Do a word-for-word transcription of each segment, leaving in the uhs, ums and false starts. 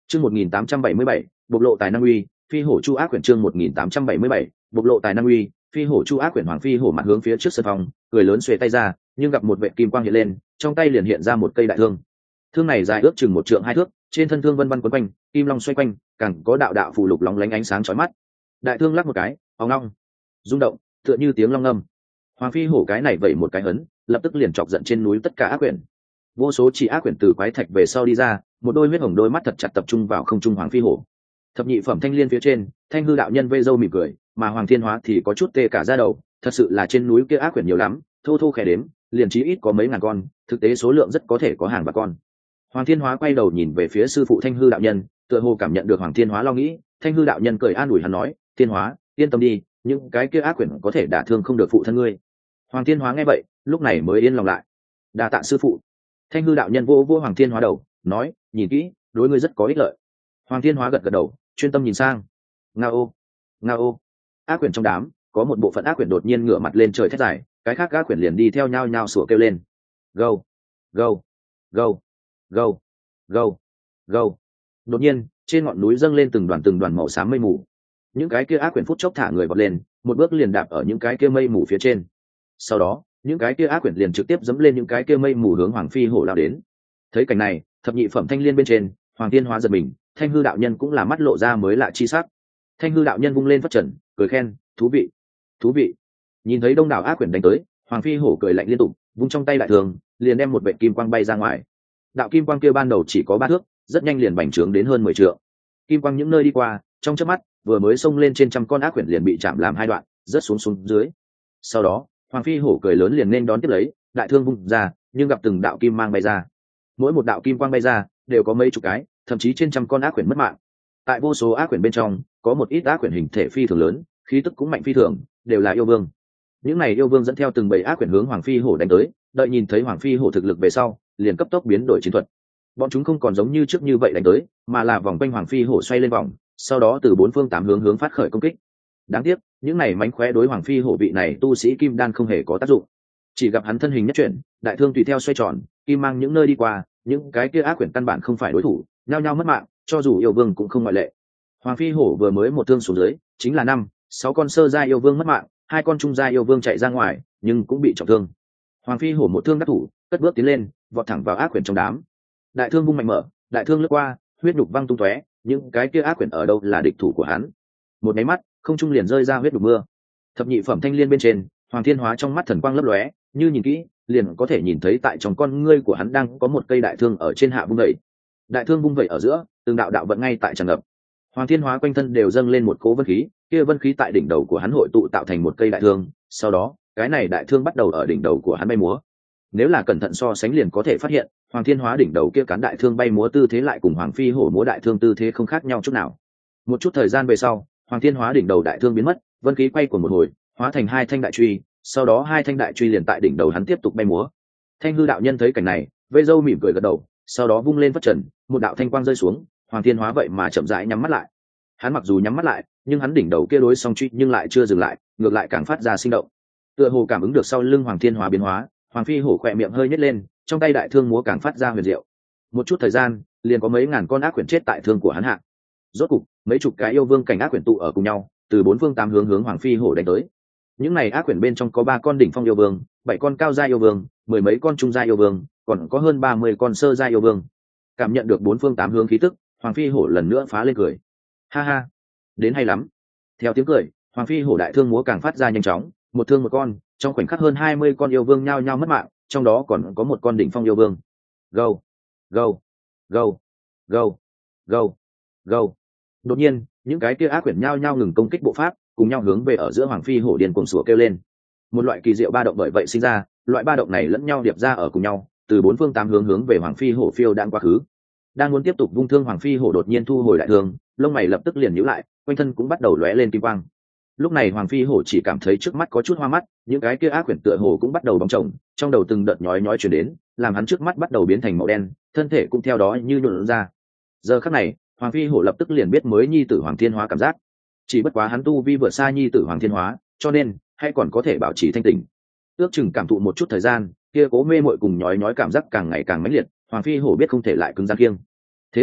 Chương một nghìn tám trăm bảy mươi bảy, bộc lộ tài năng uy, phi hổ chu ác quyển chương một nghìn tám trăm bảy mươi bảy, bộc lộ tài năng uy, phi hổ chu ác quyển hoàng phi hổ mặt hướng phía trước sân phòng, cười lớn xuề tay ra, nhưng gặp một vệt kim quang hiện lên, trong tay liền hiện ra một cây đại thương. Thương này dài ước chừng một trượng hai thước, trên thân thương vân vân quấn quanh, kim long xoay quanh, càng có đạo đạo phù lục lóng lánh ánh sáng chói mắt. Đại thương lắc một cái, ong long, rung động, tựa như tiếng long ngâm. Hoàng phi hổ cái này vẩy một cái hấn, lập tức liền chọc giận trên núi tất cả ác quyển. Vô số chỉ ác quyển từ quái thạch về sau đi ra, một đôi huyết hồng đôi mắt thật chặt tập trung vào không trung hoàng phi hổ. Thập nhị phẩm thanh liên phía trên, thanh hư đạo nhân vây râu mỉm cười, mà hoàng thiên hóa thì có chút tê cả da đầu, thật sự là trên núi kia ác quyển nhiều lắm, thô thô khẽ đếm, liền chí ít có mấy ngàn con, thực tế số lượng rất có thể có hàng vạn con. Hoàng thiên hóa quay đầu nhìn về phía sư phụ thanh hư đạo nhân, tựa hồ cảm nhận được hoàng thiên hóa lo nghĩ, thanh hư đạo nhân cười an ủi hắn nói, thiên hóa, yên tâm đi, những cái kia ác quyển có thể đả thương không được phụ thân ngươi. Hoàng thiên hóa nghe vậy, lúc này mới yên lòng lại. Đa tạ sư phụ. Thanh hư đạo nhân vô vô hoàng thiên hóa đầu, nói, nhìn kỹ, đối ngươi rất có ích lợi. Hoàng thiên hóa gật gật đầu, chuyên tâm nhìn sang. Nga ô, nga ô. Ác quyển trong đám, có một bộ phận ác quyển đột nhiên ngửa mặt lên trời thét dài, cái khác ác quyển liền đi theo nhau nhau sủa kêu lên. Gâu, gâu, gâu, gâu, gâu, gâu. Đột nhiên, trên ngọn núi dâng lên từng đoàn từng đoàn màu xám mây mù. Những cái kia ác quyển phút chốc thả người vọt lên, một bước liền đạp ở những cái kia mây mù phía trên. Sau đó, những cái kia ác quyển liền trực tiếp dẫm lên những cái kia mây mù hướng hoàng phi hổ lao đến. Thấy cảnh này, thập nhị phẩm thanh liên bên trên, hoàng thiên hóa giật mình, thanh hư đạo nhân cũng là mắt lộ ra mới lạ chi sắc. Thanh hư đạo nhân vung lên phất trần, cười khen, thú vị, thú vị. Nhìn thấy đông đảo ác quyển đánh tới, hoàng phi hổ cười lạnh liên tục, vung trong tay đại thường, liền đem một vệt kim quang bay ra ngoài. Đạo kim quang kia ban đầu chỉ có ba thước, rất nhanh liền bành trướng đến hơn mười trượng. Kim quang những nơi đi qua, trong chớp mắt, vừa mới xông lên trên trăm con ác quyển liền bị chạm làm hai đoạn, rớt xuống xuống dưới. Sau đó, hoàng phi hổ cười lớn liền nên đón tiếp lấy, đại thương vung ra, nhưng gặp từng đạo kim mang bay ra. Mỗi một đạo kim quang bay ra, đều có mấy chục cái, thậm chí trên trăm con ác quyển mất mạng. Tại vô số ác quyển bên trong, có một ít ác quyển hình thể phi thường lớn, khí tức cũng mạnh phi thường, đều là yêu vương. Những này yêu vương dẫn theo từng bầy ác quyển hướng hoàng phi hổ đánh tới, đợi nhìn thấy hoàng phi hổ thực lực về sau, liền cấp tốc biến đổi chiến thuật. Bọn chúng không còn giống như trước như vậy đánh tới, mà là vòng quanh hoàng phi hổ xoay lên vòng, sau đó từ bốn phương tám hướng hướng phát khởi công kích. Đáng tiếc, những này mánh khóe đối hoàng phi hổ vị này tu sĩ kim đan không hề có tác dụng. Chỉ gặp hắn thân hình nhất chuyển, đại thương tùy theo xoay tròn, kim mang những nơi đi qua, những cái kia ác quyển căn bản không phải đối thủ, nhao nhao mất mạng, cho dù yêu vương cũng không ngoại lệ. Hoàng phi hổ vừa mới một thương xuống dưới, chính là năm, sáu con sơ gia yêu vương mất mạng, hai con trung gia yêu vương chạy ra ngoài, nhưng cũng bị trọng thương. Hoàng phi hổ một thương đắc thủ, cất bước tiến lên, vọt thẳng vào ác quyển trong đám. Đại thương vung mạnh mở, đại thương lướt qua, huyết nhục văng tung tóe, những cái kia ác quyển ở đâu là địch thủ của hắn. Một máy mắt, không trung liền rơi ra huyết nhục mưa. Thập nhị phẩm thanh liên bên trên, hoàng thiên hóa trong mắt thần quang lấp lóe, như nhìn kỹ, liền có thể nhìn thấy tại trong con ngươi của hắn đang có một cây đại thương ở trên hạ vung vẩy. Đại thương vung vẩy ở giữa, từng đạo đạo vận ngay tại tràn ngập. Hoàng thiên hóa quanh thân đều dâng lên một cỗ vân khí, kia vân khí tại đỉnh đầu của hắn hội tụ tạo thành một cây đại thương, sau đó, cái này đại thương bắt đầu ở đỉnh đầu của hắn bay múa. Nếu là cẩn thận so sánh liền có thể phát hiện, hoàng thiên hóa đỉnh đầu kia cán đại thương bay múa tư thế lại cùng hoàng phi hổ múa đại thương tư thế không khác nhau chút nào. Một chút thời gian về sau, hoàng thiên hóa đỉnh đầu đại thương biến mất, vân khí quay của một hồi, hóa thành hai thanh đại truy, sau đó hai thanh đại truy liền tại đỉnh đầu hắn tiếp tục bay múa. Thanh hư đạo nhân thấy cảnh này, vây râu mỉm cười gật đầu, sau đó vung lên phất trần, một đạo thanh quang rơi xuống, hoàng thiên hóa vậy mà chậm rãi nhắm mắt lại. Hắn mặc dù nhắm mắt lại, nhưng hắn đỉnh đầu kia đối song truy nhưng lại chưa dừng lại, ngược lại càng phát ra sinh động. Tựa hồ cảm ứng được sau lưng hoàng thiên hóa biến hóa, hoàng phi hổ khỏe miệng hơi nhếch lên, trong tay đại thương múa càng phát ra huyền diệu. Một chút thời gian, liền có mấy ngàn con ác quyển chết tại thương của hắn hạ. Rốt cục, mấy chục cái yêu vương cảnh ác quyển tụ ở cùng nhau, từ bốn phương tám hướng hướng hoàng phi hổ đánh tới. Những này ác quyển bên trong có ba con đỉnh phong yêu vương, bảy con cao gia yêu vương, mười mấy con trung gia yêu vương, còn có hơn ba mươi con sơ gia yêu vương. Cảm nhận được bốn phương tám hướng khí tức, hoàng phi hổ lần nữa phá lên cười. Ha ha, đến hay lắm. Theo tiếng cười, hoàng phi hổ đại thương múa càng phát ra nhanh chóng, một thương một con, trong khoảnh khắc hơn hai mươi con yêu vương nhao nhao mất mạng, trong đó còn có một con đỉnh phong yêu vương. Gâu, gâu, gâu, gâu, gâu, gâu. Đột nhiên, những cái kia ác quyển nhao nhao ngừng công kích bộ pháp, cùng nhau hướng về ở giữa hoàng phi hổ điên cuồng sủa kêu lên. Một loại kỳ diệu ba động bởi vậy sinh ra, loại ba động này lẫn nhau điệp ra ở cùng nhau, từ bốn phương tám hướng hướng về hoàng phi hổ phiêu đan quá khứ. Đang muốn tiếp tục vung thương, hoàng phi hổ đột nhiên thu hồi đại thương, lông mày lập tức liền nhíu lại, quanh thân cũng bắt đầu lóe lên kim quang. Lúc này hoàng phi hổ chỉ cảm thấy trước mắt có chút hoa mắt, những cái kia ác quyển tựa hồ cũng bắt đầu bóng chồng, trong đầu từng đợt nhói nhói truyền đến, làm hắn trước mắt bắt đầu biến thành màu đen, thân thể cũng theo đó như nhuộn ra. Giờ khắc này, hoàng phi hổ lập tức liền biết mới nhi tử hoàng thiên hóa cảm giác. Chỉ bất quá hắn tu vi vượt xa nhi tử hoàng thiên hóa, cho nên hay còn có thể bảo trì thanh tỉnh. Ước chừng cảm thụ một chút thời gian, kia cố mê mội cùng nhói nhói cảm giác càng ngày càng mãnh liệt, hoàng phi hổ biết không thể lại cứng rắn kiêng. Thế là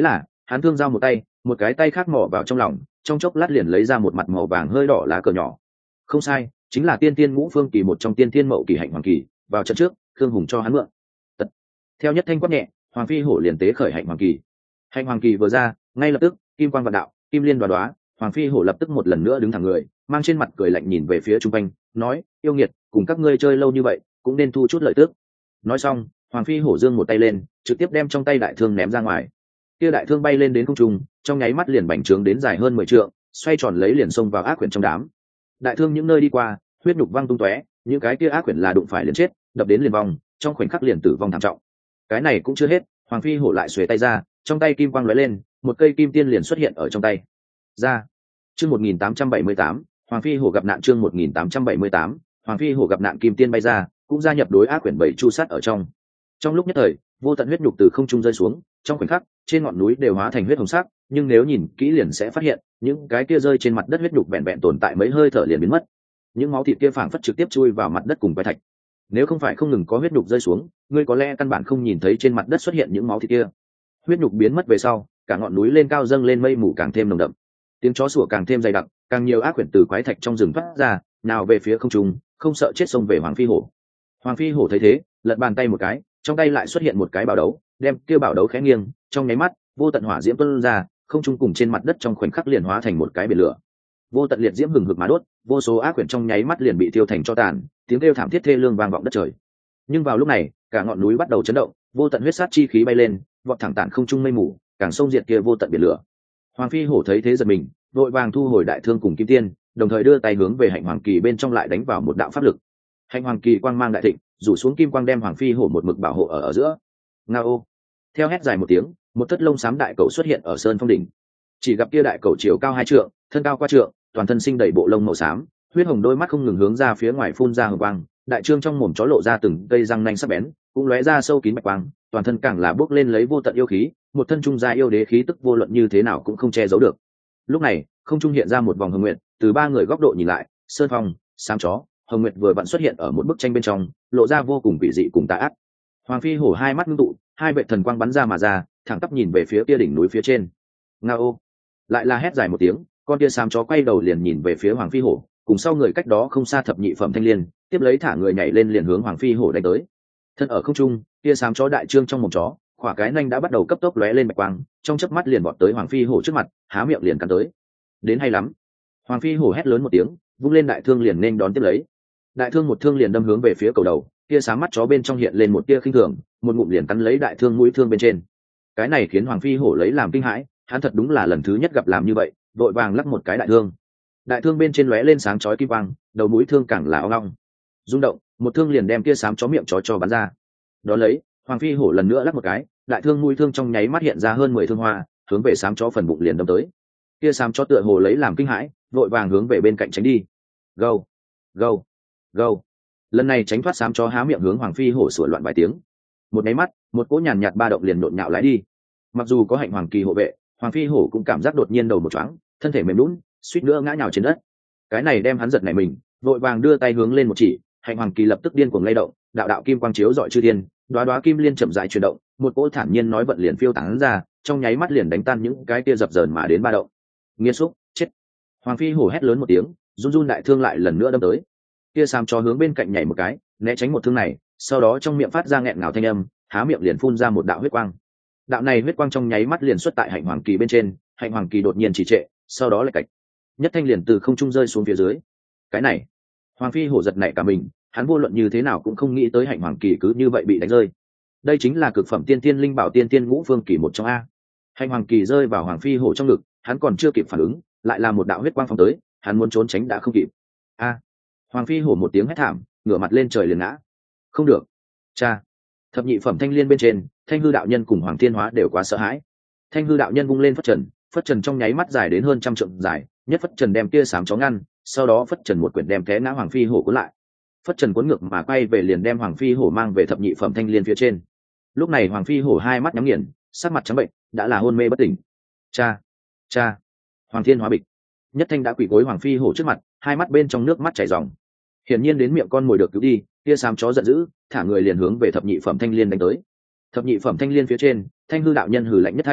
hắn thương giao một tay, một cái tay khác mò vào trong lòng, trong chốc lát liền lấy ra một mặt màu vàng hơi đỏ lá cờ nhỏ. Không sai, chính là tiên tiên ngũ phương kỳ một trong tiên tiên mậu kỳ hạnh hoàng kỳ, vào trận trước Khương Hùng cho hắn mượn. Tật. Theo Nhất Thanh quát nhẹ, Hoàng Phi Hổ liền tế khởi hạnh hoàng kỳ. Hạnh hoàng kỳ vừa ra, ngay lập tức kim quang vạn đạo, kim liên đoá đoá, Hoàng Phi Hổ lập tức một lần nữa đứng thẳng người, mang trên mặt cười lạnh nhìn về phía trung quanh, nói: yêu nghiệt, cùng các ngươi chơi lâu như vậy, cũng nên thu chút lợi tức. Nói xong, Hoàng Phi Hổ giương một tay lên, trực tiếp đem trong tay đại thương ném ra ngoài. Kia đại thương bay lên đến không trung, trong nháy mắt liền bành trướng đến dài hơn mười trượng, xoay tròn lấy liền xông vào ác quyển trong đám. Đại thương những nơi đi qua, huyết nhục văng tung tóe, những cái kia ác quyển là đụng phải liền chết, đập đến liền vong, trong khoảnh khắc liền tử vong thảm trọng. Cái này cũng chưa hết, Hoàng Phi Hổ lại xuề tay ra, trong tay kim quang lóe lên, một cây kim tiên liền xuất hiện ở trong tay. Ra. Chương một nghìn tám trăm bảy mươi tám, Hoàng Phi Hổ gặp nạn chương một nghìn tám trăm bảy mươi tám, Hoàng Phi Hổ gặp nạn kim tiên bay ra, cũng gia nhập đối ác quyển bảy chu sát ở trong. Trong lúc nhất thời, vô tận huyết nhục từ không trung rơi xuống, trong khoảnh khắc, trên ngọn núi đều hóa thành huyết hồng sắc, nhưng nếu nhìn kỹ liền sẽ phát hiện, những cái kia rơi trên mặt đất huyết nhục vẹn vẹn tồn tại mấy hơi thở liền biến mất. Những máu thịt kia phảng phất trực tiếp chui vào mặt đất cùng quái thạch. Nếu không phải không ngừng có huyết nhục rơi xuống, ngươi có lẽ căn bản không nhìn thấy trên mặt đất xuất hiện những máu thịt kia. Huyết nhục biến mất về sau, cả ngọn núi lên cao dâng lên mây mù càng thêm nồng đậm. Tiếng chó sủa càng thêm dày đặc, càng nhiều ác quyển từ quái thạch trong rừng thoát ra, nào về phía không trung, không sợ chết xông về Hoàng Phi Hổ. Hoàng Phi Hổ thấy thế, lật bàn tay một cái, trong tay lại xuất hiện một cái bảo đấu, đem kia bảo đấu khẽ nghiêng, trong nháy mắt, vô tận hỏa diễm tuôn ra, không trung cùng trên mặt đất trong khoảnh khắc liền hóa thành một cái biển lửa. Vô tận liệt diễm hừng hực mà đốt, vô số ác quyển trong nháy mắt liền bị tiêu thành tro tàn, tiếng kêu thảm thiết thê lương vang vọng đất trời. Nhưng vào lúc này, cả ngọn núi bắt đầu chấn động, vô tận huyết sát chi khí bay lên, vọt thẳng tản không trung mây mù, càng xông diệt kia vô tận biển lửa. Hoàng Phi Hổ thấy thế giật mình, vội vàng thu hồi đại thương cùng kim tiên, đồng thời đưa tay hướng về hạnh hoàng kỳ bên trong lại đánh vào một đạo pháp lực. Hạnh hoàng kỳ quang mang đại thịnh, rủ xuống kim quang đem Hoàng Phi Hổ một mực bảo hộ ở ở giữa. Ngao. Theo hét dài một tiếng, một thất lông xám đại cầu xuất hiện ở sơn phong đỉnh. Chỉ gặp kia đại cầu chiều cao hai trượng, thân cao qua trượng, toàn thân sinh đầy bộ lông màu xám, huyết hồng đôi mắt không ngừng hướng ra phía ngoài phun ra hồng quang, đại trương trong mồm chó lộ ra từng cây răng nanh sắc bén, cũng lóe ra sâu kín bạch quang, toàn thân càng là bước lên lấy vô tận yêu khí, một thân trung gia yêu đế khí tức vô luận như thế nào cũng không che giấu được. Lúc này, không trung hiện ra một vòng hồng nguyệt, từ ba người góc độ nhìn lại, sơn phong, xám chó, hồng nguyệt vừa vặn xuất hiện ở một bức tranh bên trong, lộ ra vô cùng quỷ dị cùng tà ác. Hoàng Phi Hổ hai mắt ngưng tụ, hai vệ thần quang bắn ra mà ra, thẳng tắp nhìn về phía kia đỉnh núi phía trên. Ngao. Lại là hét dài một tiếng, con kia xám chó quay đầu liền nhìn về phía Hoàng Phi Hổ, cùng sau người cách đó không xa thập nhị phẩm thanh liên, tiếp lấy thả người nhảy lên liền hướng Hoàng Phi Hổ đánh tới. Thân ở không trung, kia xám chó đại trương trong mồm chó, khỏa cái nanh đã bắt đầu cấp tốc lóe lên bạch quang, trong chớp mắt liền vọt tới Hoàng Phi Hổ trước mặt, há miệng liền cắn tới. Đến hay lắm. Hoàng Phi Hổ hét lớn một tiếng, vung lên đại thương liền nên đón tiếp lấy. Đại thương một thương liền đâm hướng về phía cầu đầu, kia xám mắt chó bên trong hiện lên một tia khinh thường, một ngụm liền cắn lấy đại thương mũi thương bên trên. Cái này khiến Hoàng Phi Hổ lấy làm kinh hãi, hắn thật đúng là lần thứ nhất gặp làm như vậy, vội vàng lắc một cái đại thương. Đại thương bên trên lóe lên sáng chói kim quang, đầu mũi thương càng là ong ong rung động, một thương liền đem kia xám chó miệng chó cho bắn ra. Đó lấy, Hoàng Phi Hổ lần nữa lắc một cái, đại thương mũi thương trong nháy mắt hiện ra hơn mười thương hoa, hướng về xám chó phần bụng liền đâm tới. Kia xám chó tựa hồ lấy làm kinh hãi, vội vàng hướng về bên cạnh tránh đi. Gâu, gâu, gâu. Lần này tránh thoát xám chó há miệng hướng Hoàng Phi Hổ sủa loạn vài tiếng. Một nháy mắt, một cỗ nhàn nhạt ba động liền nhộn nhạo lái đi. Mặc dù có hạnh hoàng kỳ hộ vệ, Hoàng Phi Hổ cũng cảm giác đột nhiên đầu một choáng, thân thể mềm lún, suýt nữa ngã nhào trên đất. Cái này đem hắn giật nảy mình, vội vàng đưa tay hướng lên một chỉ, hạnh hoàng kỳ lập tức điên cuồng lay động, đạo đạo kim quang chiếu rọi chư thiên, đóa đóa kim liên chậm rãi chuyển động, một cỗ thản nhiên nói vận liền phiêu tán ra, trong nháy mắt liền đánh tan những cái kia dập dờn mà đến ba động. Nghiệt xúc, chết! Hoàng Phi Hổ hét lớn một tiếng, run run đại thương lại lần nữa đâm tới. Kia xám chó hướng bên cạnh nhảy một cái, né tránh một thương này, sau đó trong miệng phát ra nghẹn ngào thanh âm, há miệng liền phun ra một đạo huyết quang. Đạo này huyết quang trong nháy mắt liền xuất tại hạnh hoàng kỳ bên trên, hạnh hoàng kỳ đột nhiên trì trệ, sau đó lại cạch, nhất thanh liền từ không trung rơi xuống phía dưới. Cái này, Hoàng Phi Hổ giật nảy cả mình, hắn vô luận như thế nào cũng không nghĩ tới hạnh hoàng kỳ cứ như vậy bị đánh rơi. Đây chính là cực phẩm tiên tiên linh bảo tiên tiên ngũ phương kỳ một trong a. Hạnh hoàng kỳ rơi vào Hoàng Phi Hổ trong ngực, hắn còn chưa kịp phản ứng, lại là một đạo huyết quang phóng tới, hắn muốn trốn tránh đã không kịp. A! Hoàng Phi Hổ một tiếng hét thảm, ngửa mặt lên trời liền ngã. Không được, cha! Thập nhị phẩm thanh liên bên trên, Thanh Hư đạo nhân cùng Hoàng Thiên Hóa đều quá sợ hãi. Thanh Hư đạo nhân vung lên phất trần, phất trần trong nháy mắt dài đến hơn trăm trượng dài, nhất phất trần đem kia sám chó ngăn, sau đó phất trần một quyển đem té ngã Hoàng Phi Hổ cuốn lại. Phất trần cuốn ngược mà quay về liền đem Hoàng Phi Hổ mang về thập nhị phẩm thanh liên phía trên. Lúc này Hoàng Phi Hổ hai mắt nhắm nghiền, sắc mặt trắng bệnh, đã là hôn mê bất tỉnh. Cha, cha! Hoàng Thiên Hóa bịch. Nhất Thanh đã quỳ gối Hoàng Phi Hổ trước mặt, hai mắt bên trong nước mắt chảy ròng. Hiển nhiên đến miệng con mồi được cứu đi, kia sám chó giận dữ, thả người liền hướng về thập nhị phẩm thanh liên đánh tới. Thập nhị phẩm thanh liên phía trên, Thanh Hư đạo nhân hừ lạnh Nhất Thanh,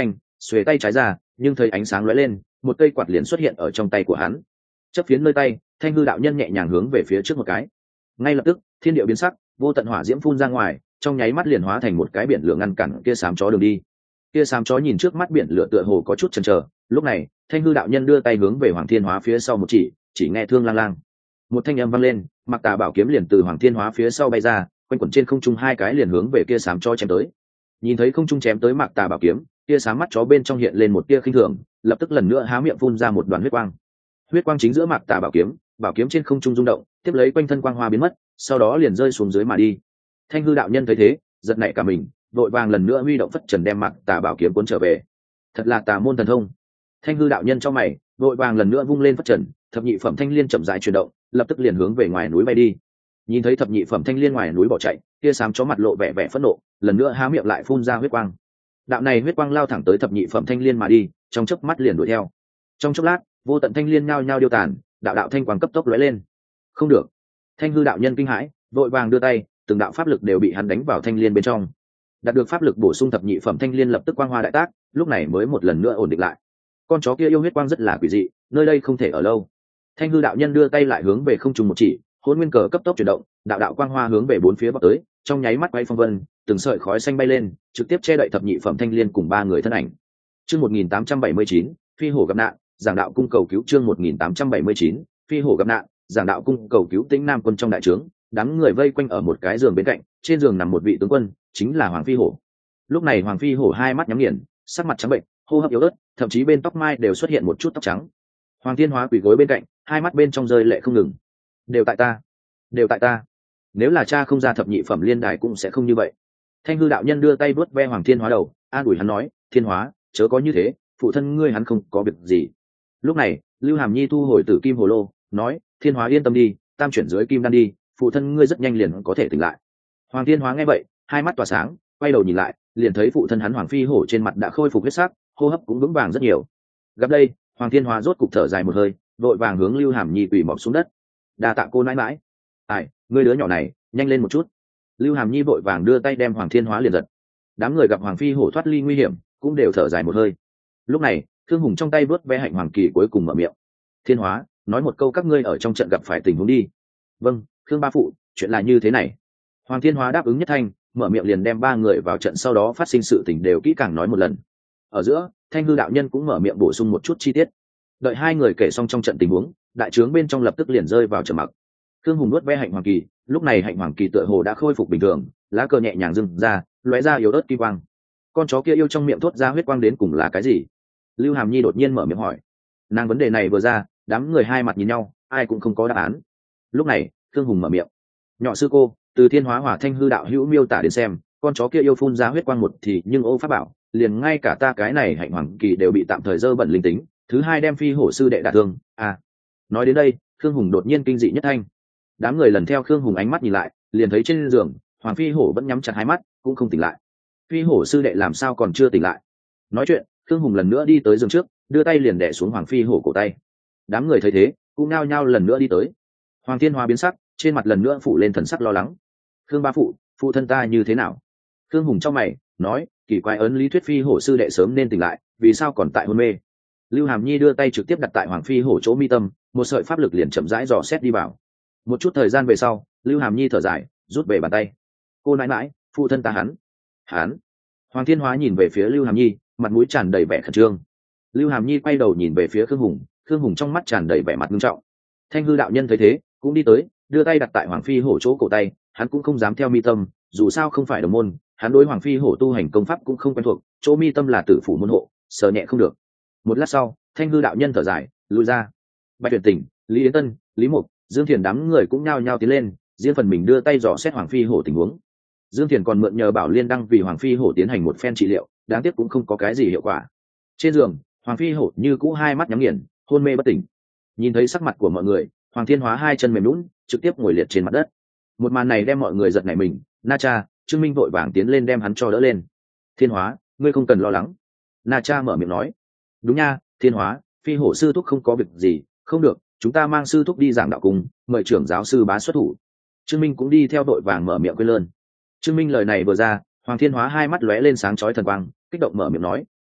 xuề tay trái ra, nhưng thấy ánh sáng lóe lên, một cây quạt liền xuất hiện ở trong tay của hắn. Chấp phiến nơi tay, Thanh hư đạo nhân nhẹ nhàng hướng về phía trước một cái, ngay lập tức thiên địa biến sắc, vô tận hỏa diễm phun ra ngoài, trong nháy mắt liền hóa thành một cái biển lửa ngăn cản kia sám chó đường đi. Kia sám chó nhìn trước mắt biển lửa tựa hồ có chút chần chờ, lúc này Thanh hư đạo nhân đưa tay hướng về Hoàng Thiên Hóa phía sau một chỉ, chỉ nghe thương lang lang một thanh âm vang lên, Mặc Tà bảo kiếm liền từ Hoàng Thiên Hóa phía sau bay ra, quanh quẩn trên không trung hai cái liền hướng về kia sám chó chém tới. Nhìn thấy không trung chém tới Mặc Tà bảo kiếm, kia sám mắt chó bên trong hiện lên một tia khinh thường, lập tức lần nữa há miệng phun ra một đoàn huyết quang. Huyết quang chính giữa Mặc Tà bảo kiếm, bảo kiếm trên không trung rung động, tiếp lấy quanh thân quang hoa biến mất, sau đó liền rơi xuống dưới mà đi. Thanh hư đạo nhân thấy thế, giật nảy cả mình, vội vàng lần nữa huy động phất trần đem Mặc Tà bảo kiếm cuốn trở về. Thật là tà môn thần thông. Thanh hư đạo nhân cho mày, vội vàng lần nữa vung lên phất trần, thập nhị phẩm thanh liên chậm rãi chuyển động, lập tức liền hướng về ngoài núi bay đi. Nhìn thấy thập nhị phẩm thanh liên ngoài núi bỏ chạy, kia sám chó mặt lộ vẻ vẻ phẫn nộ, lần nữa há miệng lại phun ra huyết quang. Đạo này huyết quang lao thẳng tới thập nhị phẩm thanh liên mà đi, trong chớp mắt liền đuổi theo. Trong chốc lát, vô tận thanh liên nhao nhao điêu tàn, đạo đạo thanh quang cấp tốc lóe lên. Không được. Thanh hư đạo nhân kinh hãi, vội vàng đưa tay, từng đạo pháp lực đều bị hắn đánh vào thanh liên bên trong. Đạt được pháp lực bổ sung, thập nhị phẩm thanh liên lập tức quang hoa đại tác, lúc này mới một lần nữa ổn định lại. Con chó kia yêu huyết quang rất là quỷ dị, nơi đây không thể ở lâu. Thanh hư đạo nhân đưa tay lại hướng về không trung một chỉ, hỗn nguyên cờ cấp tốc chuyển động, đạo đạo quang hoa hướng về bốn phía vọt tới, trong nháy mắt quay phong vân, từng sợi khói xanh bay lên, trực tiếp che đậy thập nhị phẩm thanh liên cùng ba người thân ảnh. Chương một nghìn tám trăm bảy mươi chín, phi hổ gặp nạn, giảng đạo cung cầu cứu. Chương một nghìn tám trăm bảy mươi chín, phi hổ gặp nạn, giảng đạo cung cầu cứu. Tĩnh Nam quân trong đại trướng, đám người vây quanh ở một cái giường bên cạnh, trên giường nằm một vị tướng quân, chính là Hoàng Phi Hổ. Lúc này Hoàng Phi Hổ hai mắt nhắm nghiền, sắc mặt trắng bệnh, hô hấp yếu ớt, thậm chí bên tóc mai đều xuất hiện một chút tóc trắng. Hoàng Thiên Hóa quỳ gối bên cạnh, hai mắt bên trong rơi lệ không ngừng. Đều tại ta, đều tại ta. Nếu là cha không ra thập nhị phẩm liên đài cũng sẽ không như vậy. Thanh hư đạo nhân đưa tay vuốt ve Hoàng Thiên Hóa đầu, an ủi hắn nói: Thiên Hóa, chớ có như thế, phụ thân ngươi hắn không có việc gì. Lúc này Lưu Hàm Nhi thu hồi tử kim hồ lô, nói: Thiên Hóa yên tâm đi, tam chuyển dưới kim đan đi, phụ thân ngươi rất nhanh liền có thể tỉnh lại. Hoàng Thiên Hóa nghe vậy, hai mắt tỏa sáng, quay đầu nhìn lại, liền thấy phụ thân hắn Hoàng Phi Hổ trên mặt đã khôi phục huyết sắc, hô hấp cũng vững vàng rất nhiều. Gặp đây, Hoàng Thiên Hóa rốt cục thở dài một hơi, vội vàng hướng Lưu Hàm Nhi quỳ mọp xuống đất. Đa tạ cô nãi mãi. Ai, ngươi đứa nhỏ này, nhanh lên một chút. Lưu Hàm Nhi vội vàng đưa tay đem Hoàng Thiên Hóa liền giật. Đám người gặp Hoàng Phi Hổ thoát ly nguy hiểm, cũng đều thở dài một hơi. Lúc này, Thương Hùng trong tay vớt ve hạnh Hoàng Kỳ cuối cùng mở miệng: Thiên Hóa, nói một câu các ngươi ở trong trận gặp phải tình huống đi. Vâng, Khương ba phụ, chuyện là như thế này. Hoàng Thiên Hóa đáp ứng nhất thanh, mở miệng liền đem ba người vào trận, sau đó phát sinh sự tình đều kỹ càng nói một lần. Ở giữa, Thanh hư đạo nhân cũng mở miệng bổ sung một chút chi tiết. Đợi hai người kể xong trong trận tình huống, đại trướng bên trong lập tức liền rơi vào trầm mặc. Khương Hùng nuốt ve hạnh Hoàng Kỳ, lúc này hạnh Hoàng Kỳ tựa hồ đã khôi phục bình thường, lá cờ nhẹ nhàng dừng ra, lóe ra yếu ớt kim quang. Con chó kia yêu trong miệng thốt ra huyết quang đến cùng là cái gì? Lưu Hàm Nhi đột nhiên mở miệng hỏi. Nàng vấn đề này vừa ra, đám người hai mặt nhìn nhau, ai cũng không có đáp án. Lúc này, Khương Hùng mở miệng: Nhỏ sư cô, từ Thiên Hóa Hỏa Thanh hư đạo hữu miêu tả đến xem, con chó kia yêu phun ra huyết quang một thì nhưng ô pháp bảo, liền ngay cả ta cái này hạnh Hoàng Kỳ đều bị tạm thời dơ bẩn linh tính, thứ hai đem phi hổ sư đệ đả thương. À, nói đến đây, Khương Hùng đột nhiên kinh dị nhất thanh. Đám người lần theo Khương Hùng ánh mắt nhìn lại, liền thấy trên giường Hoàng Phi Hổ vẫn nhắm chặt hai mắt, cũng không tỉnh lại. Phi hổ sư đệ làm sao còn chưa tỉnh lại? Nói chuyện, Khương Hùng lần nữa đi tới giường trước, đưa tay liền đè xuống Hoàng Phi Hổ cổ tay. Đám người thấy thế, cũng nao nhao lần nữa đi tới. Hoàng Thiên Hóa biến sắc, trên mặt lần nữa phủ lên thần sắc lo lắng. Khương ba phụ, phụ thân ta như thế nào? Khương Hùng trong mày nói: kỳ quái, ấn lý thuyết Phi hổ sư đệ sớm nên tỉnh lại, vì sao còn tại hôn mê? Lưu Hàm Nhi đưa tay trực tiếp đặt tại Hoàng Phi Hổ chỗ mi tâm, một sợi pháp lực liền chậm rãi dò xét đi vào. Một chút thời gian về sau, Lưu Hàm Nhi thở dài, rút về bàn tay. Cô nãi nãi, phụ thân ta hắn, hắn. Hoàng Thiên Hóa nhìn về phía Lưu Hàm Nhi, mặt mũi tràn đầy vẻ khẩn trương. Lưu Hàm Nhi quay đầu nhìn về phía Khương Hùng, Khương Hùng trong mắt tràn đầy vẻ mặt nghiêm trọng. Thanh hư đạo nhân thấy thế, cũng đi tới, đưa tay đặt tại Hoàng Phi Hổ chỗ cổ tay, hắn cũng không dám theo mi tâm, dù sao không phải đồng môn, hắn đối Hoàng Phi Hổ tu hành công pháp cũng không quen thuộc, chỗ mi tâm là tử phủ môn hộ, sờ nhẹ không được. Một lát sau, Thanh hư đạo nhân thở dài, lui ra. Bạch Tuyển Tỉnh, Lý Yến Tân, Lý Mục, Dương Thiền đám người cũng nhao nhao tiến lên, riêng phần mình đưa tay dò xét Hoàng Phi Hổ tình huống. Dương Thiền còn mượn nhờ Bảo Liên đăng vì Hoàng Phi Hổ tiến hành một phen trị liệu, đáng tiếc cũng không có cái gì hiệu quả. Trên giường, Hoàng Phi Hổ như cũ hai mắt nhắm nghiền, hôn mê bất tỉnh. Nhìn thấy sắc mặt của mọi người, Hoàng Thiên Hóa hai chân mềm lún, trực tiếp ngồi liệt trên mặt đất. Một màn này đem mọi người giật nảy mình, Na Cha, Trương Minh vội vàng tiến lên đem hắn cho đỡ lên. Thiên Hóa, ngươi không cần lo lắng. Na Cha mở miệng nói. Đúng nha, Thiên Hóa, Phi Hổ sư thúc không có việc gì, không được, chúng ta mang sư thúc đi giảng đạo cùng, mời trưởng giáo sư bá xuất thủ. Trương Minh cũng đi theo đội vàng mở miệng quên lơn. Trương Minh lời này vừa ra, Hoàng Thiên Hóa hai mắt lóe lên sáng chói thần quang, kích động mở miệng nói: đúng,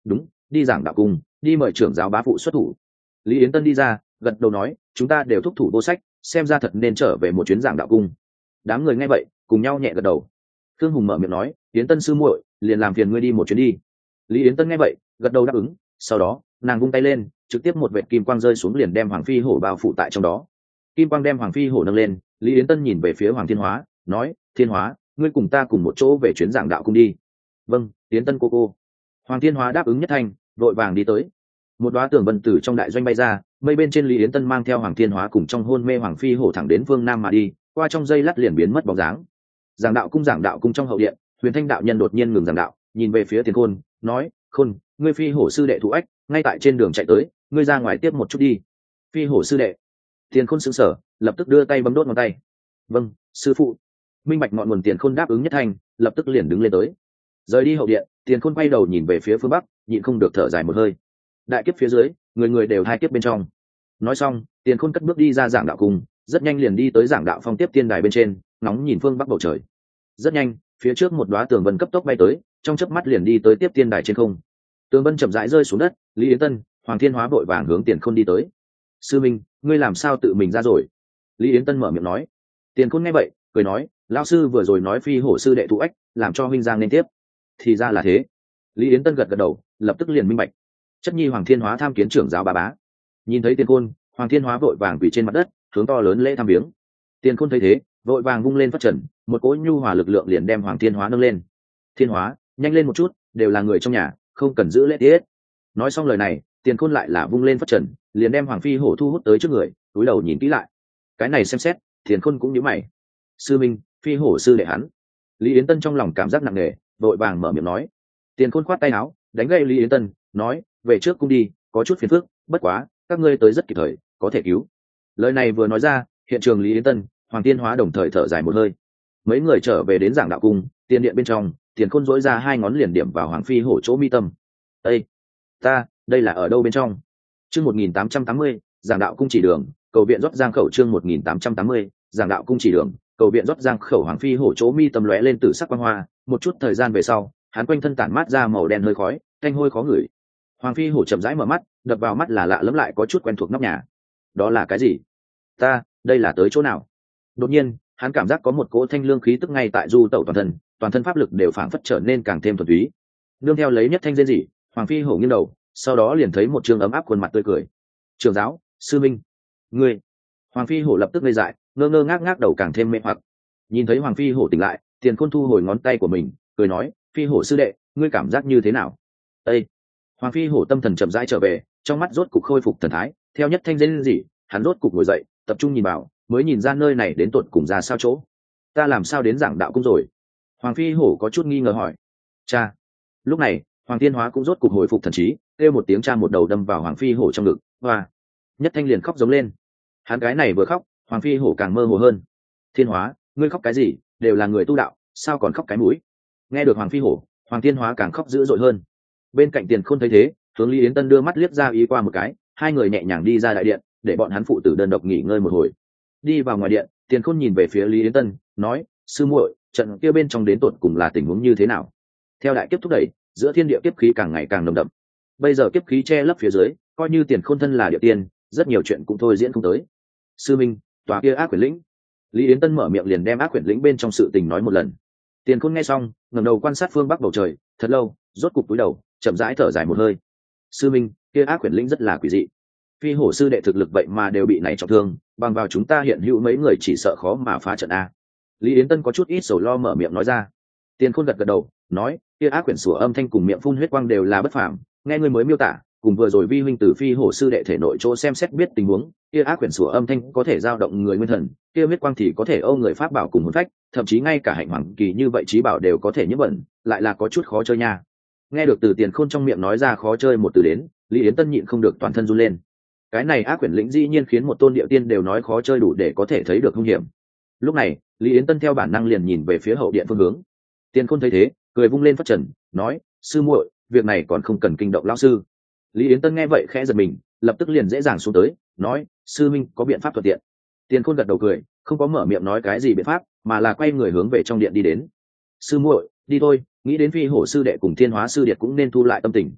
đúng, đi giảng đạo cung, đi mời trưởng giáo bá phụ xuất thủ. Lý Yến Tân đi ra gật đầu nói, chúng ta đều thúc thủ vô sách, xem ra thật nên trở về một chuyến giảng đạo cung. Đám người nghe vậy cùng nhau nhẹ gật đầu. Thương Hùng mở miệng nói, Yến Tân sư muội, liền làm phiền ngươi đi một chuyến đi. Lý Yến Tân nghe vậy gật đầu đáp ứng, sau đó nàng vung tay lên, trực tiếp một vệt kim quang rơi xuống liền đem Hoàng Phi Hổ bao phủ tại trong đó. Kim quang đem Hoàng Phi Hổ nâng lên, Lý Yến Tân nhìn về phía Hoàng Thiên Hóa, nói, Thiên Hóa, ngươi cùng ta cùng một chỗ về chuyến giảng đạo cung đi. Vâng, Yến Tân cô cô. Hoàng Thiên Hóa đáp ứng nhất thanh, vội vàng đi tới. Một đóa tường vân tử trong đại doanh bay ra, mây bên trên Lý Yến Tân mang theo Hoàng Thiên Hóa cùng trong hôn mê Hoàng Phi Hổ thẳng đến phương Nam mà đi, qua trong giây lát liền biến mất bóng dáng. Giảng đạo cung giảng đạo cung trong hậu điện, Huyền Thanh đạo nhân đột nhiên ngừng giảng đạo, nhìn về phía Tiền Khôn, nói, Khôn, ngươi Phi Hổ sư đệ Thụ Ách, ngay tại trên đường chạy tới, ngươi ra ngoài tiếp một chút đi. Phi Hổ sư đệ. Tiền Khôn sững sờ, lập tức đưa tay bấm đốt ngón tay. Vâng, sư phụ. Minh bạch ngọn nguồn Tiền Khôn đáp ứng nhất thanh, lập tức liền đứng lên tới. Rời đi hậu điện, Tiền Khôn quay đầu nhìn về phía phương bắc, nhịn không được thở dài một hơi. Đại kiếp phía dưới, người người đều hai kiếp bên trong. Nói xong, Tiền Khôn cất bước đi ra giảng đạo cung, rất nhanh liền đi tới giảng đạo phong tiếp tiên đài bên trên, ngóng nhìn phương bắc bầu trời. Rất nhanh, phía trước một đóa tường vân cấp tốc bay tới, trong chớp mắt liền đi tới tiếp tiên đài trên không. Tường vân chậm rãi rơi xuống đất, Lý Yến Tân, Hoàng Thiên Hóa vội vàng hướng Tiền Khôn đi tới. Sư minh, ngươi làm sao tự mình ra rồi? Lý Yến Tân mở miệng nói. Tiền Khôn nghe vậy cười nói, lão sư vừa rồi nói Phi Hổ sư đệ Thụ Ách, làm cho huynh giang nên tiếp. Thì ra là thế. Lý Yến Tân gật gật đầu, lập tức liền minh bạch. Chất nhi Hoàng Thiên Hóa tham kiến trưởng giáo bá bá. Nhìn thấy Tiền Khôn, Hoàng Thiên Hóa vội vàng quỳ trên mặt đất, hướng to lớn lễ tham viếng. Tiền Khôn thấy thế, vội vàng vung lên phát trần, một cỗ nhu hòa lực lượng liền đem Hoàng Thiên Hóa nâng lên. Thiên Hóa, nhanh lên một chút, đều là người trong nhà, không cần giữ lễ tiết. Nói xong lời này, Tiền Khôn lại là vung lên phát trần, liền đem Hoàng Phi Hổ thu hút tới trước người, cúi đầu nhìn kỹ lại. Cái này xem xét, Tiền Khôn cũng nhíu mày. Sư minh, Phi Hổ sư đệ hắn. Lý Yến Tân trong lòng cảm giác nặng nề, vội vàng mở miệng nói. Tiền Khôn khoát tay áo, đánh gậy Lý Yến Tân, nói, về trước cung đi, có chút phiền phức, bất quá, các ngươi tới rất kịp thời, có thể cứu. Lời này vừa nói ra, hiện trường Lý Yến Tân, Hoàng Thiên Hóa đồng thời thở dài một hơi. Mấy người trở về đến giảng đạo cung, tiền điện bên trong, Tiền Khôn dỗi ra hai ngón liền điểm vào Hoàng Phi Hổ chỗ mi tâm. Ê! Ta, đây là ở đâu bên trong? Chương một nghìn tám trăm tám mươi, giảng đạo cung chỉ đường, cầu viện rót giang khẩu chương một nghìn tám trăm tám mươi, giảng đạo cung chỉ đường, cầu viện rót giang khẩu Hoàng Phi Hổ chỗ mi tâm lóe lên tử sắc quang hoa, một chút thời gian về sau, hắn quanh thân tản mát ra màu đen hơi khói, thanh hôi khó ngửi. Hoàng Phi Hổ chậm rãi mở mắt, đập vào mắt là lạ lẫm lại có chút quen thuộc nóc nhà. Đó là cái gì? Ta, đây là tới chỗ nào? Đột nhiên, hắn cảm giác có một cỗ thanh lương khí tức ngay tại du tẩu toàn thân, toàn thân pháp lực đều phảng phất trở nên càng thêm thuần túy. Nương theo lấy nhất thanh rên rỉ, Hoàng Phi Hổ nghiêng đầu, sau đó liền thấy một trường ấm áp khuôn mặt tươi cười. Trường giáo, sư minh, ngươi. Hoàng Phi Hổ lập tức ngây dại, ngơ ngơ ngác ngác đầu càng thêm mê hoặc. Nhìn thấy Hoàng Phi Hổ tỉnh lại, Tiền Khôn thu hồi ngón tay của mình, cười nói, Phi Hổ sư đệ, ngươi cảm giác như thế nào? Ê! Hoàng Phi Hổ tâm thần chậm rãi trở về, trong mắt rốt cục khôi phục thần thái, theo nhất thanh rên rỉ, hắn rốt cục ngồi dậy, tập trung nhìn vào, mới nhìn ra nơi này đến tột cùng ra sao chỗ. Ta làm sao đến giảng đạo cung rồi? Hoàng Phi Hổ có chút nghi ngờ hỏi. Cha. Lúc này, Hoàng Thiên Hóa cũng rốt cục hồi phục thần trí, kêu một tiếng cha một đầu đâm vào Hoàng Phi Hổ trong ngực, hoa. Nhất thanh liền khóc giống lên. Hắn cái này vừa khóc, Hoàng Phi Hổ càng mơ hồ hơn. Thiên Hóa, ngươi khóc cái gì? Đều là người tu đạo, sao còn khóc cái mũi? Nghe được Hoàng Phi Hổ, Hoàng Thiên Hóa càng khóc dữ dội hơn. Bên cạnh Tiền Khôn thấy thế, hướng Lý Yến Tân đưa mắt liếc ra ý qua một cái, hai người nhẹ nhàng đi ra đại điện, để bọn hắn phụ tử đơn độc nghỉ ngơi một hồi. Đi vào ngoài điện, Tiền Khôn nhìn về phía Lý Yến Tân, nói, sư muội, trận kia bên trong đến tột cùng là tình huống như thế nào? Theo đại kiếp thúc đẩy, giữa thiên địa kiếp khí càng ngày càng nồng đậm. Bây giờ kiếp khí che lấp phía dưới, coi như Tiền Khôn thân là địa tiên, rất nhiều chuyện cũng thôi diễn không tới. Sư minh, tòa kia ác quyển lĩnh. Lý Yến Tân mở miệng liền đem ác quyển lĩnh bên trong sự tình nói một lần. Tiền Khôn nghe xong, ngẩng đầu quan sát phương bắc bầu trời, thật lâu, rốt cục cúi đầu, chậm rãi thở dài một hơi. Sư minh, kia ác quyển lĩnh rất là quỷ dị. Phi Hổ sư đệ thực lực vậy mà đều bị này trọng thương, bằng vào chúng ta hiện hữu mấy người chỉ sợ khó mà phá trận a. Lý Yến Tân có chút ít sầu lo mở miệng nói ra. Tiền Khôn gật gật đầu, nói, kia ác quyển sủa âm thanh cùng miệng phun huyết quang đều là bất phàm, nghe ngươi mới miêu tả, cùng vừa rồi vi huynh từ Phi Hổ sư đệ thể nội chỗ xem xét biết tình huống, kia ác quyển sủa âm thanh có thể dao động người nguyên thần, kia huyết quang thì có thể âu người pháp bảo cùng hồn phách, thậm chí ngay cả hạnh hoàng kỳ như vậy trí bảo đều có thể nhiễm bẩn, lại là có chút khó chơi nha. Nghe được từ Tiền Khôn trong miệng nói ra khó chơi một từ đến, Lý Yến Tân nhịn không được toàn thân run lên. Cái này ác quyển lĩnh dĩ nhiên khiến một tôn địa tiên đều nói khó chơi đủ để có thể thấy được hung hiểm. Lúc này, Lý Yến Tân theo bản năng liền nhìn về phía hậu điện phương hướng. Tiền Khôn thấy thế, cười vung lên phất trần, nói, sư muội, việc này còn không cần kinh động lão sư. Lý Yến Tân nghe vậy khẽ giật mình, lập tức liền dễ dàng xuống tới, nói, sư minh có biện pháp thuận tiện. Tiền Khôn gật đầu cười, không có mở miệng nói cái gì biện pháp, mà là quay người hướng về trong điện đi đến. Sư muội, đi thôi, nghĩ đến Phi Hổ sư đệ cùng Thiên Hóa sư điệt cũng nên thu lại tâm tình.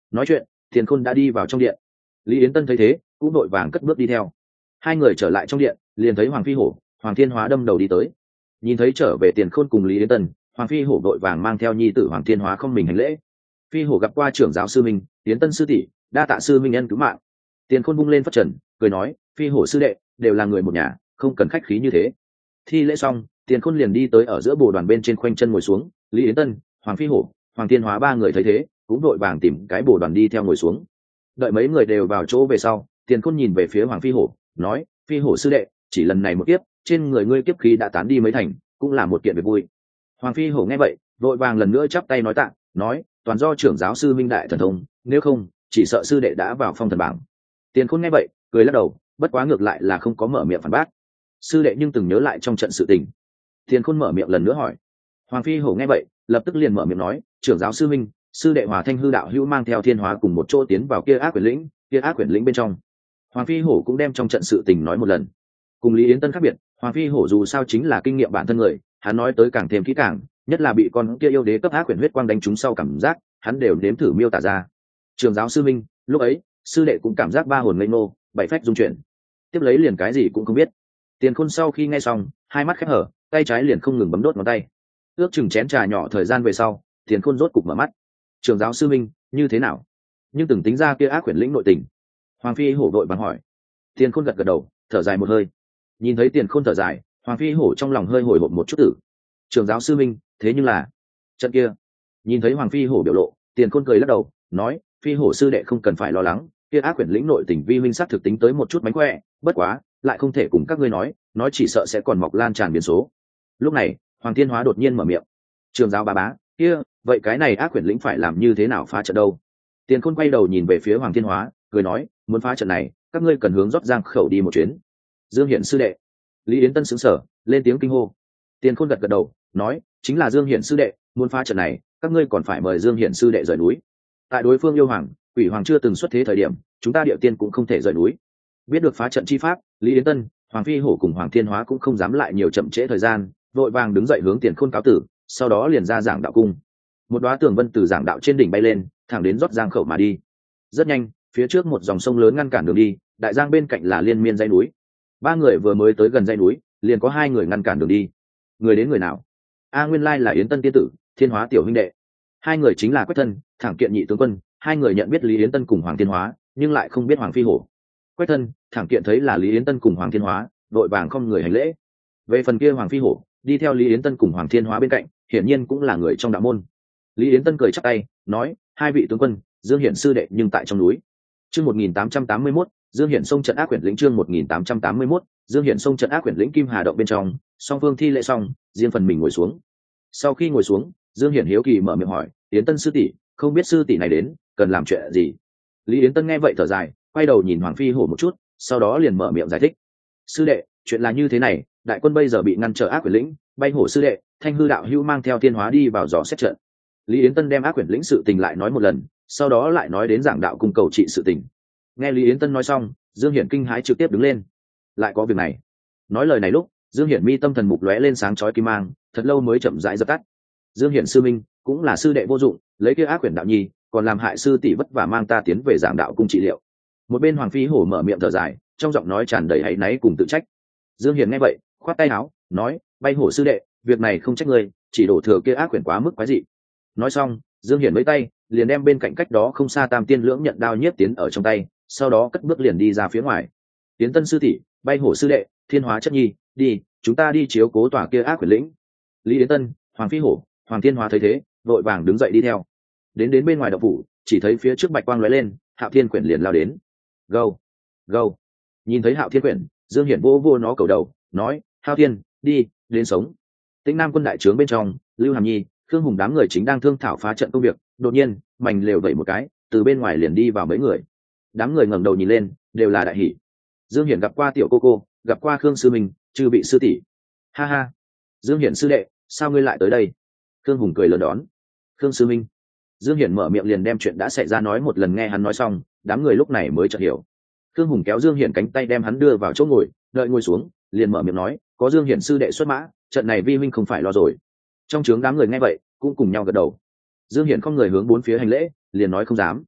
nói chuyện, Tiền Khôn đã đi vào trong điện. Lý Yến Tân thấy thế cũng đội vàng cất bước đi theo. Hai người trở lại trong điện, liền thấy Hoàng Phi Hổ, Hoàng Thiên Hóa đâm đầu đi tới. Nhìn thấy trở về Tiền Khôn cùng Lý Yến Tân, Hoàng Phi Hổ đội vàng mang theo nhi tử Hoàng Thiên Hóa không mình hành lễ. Phi Hổ gặp qua trưởng giáo sư minh, Yến Tân sư tỷ, đa tạ sư minh nhân cứu mạng. Tiền Khôn bung lên phất trần, cười nói, Phi Hổ sư đệ đều là người một nhà, không cần khách khí như thế. Thi lễ xong, Tiền Khôn liền đi tới ở giữa bồ đoàn bên trên khoanh chân ngồi xuống. Lý Yến Tân, Hoàng Phi Hổ, Hoàng Thiên Hóa ba người thấy thế cũng đội vàng tìm cái bồ đoàn đi theo ngồi xuống. Đợi mấy người đều vào chỗ về sau, Tiền Khôn nhìn về phía Hoàng Phi Hổ, nói, Phi Hổ sư đệ, chỉ lần này một kiếp, trên người ngươi kiếp khí đã tán đi mấy thành, cũng là một kiện việc vui. Hoàng Phi Hổ nghe vậy đội vàng lần nữa chắp tay nói tạ, nói, toàn do trưởng giáo sư minh đại thần thông, nếu không chỉ sợ sư đệ đã vào phong thần bảng. Tiền Khôn nghe vậy cười lắc đầu, bất quá ngược lại là không có mở miệng phản bác. Sư đệ nhưng từng nhớ lại trong trận sự tình. Tiền Khôn mở miệng lần nữa hỏi. Hoàng Phi Hổ nghe vậy lập tức liền mở miệng nói, trưởng giáo sư minh, sư đệ Hòa Thanh hư đạo hữu mang theo Thiên Hóa cùng một chỗ tiến vào kia ác quyển lĩnh, kia ác quyển lĩnh bên trong. Hoàng Phi Hổ cũng đem trong trận sự tình nói một lần. Cùng Lý Yến Tân khác biệt, Hoàng Phi Hổ dù sao chính là kinh nghiệm bản thân người, hắn nói tới càng thêm kỹ càng, nhất là bị con kia yêu đế cấp ác quyển huyết quang đánh trúng sau cảm giác, hắn đều nếm thử miêu tả ra. Trưởng giáo sư minh, lúc ấy sư đệ cũng cảm giác ba hồn ngây ngô, bảy phách dung chuyển, tiếp lấy liền cái gì cũng không biết. Tiền Khôn sau khi nghe xong, hai mắt khép hở, tay trái liền không ngừng bấm đốt ngón tay. Ước chừng chén trà nhỏ thời gian về sau, Tiền Khôn rốt cục mở mắt. Trưởng giáo sư minh, như thế nào? Nhưng từng tính ra kia ác quyển lĩnh nội tình. Hoàng Phi Hổ vội vàng hỏi. Tiền Khôn gật gật đầu, thở dài một hơi. Nhìn thấy Tiền Khôn thở dài, Hoàng Phi Hổ trong lòng hơi hồi hộp một chút tử. Trưởng giáo sư minh, thế nhưng là trận kia. Nhìn thấy Hoàng Phi Hổ biểu lộ, Tiền Khôn cười lắc đầu, nói, Phi Hổ sư đệ không cần phải lo lắng, kia ác quyển lĩnh nội tình vi minh sắc thực tính tới một chút mánh khỏe, bất quá lại không thể cùng các ngươi nói, nói chỉ sợ sẽ còn mọc lan tràn biến số. Lúc này Hoàng Thiên Hóa đột nhiên mở miệng. Trường giáo bà bá, kia vậy cái này ác quyển lĩnh phải làm như thế nào phá trận đâu? Tiền Khôn quay đầu nhìn về phía Hoàng Thiên Hóa, cười nói, muốn phá trận này các ngươi cần hướng rót giang khẩu đi một chuyến. Dương Hiển sư đệ. Lý Yến Tân sững sờ, lên tiếng kinh hô. Tiền Khôn gật gật đầu, nói, chính là Dương Hiển sư đệ, muốn phá trận này các ngươi còn phải mời Dương Hiển sư đệ rời núi. Tại đối phương yêu hoàng, quỷ hoàng chưa từng xuất thế thời điểm, chúng ta địa tiên cũng không thể rời núi. Biết được phá trận chi pháp, Lý Yến Tân, Hoàng Phi Hổ cùng Hoàng Thiên Hóa cũng không dám lại nhiều chậm trễ thời gian, vội vàng đứng dậy hướng Tiền Khôn cáo tử, sau đó liền ra giảng đạo cung. Một đóa tường vân từ giảng đạo trên đỉnh bay lên, thẳng đến rót giang khẩu mà đi. Rất nhanh, phía trước một dòng sông lớn ngăn cản đường đi, đại giang bên cạnh là liên miên dãy núi. Ba người vừa mới tới gần dãy núi, liền có hai người ngăn cản đường đi. Người đến người nào? A nguyên lai là Yến Tân tiên tử, Thiên Hóa tiểu huynh đệ. Hai người chính là Quách Thân, Thẳng Kiện nhị tướng quân. Hai người nhận biết Lý Yến Tân cùng Hoàng Thiên Hóa, nhưng lại không biết Hoàng Phi Hổ. Quách Thân, Thẳng Kiện thấy là Lý Yến Tân cùng Hoàng Thiên Hóa, đội vàng không người hành lễ. Về phần kia Hoàng Phi Hổ, đi theo Lý Yến Tân cùng Hoàng Thiên Hóa bên cạnh, hiển nhiên cũng là người trong đạo môn. Lý Yến Tân cười chắp tay, nói, hai vị tướng quân, Dương Hiển sư đệ nhưng tại trong núi. Chương một nghìn tám trăm tám mươi mốt, Dương Hiển sông trận ác quyển lĩnh chương một nghìn tám trăm tám mươi mốt, Dương Hiển sông trận ác quyển lĩnh Kim Hà động bên trong, song phương thi lễ xong, riêng phần mình ngồi xuống. Sau khi ngồi xuống, Dương Hiển hiếu kỳ mở miệng hỏi, Yến Tân sư tỷ, không biết sư tỷ này đến cần làm chuyện gì? Lý Yến Tân nghe vậy thở dài, quay đầu nhìn Hoàng Phi Hổ một chút, sau đó liền mở miệng giải thích. Sư đệ, chuyện là như thế này, đại quân bây giờ bị ngăn trở ác quyển lĩnh, bay hổ sư đệ, Thanh hư đạo hữu mang theo Thiên Hóa đi vào dò xét trận. Lý Yến Tân đem ác quyển lĩnh sự tình lại nói một lần, sau đó lại nói đến giảng đạo cung cầu trị sự tình. Nghe Lý Yến Tân nói xong, Dương Hiển kinh hãi trực tiếp đứng lên. Lại có việc này? Nói lời này lúc, Dương Hiển mi tâm thần mục lóe lên sáng chói kim mang, thật lâu mới chậm rãi dập tắt. Dương Hiển sư minh, cũng là sư đệ vô dụng, lấy kia ác quyển đạo nhi, còn làm hại sư tỷ vất vả mang ta tiến về giảng đạo cung trị liệu. Một bên Hoàng Phi Hổ mở miệng thở dài, trong giọng nói tràn đầy áy náy cùng tự trách. Dương Hiển nghe vậy, khoát tay áo, nói, bay hổ sư đệ, việc này không trách ngươi, chỉ đổ thừa kia ác quyển quá mức quái dị. Nói xong, Dương Hiển với tay, liền đem bên cạnh cách đó không xa Tam Tiên Lưỡng Nhận đao nhiếp tiến ở trong tay, sau đó cất bước liền đi ra phía ngoài. Tiến Tân sư tỷ, bay hổ sư đệ, Thiên Hóa chất nhi, đi, chúng ta đi chiếu cố tòa kia ác quyển lĩnh. Lý Yến Tân, Hoàng Phi Hổ, Hoàng Thiên Hóa thấy thế, vội vàng đứng dậy đi theo. Đến đến bên ngoài động phủ, chỉ thấy phía trước bạch quang lóe lên, Hạo Thiên quyển liền lao đến. Gâu, gâu. Nhìn thấy Hạo Thiên quyển, Dương Hiển vô vô nó cầu đầu, nói, Hạo Thiên, đi, đến sống. Tĩnh Nam quân đại trướng bên trong, Lưu Hàm Nhi, Khương Hùng đám người chính đang thương thảo phá trận công việc, đột nhiên, mảnh lều vẩy một cái, từ bên ngoài liền đi vào mấy người. Đám người ngẩng đầu nhìn lên, đều là đại hỉ. Dương Hiển gặp qua tiểu cô cô, gặp qua Khương sư minh, chư bị sư tỷ. Ha ha, Dương Hiển sư đệ, sao ngươi lại tới đây? Khương Hùng cười lớn đón. Khương sư minh. Dương Hiển mở miệng liền đem chuyện đã xảy ra nói một lần, nghe hắn nói xong, đám người lúc này mới chợt hiểu. Khương Hùng kéo Dương Hiển cánh tay đem hắn đưa vào chỗ ngồi, đợi ngồi xuống, liền mở miệng nói, có Dương Hiển sư đệ xuất mã, trận này vi huynh không phải lo rồi. Trong trướng đám người nghe vậy, cũng cùng nhau gật đầu. Dương Hiển không người hướng bốn phía hành lễ, liền nói không dám.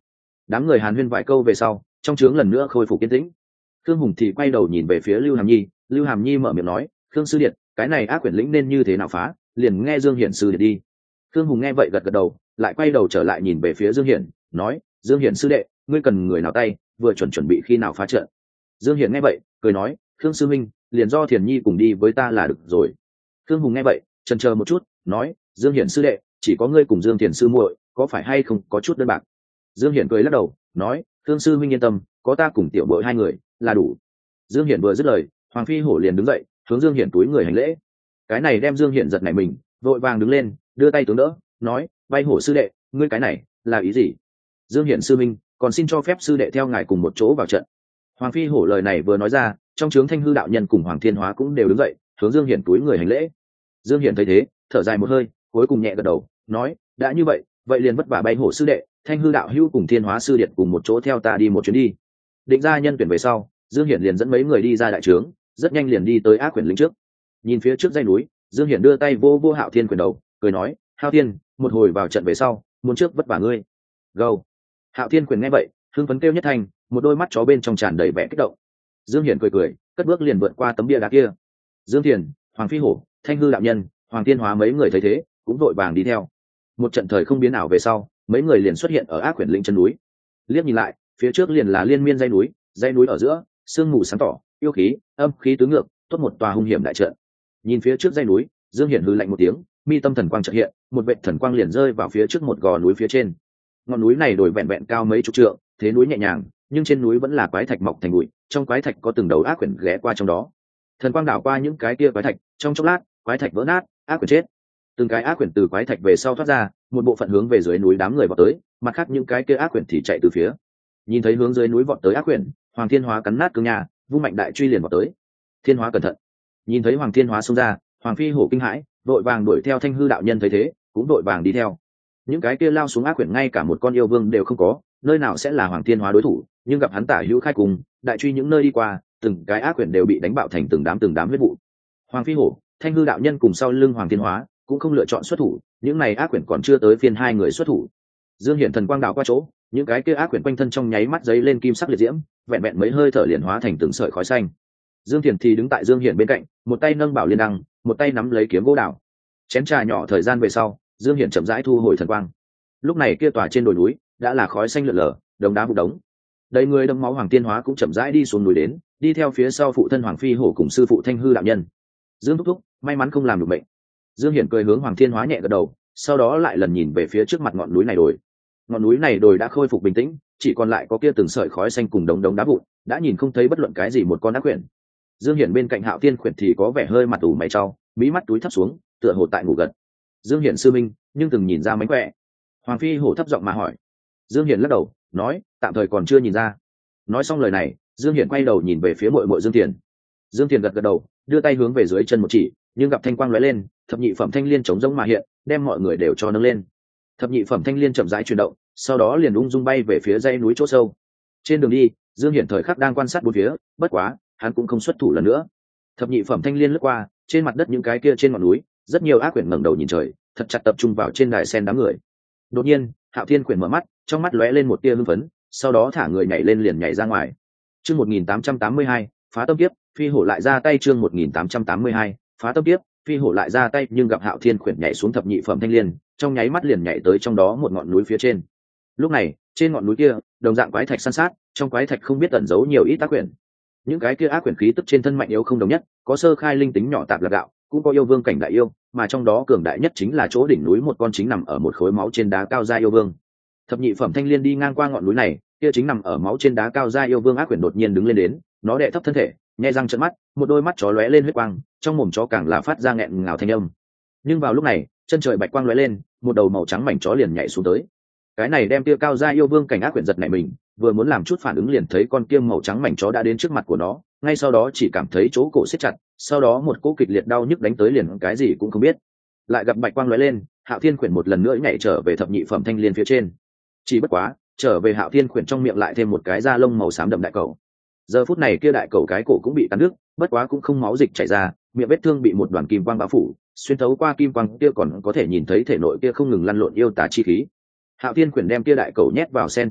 đám người hàn huyên vài câu về sau, trong trướng lần nữa khôi phục yên tĩnh. Khương Hùng thì quay đầu nhìn về phía Lưu Hàm Nhi, Lưu Hàm Nhi mở miệng nói, Khương sư điện, cái này ác quyển lĩnh nên như thế nào phá, liền nghe Dương Hiển sư điện đi. Khương Hùng nghe vậy gật gật đầu, lại quay đầu trở lại nhìn về phía Dương Hiển, nói, Dương Hiển sư đệ, ngươi cần người nào tay, vừa chuẩn chuẩn bị khi nào phá trận. Dương Hiển nghe vậy cười nói, Khương sư minh, liền do Thiền Nhi cùng đi với ta là được rồi. Khương Hùng nghe vậy chần chờ một chút, nói, Dương Hiển sư đệ, chỉ có ngươi cùng Dương Thiền sư muội, có phải hay không có chút đơn bạc. Dương Hiển cười lắc đầu, nói, Khương sư minh yên tâm, có ta cùng tiểu bội hai người là đủ. Dương Hiển vừa dứt lời, Hoàng Phi Hổ liền đứng dậy, hướng Dương Hiển túi người hành lễ. Cái này đem Dương Hiển giật nảy mình, vội vàng đứng lên, đưa tay tướng đỡ, nói, bay Hổ sư đệ, ngươi cái này là ý gì? Dương Hiển sư minh, còn xin cho phép sư đệ theo ngài cùng một chỗ vào trận. Hoàng Phi Hổ lời này vừa nói ra, trong trướng Thanh Hư đạo nhân cùng Hoàng Thiên Hóa cũng đều đứng dậy, hướng Dương Hiển túi người hành lễ. Dương Hiển thấy thế, thở dài một hơi, cuối cùng nhẹ gật đầu, nói, đã như vậy, vậy liền vất vả bay Hổ sư đệ, Thanh Hư đạo hữu cùng Thiên Hóa sư điện cùng một chỗ theo ta đi một chuyến đi. Định ra nhân tuyển về sau, Dương Hiển liền dẫn mấy người đi ra đại trướng, rất nhanh liền đi tới ác quyển lĩnh trước. Nhìn phía trước dãy núi, Dương Hiển đưa tay vô vô Hạo Thiên quyền đầu, cười nói, Hạo Thiên, một hồi vào trận về sau, muốn trước vất vả ngươi. Go. Hạo Thiên quyền nghe vậy, hưng phấn kêu nhất thành, một đôi mắt chó bên trong tràn đầy vẻ kích động. Dương Hiển cười cười, cất bước liền vượt qua tấm bia đá kia. Dương Thiền, Hoàng Phi Hổ, Thanh Hư đạo nhân, Hoàng Thiên Hóa mấy người thấy thế, cũng vội vàng đi theo. Một trận thời không biến ảo về sau, mấy người liền xuất hiện ở ác quyển lĩnh chân núi. Liếc nhìn lại, phía trước liền là liên miên dãy núi, dãy núi ở giữa, sương mù sáng tỏ, yêu khí, âm khí tứ ngược, tốt một tòa hung hiểm đại trận. Nhìn phía trước dãy núi, Dương Hiển hừ lạnh một tiếng, mi tâm thần quang chợt hiện, một vệt thần quang liền rơi vào phía trước một gò núi phía trên. Ngọn núi này đồi vẹn vẹn cao mấy chục trượng, thế núi nhẹ nhàng, nhưng trên núi vẫn là quái thạch mọc thành bụi, trong quái thạch có từng đầu ác quyển ghé qua trong đó. Thần quang đảo qua những cái kia quái thạch, trong chốc lát, quái thạch vỡ nát, ác quyển chết. Từng cái ác quyển từ quái thạch về sau thoát ra, một bộ phận hướng về dưới núi đám người vọt tới, mặt khác những cái kia ác quyển thì chạy từ phía. Nhìn thấy hướng dưới núi vọt tới ác quyển, Hoàng Thiên Hóa cắn nát cương nhà, vung mạnh đại truy liền vọt tới. Thiên Hóa cẩn thận. Nhìn thấy Hoàng Thiên Hóa xông ra, Hoàng Phi Hổ kinh hãi, vội vàng đuổi theo Thanh Hư đạo nhân thấy thế, cũng vội vàng đi theo. Những cái kia lao xuống ác quyển ngay cả một con yêu vương đều không có, nơi nào sẽ là Hoàng Thiên Hóa đối thủ, nhưng gặp hắn tả hữu khai cùng, đại truy những nơi đi qua, từng cái ác quyển đều bị đánh bạo thành từng đám từng đám huyết vụ. Hoàng Phi Hổ, Thanh Hư đạo nhân cùng sau lưng Hoàng Thiên Hóa cũng không lựa chọn xuất thủ, những này ác quyển còn chưa tới phiên hai người xuất thủ. Dương Hiển thần quang đạo qua chỗ, những cái kia ác quyển quanh thân trong nháy mắt giấy lên kim sắc liệt diễm, vẹn vẹn mấy hơi thở liền hóa thành từng sợi khói xanh. Dương Thiền thì đứng tại Dương Hiển bên cạnh, một tay nâng bảo liên đăng, một tay nắm lấy kiếm gỗ đào. Chén trà nhỏ thời gian về sau, Dương Hiển chậm rãi thu hồi thần quang. Lúc này kia tòa trên đồi núi đã là khói xanh lượn lờ, đống đá vụ đống. Đầy người đẫm máu Hoàng Thiên Hóa cũng chậm rãi đi xuống núi đến, đi theo phía sau phụ thân Hoàng Phi Hổ cùng sư phụ Thanh Hư đạo nhân. Dương thúc thúc, may mắn không làm được bệnh. Dương Hiển cười hướng Hoàng Thiên Hóa nhẹ gật đầu, sau đó lại lần nhìn về phía trước mặt ngọn núi này đồi. Ngọn núi này đồi đã khôi phục bình tĩnh, chỉ còn lại có kia từng sợi khói xanh cùng đống đống đá vụn, đã nhìn không thấy bất luận cái gì một con ác quyển. Dương Hiển bên cạnh Hạo Thiên Quyển thì có vẻ hơi mặt ủ mày trao, mí mắt túi thấp xuống, tựa hồ tại ngủ gật. Dương Hiển sư minh, nhưng từng nhìn ra mánh khỏe. Hoàng Phi Hổ thấp giọng mà hỏi. Dương Hiển lắc đầu, nói, tạm thời còn chưa nhìn ra. Nói xong lời này, Dương Hiển quay đầu nhìn về phía muội muội Dương Tiền. Dương Tiền gật gật đầu, đưa tay hướng về dưới chân một chỉ, nhưng gặp thanh quang lóe lên, thập nhị phẩm thanh liên chống rỗng mà hiện, đem mọi người đều cho nâng lên. Thập nhị phẩm thanh liên chậm rãi chuyển động, sau đó liền ung dung bay về phía dãy núi chỗ sâu. Trên đường đi, Dương Hiển thời khắc đang quan sát bốn phía, bất quá, hắn cũng không xuất thủ lần nữa. Thập nhị phẩm thanh liên lướt qua, trên mặt đất những cái kia trên ngọn núi, rất nhiều ác quyển ngẩng đầu nhìn trời, thật chặt tập trung vào trên đài sen đám người. Đột nhiên, Hạo Thiên Quyển mở mắt, trong mắt lóe lên một tia hưng phấn, sau đó thả người nhảy lên liền nhảy ra ngoài. Chương một nghìn tám trăm tám mươi hai, phá tâm kiếp, Phi Hổ lại ra tay. Chương một nghìn tám trăm tám mươi hai, phá tâm kiếp, Phi Hổ lại ra tay, nhưng gặp Hạo Thiên Quyển nhảy xuống thập nhị phẩm thanh liên, trong nháy mắt liền nhảy tới trong đó một ngọn núi phía trên. Lúc này, trên ngọn núi kia, đồng dạng quái thạch san sát, trong quái thạch không biết ẩn giấu nhiều ít ác quyển. Những cái kia ác quyển khí tức trên thân mạnh yếu không đồng nhất, có sơ khai linh tính nhỏ tạp là gạo, cũng có yêu vương cảnh đại yêu, mà trong đó cường đại nhất chính là chỗ đỉnh núi một con chính nằm ở một khối máu trên đá cao gia yêu vương. Thập nhị phẩm thanh liên đi ngang qua ngọn núi này, kia chính nằm ở máu trên đá cao gia yêu vương ác quyển đột nhiên đứng lên đến, nó đè thấp thân thể, nhẹ răng trợn mắt, một đôi mắt chó lóe lên huyết quang, trong mồm chó càng là phát ra nghẹn ngào thanh âm. Nhưng vào lúc này, chân trời bạch quang lóe lên, một đầu màu trắng mảnh chó liền nhảy xuống tới. Cái này đem kia cao gia yêu vương cảnh ác quyển giật nảy mình, vừa muốn làm chút phản ứng liền thấy con kia màu trắng mảnh chó đã đến trước mặt của nó, ngay sau đó chỉ cảm thấy chỗ cổ siết chặt, sau đó một cỗ kịch liệt đau nhức đánh tới liền cái gì cũng không biết. Lại gặp bạch quang lóe lên, Hạo Thiên Quyển một lần nữa nhảy trở về thập nhị phẩm thanh liên phía trên. Chỉ bất quá, trở về Hạo Thiên Quyển trong miệng lại thêm một cái da lông màu xám đậm đại cầu. Giờ phút này kia đại cầu cái cổ cũng bị cắn đứt, bất quá cũng không máu dịch chảy ra, miệng vết thương bị một đoàn kim quang bao phủ, xuyên thấu qua kim quang kia còn có thể nhìn thấy thể nội kia không ngừng lăn lộn yêu tà chi khí. Hạo Thiên Quyển đem kia đại cầu nhét vào sen trên đài,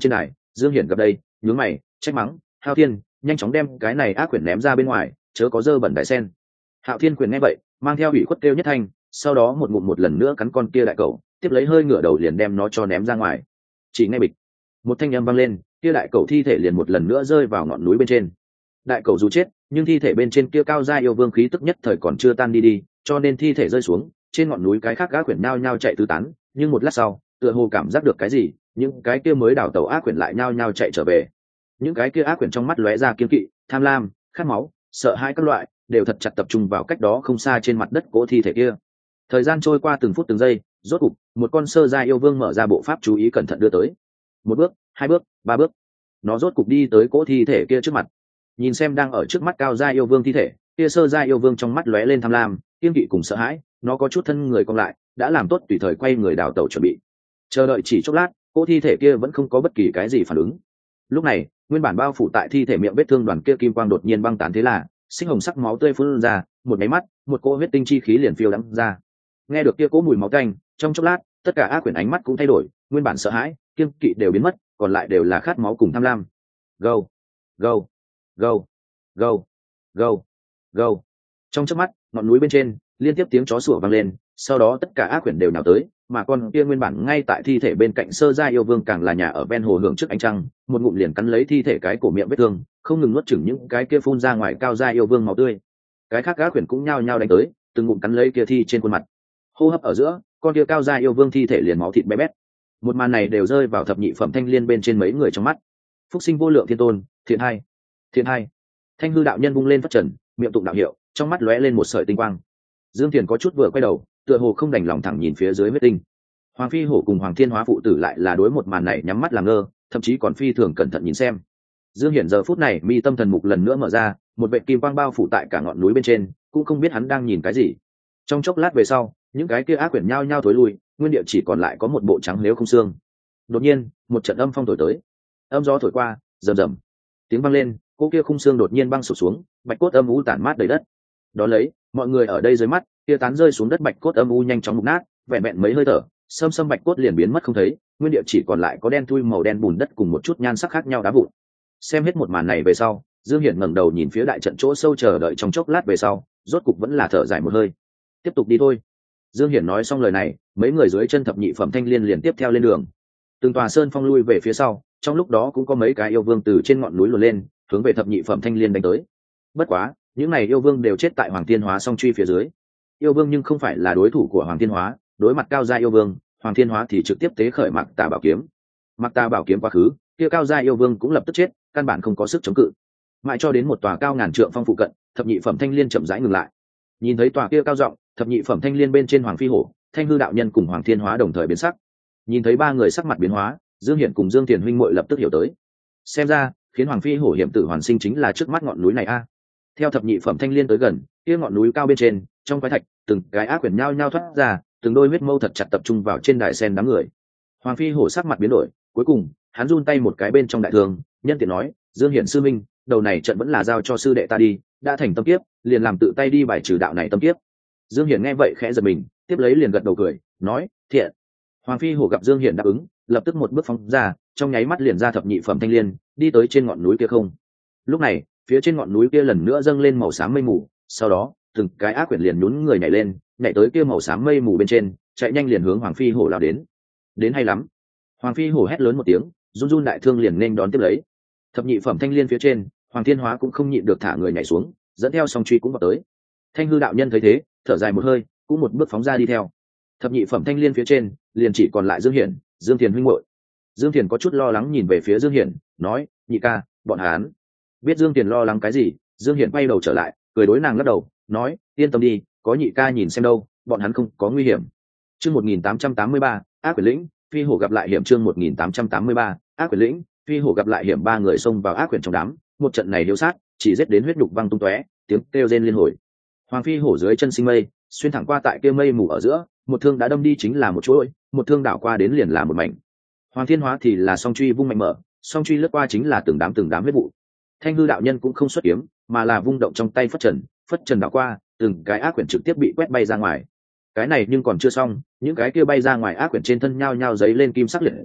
Dương Hiển gặp đây nhướng mày trách mắng: Hạo Thiên, nhanh chóng đem cái này ác quyển ném ra bên ngoài, chớ có dơ bẩn đại sen. Hạo Thiên quyền nghe vậy mang theo ủy khuất kêu nhất thanh, sau đó một ngụm một lần nữa cắn con kia đại cầu, tiếp lấy hơi ngửa đầu liền đem nó cho ném ra ngoài. Chỉ nghe bịch một thanh âm vang lên, kia đại cầu thi thể liền một lần nữa rơi vào ngọn núi bên trên. Đại cầu dù chết, nhưng thi thể bên trên kia cao gia yêu vương khí tức nhất thời còn chưa tan đi đi, cho nên thi thể rơi xuống trên ngọn núi, cái khác ác quyển nhao nhao chạy tứ tán. Nhưng một lát sau, tựa hồ cảm giác được cái gì, những cái kia mới đào tẩu ác quyển lại nhao nhao chạy trở về. Những cái kia ác quyển trong mắt lóe ra kiên kỵ, tham lam, khát máu, sợ hãi các loại, đều thật chặt tập trung vào cách đó không xa trên mặt đất cỗ thi thể kia. Thời gian trôi qua từng phút từng giây, rốt cục một con sơ gia yêu vương mở ra bộ pháp chú ý cẩn thận đưa tới. Một bước, hai bước, ba bước, nó rốt cục đi tới cỗ thi thể kia trước mặt. Nhìn xem đang ở trước mắt cao gia yêu vương thi thể kia, sơ gia yêu vương trong mắt lóe lên tham lam, kiên kỵ cùng sợ hãi, nó có chút thân người cong lại, đã làm tốt tùy thời quay người đào tẩu chuẩn bị. Chờ đợi chỉ chốc lát, cỗ thi thể kia vẫn không có bất kỳ cái gì phản ứng. Lúc này, nguyên bản bao phủ tại thi thể miệng vết thương đoàn kia kim quang đột nhiên băng tán, thế là sinh hồng sắc máu tươi phun ra, một máy mắt một cỗ huyết tinh chi khí liền phiêu đắng ra. Nghe được kia cỗ mùi máu tanh, trong chốc lát tất cả ác quyển ánh mắt cũng thay đổi, nguyên bản sợ hãi kiên kỵ đều biến mất, còn lại đều là khát máu cùng tham lam. Gâu gâu gâu gâu gâu gâu. Trong chớp mắt, ngọn núi bên trên liên tiếp tiếng chó sủa vang lên, sau đó tất cả ác quyển đều nhào tới, mà con kia nguyên bản ngay tại thi thể bên cạnh sơ gia yêu vương càng là nhà ở ven hồ hưởng trước ánh trăng, một ngụm liền cắn lấy thi thể cái cổ miệng vết thương, không ngừng nuốt chửng những cái kia phun ra ngoài cao gia yêu vương máu tươi. Cái khác ác quyển cũng nhao nhao đánh tới, từng ngụm cắn lấy kia thi trên khuôn mặt. Hô hấp ở giữa, con kia cao gia yêu vương thi thể liền máu thịt bé bét. Một màn này đều rơi vào thập nhị phẩm thanh liên bên trên mấy người trong mắt. Phúc sinh vô lượng thiên tôn, thiện hai, thiện hai. Thanh hư đạo nhân vung lên phất trần, miệng tụng đạo hiệu, trong mắt lóe lên một sợi tinh quang. Dương Thiền có chút vừa quay đầu, tựa hồ không đành lòng thẳng nhìn phía dưới huyết tinh. Hoàng phi hổ cùng Hoàng Thiên Hóa phụ tử lại là đối một màn này nhắm mắt làm ngơ, thậm chí còn phi thường cẩn thận nhìn xem. Dương Hiển giờ phút này mi tâm thần mục lần nữa mở ra, một vệt kim quang bao phủ tại cả ngọn núi bên trên, cũng không biết hắn đang nhìn cái gì. Trong chốc lát về sau, những cái kia ác quyển nhao nhao thối lui, nguyên địa chỉ còn lại có một bộ trắng nếu không xương. Đột nhiên, một trận âm phong thổi tới, âm gió thổi qua, rầm rầm, tiếng vang lên, cô kia khung xương đột nhiên băng sụp xuống, bạch cốt âm u tản mát đầy đất. Đó lấy, mọi người ở đây dưới mắt, kia tán rơi xuống đất bạch cốt âm u nhanh chóng mục nát, vẹn vẹn mấy hơi thở, sâm sâm bạch cốt liền biến mất không thấy, nguyên địa chỉ còn lại có đen thui màu đen bùn đất cùng một chút nhan sắc khác nhau đá vụn. Xem hết một màn này về sau, Dương Hiển ngẩng đầu nhìn phía đại trận chỗ sâu, chờ đợi trong chốc lát về sau, rốt cục vẫn là thở dài một hơi. Tiếp tục đi thôi. Dương Hiển nói xong lời này, mấy người dưới chân thập nhị phẩm thanh liên liền tiếp theo lên đường. Từng tòa sơn phong lui về phía sau, trong lúc đó cũng có mấy cái yêu vương từ trên ngọn núi luồn lên, hướng về thập nhị phẩm thanh liên đánh tới. Bất quá, những này yêu vương đều chết tại Hoàng Thiên Hóa song truy phía dưới. Yêu vương nhưng không phải là đối thủ của Hoàng Thiên Hóa, đối mặt cao gia yêu vương, Hoàng Thiên Hóa thì trực tiếp tế khởi Mặc Tà Bảo Kiếm. Mặc Tà Bảo Kiếm quá khứ, kia cao gia yêu vương cũng lập tức chết, căn bản không có sức chống cự. Mãi cho đến một tòa cao ngàn trượng phong phụ cận, thập nhị phẩm thanh liên chậm rãi ngừng lại. Nhìn thấy tòa kia cao rộng, thập nhị phẩm thanh liên bên trên Hoàng Phi Hổ, Thanh hư đạo nhân cùng Hoàng Thiên Hóa đồng thời biến sắc. Nhìn thấy ba người sắc mặt biến hóa, Dương Hiển cùng Dương Tiền huynh muội lập tức hiểu tới. Xem ra, khiến Hoàng Phi Hổ hiểm tử hoàn sinh chính là trước mắt ngọn núi này a. Theo thập nhị phẩm thanh liên tới gần, kia ngọn núi cao bên trên, trong quái thạch, từng cái ác quyển nhao nhao thoát ra, từng đôi huyết mâu thật chặt tập trung vào trên đài sen đám người. Hoàng Phi Hổ sắc mặt biến đổi, cuối cùng, hắn run tay một cái bên trong đại thương, nhân tiện nói: Dương Hiển sư minh, đầu này trận vẫn là giao cho sư đệ ta đi, đã thành tâm kiếp, liền làm tự tay đi bài trừ đạo này tâm kiếp. Dương Hiển nghe vậy khẽ giật mình, tiếp lấy liền gật đầu cười, nói: thiện. Hoàng Phi Hổ gặp Dương Hiển đáp ứng, lập tức một bước phóng ra, trong nháy mắt liền ra thập nhị phẩm thanh liên, đi tới trên ngọn núi kia không. Lúc này, phía trên ngọn núi kia lần nữa dâng lên màu xám mây mù, sau đó, từng cái ác quyển liền nhún người nhảy lên, nhảy tới kia màu xám mây mù bên trên, chạy nhanh liền hướng Hoàng Phi Hổ lao đến. Đến hay lắm. Hoàng Phi Hổ hét lớn một tiếng, run run đại thương liền nên đón tiếp lấy. Thập nhị phẩm thanh liên phía trên, Hoàng Thiên Hóa cũng không nhịn được thả người nhảy xuống, dẫn theo song truy cũng vào tới. Thanh hư đạo nhân thấy thế, thở dài một hơi, cũng một bước phóng ra đi theo. Thập nhị phẩm thanh liên phía trên, liền chỉ còn lại Dương Hiển, Dương Thiền huynh muội. Dương Thiền có chút lo lắng nhìn về phía Dương Hiển, nói: nhị ca, bọn hắn. Biết Dương Thiền lo lắng cái gì, Dương Hiển quay đầu trở lại, cười đối nàng lắc đầu, nói: yên tâm đi, có nhị ca nhìn xem đâu, bọn hắn không có nguy hiểm. Chương một nghìn tám trăm tám mươi ba, ác quyển lĩnh, Phi Hổ gặp lại hiểm. Chương một nghìn tám trăm tám mươi ba, ác quyển lĩnh, Phi Hổ gặp lại hiểm. Ba người xông vào ác quyển trong đám, một trận này hiếu sát, chỉ giết đến huyết nhục văng tung tóe, tiếng kêu rên liên hồi. Hoàng Phi Hổ dưới chân sinh mây, xuyên thẳng qua tại kia mây mù ở giữa, một thương đã đâm đi chính là một chuỗi, một thương đảo qua đến liền là một mảnh. Hoàng Thiên Hóa thì là song truy vung mạnh mở, song truy lướt qua chính là từng đám từng đám huyết vụ. Thanh hư đạo nhân cũng không xuất kiếm, mà là vung động trong tay phất trần, phất trần đảo qua, từng cái ác quyển trực tiếp bị quét bay ra ngoài. Cái này nhưng còn chưa xong, những cái kia bay ra ngoài ác quyển trên thân nhao nhao giấy lên kim sắc liệt diễm,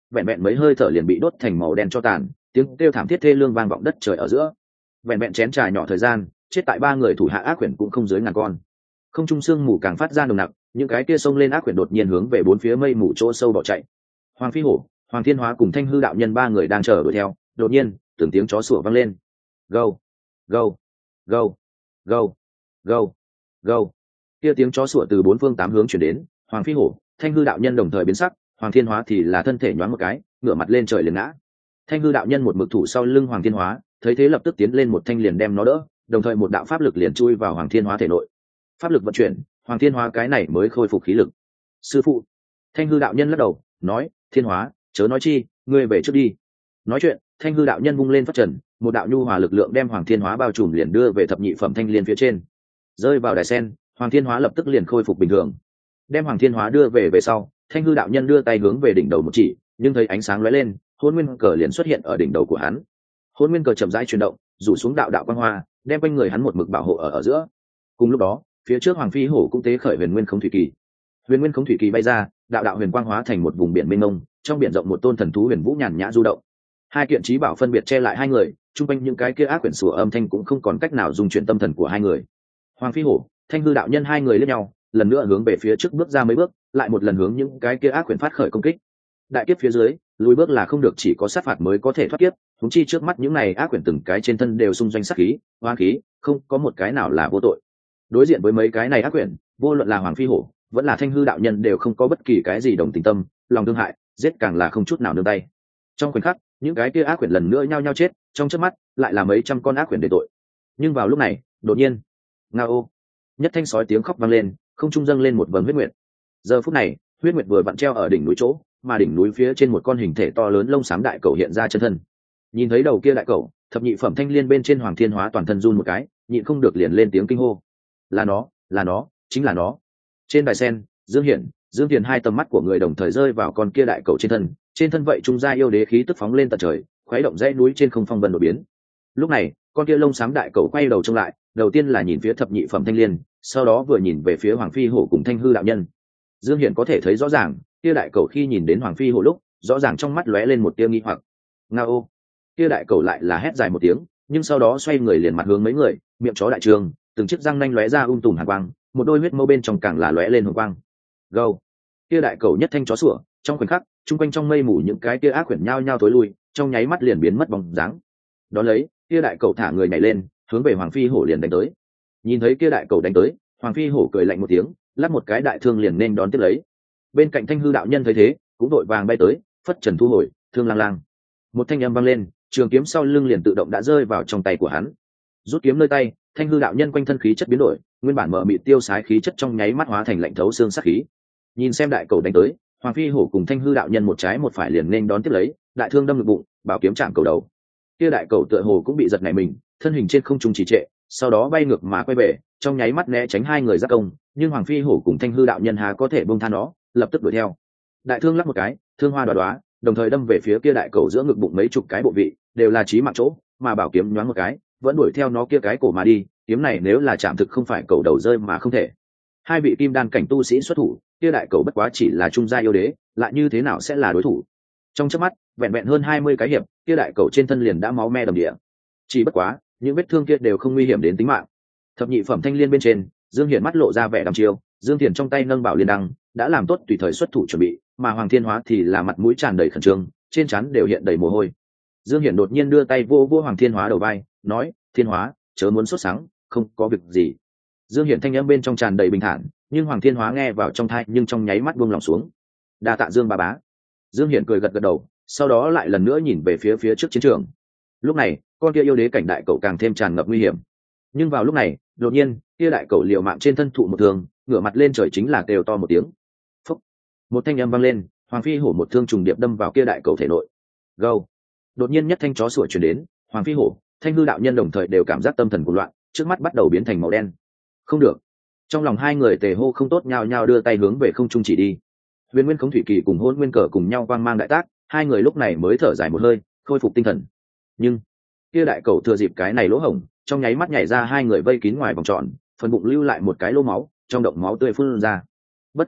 vẹn vẹn mấy hơi thở liền bị đốt thành màu đen cho tàn, tiếng kêu thảm thiết thê lương vang vọng đất trời ở giữa. Vẹn vẹn chén trà nhỏ thời gian, chết tại ba người thủ hạ ác quyển cũng không dưới ngàn con. Không trung sương mù càng phát ra nồng nặc, những cái kia xông lên ác quyển đột nhiên hướng về bốn phía mây mù chỗ sâu bỏ chạy. Hoàng Phi Hổ, Hoàng Thiên Hóa cùng Thanh Hư đạo nhân ba người đang chờ đuổi theo, đột nhiên từng tiếng chó sủa vang lên. Gâu, gâu, gâu, gâu, gâu, gâu. Kia tiếng chó sủa từ bốn phương tám hướng chuyển đến, Hoàng Phi Hổ, Thanh Hư đạo nhân đồng thời biến sắc, Hoàng Thiên Hóa thì là thân thể nhoáng một cái, ngửa mặt lên trời liền ngã. Thanh Hư đạo nhân một mực thủ sau lưng Hoàng Thiên Hóa, thấy thế lập tức tiến lên một thanh liền đem nó đỡ, đồng thời một đạo pháp lực liền chui vào Hoàng Thiên Hóa thể nội. Pháp lực vận chuyển, Hoàng Thiên Hóa cái này mới khôi phục khí lực. Sư phụ, Thanh Hư đạo nhân lắc đầu, nói, Thiên Hóa, chớ nói chi, ngươi về trước đi. Nói chuyện, Thanh Hư đạo nhân vung lên phất trần, một đạo nhu hòa lực lượng đem Hoàng Thiên Hóa bao trùm liền đưa về thập nhị phẩm thanh liên phía trên. Rơi vào đài sen, Hoàng Thiên Hóa lập tức liền khôi phục bình thường. Đem Hoàng Thiên Hóa đưa về về sau, Thanh Hư đạo nhân đưa tay hướng về đỉnh đầu một chỉ, nhưng thấy ánh sáng lóe lên, Hỗn Nguyên cờ liền xuất hiện ở đỉnh đầu của hắn. Hỗn Nguyên cờ chậm rãi chuyển động, rủ xuống đạo đạo quang hoa, đem quanh người hắn một mực bảo hộ ở ở giữa. Cùng lúc đó, phía trước Hoàng Phi Hổ cũng tế khởi Huyền Nguyên Khống Thủy Kỳ. Huyền Nguyên Khống Thủy Kỳ bay ra, đạo đạo huyền quang hóa thành một vùng biển mênh mông, trong biển rộng một tôn thần thú huyền vũ nhàn nhã du động. Hai kiện trí bảo phân biệt che lại hai người, chung quanh những cái kia ác quyển sủa âm thanh cũng không còn cách nào dung chuyển tâm thần của hai người. Hoàng Phi Hổ, Thanh Hư đạo nhân hai người liếc nhau, lần nữa hướng về phía trước bước ra mấy bước, lại một lần hướng những cái kia ác quyển phát khởi công kích. Đại kiếp phía dưới, lùi bước là không được, chỉ có sát phạt mới có thể thoát kiếp, huống chi trước mắt những này ác quyển từng cái trên thân đều xung doanh sát khí, oán khí, không có một cái nào là vô tội. Đối diện với mấy cái này ác quyển, vô luận là Hoàng Phi Hổ, vẫn là Thanh Hư đạo nhân đều không có bất kỳ cái gì đồng tình tâm, lòng thương hại, giết càng là không chút nào nương tay. Trong khoảnh khắc, những cái kia ác quyển lần nữa nhao nhao chết, trong chớp mắt, lại là mấy trăm con ác quyển để tội. Nhưng vào lúc này, đột nhiên, ngao, nhất thanh sói tiếng khóc vang lên, không trung dâng lên một vầng huyết nguyệt. Giờ phút này, huyết nguyệt vừa vặn treo ở đỉnh núi chỗ, mà đỉnh núi phía trên một con hình thể to lớn lông xám đại cầu hiện ra chân thân. Nhìn thấy đầu kia đại cầu, thập nhị phẩm thanh liên bên trên Hoàng Thiên Hóa toàn thân run một cái, nhịn không được liền lên tiếng kinh hô. Là nó, là nó, chính là nó. Trên đài sen, Dương Hiển, Dương Thiền hai tầm mắt của người đồng thời rơi vào con kia đại cầu trên thân, trên thân vậy trung gia yêu đế khí tức phóng lên tận trời, khuấy động dãy núi trên không phong vân đột biến. Lúc này, con kia lông xám đại cầu quay đầu trông lại, đầu tiên là nhìn phía thập nhị phẩm thanh liên, sau đó vừa nhìn về phía Hoàng Phi Hổ cùng Thanh Hư đạo nhân. Dương Hiển có thể thấy rõ ràng, kia đại cầu khi nhìn đến Hoàng Phi Hổ lúc, rõ ràng trong mắt lóe lên một tia nghi hoặc. Ngao! Kia đại cầu lại là hét dài một tiếng, nhưng sau đó xoay người liền mặt hướng mấy người, miệng chó đại trường, từng chiếc răng nanh lóe ra um tùm hàn quang, một đôi huyết mâu bên trong càng là lóe lên hồng quang. Gâu! Kia đại cầu nhất thanh chó sủa, trong khoảnh khắc, trung quanh trong mây mù những cái kia ác quyển nhao nhao tối lui, trong nháy mắt liền biến mất bóng dáng. Đó lấy, kia đại cầu thả người nhảy lên, hướng về Hoàng Phi Hổ liền đánh tới. Nhìn thấy kia đại cầu đánh tới, Hoàng Phi Hổ cười lạnh một tiếng, lắp một cái đại thương liền nên đón tiếp lấy. Bên cạnh Thanh Hư đạo nhân thấy thế, cũng đội vàng bay tới, phất trần thu hồi, thương lang lang. Một thanh âm vang lên, trường kiếm sau lưng liền tự động đã rơi vào trong tay của hắn. Rút kiếm nơi tay, Thanh Hư đạo nhân quanh thân khí chất biến đổi, nguyên bản mở mịt tiêu sái khí chất trong nháy mắt hóa thành lạnh thấu xương sát khí. Nhìn xem đại cầu đánh tới, Hoàng Phi Hổ cùng Thanh Hư đạo nhân một trái một phải liền nên đón tiếp lấy, đại thương đâm ngực bụng, bảo kiếm chạm cầu đầu. Kia đại cầu tựa hồ cũng bị giật nảy mình, thân hình trên không trung trì trệ, sau đó bay ngược mà quay về, trong nháy mắt né tránh hai người giáp công, nhưng Hoàng Phi Hổ cùng Thanh Hư đạo nhân há có thể buông tha nó, lập tức đuổi theo. Đại thương lắc một cái, thương hoa đóa đóa, đồng thời đâm về phía kia đại cầu giữa ngực bụng mấy chục cái bộ vị, đều là chí mạng chỗ, mà bảo kiếm nhoáng một cái, vẫn đuổi theo nó kia cái cổ mà đi, kiếm này nếu là chạm thực không phải cầu đầu rơi mà không thể. Hai vị kim đan cảnh tu sĩ xuất thủ, kia đại cầu bất quá chỉ là trung gia yêu đế, lại như thế nào sẽ là đối thủ? Trong chớp mắt, vẹn vẹn hơn hai mươi cái hiệp, kia đại cầu trên thân liền đã máu me đầm địa. Chỉ bất quá, những vết thương kia đều không nguy hiểm đến tính mạng. Thập nhị phẩm thanh liên bên trên, Dương Hiển mắt lộ ra vẻ đăm chiêu, Dương Thiền trong tay nâng bảo liên đăng, đã làm tốt tùy thời xuất thủ chuẩn bị, mà Hoàng Thiên Hóa thì là mặt mũi tràn đầy khẩn trương, trên trán đều hiện đầy mồ hôi. Dương Hiển đột nhiên đưa tay vô vô Hoàng Thiên Hóa đầu vai, nói: "Thiên Hóa, chớ muốn sốt sắng, không có việc gì." Dương Hiển thanh âm bên trong tràn đầy bình thản, nhưng Hoàng Thiên Hóa nghe vào trong tai, nhưng trong nháy mắt buông lòng xuống. "Đa tạ Dương ba bá." Dương Hiển cười gật gật đầu, sau đó lại lần nữa nhìn về phía phía trước chiến trường. Lúc này, con kia yêu đế cảnh đại cậu càng thêm tràn ngập nguy hiểm. Nhưng vào lúc này, đột nhiên, kia đại cậu liều mạng trên thân thụ một thương, ngửa mặt lên trời chính là kêu to một tiếng. Phúc! Một thanh âm vang lên, Hoàng Phi Hổ một thương trùng điệp đâm vào kia đại cậu thể nội. Gâu! Đột nhiên nhất thanh chó sủa truyền đến, Hoàng Phi Hổ, Thanh Hư đạo nhân đồng thời đều cảm giác tâm thần cuồng loạn, trước mắt bắt đầu biến thành màu đen. Không được! Trong lòng hai người tề hô không tốt, nhao nhao đưa tay hướng về không trung chỉ đi. Huyền Nguyên Khống Thủy Kỳ cùng Hỗn Nguyên Cờ cùng nhau quang mang đại tác, hai người lúc này mới thở dài một hơi, khôi phục tinh thần. Nhưng kia đại cầu thừa dịp cái này lỗ hổng, trong nháy mắt nhảy ra, hai người vây kín ngoài vòng tròn, phần bụng lưu lại một cái lỗ máu, trong động máu tươi phun ra. Bất quá,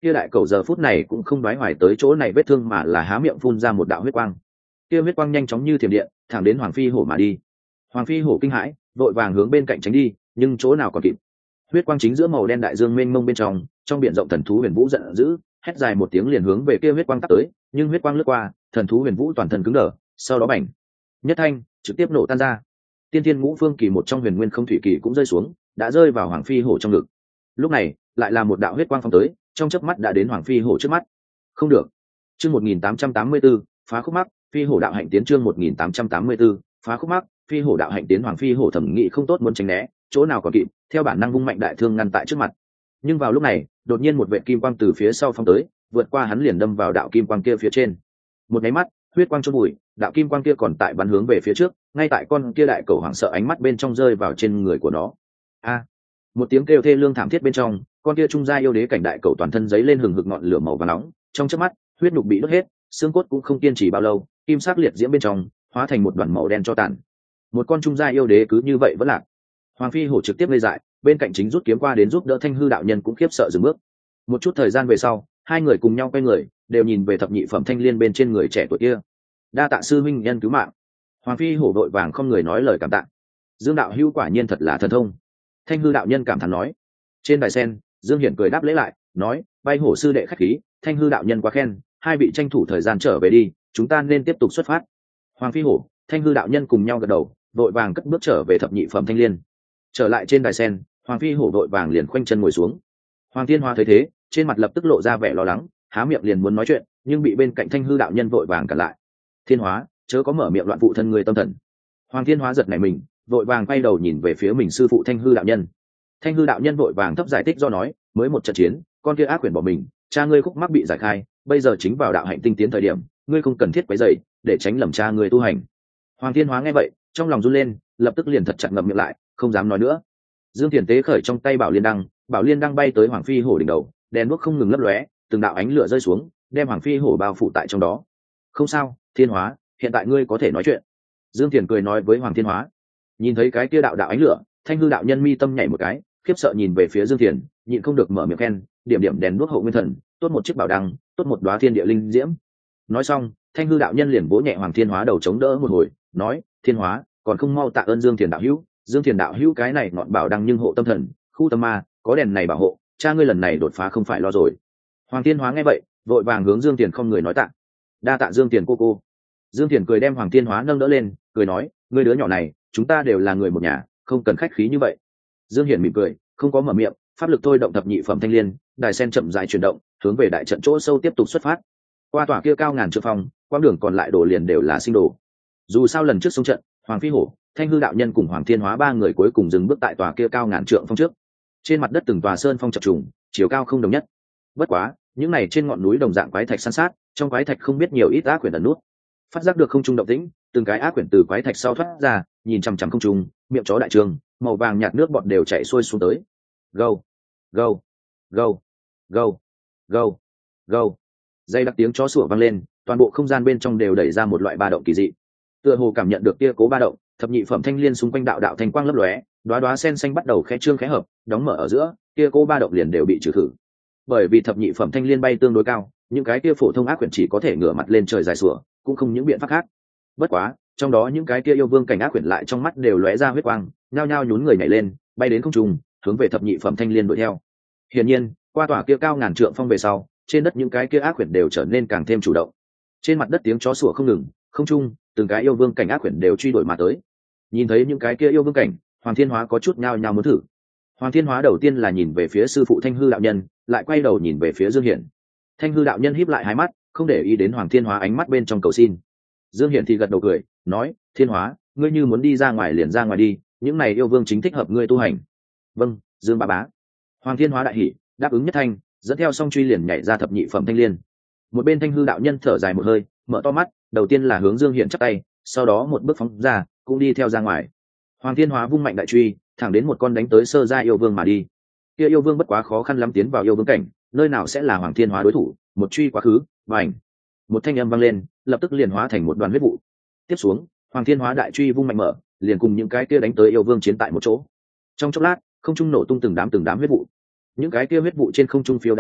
kia đại cầu giờ phút này cũng không đoái hoài tới chỗ này vết thương mà là há miệng phun ra một đạo huyết quang. Kia huyết quang nhanh chóng như thiểm điện thẳng đến Hoàng Phi Hổ mà đi. Hoàng Phi Hổ kinh hãi vội vàng hướng bên cạnh tránh đi, nhưng chỗ nào còn kịp. Huyết quang chính giữa màu đen đại dương mênh mông bên trong, trong biển rộng thần thú Huyền Vũ giận dữ, hét dài một tiếng liền hướng về kia huyết quang tắt tới, nhưng huyết quang lướt qua, thần thú Huyền Vũ toàn thân cứng đờ, sau đó bành nhất thanh trực tiếp nổ tan ra. Tiên Thiên Ngũ Phương Kỳ một trong Huyền Nguyên Không Thủy Kỳ cũng rơi xuống, đã rơi vào Hoàng Phi Hổ trong ngực. Lúc này, lại là một đạo huyết quang phóng tới, trong chớp mắt đã đến Hoàng Phi Hổ trước mắt. Không được. Chương một nghìn tám trăm tám mươi tư, phá khúc mắc, Phi Hổ đạo hạnh tiến chương một nghìn tám trăm tám mươi tư, phá khúc mắc, Phi Hổ đạo hạnh tiến. Hoàng Phi Hổ thẩm nghị không tốt muốn tránh né, chỗ nào còn kịp, theo bản năng vung mạnh đại thương ngăn tại trước mặt. Nhưng vào lúc này, đột nhiên một vệt kim quang từ phía sau phóng tới, vượt qua hắn liền đâm vào đạo kim quang kia phía trên. Một cái mắt, huyết quang chôn bụi, đạo kim quang kia còn tại bắn hướng về phía trước, ngay tại con kia đại cầu hoảng sợ ánh mắt bên trong rơi vào trên người của nó. A! Một tiếng kêu thê lương thảm thiết bên trong, con kia trung gia yêu đế cảnh đại cầu toàn thân giấy lên hừng hực ngọn lửa màu vàng nóng, trong chớp mắt, huyết nhục bị đốt hết, xương cốt cũng không kiên trì bao lâu, kim sắc liệt diễm bên trong hóa thành một đoàn màu đen cho tàn. Một con trung gia yêu đế cứ như vậy vẫn lạc. Hoàng Phi Hổ trực tiếp lê dại, bên cạnh chính rút kiếm qua đến giúp đỡ Thanh Hư đạo nhân cũng khiếp sợ dừng bước. Một chút thời gian về sau, hai người cùng nhau quay người, đều nhìn về thập nhị phẩm thanh liên bên trên người trẻ tuổi kia. Đa tạ sư minh nhân cứu mạng. Hoàng Phi Hổ đội vàng không người nói lời cảm tạ. Dương đạo hữu quả nhiên thật là thần thông. Thanh Hư đạo nhân cảm thán nói. Trên đài sen, Dương Hiển cười đáp lễ lại, nói: bay hổ sư đệ khách khí, Thanh Hư đạo nhân quá khen, hai vị tranh thủ thời gian trở về đi, chúng ta nên tiếp tục xuất phát. Hoàng Phi Hổ, Thanh Hư đạo nhân cùng nhau gật đầu, đội vàng cất bước trở về thập nhị phẩm thanh liên. Trở lại trên đài sen, Hoàng Phi Hổ đội vàng liền khoanh chân ngồi xuống. Hoàng Thiên Hoa thấy thế, trên mặt lập tức lộ ra vẻ lo lắng, há miệng liền muốn nói chuyện, nhưng bị bên cạnh Thanh Hư đạo nhân vội vàng cản lại. Thiên Hóa, chớ có mở miệng loạn phụ thân người tâm thần. Hoàng Thiên Hóa giật nảy mình, vội vàng quay đầu nhìn về phía mình sư phụ Thanh Hư đạo nhân. Thanh Hư đạo nhân vội vàng thấp giải thích do nói: mới một trận chiến, con kia ác quyển bỏ mình, cha ngươi khúc mắc bị giải khai, bây giờ chính vào đạo hạnh tinh tiến thời điểm, ngươi không cần thiết quấy rầy, để tránh lầm cha ngươi tu hành. Hoàng Thiên Hóa nghe vậy, trong lòng run lên, lập tức liền thật chặt ngậm miệng lại, không dám nói nữa. Dương Thiền tế khởi trong tay Bảo Liên đăng, Bảo Liên đăng bay tới Hoàng Phi Hổ đỉnh đầu, đèn đuốc không ngừng lấp lóe, từng đạo ánh lửa rơi xuống, đem Hoàng Phi Hổ bao phủ tại trong đó. Không sao, Thiên Hóa, hiện tại ngươi có thể nói chuyện. Dương Thiền cười nói với Hoàng Thiên Hóa. Nhìn thấy cái kia đạo đạo ánh lửa, Thanh Hư đạo nhân mi tâm nhảy một cái, khiếp sợ nhìn về phía Dương Thiền, nhịn không được mở miệng khen: điểm điểm đèn đuốc hậu nguyên thần, tốt một chiếc bảo đăng, tốt một đóa thiên địa linh diễm. Nói xong, Thanh Hư đạo nhân liền vỗ nhẹ Hoàng Thiên Hóa đầu chống đỡ một hồi, nói: Thiên Hóa, còn không mau tạ ơn Dương Thiền đạo hữu. Dương Thiền đạo hữu cái này ngọn bảo đăng nhưng hộ tâm thần, khu tâm ma, có đèn này bảo hộ, cha ngươi lần này đột phá không phải lo rồi. Hoàng Thiên Hóa nghe vậy, vội vàng hướng Dương Thiền không người nói tạ. Đa tạ Dương Thiền cô cô. Dương Thiền cười đem Hoàng Thiên Hóa nâng đỡ lên, cười nói: ngươi đứa nhỏ này, chúng ta đều là người một nhà, không cần khách khí như vậy. Dương Hiển mỉm cười, không có mở miệng, pháp lực thôi động thập nhị phẩm thanh liên, đài sen chậm rãi chuyển động, hướng về đại trận chỗ sâu tiếp tục xuất phát. Qua tòa kia cao ngàn trượng phong, quãng đường còn lại đổ liền đều là sinh đồ. Dù sao lần trước xông trận, Hoàng Phi Hổ, Thanh Hư đạo nhân cùng Hoàng Thiên Hóa ba người cuối cùng dừng bước tại tòa kia cao ngàn trượng phong trước. Trên mặt đất từng tòa sơn phong chập trùng, chiều cao không đồng nhất. Bất quá, những này trên ngọn núi đồng dạng quái thạch san sát, trong quái thạch không biết nhiều ít ác quyển ẩn nút. Phát giác được không trung động tĩnh, từng cái ác quyển từ quái thạch sau thoát ra, nhìn chằm chằm không trung, miệng chó đại trường, màu vàng nhạt nước bọt đều chảy xuôi xuống tới. Gâu, gâu, gâu, gâu, gâu, gâu. Dây đặc tiếng chó sủa vang lên, toàn bộ không gian bên trong đều đẩy ra một loại ba động kỳ dị. Tựa hồ cảm nhận được kia cố ba động, thập nhị phẩm thanh liên xung quanh đạo đạo thanh quang lấp lóe, đóa đóa sen xanh bắt đầu khẽ trương khẽ hợp, đóng mở ở giữa, kia cố ba động liền đều bị trừ khử. Bởi vì thập nhị phẩm thanh liên bay tương đối cao, những cái kia phổ thông ác quyển chỉ có thể ngửa mặt lên trời dài sủa, cũng không những biện pháp khác. Bất quá, trong đó những cái kia yêu vương cảnh ác quyển lại trong mắt đều lóe ra huyết quang, nhao nhao nhún người nhảy lên, bay đến không trung, hướng về thập nhị phẩm thanh liên đuổi theo. Hiển nhiên, qua tòa kia cao ngàn trượng phong về sau, trên đất những cái kia ác quyển đều trở nên càng thêm chủ động. Trên mặt đất tiếng chó sủa không ngừng, không trung, từng cái yêu vương cảnh ác quyển đều truy đuổi mà tới. Nhìn thấy những cái kia yêu vương cảnh, Hoàng Thiên Hóa có chút nhao nhao muốn thử. Hoàng Thiên Hóa đầu tiên là nhìn về phía sư phụ Thanh Hư đạo nhân, lại quay đầu nhìn về phía Dương Hiển. Thanh Hư đạo nhân híp lại hai mắt, không để ý đến Hoàng Thiên Hóa ánh mắt bên trong cầu xin. Dương Hiển thì gật đầu cười, nói: Thiên Hóa, ngươi như muốn đi ra ngoài liền ra ngoài đi, những này yêu vương chính thích hợp ngươi tu hành. Vâng, Dương bá bá. Hoàng Thiên Hóa đại hỉ, đáp ứng nhất thanh, dẫn theo song truy liền nhảy ra thập nhị phẩm thanh liên. Một bên Thanh Hư đạo nhân thở dài một hơi, mở to mắt, đầu tiên là hướng Dương Hiển chắp tay, sau đó một bước phóng ra, cũng đi theo ra ngoài. Hoàng Thiên Hóa vung mạnh đại truy, thẳng đến một con đánh tới sơ gia yêu vương mà đi. Kia yêu vương bất quá khó khăn lắm tiến vào yêu vương cảnh, nơi nào sẽ là Hoàng Thiên Hóa đối thủ, một truy quá khứ, bành. Một thanh âm vang lên, lập tức liền hóa thành một đoàn huyết vụ. Tiếp xuống, Hoàng Thiên Hóa đại truy vung mạnh mở, liền cùng những cái kia đánh tới yêu vương chiến tại một chỗ. Trong chốc lát, không trung nổ tung từng đám từng đám huyết vụ. Những cái kia huyết vụ trên không trung phiêu đãng ra,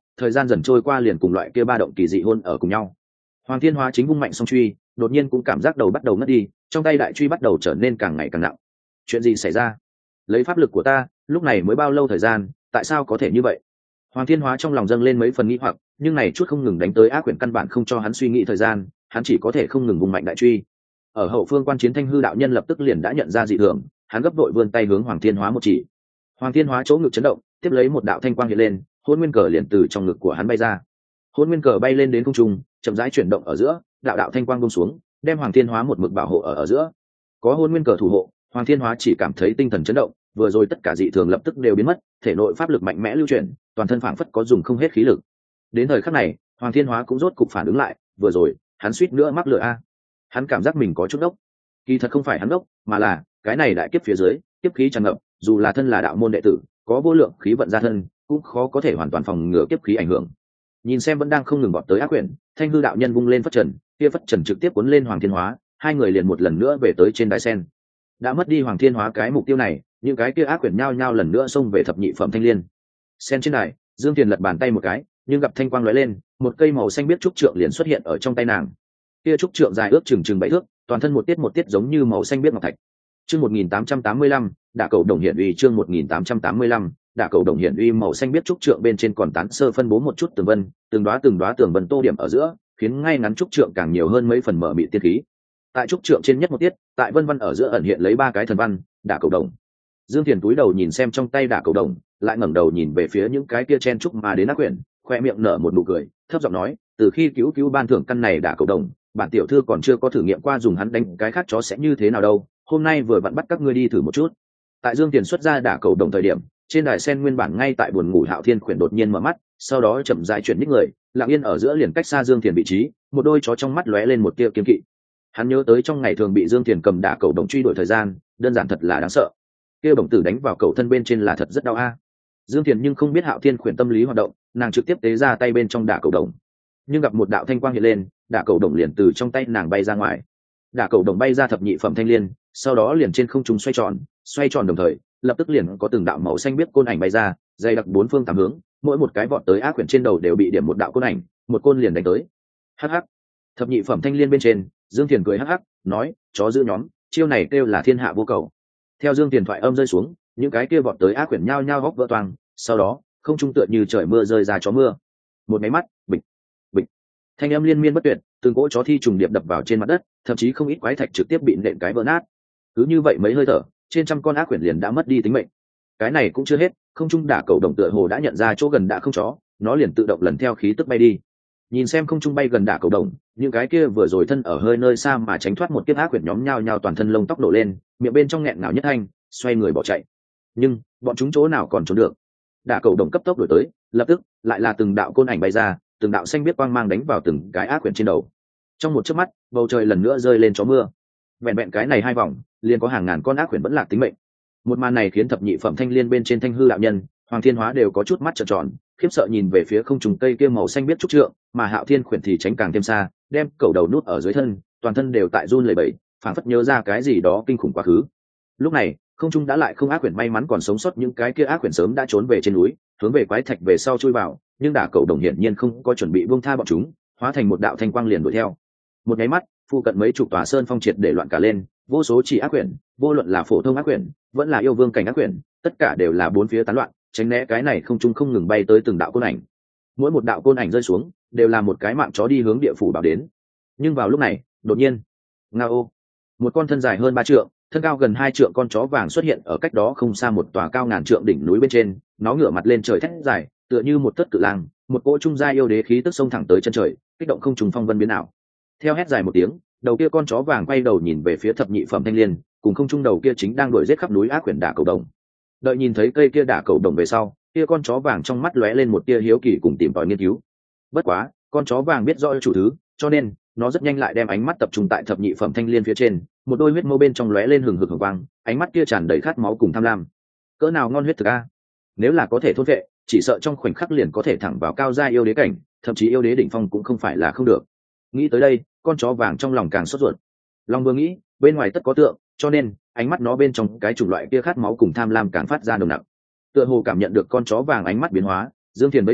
thời gian dần trôi qua liền cùng loại kia ba động kỳ dị hôn ở cùng nhau. Hoàng Thiên Hóa chính vung mạnh song truy, đột nhiên cũng cảm giác đầu bắt đầu ngất đi, trong tay đại truy bắt đầu trở nên càng ngày càng nặng. Chuyện gì xảy ra? Lấy pháp lực của ta, lúc này mới bao lâu thời gian, tại sao có thể như vậy? Hoàng Thiên Hóa trong lòng dâng lên mấy phần nghi hoặc, nhưng này chút không ngừng đánh tới ác quyển căn bản không cho hắn suy nghĩ thời gian, hắn chỉ có thể không ngừng vung mạnh đại truy. Ở hậu phương quan chiến Thanh Hư đạo nhân lập tức liền đã nhận ra dị thường, hắn gấp đội vươn tay hướng Hoàng Thiên Hóa một chỉ. Hoàng Thiên Hóa chỗ ngực chấn động, tiếp lấy một đạo thanh quang hiện lên, hôn nguyên cờ liền từ trong ngực của hắn bay ra. Hôn nguyên cờ bay lên đến không trung, chậm rãi chuyển động ở giữa, đạo đạo thanh quang buông xuống, đem Hoàng Thiên Hóa một mực bảo hộ ở ở giữa. Có hôn nguyên cờ thủ hộ, Hoàng Thiên Hóa chỉ cảm thấy tinh thần chấn động, vừa rồi tất cả dị thường lập tức đều biến mất, thể nội pháp lực mạnh mẽ lưu chuyển, toàn thân phảng phất có dùng không hết khí lực. Đến thời khắc này, Hoàng Thiên Hóa cũng rốt cục phản ứng lại, vừa rồi, hắn suýt nữa mắc lửa a. Hắn cảm giác mình có chút đốc. Kỳ thật không phải hắn đốc, mà là cái này đại kiếp phía dưới, kiếp khí tràn ngập, dù là thân là đạo môn đệ tử, có vô lượng khí vận ra thân, cũng khó có thể hoàn toàn phòng ngừa kiếp khí ảnh hưởng. Nhìn xem vẫn đang không ngừng vọt tới ác quyển, Thanh Hư đạo nhân vung lên phất trần, kia phất trần trực tiếp cuốn lên Hoàng Thiên Hóa, hai người liền một lần nữa về tới trên đài sen. Đã mất đi Hoàng Thiên Hóa cái mục tiêu này, những cái kia ác quyển nhao nhao lần nữa xông về thập nhị phẩm thanh liên. Sen trên đài, Dương Tiền lật bàn tay một cái, nhưng gặp thanh quang lóe lên, một cây màu xanh biết trúc trượng liền xuất hiện ở trong tay nàng. Kia trúc trượng dài ước chừng chừng bảy thước, toàn thân một tiết một tiết giống như màu xanh biết ngọc thạch. Chương một nghìn tám trăm tám mươi lăm, Đả Cầu Đồng Hiển Uy chương một nghìn tám trăm tám mươi lăm, Đả Cầu Đồng Hiển Uy màu xanh biết trúc trượng bên trên còn tán sơ phân bố một chút tường vân, từng đóa từng đóa tường vân tô điểm ở giữa, khiến ngay ngắn trúc trượng càng nhiều hơn mấy phần mở mịt tiên khí. Tại trúc trượng trên nhất một tiết, tại vân vân ở giữa ẩn hiện lấy ba cái thần văn, Đả Cầu Đồng. Dương Thiền túi đầu nhìn xem trong tay Đả Cầu Đồng, lại ngẩng đầu nhìn về phía những cái kia chen trúc mà đến ác quyển, khoe miệng nở một nụ cười, thấp giọng nói, từ khi cứu cứu ban thưởng căn này Đả Cầu Đồng, bản tiểu thư còn chưa có thử nghiệm qua dùng hắn đánh cái khác chó sẽ như thế nào đâu, hôm nay vừa vặn bắt các ngươi đi thử một chút. Tại Dương Tiền xuất ra Đả Cầu Đồng thời điểm, trên đài sen nguyên bản ngay tại buồn ngủ Hạo Thiên khuyển đột nhiên mở mắt, sau đó chậm rãi chuyển nhích người, lặng yên ở giữa liền cách xa Dương Tiền vị trí, một đôi chó trong mắt lóe lên một tia kiên kỵ. Hắn nhớ tới trong ngày thường bị Dương Tiền cầm Đả Cầu Đồng truy đuổi thời gian, đơn giản thật là đáng sợ. Kia đồng tử đánh vào cầu thân bên trên là thật rất đau a. Dương Tiền nhưng không biết Hạo Thiên khuyển tâm lý hoạt động, nàng trực tiếp tế ra tay bên trong Đả Cầu Đồng, nhưng gặp một đạo thanh quang hiện lên, Đả Cầu Đồng liền từ trong tay nàng bay ra ngoài. Đả Cầu Đồng bay ra thập nhị phẩm thanh liên, sau đó liền trên không trung xoay tròn, xoay tròn đồng thời, lập tức liền có từng đạo màu xanh biết côn ảnh bay ra, dày đặc bốn phương tám hướng, mỗi một cái vọt tới ác quyển trên đầu đều bị điểm một đạo côn ảnh, một côn liền đánh tới. Hắc hắc. Thập nhị phẩm thanh liên bên trên, Dương Tiền cười hắc hắc, nói, chó giữ nhóm, chiêu này kêu là thiên hạ vô cầu. Theo Dương Tiền thoại âm rơi xuống, những cái kia vọt tới ác quyển nhao nhao góc vỡ toang, sau đó, không trung tựa như trời mưa rơi ra chó mưa. Một máy mắt, bịch, bịch. Thanh âm liên miên bất tuyệt, từng cỗ chó thi trùng điệp đập vào trên mặt đất, thậm chí không ít quái thạch trực tiếp bị nện cái vỡ nát. Cứ như vậy mấy hơi thở, trên trăm con ác quyển liền đã mất đi tính mệnh. Cái này cũng chưa hết, không trung Đả Cầu Đồng tựa hồ đã nhận ra chỗ gần đã không chó, nó liền tự động lần theo khí tức bay đi. Nhìn xem không trung bay gần Đả Cầu Đồng, những cái kia vừa rồi thân ở hơi nơi xa mà tránh thoát một kiếp ác quyển nhóm nhao nhao toàn thân lông tóc nổ lên, miệng bên trong nghẹn ngào nhất thanh, xoay người bỏ chạy. Nhưng bọn chúng chỗ nào còn trốn được? Đả Cầu Đồng cấp tốc đuổi tới, lập tức lại là từng đạo côn ảnh bay ra, từng đạo xanh biết quang mang đánh vào từng cái ác quyển trên đầu. Trong một chớp mắt, bầu trời lần nữa rơi lên chó mưa. Vẹn vẹn cái này hai vòng, liền có hàng ngàn con ác quyển vẫn lạc tính mệnh. Một màn này khiến thập nhị phẩm thanh liên bên trên Thanh Hư đạo nhân, Hoàng Thiên Hóa đều có chút mắt trợn tròn, khiếp sợ nhìn về phía không trùng cây kia màu xanh biết trúc trượng, mà Hạo Thiên khuyển thì tránh càng thêm xa, đem cẩu đầu nút ở dưới thân, toàn thân đều tại run lẩy bẩy, phảng phất nhớ ra cái gì đó kinh khủng quá khứ. Lúc này, không trung đã lại không ác quyển may mắn còn sống sót, những cái kia ác quyển sớm đã trốn về trên núi, hướng về quái thạch về sau chui vào, nhưng Đả Cầu Đồng hiển nhiên không có chuẩn bị buông tha bọn chúng, hóa thành một đạo thanh quang liền đuổi theo. Một cái mắt, phụ cận mấy chục tòa sơn phong triệt để loạn cả lên, vô số chỉ ác quyển, vô luận là phổ thông ác quyển, vẫn là yêu vương cảnh ác quyển, tất cả đều là bốn phía tán loạn, tránh né cái này không trung không ngừng bay tới từng đạo côn ảnh. Mỗi một đạo côn ảnh rơi xuống, đều là một cái mạng chó đi hướng địa phủ bảo đến. Nhưng vào lúc này, đột nhiên, ngao, một con thân dài hơn ba trượng, thân cao gần hai trượng con chó vàng xuất hiện ở cách đó không xa một tòa cao ngàn trượng đỉnh núi bên trên, nó ngửa mặt lên trời thét dài, tựa như một tất cự lang, một cỗ trung gia yêu đế khí tức xông thẳng tới chân trời, kích động không trùng phong vân biến ảo. Theo hét dài một tiếng, đầu kia con chó vàng quay đầu nhìn về phía thập nhị phẩm thanh liên, cùng không trung đầu kia chính đang đuổi giết khắp núi ác quyển Đả Cầu Đồng. Đợi nhìn thấy cây kia Đả Cầu Đồng về sau, kia con chó vàng trong mắt lóe lên một tia hiếu kỳ cùng tìm tòi nghiên cứu. Bất quá, con chó vàng biết rõ chủ thứ, cho nên nó rất nhanh lại đem ánh mắt tập trung tại thập nhị phẩm thanh liên phía trên, một đôi huyết mâu bên trong lóe lên hừng hực hừng quang, ánh mắt kia tràn đầy khát máu cùng tham lam. Cỡ nào ngon huyết thực a! Nếu là có thể thôn vệ, chỉ sợ trong khoảnh khắc liền có thể thẳng vào cao gia yêu đế cảnh, thậm chí yêu đế đỉnh phong cũng không phải là không được. Nghĩ tới đây, con chó vàng trong lòng càng sốt ruột. Long vừa nghĩ, bên ngoài tất có tượng, cho nên ánh mắt nó bên trong cái chủng loại kia khát máu cùng tham lam càng phát ra nồng nặc. Tựa hồ cảm nhận được con chó vàng ánh mắt biến hóa, Dương Thiền vẫy tay,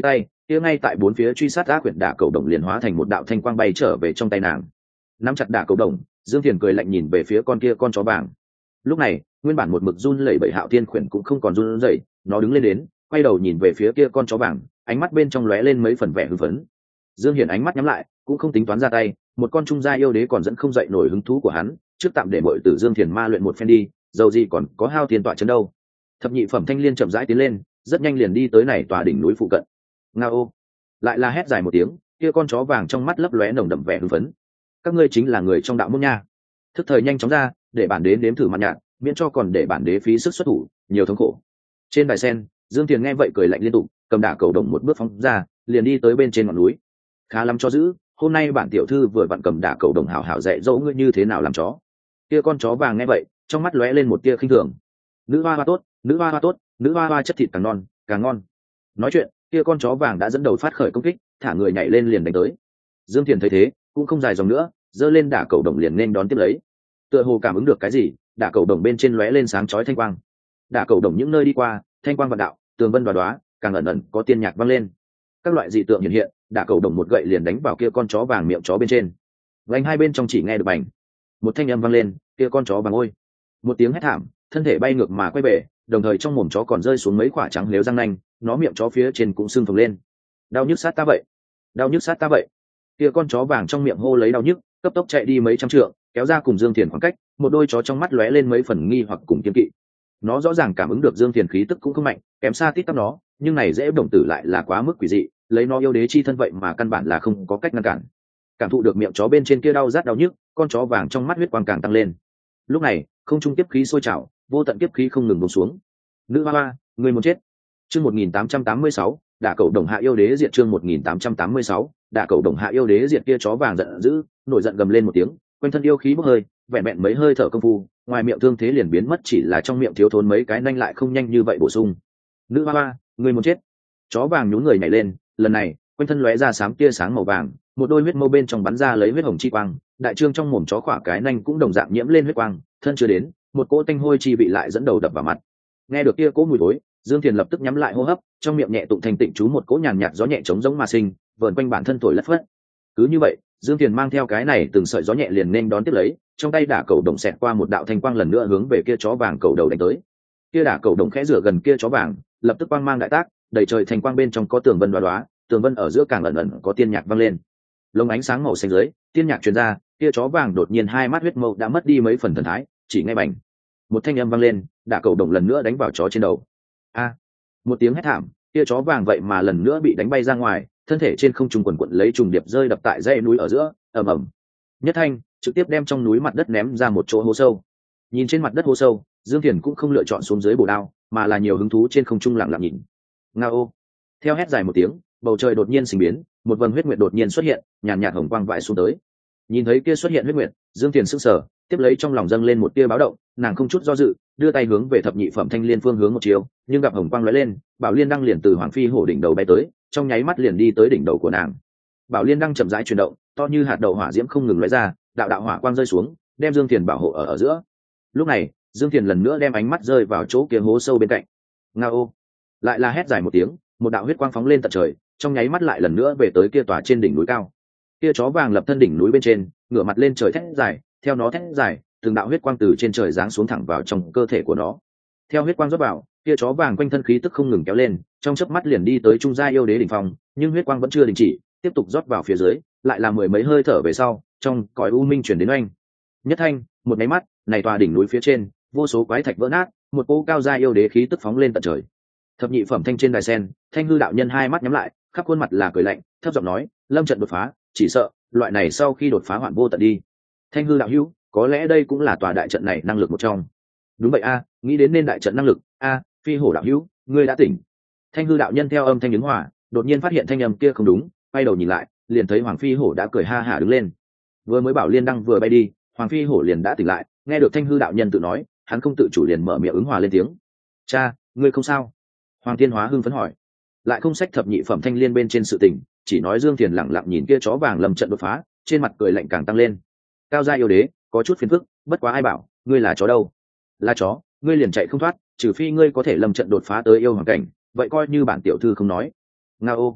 kia ngay tại bốn phía truy sát ác quyển đả cầu đồng liền hóa thành một đạo thanh quang bay trở về trong tay nàng. Nắm chặt đả cầu đồng, Dương Thiền cười lạnh nhìn về phía con kia con chó vàng. Lúc này nguyên bản một mực run lẩy bẩy Hạo Thiên khuyển cũng không còn run rẩy, nó đứng lên đến, quay đầu nhìn về phía kia con chó vàng, ánh mắt bên trong lóe lên mấy phần vẻ hưng phấn. Dương Hiển ánh mắt nhắm lại, cũng không tính toán ra tay, một con trung gia yêu đế còn dẫn không dậy nổi hứng thú của hắn, trước tạm để mọi tử Dương Thiền ma luyện một phen đi, dầu gì còn có Hao Thiên tọa chấn đâu. Thập nhị phẩm thanh liên chậm rãi tiến lên, rất nhanh liền đi tới này tòa đỉnh núi phụ cận. Ngao, lại là hét dài một tiếng, kia con chó vàng trong mắt lấp lóe nồng đậm vẻ hưng phấn. Các ngươi chính là người trong đạo môn nha. Thức thời nhanh chóng ra, để bản đế nếm thử mặt nhạt, miễn cho còn để bản đế phí sức xuất thủ, nhiều thống khổ. Trên đài sen, Dương Thiền nghe vậy cười lạnh liên tục, cầm đả cầu đồng một bước phóng ra, liền đi tới bên trên ngọn núi. Khá lắm cho giữ, hôm nay bản tiểu thư vừa vặn cầm đả cầu đồng hảo hảo dạy dỗ ngươi như thế nào làm chó. Kia con chó vàng nghe vậy, trong mắt lóe lên một tia khinh thường. Nữ hoa hoa tốt, nữ hoa hoa tốt, nữ hoa hoa chất thịt càng non, càng ngon. Nói chuyện, kia con chó vàng đã dẫn đầu phát khởi công kích, thả người nhảy lên liền đánh tới. Dương Thiền thấy thế, cũng không dài dòng nữa, giơ lên đả cầu đồng liền nên đón tiếp lấy. Tựa hồ cảm ứng được cái gì, đả cầu đồng bên trên lóe lên sáng chói thanh quang. Đả cầu đồng những nơi đi qua, thanh quang vạn đạo, tường vân đoá đoá, càng ẩn ẩn có tiên nhạc vang lên. Các loại dị tượng hiện hiện, đả cầu đồng một gậy liền đánh vào kia con chó vàng miệng chó bên trên. Vành hai bên trong chỉ nghe được bành, một thanh âm vang lên, kia con chó vàng ôi, một tiếng hét thảm, thân thể bay ngược mà quay về, đồng thời trong mồm chó còn rơi xuống mấy quả trắng lếu răng nanh, nó miệng chó phía trên cũng sưng phồng lên. Đau nhức sát ta vậy, đau nhức sát ta vậy. Kia con chó vàng trong miệng hô lấy đau nhức, cấp tốc chạy đi mấy trăm trượng, kéo ra cùng Dương Thiền khoảng cách, một đôi chó trong mắt lóe lên mấy phần nghi hoặc cùng kiên kỵ. Nó rõ ràng cảm ứng được Dương Thiền khí tức cũng không mạnh, kém xa tít tắp nó, nhưng này dễ đồng tử lại là quá mức quỷ dị, lấy nó yêu đế chi thân vậy mà căn bản là không có cách ngăn cản. Cảm thụ được miệng chó bên trên kia đau rát đau nhức, con chó vàng trong mắt huyết quang càng tăng lên. Lúc này, không trung tiếp khí sôi trào, vô tận tiếp khí không ngừng bùng xuống. Nữ hoa hoa, người muốn chết. Chương một nghìn tám trăm tám mươi sáu, đả cầu đồng hạ yêu đế diệt. Chương một nghìn tám trăm tám mươi sáu, đả cầu đồng hạ yêu đế diệt. Kia chó vàng giận dữ, nổi giận gầm lên một tiếng, quanh thân yêu khí bốc hơi, vẹn vẹn mấy hơi thở công phu, ngoài miệng thương thế liền biến mất, chỉ là trong miệng thiếu thốn mấy cái nanh lại không nhanh như vậy bổ sung. Nữ hoa hoa, người muốn chết. Chó vàng nhún người nhảy lên, lần này quanh thân lóe ra sáng tia sáng màu vàng, một đôi huyết mâu bên trong bắn ra lấy huyết hồng chi quang, đại trương trong mồm chó khỏa cái nanh cũng đồng dạng nhiễm lên huyết quang, thân chưa đến, một cỗ tanh hôi chi vị lại dẫn đầu đập vào mặt. Nghe được kia cỗ mùi thối, Dương Thiền lập tức nhắm lại hô hấp, trong miệng nhẹ tụng thành tịnh chú, một cỗ nhàn nhạt gió nhẹ trống giống mà sinh, vờn quanh bản thân thổi lất phất. Cứ như vậy, Dương Thiền mang theo cái này từng sợi gió nhẹ liền nên đón tiếp lấy, trong tay đả cầu đồng xẹt qua một đạo thanh quang lần nữa hướng về kia chó vàng cầu đầu đánh tới. Kia đả cầu đồng khẽ rửa gần kia chó vàng, lập tức quang mang đại tác, đầy trời thành quang bên trong có tường vân đoá đoá, tường vân ở giữa càng ẩn ẩn có tiên nhạc vang lên. Lông ánh sáng màu xanh dưới, tiên nhạc truyền ra, kia chó vàng đột nhiên hai mắt huyết mâu đã mất đi mấy phần thần thái, chỉ nghe bành, một thanh âm vang lên, đả cầu đồng lần nữa đánh vào chó trên đầu. A, một tiếng hét thảm, kia chó vàng vậy mà lần nữa bị đánh bay ra ngoài, thân thể trên không trung quần quật lấy trùng điệp rơi đập tại dãy núi ở giữa, ầm ầm. Nhất thanh, trực tiếp đem trong núi mặt đất ném ra một chỗ hố sâu. Nhìn trên mặt đất hố sâu, Dương Thiền cũng không lựa chọn xuống dưới bổ đao, mà là nhiều hứng thú trên không trung lặng lặng nhìn. Ngao. Theo hét dài một tiếng, bầu trời đột nhiên sinh biến, một vầng huyết nguyệt đột nhiên xuất hiện, nhàn nhạt hồng quang vãi xuống tới. Nhìn thấy kia xuất hiện huyết nguyệt, Dương Thiền sững sờ, tiếp lấy trong lòng dâng lên một tia báo động, nàng không chút do dự, đưa tay hướng về thập nhị phẩm thanh liên phương hướng một chiều, nhưng gặp hồng quang lóe lên, Bảo Liên đăng liền từ Hoàng Phi hổ đỉnh đầu bay tới, trong nháy mắt liền đi tới đỉnh đầu của nàng. Bảo Liên đăng chậm rãi chuyển động, to như hạt đậu hỏa diễm không ngừng lóe ra, đạo đạo hỏa quang rơi xuống, đem Dương Thiền bảo hộ ở ở giữa. Lúc này, Dương Thiền lần nữa đem ánh mắt rơi vào chỗ kia hố sâu bên cạnh. Ngao. Lại là hét dài một tiếng, một đạo huyết quang phóng lên tận trời, trong nháy mắt lại lần nữa về tới kia tòa trên đỉnh núi cao. Kia chó vàng lập thân đỉnh núi bên trên, ngửa mặt lên trời thét dài, theo nó thét dài, từng đạo huyết quang từ trên trời giáng xuống thẳng vào trong cơ thể của nó. Theo huyết quang rót vào, kia chó vàng quanh thân khí tức không ngừng kéo lên, trong chớp mắt liền đi tới trung gia yêu đế đỉnh phong, nhưng huyết quang vẫn chưa đình chỉ, tiếp tục rót vào phía dưới, lại là mười mấy hơi thở về sau, trong cõi u minh truyền đến oanh. Nhất thanh, một máy mắt, này tòa đỉnh núi phía trên, vô số quái thạch vỡ nát, một cỗ cao gia yêu đế khí tức phóng lên tận trời. Thập nhị phẩm thanh trên đài sen, Thanh hư đạo nhân hai mắt nhắm lại, khắp khuôn mặt là cười lạnh, thấp giọng nói, lâm trận đột phá, chỉ sợ loại này sau khi đột phá hoạn vô tận đi. Thanh hư đạo hữu, có lẽ đây cũng là tòa đại trận này năng lực một trong. Đúng vậy a, nghĩ đến nên đại trận năng lực, a, Phi hổ đạo hữu, ngươi đã tỉnh. Thanh hư đạo nhân theo âm thanh ứng hòa, đột nhiên phát hiện thanh âm kia không đúng, quay đầu nhìn lại, liền thấy Hoàng Phi hổ đã cười ha hả đứng lên. Vừa mới bảo Liên đăng vừa bay đi, Hoàng Phi hổ liền đã tỉnh lại, nghe được Thanh hư đạo nhân tự nói, hắn không tự chủ liền mở miệng ứng hòa lên tiếng. Cha, ngươi không sao? Hoàng Thiên Hóa hưng phấn hỏi. Lại không sách thập nhị phẩm thanh liên bên trên sự tình, chỉ nói Dương Thiền lặng lặng nhìn kia chó vàng lầm trận đột phá, trên mặt cười lạnh càng tăng lên. Cao gia yêu đế, có chút phiền phức, bất quá ai bảo ngươi là chó đâu? Là chó, ngươi liền chạy không thoát, trừ phi ngươi có thể lầm trận đột phá tới yêu hoàng cảnh, vậy coi như bản tiểu thư không nói. Ngao.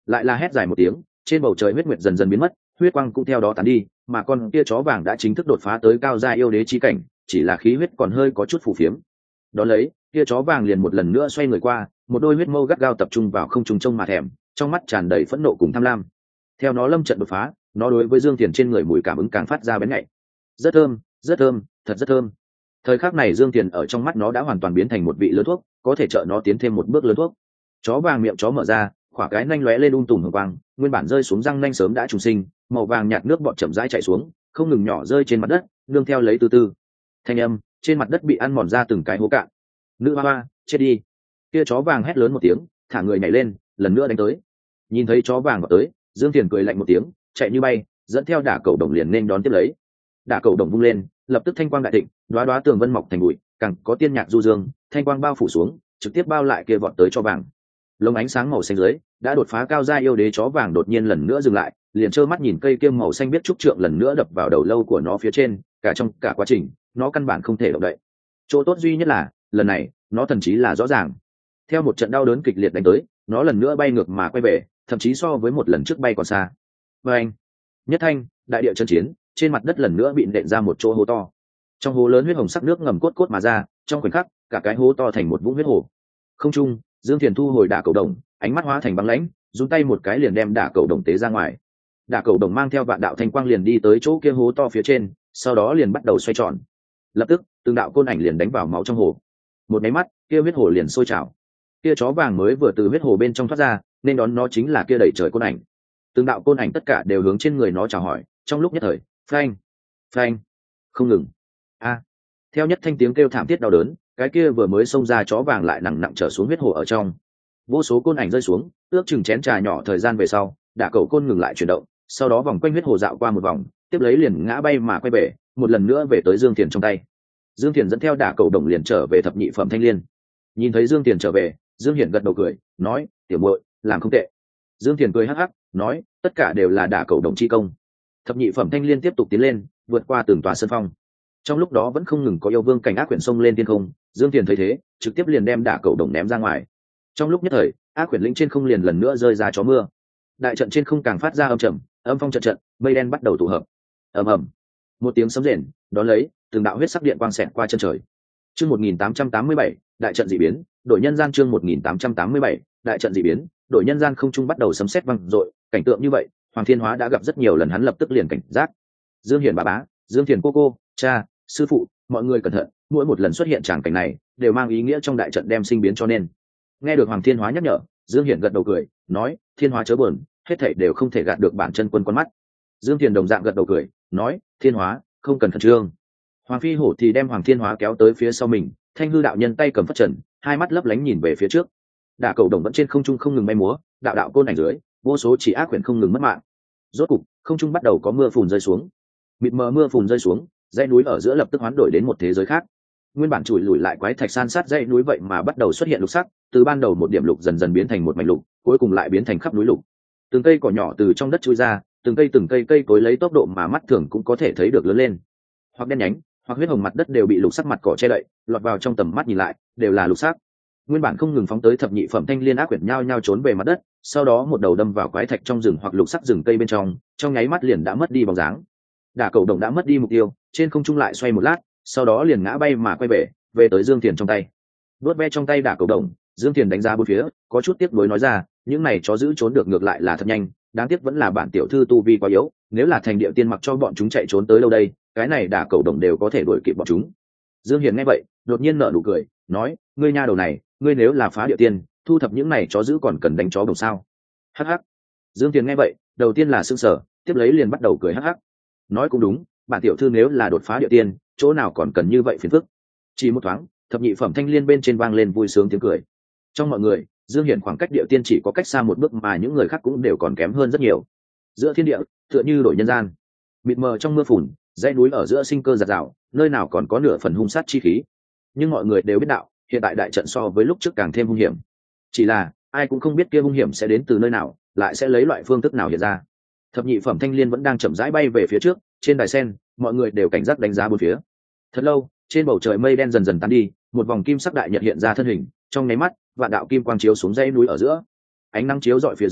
lại là hét dài một tiếng, trên bầu trời huyết nguyệt dần dần biến mất, huyết quang cũng theo đó tán đi, mà con kia chó vàng đã chính thức đột phá tới cao gia yêu đế chi cảnh, chỉ là khí huyết còn hơi có chút phù phiếm. Đó lấy, kia chó vàng liền một lần nữa xoay người qua, một đôi huyết mâu gắt gao tập trung vào không trung trông mà thèm, trong mắt tràn đầy phẫn nộ cùng tham lam. Theo nó lâm trận đột phá, nó đối với Dương Tiền trên người mùi cảm ứng càng phát ra bén nhạy. Rất thơm, rất thơm, thật rất thơm. Thời khắc này Dương Tiền ở trong mắt nó đã hoàn toàn biến thành một vị lớn thuốc, có thể trợ nó tiến thêm một bước lớn thuốc. Chó vàng miệng chó mở ra, khỏa cái nanh lóe lên um tùm hồng quang, nguyên bản rơi xuống răng nanh sớm đã trùng sinh, màu vàng nhạt nước bọt chậm rãi chảy xuống, không ngừng nhỏ rơi trên mặt đất, nương theo lấy từ từ. Thanh âm, trên mặt đất bị ăn mòn ra từng cái hố cạn. Nữ hoa hoa, chết đi. Kia chó vàng hét lớn một tiếng, thả người nhảy lên, lần nữa đánh tới. Nhìn thấy chó vàng vào tới, Dương Tiền cười lạnh một tiếng, chạy như bay, dẫn theo đả cầu đồng liền nên đón tiếp lấy. Đả cầu đồng vung lên, lập tức thanh quang đại thịnh, đóa đóa tường vân mọc thành bụi, càng có tiên nhạc du dương, thanh quang bao phủ xuống, trực tiếp bao lại kia vọt tới chó vàng. Lông ánh sáng màu xanh dưới, đã đột phá cao gia yêu đế chó vàng đột nhiên lần nữa dừng lại, liền trơ mắt nhìn cây kiêm màu xanh biết trúc trượng lần nữa đập vào đầu lâu của nó phía trên, cả trong cả quá trình, nó căn bản không thể động đậy. Chỗ tốt duy nhất là, lần này, nó thần chí là rõ ràng. Theo một trận đau đớn kịch liệt đánh tới, nó lần nữa bay ngược mà quay về, thậm chí so với một lần trước bay còn xa. Và anh, nhất thanh, đại địa chân chiến, trên mặt đất lần nữa bị nện ra một chỗ hố to. Trong hố lớn huyết hồng sắc nước ngầm cốt cốt mà ra, trong khoảnh khắc, cả cái hố to thành một vũng huyết hồ. Không trung, Dương Thiền thu hồi đả cầu đồng, ánh mắt hóa thành băng lãnh, dùng tay một cái liền đem đả cầu đồng tế ra ngoài. Đả cầu đồng mang theo vạn đạo thanh quang liền đi tới chỗ kia hố to phía trên, sau đó liền bắt đầu xoay tròn. Lập tức, từng đạo côn ảnh liền đánh vào máu trong hồ. Một máy mắt, kia huyết hồ liền sôi trào. Kia chó vàng mới vừa từ huyết hồ bên trong thoát ra, nên đón nó chính là kia đẩy trời côn ảnh. Từng đạo côn ảnh tất cả đều hướng trên người nó chào hỏi, trong lúc nhất thời, phanh, phanh, không ngừng. A! Theo nhất thanh tiếng kêu thảm thiết đau đớn, cái kia vừa mới xông ra chó vàng lại nặng nặng trở xuống huyết hồ ở trong. Vô số côn ảnh rơi xuống, ước chừng chén trà nhỏ thời gian về sau, đả cầu côn ngừng lại chuyển động, sau đó vòng quanh huyết hồ dạo qua một vòng, tiếp lấy liền ngã bay mà quay về, một lần nữa về tới Dương Thiền trong tay. Dương Thiền dẫn theo đả cầu đồng liền trở về thập nhị phẩm thanh liên. Nhìn thấy Dương Thiền trở về, Dương Hiển gật đầu cười, nói: "Tiểu muội, làm không tệ." Dương Thiền cười hắc hắc, nói: "Tất cả đều là đả cầu đồng chi công." Thập nhị phẩm thanh liên tiếp tục tiến lên, vượt qua từng tòa sân phong. Trong lúc đó vẫn không ngừng có yêu vương cảnh ác quyển sông lên thiên không, Dương Thiền thấy thế, trực tiếp liền đem đả cầu đồng ném ra ngoài. Trong lúc nhất thời, ác quyển lĩnh trên không liền lần nữa rơi ra chó mưa. Đại trận trên không càng phát ra âm trầm, âm phong trận trận, mây đen bắt đầu tụ hợp. Ầm ầm, một tiếng sấm rền, đón lấy, từng đạo huyết sắc điện quang xẹt qua chân trời. Chương một nghìn tám trăm tám mươi bảy, đại trận dị biến, đổi nhân gian chương một nghìn tám trăm tám mươi bảy, đại trận dị biến, đổi nhân gian không trung bắt đầu sấm sét vang dội, cảnh tượng như vậy, Hoàng Thiên Hóa đã gặp rất nhiều lần, hắn lập tức liền cảnh giác. Dương Hiển bà bá, Dương Thiền cô cô, cha, sư phụ, mọi người cẩn thận, mỗi một lần xuất hiện tràng cảnh này, đều mang ý nghĩa trong đại trận đem sinh biến cho nên. Nghe được Hoàng Thiên Hóa nhắc nhở, Dương Hiển gật đầu cười, nói: "Thiên Hóa chớ buồn, hết thảy đều không thể gạt được bản chân quân con mắt." Dương Thiền đồng dạng gật đầu cười, nói: "Thiên Hóa, không cần khẩn trương." Hoàng Phi Hổ thì đem Hoàng Thiên Hóa kéo tới phía sau mình, Thanh Hư đạo nhân tay cầm phất trần, hai mắt lấp lánh nhìn về phía trước. Đả cầu đồng vẫn trên không trung không ngừng bay múa, đạo đạo côn ảnh dưới, vô số chỉ ác quyển không ngừng mất mạng. Rốt cục, không trung bắt đầu có mưa phùn rơi xuống. Mịt mờ mưa phùn rơi xuống, dãy núi ở giữa lập tức hoán đổi đến một thế giới khác. Nguyên bản chùi lùi lại quái thạch san sát dãy núi vậy mà bắt đầu xuất hiện lục sắc, từ ban đầu một điểm lục dần dần biến thành một mảnh lục, cuối cùng lại biến thành khắp núi lục. Từng cây cỏ nhỏ từ trong đất chui ra, từng cây từng cây cây cối lấy tốc độ mà mắt thường cũng có thể thấy được lớn lên. Hoặc đen nhánh, hoặc huyết hồng mặt đất đều bị lục sắc mặt cỏ che đậy, lọt vào trong tầm mắt nhìn lại, đều là lục sắc. Nguyên bản không ngừng phóng tới thập nhị phẩm thanh liên ác quyển nhao nhao trốn về mặt đất, sau đó một đầu đâm vào quái thạch trong rừng hoặc lục sắc rừng cây bên trong, trong nháy mắt liền đã mất đi bóng dáng. Đả cầu đồng đã mất đi mục tiêu, trên không trung lại xoay một lát, sau đó liền ngã bay mà quay về, về tới Dương Thiền trong tay. Đuốt ve trong tay đả cầu đồng, Dương Thiền đánh ra bốn phía, có chút tiếc nuối nói ra, những này chó giữ trốn được ngược lại là thật nhanh, đáng tiếc vẫn là bản tiểu thư tu vi quá yếu, nếu là thành địa tiên mặc cho bọn chúng chạy trốn tới đâu đây, cái này đả cầu đồng đều có thể đuổi kịp bọn chúng. Dương Hiền nghe vậy, đột nhiên nở nụ cười, nói: "Ngươi nha đầu này, ngươi nếu là phá địa tiên, thu thập những này chó giữ còn cần đánh chó đồng sao?" Hắc hắc. Dương Thiền nghe vậy, đầu tiên là sững sờ, tiếp lấy liền bắt đầu cười hắc hắc. Nói cũng đúng, bản tiểu thư nếu là đột phá địa tiên, chỗ nào còn cần như vậy phiền phức. Chỉ một thoáng, thập nhị phẩm thanh liên bên trên vang lên vui sướng tiếng cười. Trong mọi người, Dương Hiển khoảng cách địa tiên chỉ có cách xa một bước mà những người khác cũng đều còn kém hơn rất nhiều. Giữa thiên địa, tựa như đổi nhân gian. Mịt mờ trong mưa phùn, dãy núi ở giữa sinh cơ giạt rào, nơi nào còn có nửa phần hung sát chi khí. Nhưng mọi người đều biết đạo, hiện tại đại trận so với lúc trước càng thêm hung hiểm. Chỉ là, ai cũng không biết kia hung hiểm sẽ đến từ nơi nào, lại sẽ lấy loại phương thức nào hiện ra. Thập nhị phẩm thanh liên vẫn đang chậm rãi bay về phía trước, trên đài sen, mọi người đều cảnh giác đánh giá bốn phía. Thật lâu, trên bầu trời mây đen dần dần tán đi, một vòng kim sắc đại nhật hiện ra thân hình, trong nháy mắt, vạn đạo kim quang chiếu xuống dãy núi ở giữa. Ánh nắng chiếu rọi phía dưới,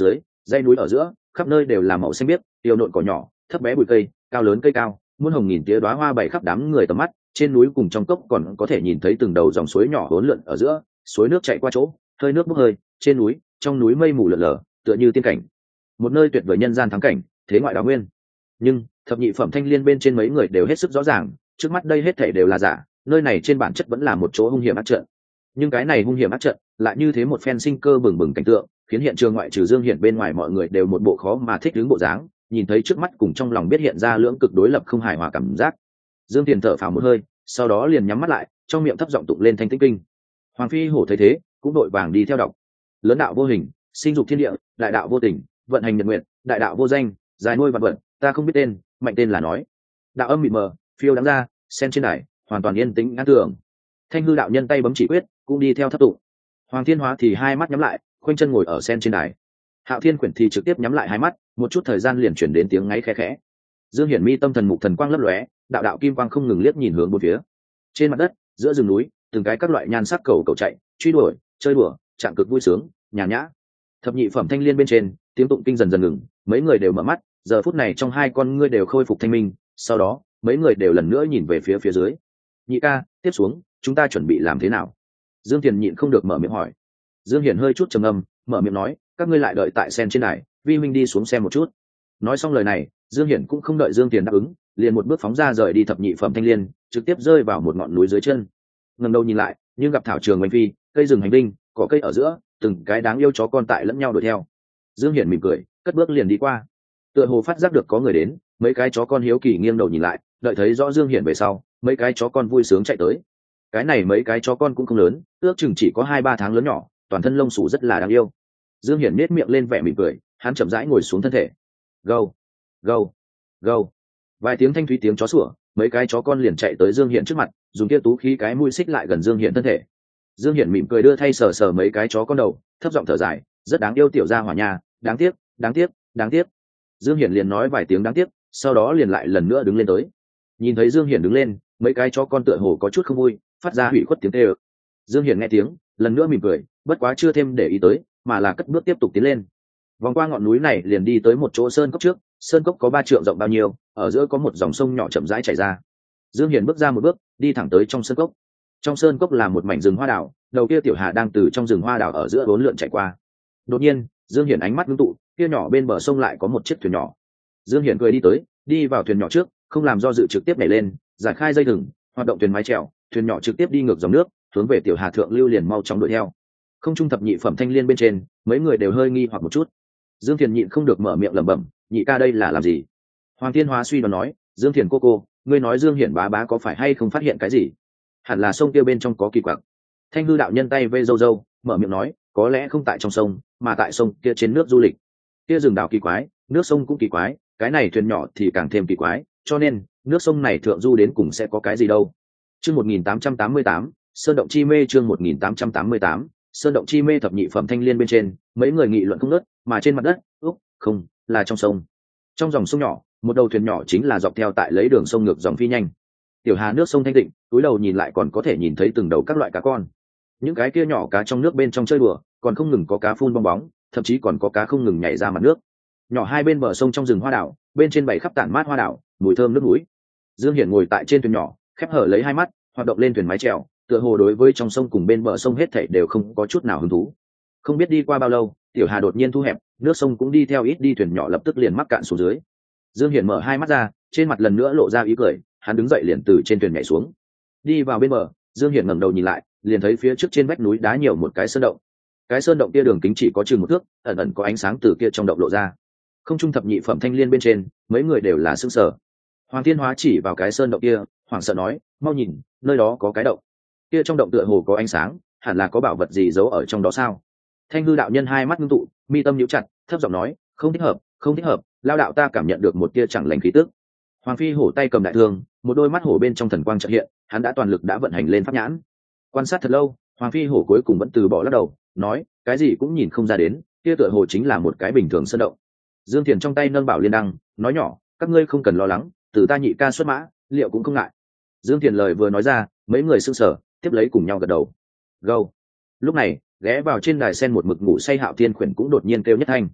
dãy núi ở giữa khắp nơi đều là màu xanh biếc, tiêu nộn cỏ nhỏ, thấp bé bụi cây, cao lớn cây cao, muôn hồng nghìn tía đóa hoa bày khắp đám người tầm mắt. Trên núi cùng trong cốc còn có thể nhìn thấy từng đầu dòng suối nhỏ hỗn lượn ở giữa, suối nước chảy qua chỗ, hơi nước bốc hơi. Trên núi, trong núi mây mù lờ lờ, tựa như tiên cảnh, một nơi tuyệt vời nhân gian thắng cảnh, thế ngoại đào nguyên. Nhưng thập nhị phẩm thanh liên bên trên mấy người đều hết sức rõ ràng, trước mắt đây hết thảy đều là giả, nơi này trên bản chất vẫn là một chỗ hung hiểm ác trận. Nhưng cái này hung hiểm ác trận lại như thế một phen sinh cơ bừng bừng cảnh tượng, khiến hiện trường ngoại trừ Dương Hiển bên ngoài mọi người đều một bộ khó mà thích ứng bộ dáng, nhìn thấy trước mắt cùng trong lòng biết hiện ra lưỡng cực đối lập không hài hòa cảm giác. Dương Tiền thở phào một hơi, sau đó liền nhắm mắt lại, trong miệng thấp giọng tụng lên thanh tĩnh kinh. Hoàng phi hổ thấy thế, cũng đội vàng đi theo đọc. Lớn đạo vô hình, sinh dục thiên địa, đại đạo vô tình, vận hành nhật nguyện, đại đạo vô danh, dài nuôi vạn vật, ta không biết tên, mạnh tên là nói. Đạo âm mịt mờ, phiêu đáng ra, sen trên đài, hoàn toàn yên tĩnh ngã tưởng. Thanh hư đạo nhân tay bấm chỉ quyết, cũng đi theo thấp tụng. Hoàng thiên hóa thì hai mắt nhắm lại, khoanh chân ngồi ở sen trên đài. Hạo thiên quyển thì trực tiếp nhắm lại hai mắt, một chút thời gian liền chuyển đến tiếng ngáy khẽ khẽ. Dương Hiển mi tâm thần mục thần quang lấp lóe, đạo đạo kim quang không ngừng liếc nhìn hướng bốn phía. Trên mặt đất, giữa rừng núi, từng cái các loại nhan sắc cầu cầu chạy, truy đuổi, chơi đùa, trạng cực vui sướng, nhàn nhã. Thập nhị phẩm thanh liên bên trên, tiếng tụng kinh dần dần ngừng, mấy người đều mở mắt, giờ phút này trong hai con ngươi đều khôi phục thanh minh, sau đó, mấy người đều lần nữa nhìn về phía phía dưới. Nhị ca, tiếp xuống, chúng ta chuẩn bị làm thế nào? Dương Tiền nhịn không được mở miệng hỏi. Dương Hiển hơi chút trầm ngâm, mở miệng nói, các ngươi lại đợi tại sen trên đài, vi huynh đi xuống xem một chút. Nói xong lời này, Dương Hiển cũng không đợi Dương Tiền đáp ứng, liền một bước phóng ra rời đi thập nhị phẩm thanh liên, trực tiếp rơi vào một ngọn núi dưới chân. Ngẩng đầu nhìn lại, nhưng gặp thảo trường oanh phi, cây rừng hành linh, cỏ cây ở giữa, từng cái đáng yêu chó con tại lẫn nhau đuổi theo. Dương Hiển mỉm cười, cất bước liền đi qua. Tựa hồ phát giác được có người đến, mấy cái chó con hiếu kỳ nghiêng đầu nhìn lại, đợi thấy rõ Dương Hiển về sau, mấy cái chó con vui sướng chạy tới. Cái này mấy cái chó con cũng không lớn, ước chừng chỉ có hai ba tháng lớn nhỏ, toàn thân lông xù rất là đáng yêu. Dương Hiển nét miệng lên vẻ mỉm cười, hắn chậm rãi ngồi xuống thân thể. Gâu, gâu, gâu. Vài tiếng thanh thúy tiếng chó sủa, mấy cái chó con liền chạy tới Dương Hiển trước mặt, dùng kia tú khí cái mũi xích lại gần Dương Hiển thân thể. Dương Hiển mỉm cười đưa thay sờ sờ mấy cái chó con đầu, thấp giọng thở dài, rất đáng yêu tiểu gia hỏa nhà, đáng tiếc, đáng tiếc, đáng tiếc. Dương Hiển liền nói vài tiếng đáng tiếc, sau đó liền lại lần nữa đứng lên tới. Nhìn thấy Dương Hiển đứng lên, mấy cái chó con tựa hồ có chút không vui, phát ra hủy khuất tiếng kêu. Dương Hiển nghe tiếng, lần nữa mỉm cười, bất quá chưa thêm để ý tới, mà là cất bước tiếp tục tiến lên. Vòng qua ngọn núi này liền đi tới một chỗ sơn cốc trước, sơn cốc có ba trượng rộng bao nhiêu, ở giữa có một dòng sông nhỏ chậm rãi chảy ra. Dương Hiển bước ra một bước, đi thẳng tới trong sơn cốc. Trong sơn cốc là một mảnh rừng hoa đào, đầu kia tiểu hà đang từ trong rừng hoa đào ở giữa bốn lượn chạy qua. Đột nhiên, Dương Hiển ánh mắt ngưng tụ, kia nhỏ bên bờ sông lại có một chiếc thuyền nhỏ. Dương Hiển cười đi tới, đi vào thuyền nhỏ trước, không làm do dự trực tiếp nhảy lên, giải khai dây thừng, hoạt động thuyền mái chèo, thuyền nhỏ trực tiếp đi ngược dòng nước, hướng về tiểu hà thượng lưu liền mau chóng đuổi theo. Không trung thập nhị phẩm thanh liên bên trên, mấy người đều hơi nghi hoặc một chút. Dương Thiền nhịn không được mở miệng lẩm bẩm, nhị ca đây là làm gì? Hoàng Thiên Hóa suy đoán nói, Dương Thiền cô cô, ngươi nói Dương Hiển bá bá có phải hay không phát hiện cái gì? Hẳn là sông kia bên trong có kỳ quặc. Thanh hư đạo nhân tay vây râu râu, mở miệng nói, có lẽ không tại trong sông, mà tại sông kia trên nước du lịch. Kia rừng đào kỳ quái, nước sông cũng kỳ quái, cái này thuyền nhỏ thì càng thêm kỳ quái, cho nên nước sông này thượng du đến cùng sẽ có cái gì đâu? Chương một nghìn tám trăm tám mươi tám, Sơn động chi mê. Chương một nghìn tám trăm tám mươi tám, Sơn động chi mê. Thập nhị phẩm thanh liên bên trên, mấy người nghị luận không ngớt, mà trên mặt đất, úp, không, là trong sông. Trong dòng sông nhỏ, một đầu thuyền nhỏ chính là dọc theo tại lấy đường sông ngược dòng phi nhanh. Tiểu hà nước sông thanh tịnh, túi đầu nhìn lại còn có thể nhìn thấy từng đầu các loại cá con. Những cái kia nhỏ cá trong nước bên trong chơi đùa, còn không ngừng có cá phun bong bóng, thậm chí còn có cá không ngừng nhảy ra mặt nước. Nhỏ hai bên bờ sông trong rừng hoa đảo, bên trên bảy khắp tản mát hoa đảo, mùi thơm nước núi. Dương Hiển ngồi tại trên thuyền nhỏ, khép hở lấy hai mắt, hoạt động lên thuyền mái chèo, tựa hồ đối với trong sông cùng bên bờ sông hết thảy đều không có chút nào hứng thú. Không biết đi qua bao lâu, tiểu hà đột nhiên thu hẹp, nước sông cũng đi theo ít đi, thuyền nhỏ lập tức liền mắc cạn xuống dưới. Dương Hiển mở hai mắt ra, trên mặt lần nữa lộ ra ý cười, hắn đứng dậy liền từ trên thuyền nhảy xuống, đi vào bên bờ. Dương Hiển ngẩng đầu nhìn lại, liền thấy phía trước trên vách núi đá nhiều một cái sơn động. Cái sơn động kia đường kính chỉ có chừng một thước, ẩn ẩn có ánh sáng từ kia trong động lộ ra. Không trung thập nhị phẩm thanh liên bên trên, mấy người đều là sững sờ. Hoàng Thiên Hóa chỉ vào cái sơn động kia, hoảng sợ nói, mau nhìn, nơi đó có cái động. Kia trong động tựa hồ có ánh sáng, hẳn là có bảo vật gì giấu ở trong đó sao? Thanh hư đạo nhân hai mắt ngưng tụ, mi tâm nhíu chặt, thấp giọng nói, không thích hợp, không thích hợp, lao đạo ta cảm nhận được một tia chẳng lành khí tức. Hoàng Phi hổ tay cầm đại thương, một đôi mắt hổ bên trong thần quang chợt hiện, hắn đã toàn lực đã vận hành lên pháp nhãn. Quan sát thật lâu, Hoàng Phi hổ cuối cùng vẫn từ bỏ lắc đầu, nói, cái gì cũng nhìn không ra đến, kia tựa hồ chính là một cái bình thường sơn động. Dương Thiền trong tay nâng bảo liên đăng, nói nhỏ, các ngươi không cần lo lắng, từ ta nhị ca xuất mã, liệu cũng không ngại. Dương Thiền lời vừa nói ra, mấy người sững sờ, tiếp lấy cùng nhau gật đầu. Gâu. Lúc này, ghé vào trên đài sen một mực ngủ say Hạo Thiên Khuyển cũng đột nhiên kêu nhất thanh.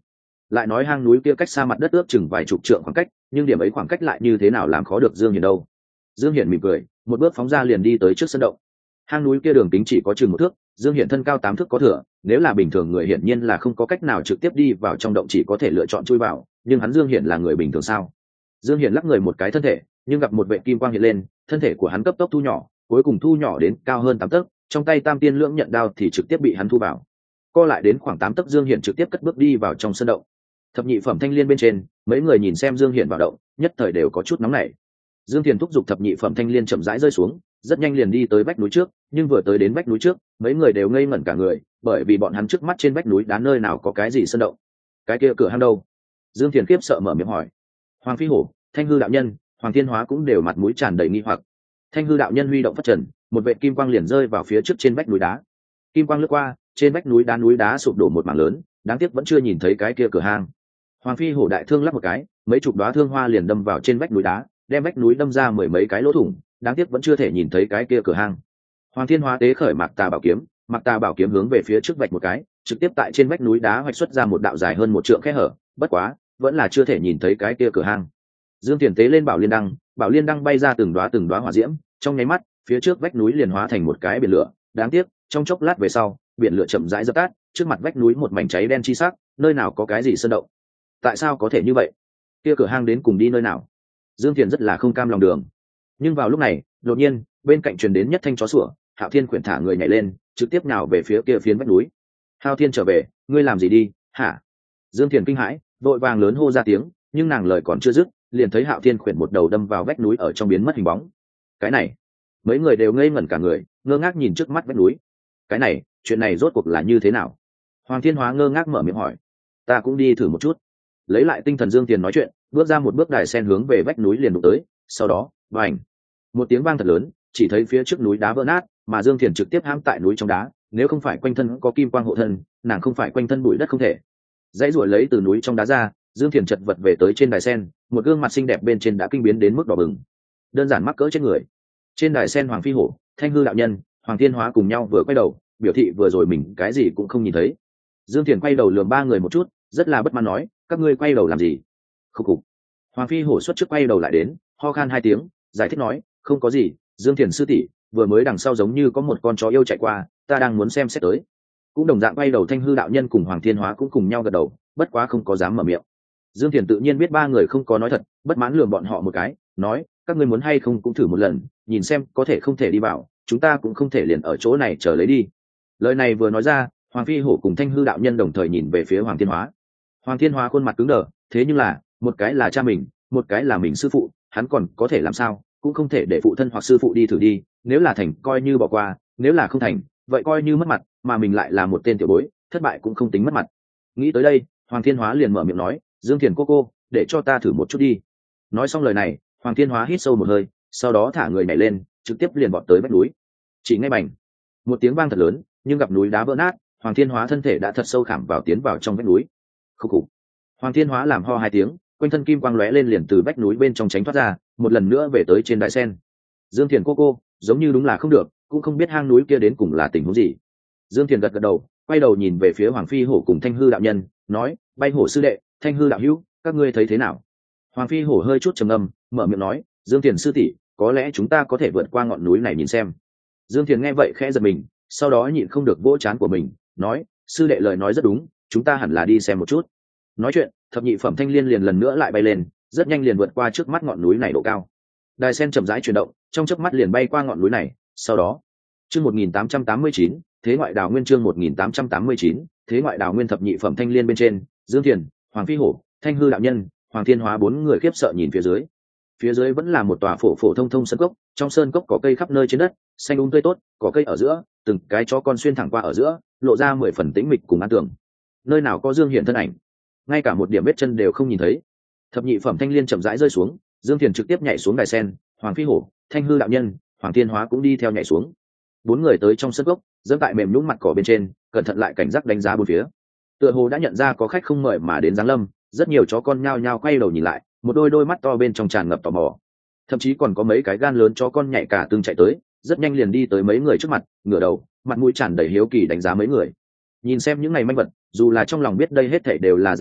lại nói hang núi kia cách xa mặt đất ước chừng vài chục trượng khoảng cách, nhưng điểm ấy khoảng cách lại như thế nào làm khó được Dương Hiển đâu. Dương Hiển mỉm cười, một bước phóng ra liền đi tới trước sân động. Hang núi kia đường kính chỉ có chừng một thước, Dương Hiển thân cao tám thước có thừa, nếu là bình thường người hiển nhiên là không có cách nào trực tiếp đi vào trong động, chỉ có thể lựa chọn chui vào, nhưng hắn Dương Hiển là người bình thường sao? Dương Hiển lắc người một cái thân thể, nhưng gặp một vệ kim quang hiện lên, thân thể của hắn cấp tốc thu nhỏ, cuối cùng thu nhỏ đến cao hơn tám tấc, trong tay Tam Tiên Lưỡng Nhận Đao thì trực tiếp bị hắn thu vào. Co lại đến khoảng tám tấc, Dương Hiển trực tiếp cất bước đi vào trong sân động. Thập nhị phẩm thanh liên bên trên, mấy người nhìn xem Dương Hiển vào động, nhất thời đều có chút nóng nảy. Dương Thiền thúc giục thập nhị phẩm thanh liên chậm rãi rơi xuống, rất nhanh liền đi tới vách núi trước, nhưng vừa tới đến vách núi trước, mấy người đều ngây ngẩn cả người, bởi vì bọn hắn trước mắt trên vách núi đá nơi nào có cái gì sơn động. Cái kia cửa hang đâu? Dương Thiền khiếp sợ mở miệng hỏi. Hoàng Phi Hổ, Thanh Hư đạo nhân, Hoàng Thiên Hóa cũng đều mặt mũi tràn đầy nghi hoặc. Thanh Hư đạo nhân huy động phất trần, một vệt kim quang liền rơi vào phía trước trên vách núi đá. Kim quang lướt qua, trên vách núi đá núi đá sụp đổ một mảng lớn, đáng tiếc vẫn chưa nhìn thấy cái kia cửa hang. Hoàng Phi Hổ đại thương lắp một cái, mấy chục đóa thương hoa liền đâm vào trên vách núi đá, đem vách núi đâm ra mười mấy cái lỗ thủng, đáng tiếc vẫn chưa thể nhìn thấy cái kia cửa hang. Hoàng Thiên Hóa tế khởi Mạc Tà bảo kiếm, Mạc Tà bảo kiếm hướng về phía trước vạch một cái, trực tiếp tại trên vách núi đá hoạch xuất ra một đạo dài hơn một trượng khe hở, bất quá, vẫn là chưa thể nhìn thấy cái kia cửa hang. Dương Tiền tế lên Bảo Liên đăng, Bảo Liên đăng bay ra từng đóa từng đóa hỏa diễm, trong nháy mắt, phía trước vách núi liền hóa thành một cái biển lửa, đáng tiếc, trong chốc lát về sau, biển lửa chậm rãi dập tắt, trước mặt vách núi một mảnh cháy đen chi sắc, nơi nào có cái gì sơn động. Tại sao có thể như vậy? Kia cửa hang đến cùng đi nơi nào? Dương Thiền rất là không cam lòng đường. Nhưng vào lúc này, đột nhiên, bên cạnh truyền đến nhất thanh chó sủa, Hạo Thiên khuyển thả người nhảy lên, trực tiếp nhào về phía kia phiến vách núi. Hạo Thiên trở về, ngươi làm gì đi, hả? Dương Thiền kinh hãi, vội vàng lớn hô ra tiếng, nhưng nàng lời còn chưa dứt, liền thấy Hạo Thiên khuyển một đầu đâm vào vách núi ở trong biến mất hình bóng. Cái này, mấy người đều ngây ngẩn cả người, ngơ ngác nhìn trước mắt vách núi. Cái này, chuyện này rốt cuộc là như thế nào? Hoàng Thiên Hóa ngơ ngác mở miệng hỏi. Ta cũng đi thử một chút. Lấy lại tinh thần Dương Tiền nói chuyện, bước ra một bước đài sen hướng về vách núi liền đụng tới, sau đó, bành, một tiếng vang thật lớn, chỉ thấy phía trước núi đá vỡ nát, mà Dương Thiền trực tiếp hãm tại núi trong đá, nếu không phải quanh thân có kim quang hộ thân, nàng không phải quanh thân bụi đất không thể. Dãy ruổi lấy từ núi trong đá ra, Dương Thiền chật vật về tới trên đài sen, một gương mặt xinh đẹp bên trên đã kinh biến đến mức đỏ bừng. Đơn giản mắc cỡ chết người. Trên đài sen Hoàng Phi Hổ, Thanh Hư đạo nhân, Hoàng Thiên Hóa cùng nhau vừa quay đầu, biểu thị vừa rồi mình cái gì cũng không nhìn thấy. Dương Thiền quay đầu lườm ba người một chút, rất là bất mãn nói, các ngươi quay đầu làm gì? Khúc khục. Hoàng Phi Hổ xuất trước quay đầu lại đến, ho khan hai tiếng, giải thích nói, không có gì, Dương Thiền sư tỷ, vừa mới đằng sau giống như có một con chó yêu chạy qua, ta đang muốn xem xét tới. Cũng đồng dạng quay đầu Thanh Hư đạo nhân cùng Hoàng Thiên Hóa cũng cùng nhau gật đầu, bất quá không có dám mở miệng. Dương Thiền tự nhiên biết ba người không có nói thật, bất mãn lườm bọn họ một cái, nói, các ngươi muốn hay không cũng thử một lần, nhìn xem có thể không thể đi vào, chúng ta cũng không thể liền ở chỗ này chờ lấy đi. Lời này vừa nói ra, Hoàng Phi Hổ cùng Thanh Hư đạo nhân đồng thời nhìn về phía Hoàng Thiên Hóa. Hoàng Thiên Hóa khuôn mặt cứng đờ, thế nhưng là, một cái là cha mình, một cái là mình sư phụ, hắn còn có thể làm sao, cũng không thể để phụ thân hoặc sư phụ đi thử đi, nếu là thành coi như bỏ qua, nếu là không thành, vậy coi như mất mặt, mà mình lại là một tên tiểu bối, thất bại cũng không tính mất mặt. Nghĩ tới đây, Hoàng Thiên Hóa liền mở miệng nói, Dương Thiền cô cô, để cho ta thử một chút đi. Nói xong lời này, Hoàng Thiên Hóa hít sâu một hơi, sau đó thả người nhảy lên, trực tiếp liền vọt tới vách núi. Chỉ ngay bành, một tiếng vang thật lớn, nhưng gặp núi đá vỡ nát, Hoàng Thiên Hóa thân thể đã thật sâu khảm vào tiến vào trong vách núi. Khúc khục. Hoàng Thiên Hóa làm ho hai tiếng, quanh thân kim quang lóe lên liền từ vách núi bên trong tránh thoát ra, một lần nữa về tới trên đại sen. Dương Thiền cô cô, giống như đúng là không được, cũng không biết hang núi kia đến cùng là tình huống gì. Dương Thiền gật gật đầu, quay đầu nhìn về phía Hoàng Phi Hổ cùng Thanh Hư đạo nhân, nói, Bay Hổ sư đệ, Thanh Hư đạo hữu, các ngươi thấy thế nào? Hoàng Phi Hổ hơi chút trầm ngâm, mở miệng nói, Dương Thiền sư tỷ, có lẽ chúng ta có thể vượt qua ngọn núi này nhìn xem. Dương Thiền nghe vậy khẽ giật mình, sau đó nhịn không được vỗ trán của mình, nói, sư đệ lời nói rất đúng, chúng ta hẳn là đi xem một chút. Nói chuyện, thập nhị phẩm thanh liên liền lần nữa lại bay lên, rất nhanh liền vượt qua trước mắt ngọn núi này độ cao. Đài sen chậm rãi chuyển động, trong chớp mắt liền bay qua ngọn núi này, sau đó, chương một nghìn tám trăm tám mươi chín, thế ngoại đào nguyên chương một nghìn tám trăm tám mươi chín, thế ngoại đào nguyên thập nhị phẩm thanh liên bên trên, Dương Thiền, Hoàng Phi Hổ, Thanh Hư đạo nhân, Hoàng Thiên Hóa bốn người khiếp sợ nhìn phía dưới. Phía dưới vẫn là một tòa phổ phổ thông thông sơn cốc, trong sơn cốc có cây khắp nơi trên đất, xanh um tươi tốt, có cây ở giữa, từng cái chó con xuyên thẳng qua ở giữa, lộ ra mười phần tĩnh mịch cùng an tường. Nơi nào có Dương Hiển thân ảnh, ngay cả một điểm vết chân đều không nhìn thấy. Thập nhị phẩm thanh liên chậm rãi rơi xuống, Dương Thiền trực tiếp nhảy xuống đài sen, Hoàng Phi Hổ, Thanh Hư đạo nhân, Hoàng Thiên Hóa cũng đi theo nhảy xuống. Bốn người tới trong sân gốc, dẫm tại mềm nhũn mặt cỏ bên trên, cẩn thận lại cảnh giác đánh giá bốn phía. Tựa hồ đã nhận ra có khách không mời mà đến giáng lâm, rất nhiều chó con nhao nhao quay đầu nhìn lại, một đôi đôi mắt to bên trong tràn ngập tò mò. Thậm chí còn có mấy cái gan lớn chó con nhảy cả tương chạy tới, rất nhanh liền đi tới mấy người trước mặt, ngửa đầu, mặt mũi tràn đầy hiếu kỳ đánh giá mấy người. Nhìn xem những này manh vật, dù là trong lòng biết đây hết thảy đều là giả tượng,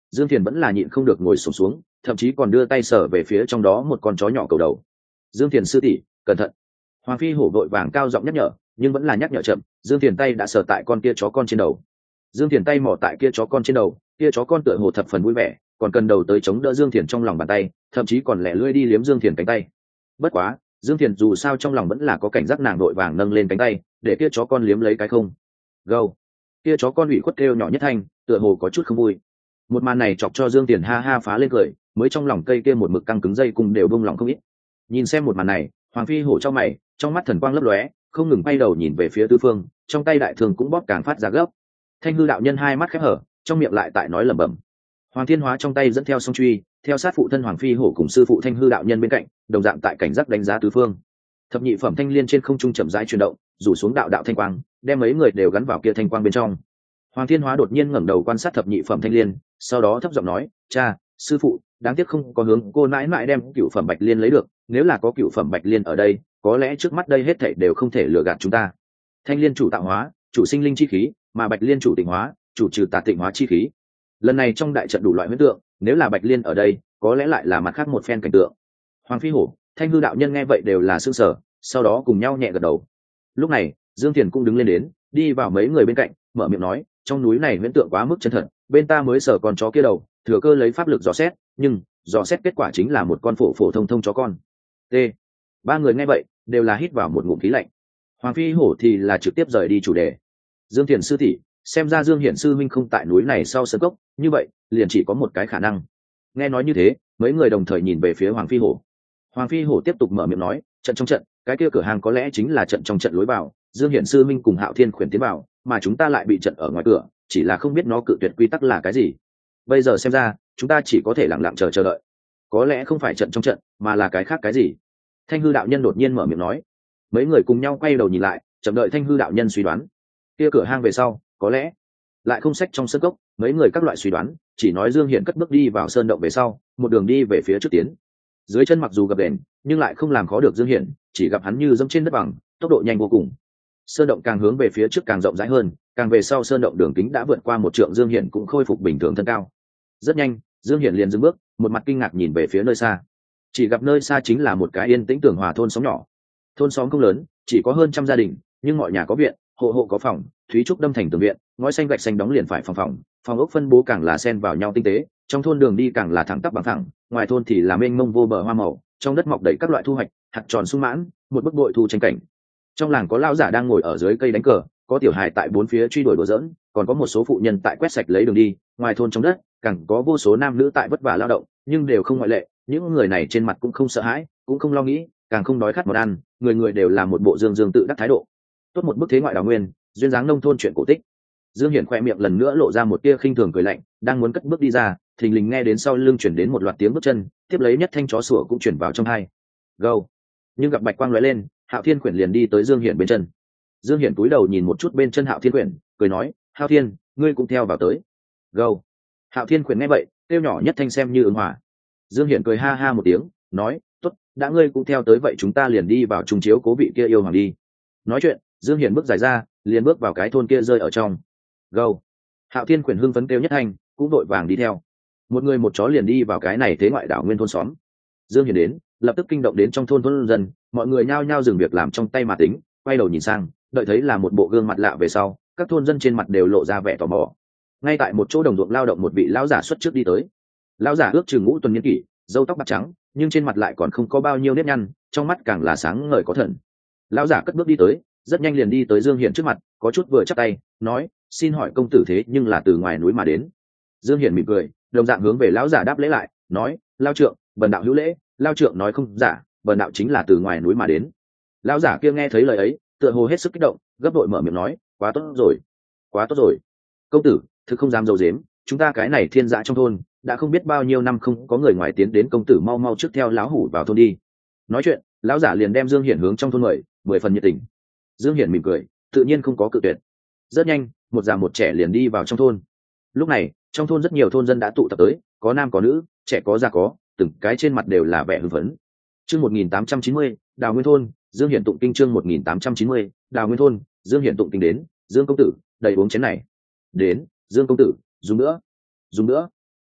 Dương Thiền vẫn là nhịn không được ngồi sụp xuống, xuống thậm chí còn đưa tay sờ về phía trong đó một con chó nhỏ cầu đầu. Dương Thiền sư tỷ, cẩn thận. Hoàng phi hổ vội vàng cao giọng nhắc nhở, nhưng vẫn là nhắc nhở chậm. Dương Thiền tay đã sờ tại con kia chó con trên đầu. Dương Thiền tay mò tại kia chó con trên đầu, kia chó con tựa hồ thập phần vui vẻ, còn cần đầu tới chống đỡ Dương Thiền trong lòng bàn tay, thậm chí còn lẻ lưỡi đi liếm Dương Thiền cánh tay. Bất quá, Dương Thiền dù sao trong lòng vẫn là có cảnh giác, nàng vội vàng nâng lên cánh tay để kia chó con liếm lấy cái không. Gâu. Kia chó con ủy khuất kêu nhỏ nhất thanh, tựa hồ có chút không vui. Một màn này chọc cho Dương Thiền ha ha phá lên cười, mới trong lòng cây kia một mực căng cứng dây cung đều bông lòng không ít. Nhìn xem một màn này, Hoàng phi hổ trong mày, trong mắt thần quang lấp lóe, không ngừng quay đầu nhìn về phía tứ phương, trong tay đại thường cũng bóp càng phát ra gấp. Thanh hư đạo nhân hai mắt khép hở, trong miệng lại tại nói lẩm bẩm. Hoàng thiên hóa trong tay dẫn theo song truy, theo sát phụ thân Hoàng phi hổ cùng sư phụ Thanh hư đạo nhân bên cạnh, đồng dạng tại cảnh giác đánh giá tứ phương. Thập nhị phẩm thanh liên trên không trung chậm rãi chuyển động, rủ xuống đạo đạo thanh quang, đem mấy người đều gắn vào kia thanh quang bên trong. Hoàng thiên hóa đột nhiên ngẩng đầu quan sát thập nhị phẩm thanh liên, sau đó thấp giọng nói, cha, sư phụ, đáng tiếc không có hướng cô mãi mãi đem cựu phẩm bạch liên lấy được, nếu là có cựu phẩm bạch liên ở đây, có lẽ trước mắt đây hết thảy đều không thể lừa gạt chúng ta. Thanh liên chủ tạo hóa, chủ sinh linh chi khí, mà bạch liên chủ tịnh hóa, chủ trừ tà tịnh hóa chi khí. Lần này trong đại trận đủ loại huyễn tượng, nếu là bạch liên ở đây, có lẽ lại là mặt khác một phen cảnh tượng. Hoàng phi hổ, Thanh hư đạo nhân nghe vậy đều là sương sở, sau đó cùng nhau nhẹ gật đầu. Lúc này, Dương Thiền cũng đứng lên đến, đi vào mấy người bên cạnh, mở miệng nói, trong núi này huyễn tượng quá mức chân thật, bên ta mới sở con chó kia đầu, thừa cơ lấy pháp lực dò xét, nhưng dò xét kết quả chính là một con phổ phổ thông thông chó con. T. Ba người nghe vậy đều là hít vào một ngụm khí lạnh. Hoàng phi hổ thì là trực tiếp rời đi chủ đề. Dương Thiền sư tỷ, xem ra Dương Hiển sư minh không tại núi này sau sân cốc, như vậy liền chỉ có một cái khả năng. Nghe nói như thế, mấy người đồng thời nhìn về phía Hoàng phi hổ. Hoàng phi hổ tiếp tục mở miệng nói, trận trong trận, cái kia cửa hàng có lẽ chính là trận trong trận lối vào, Dương Hiển sư minh cùng Hạo Thiên khuyển tiến vào, mà chúng ta lại bị trận ở ngoài cửa, chỉ là không biết nó cự tuyệt quy tắc là cái gì. Bây giờ xem ra, chúng ta chỉ có thể lặng lặng chờ chờ đợi. Có lẽ không phải trận trong trận, mà là cái khác cái gì. Thanh hư đạo nhân đột nhiên mở miệng nói. Mấy người cùng nhau quay đầu nhìn lại, chậm đợi Thanh hư đạo nhân suy đoán. Kia cửa hang về sau, có lẽ lại không sách trong sân cốc, mấy người các loại suy đoán, chỉ nói Dương Hiển cất bước đi vào sơn động về sau, một đường đi về phía trước tiến. Dưới chân mặc dù gập ghềnh, nhưng lại không làm khó được Dương Hiển, chỉ gặp hắn như dẫm trên đất bằng, tốc độ nhanh vô cùng. Sơn động càng hướng về phía trước càng rộng rãi hơn, càng về sau sơn động đường kính đã vượt qua một trượng, Dương Hiển cũng khôi phục bình thường thân cao. Rất nhanh, Dương Hiển liền dừng bước, một mặt kinh ngạc nhìn về phía nơi xa. Chỉ gặp nơi xa chính là một cái yên tĩnh tường hòa thôn xóm nhỏ. Thôn xóm không lớn, chỉ có hơn trăm gia đình, nhưng mọi nhà có viện, hộ hộ có phòng, thúy trúc đâm thành tường viện, ngói xanh gạch xanh đóng liền phải phòng phòng, phòng ốc phân bố càng là xen vào nhau tinh tế, trong thôn đường đi càng là thẳng tắp bằng thẳng, ngoài thôn thì là mênh mông vô bờ hoa màu, trong đất mọc đầy các loại thu hoạch, hạt tròn sung mãn, một bức bội thu tranh cảnh. Trong làng có lão giả đang ngồi ở dưới cây đánh cờ, có tiểu hài tại bốn phía truy đuổi đùa giỡn, còn có một số phụ nhân tại quét sạch lấy đường đi, ngoài thôn trong đất càng có vô số nam nữ tại vất vả lao động, nhưng đều không ngoại lệ, những người này trên mặt cũng không sợ hãi, cũng không lo nghĩ, càng không đói khát món ăn, người người đều là một bộ dương dương tự đắc thái độ. Tốt một bức thế ngoại đào nguyên, duyên dáng nông thôn chuyện cổ tích. Dương Hiển khoe miệng lần nữa lộ ra một tia khinh thường cười lạnh, đang muốn cất bước đi ra, thình lình nghe đến sau lưng chuyển đến một loạt tiếng bước chân, tiếp lấy nhất thanh chó sủa cũng chuyển vào trong hai. Gâu. Nhưng gặp bạch quang lóe lên, Hạo Thiên quyển liền đi tới Dương Hiển bên chân. Dương Hiển cúi đầu nhìn một chút bên chân Hạo Thiên quyển, cười nói, Hạo Thiên, ngươi cũng theo vào tới. Gâu. Hạo Thiên quyển nghe vậy, kêu nhỏ nhất thanh xem như ứng hòa. Dương Hiển cười ha ha một tiếng, nói, tốt, đã ngươi cũng theo tới vậy chúng ta liền đi vào trung chiếu cố vị kia yêu hoàng đi. Nói chuyện, Dương Hiển bước dài ra, liền bước vào cái thôn kia rơi ở trong. Gâu. Hạo Thiên quyển hưng phấn kêu nhất thanh, cũng đội vàng đi theo. Một người một chó liền đi vào cái này thế ngoại đảo nguyên thôn xóm. Dương Hiển đến, lập tức kinh động đến trong thôn thôn dân, mọi người nhao nhao dừng việc làm trong tay mà tính, quay đầu nhìn sang, đợi thấy là một bộ gương mặt lạ về sau, các thôn dân trên mặt đều lộ ra vẻ tò mò. Ngay tại một chỗ đồng ruộng lao động một vị lão giả xuất trước đi tới. Lão giả ước chừng ngũ tuần niên kỷ, râu tóc bạc trắng, nhưng trên mặt lại còn không có bao nhiêu nếp nhăn, trong mắt càng là sáng ngời có thần. Lão giả cất bước đi tới, rất nhanh liền đi tới Dương Hiển trước mặt, có chút vừa chắp tay, nói, xin hỏi công tử thế nhưng là từ ngoài núi mà đến. Dương Hiển mỉm cười, đồng dạng hướng về lão giả đáp lễ lại, nói, lao trượng, bần đạo hữu lễ. Lao trượng nói không giả, bần đạo chính là từ ngoài núi mà đến. Lão giả kia nghe thấy lời ấy, tựa hồ hết sức kích động, gấp đội mở miệng nói, quá tốt rồi, quá tốt rồi. Công tử, thực không dám dầu dếm, chúng ta cái này thiên dã trong thôn, đã không biết bao nhiêu năm không có người ngoài tiến đến, công tử mau mau trước theo lão hủ vào thôn đi. Nói chuyện, lão giả liền đem Dương Hiển hướng trong thôn mời, mười phần nhiệt tình. Dương Hiển mỉm cười, tự nhiên không có cự tuyệt. Rất nhanh, một già một trẻ liền đi vào trong thôn. Lúc này, trong thôn rất nhiều thôn dân đã tụ tập tới, có nam có nữ, trẻ có già có, từng cái trên mặt đều là vẻ hưng phấn. Chương một nghìn tám trăm chín mươi, Đào Nguyên thôn, Dương Hiển tụng kinh. Chương một nghìn tám trăm chín mươi, Đào Nguyên thôn, Dương Hiển tụng kinh đến, Dương công tử, đầy uống chén này. Đến, Dương công tử, dùng nữa, dùng nữa.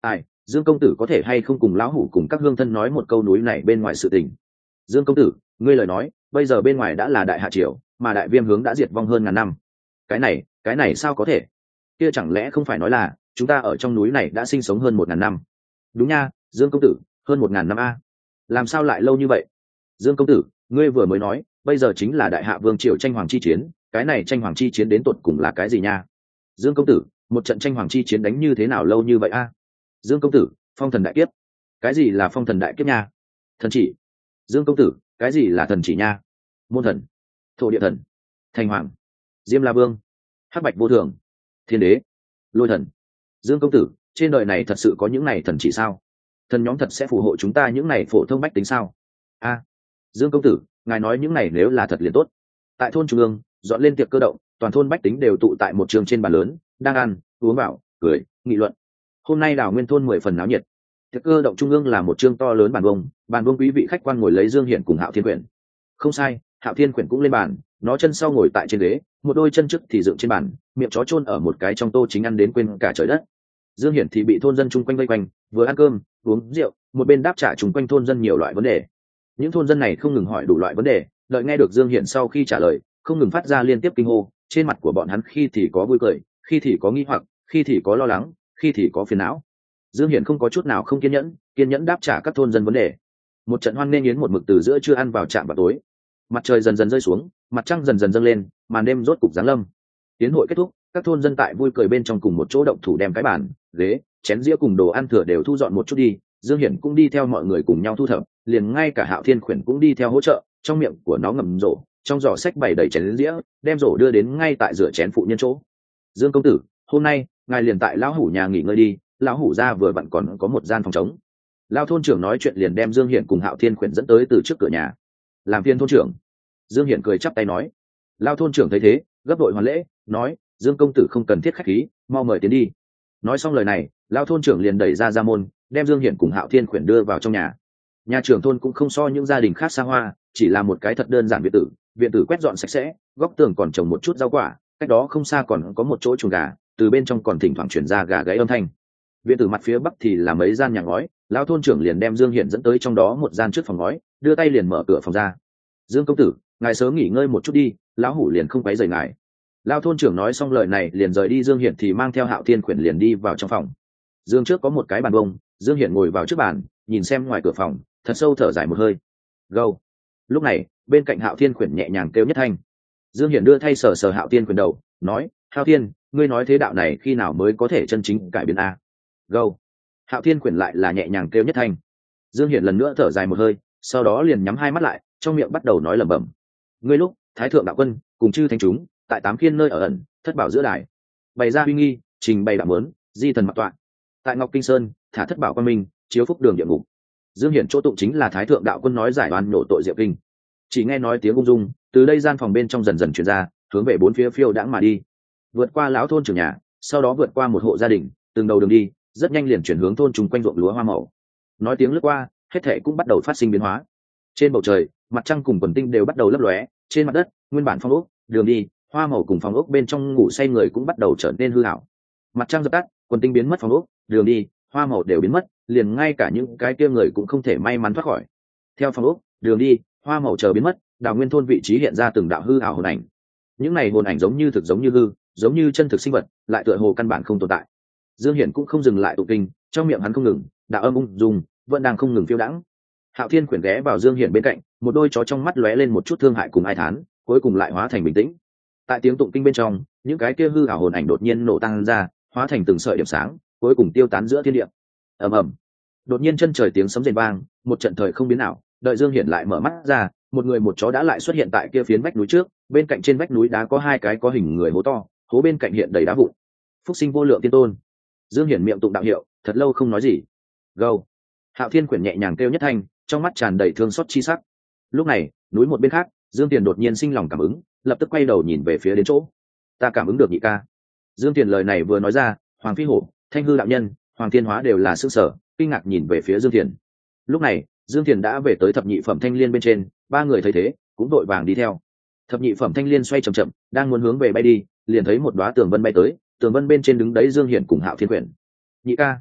ai, Dương công tử có thể hay không cùng lão hủ cùng các hương thân nói một câu núi này bên ngoài sự tình. Dương công tử, ngươi lời nói bây giờ bên ngoài đã là đại hạ triều, mà đại viêm hướng đã diệt vong hơn ngàn năm. Cái này cái này sao có thể? Kia chẳng lẽ không phải nói là chúng ta ở trong núi này đã sinh sống hơn một ngàn năm? Đúng nha, Dương công tử, hơn một ngàn năm a. Làm sao lại lâu như vậy? Dương công tử, ngươi vừa mới nói bây giờ chính là đại hạ vương triều tranh hoàng chi chiến, cái này tranh hoàng chi chiến đến tột cùng là cái gì nha? Dương công tử, một trận tranh hoàng chi chiến đánh như thế nào lâu như vậy a? Dương công tử, phong thần đại kiếp. Cái gì là phong thần đại kiếp nha? Thần chỉ. Dương công tử, cái gì là thần chỉ nha? Môn thần, thổ địa thần, thành hoàng, diêm la vương, hắc bạch vô thường, thiên đế, lôi thần. Dương công tử, trên đời này thật sự có những này thần chỉ sao? Thần nhóm thật sẽ phù hộ chúng ta những này phổ thông bách tính sao? A, Dương công tử, ngài nói những này nếu là thật liền tốt. Tại thôn trung ương dọn lên tiệc cơ động, toàn thôn bách tính đều tụ tại một trường trên bàn lớn, đang ăn uống vào cười nghị luận. Hôm nay đào nguyên thôn mười phần náo nhiệt. Tiệc cơ động trung ương là một chương to lớn bàn vông, bàn vông quý vị khách quan ngồi lấy Dương Hiển cùng Hạo Thiên Quyển. Không sai, Hạo Thiên Quyển cũng lên bàn, nó chân sau ngồi tại trên ghế, một đôi chân trước thì dựng trên bàn, miệng chó chôn ở một cái trong tô chính ăn đến quên cả trời đất. Dương Hiển thì bị thôn dân chung quanh vây quanh, vừa ăn cơm uống rượu, một bên đáp trả chung quanh thôn dân nhiều loại vấn đề. Những thôn dân này không ngừng hỏi đủ loại vấn đề, đợi nghe được Dương Hiển sau khi trả lời, không ngừng phát ra liên tiếp kinh hô, trên mặt của bọn hắn khi thì có vui cười, khi thì có nghi hoặc, khi thì có lo lắng, khi thì có phiền não. Dương Hiển không có chút nào không kiên nhẫn, kiên nhẫn đáp trả các thôn dân vấn đề. Một trận hoan nghênh yến một mực từ giữa trưa ăn vào trạm vào tối. Mặt trời dần dần rơi xuống, mặt trăng dần dần dâng lên, màn đêm rốt cục giáng lâm. Yến hội kết thúc, các thôn dân tại vui cười bên trong cùng một chỗ động thủ đem cái bàn, ghế, chén dĩa cùng đồ ăn thừa đều thu dọn một chút đi. Dương Hiển cũng đi theo mọi người cùng nhau thu thập, liền ngay cả Hạo Thiên Quyển cũng đi theo hỗ trợ, trong miệng của nó ngậm rổ, trong giỏ sách bày đầy chén dĩa, đem rổ đưa đến ngay tại rửa chén phụ nhân chỗ. Dương công tử, hôm nay ngài liền tại lão hủ nhà nghỉ ngơi đi, lão hủ ra vừa vặn còn có một gian phòng trống. Lão thôn trưởng nói chuyện liền đem Dương Hiển cùng Hạo Thiên Quyển dẫn tới từ trước cửa nhà. Làm phiền thôn trưởng. Dương Hiển cười chắp tay nói. Lão thôn trưởng thấy thế, gấp đội hoàn lễ, nói: Dương công tử không cần thiết khách khí, mau mời tiến đi. Nói xong lời này, lão thôn trưởng liền đẩy ra ra môn, đem Dương Hiển cùng Hạo Thiên Quyển đưa vào trong nhà. Nhà trưởng thôn cũng không so những gia đình khác xa hoa, chỉ là một cái thật đơn giản viện tử, viện tử quét dọn sạch sẽ, góc tường còn trồng một chút rau quả, cách đó không xa còn có một chỗ chuồng gà, từ bên trong còn thỉnh thoảng truyền ra gà gáy âm thanh. Viện tử mặt phía bắc thì là mấy gian nhà ngói, lão thôn trưởng liền đem Dương Hiển dẫn tới trong đó một gian trước phòng ngói, đưa tay liền mở cửa phòng ra. Dương công tử, ngài sớm nghỉ ngơi một chút đi, lão hủ liền không quấy rầy ngài. Lão thôn trưởng nói xong lời này liền rời đi. Dương Hiển thì mang theo Hạo Thiên Quyển liền đi vào trong phòng. Dương trước có một cái bàn bông, Dương Hiển ngồi vào trước bàn, nhìn xem ngoài cửa phòng, thật sâu thở dài một hơi. Gâu. Lúc này, bên cạnh Hạo Thiên Quyển nhẹ nhàng kêu nhất thanh. Dương Hiển đưa thay sờ sờ Hạo Thiên Quyển đầu, nói: Hạo Thiên, ngươi nói thế đạo này khi nào mới có thể chân chính cải biến a? Gâu. Hạo Thiên Quyển lại là nhẹ nhàng kêu nhất thanh. Dương Hiển lần nữa thở dài một hơi, sau đó liền nhắm hai mắt lại, trong miệng bắt đầu nói lẩm bẩm. Ngươi lúc Thái thượng đạo quân cùng chư thánh chúng tại tám khiên nơi ở ẩn, thất bảo giữa đài, bày ra uy nghi, trình bày đạo mớn, di thần mặc tọa. Tại Ngọc Kinh Sơn, thả thất bảo quan minh, chiếu phúc đường địa ngục. Dương Hiển chỗ tụng chính là Thái thượng đạo quân nói giải oan nổ tội diệu kinh. Chỉ nghe nói tiếng ung dung, từ đây gian phòng bên trong dần dần truyền ra, hướng về bốn phía phiêu đãng mà đi. Vượt qua lão thôn trưởng nhà, sau đó vượt qua một hộ gia đình, từng đầu đường đi, rất nhanh liền chuyển hướng thôn trùng quanh ruộng lúa hoa màu. Nói tiếng lướt qua, hết thảy cũng bắt đầu phát sinh biến hóa. Trên bầu trời, mặt trăng cùng quần tinh đều bắt đầu lấp lóe, trên mặt đất, nguyên bản phong ốc, đường đi, hoa màu cùng phòng ốc bên trong ngủ say người cũng bắt đầu trở nên hư ảo. Mặt trăng dập tắt, quần tinh biến mất, phòng ốc, đường đi, hoa màu đều biến mất, liền ngay cả những cái kia người cũng không thể may mắn thoát khỏi. Theo phòng ốc, đường đi, hoa màu chờ biến mất, đào nguyên thôn vị trí hiện ra từng đạo hư ảo hồn ảnh. Những này hồn ảnh giống như thực giống như hư, giống như chân thực sinh vật, lại tựa hồ căn bản không tồn tại. Dương Hiển cũng không dừng lại tụng kinh, trong miệng hắn không ngừng, đạo âm ung dung, vẫn đang không ngừng phiêu đãng. Hạo Thiên Quyển ghé vào Dương Hiển bên cạnh, một đôi chó trong mắt lóe lên một chút thương hại cùng ai thán, cuối cùng lại hóa thành bình tĩnh. Tại tiếng tụng kinh bên trong, những cái kia hư ảo hồn ảnh đột nhiên nổ tăng ra, hóa thành từng sợi điểm sáng, cuối cùng tiêu tán giữa thiên địa. Ầm ầm. Đột nhiên chân trời tiếng sấm rền vang, một trận thời không biến ảo, đợi Dương Hiển lại mở mắt ra, một người một chó đã lại xuất hiện tại kia phiến vách núi trước, bên cạnh trên vách núi đá có hai cái có hình người hố to, hố bên cạnh hiện đầy đá vụn. Phúc sinh vô lượng tiên tôn. Dương Hiển miệng tụng đạo hiệu, thật lâu không nói gì. Gâu. Hạo Thiên Quyển nhẹ nhàng kêu nhất thanh, trong mắt tràn đầy thương xót chi sắc. Lúc này, núi một bên khác, Dương Tiền đột nhiên sinh lòng cảm ứng, lập tức quay đầu nhìn về phía đến chỗ. Ta cảm ứng được nhị ca. Dương Tiền lời này vừa nói ra, Hoàng Phi Hổ, Thanh Hư đạo nhân, Hoàng Thiên Hóa đều là sững sờ, kinh ngạc nhìn về phía Dương Tiền. Lúc này, Dương Tiền đã về tới thập nhị phẩm thanh liên bên trên, ba người thấy thế, cũng đội vàng đi theo. Thập nhị phẩm thanh liên xoay chậm chậm, đang muốn hướng về bay đi, liền thấy một đóa tường vân bay tới, tường vân bên trên đứng đấy Dương Hiển cùng Hạo Thiên Quyển. Nhị ca.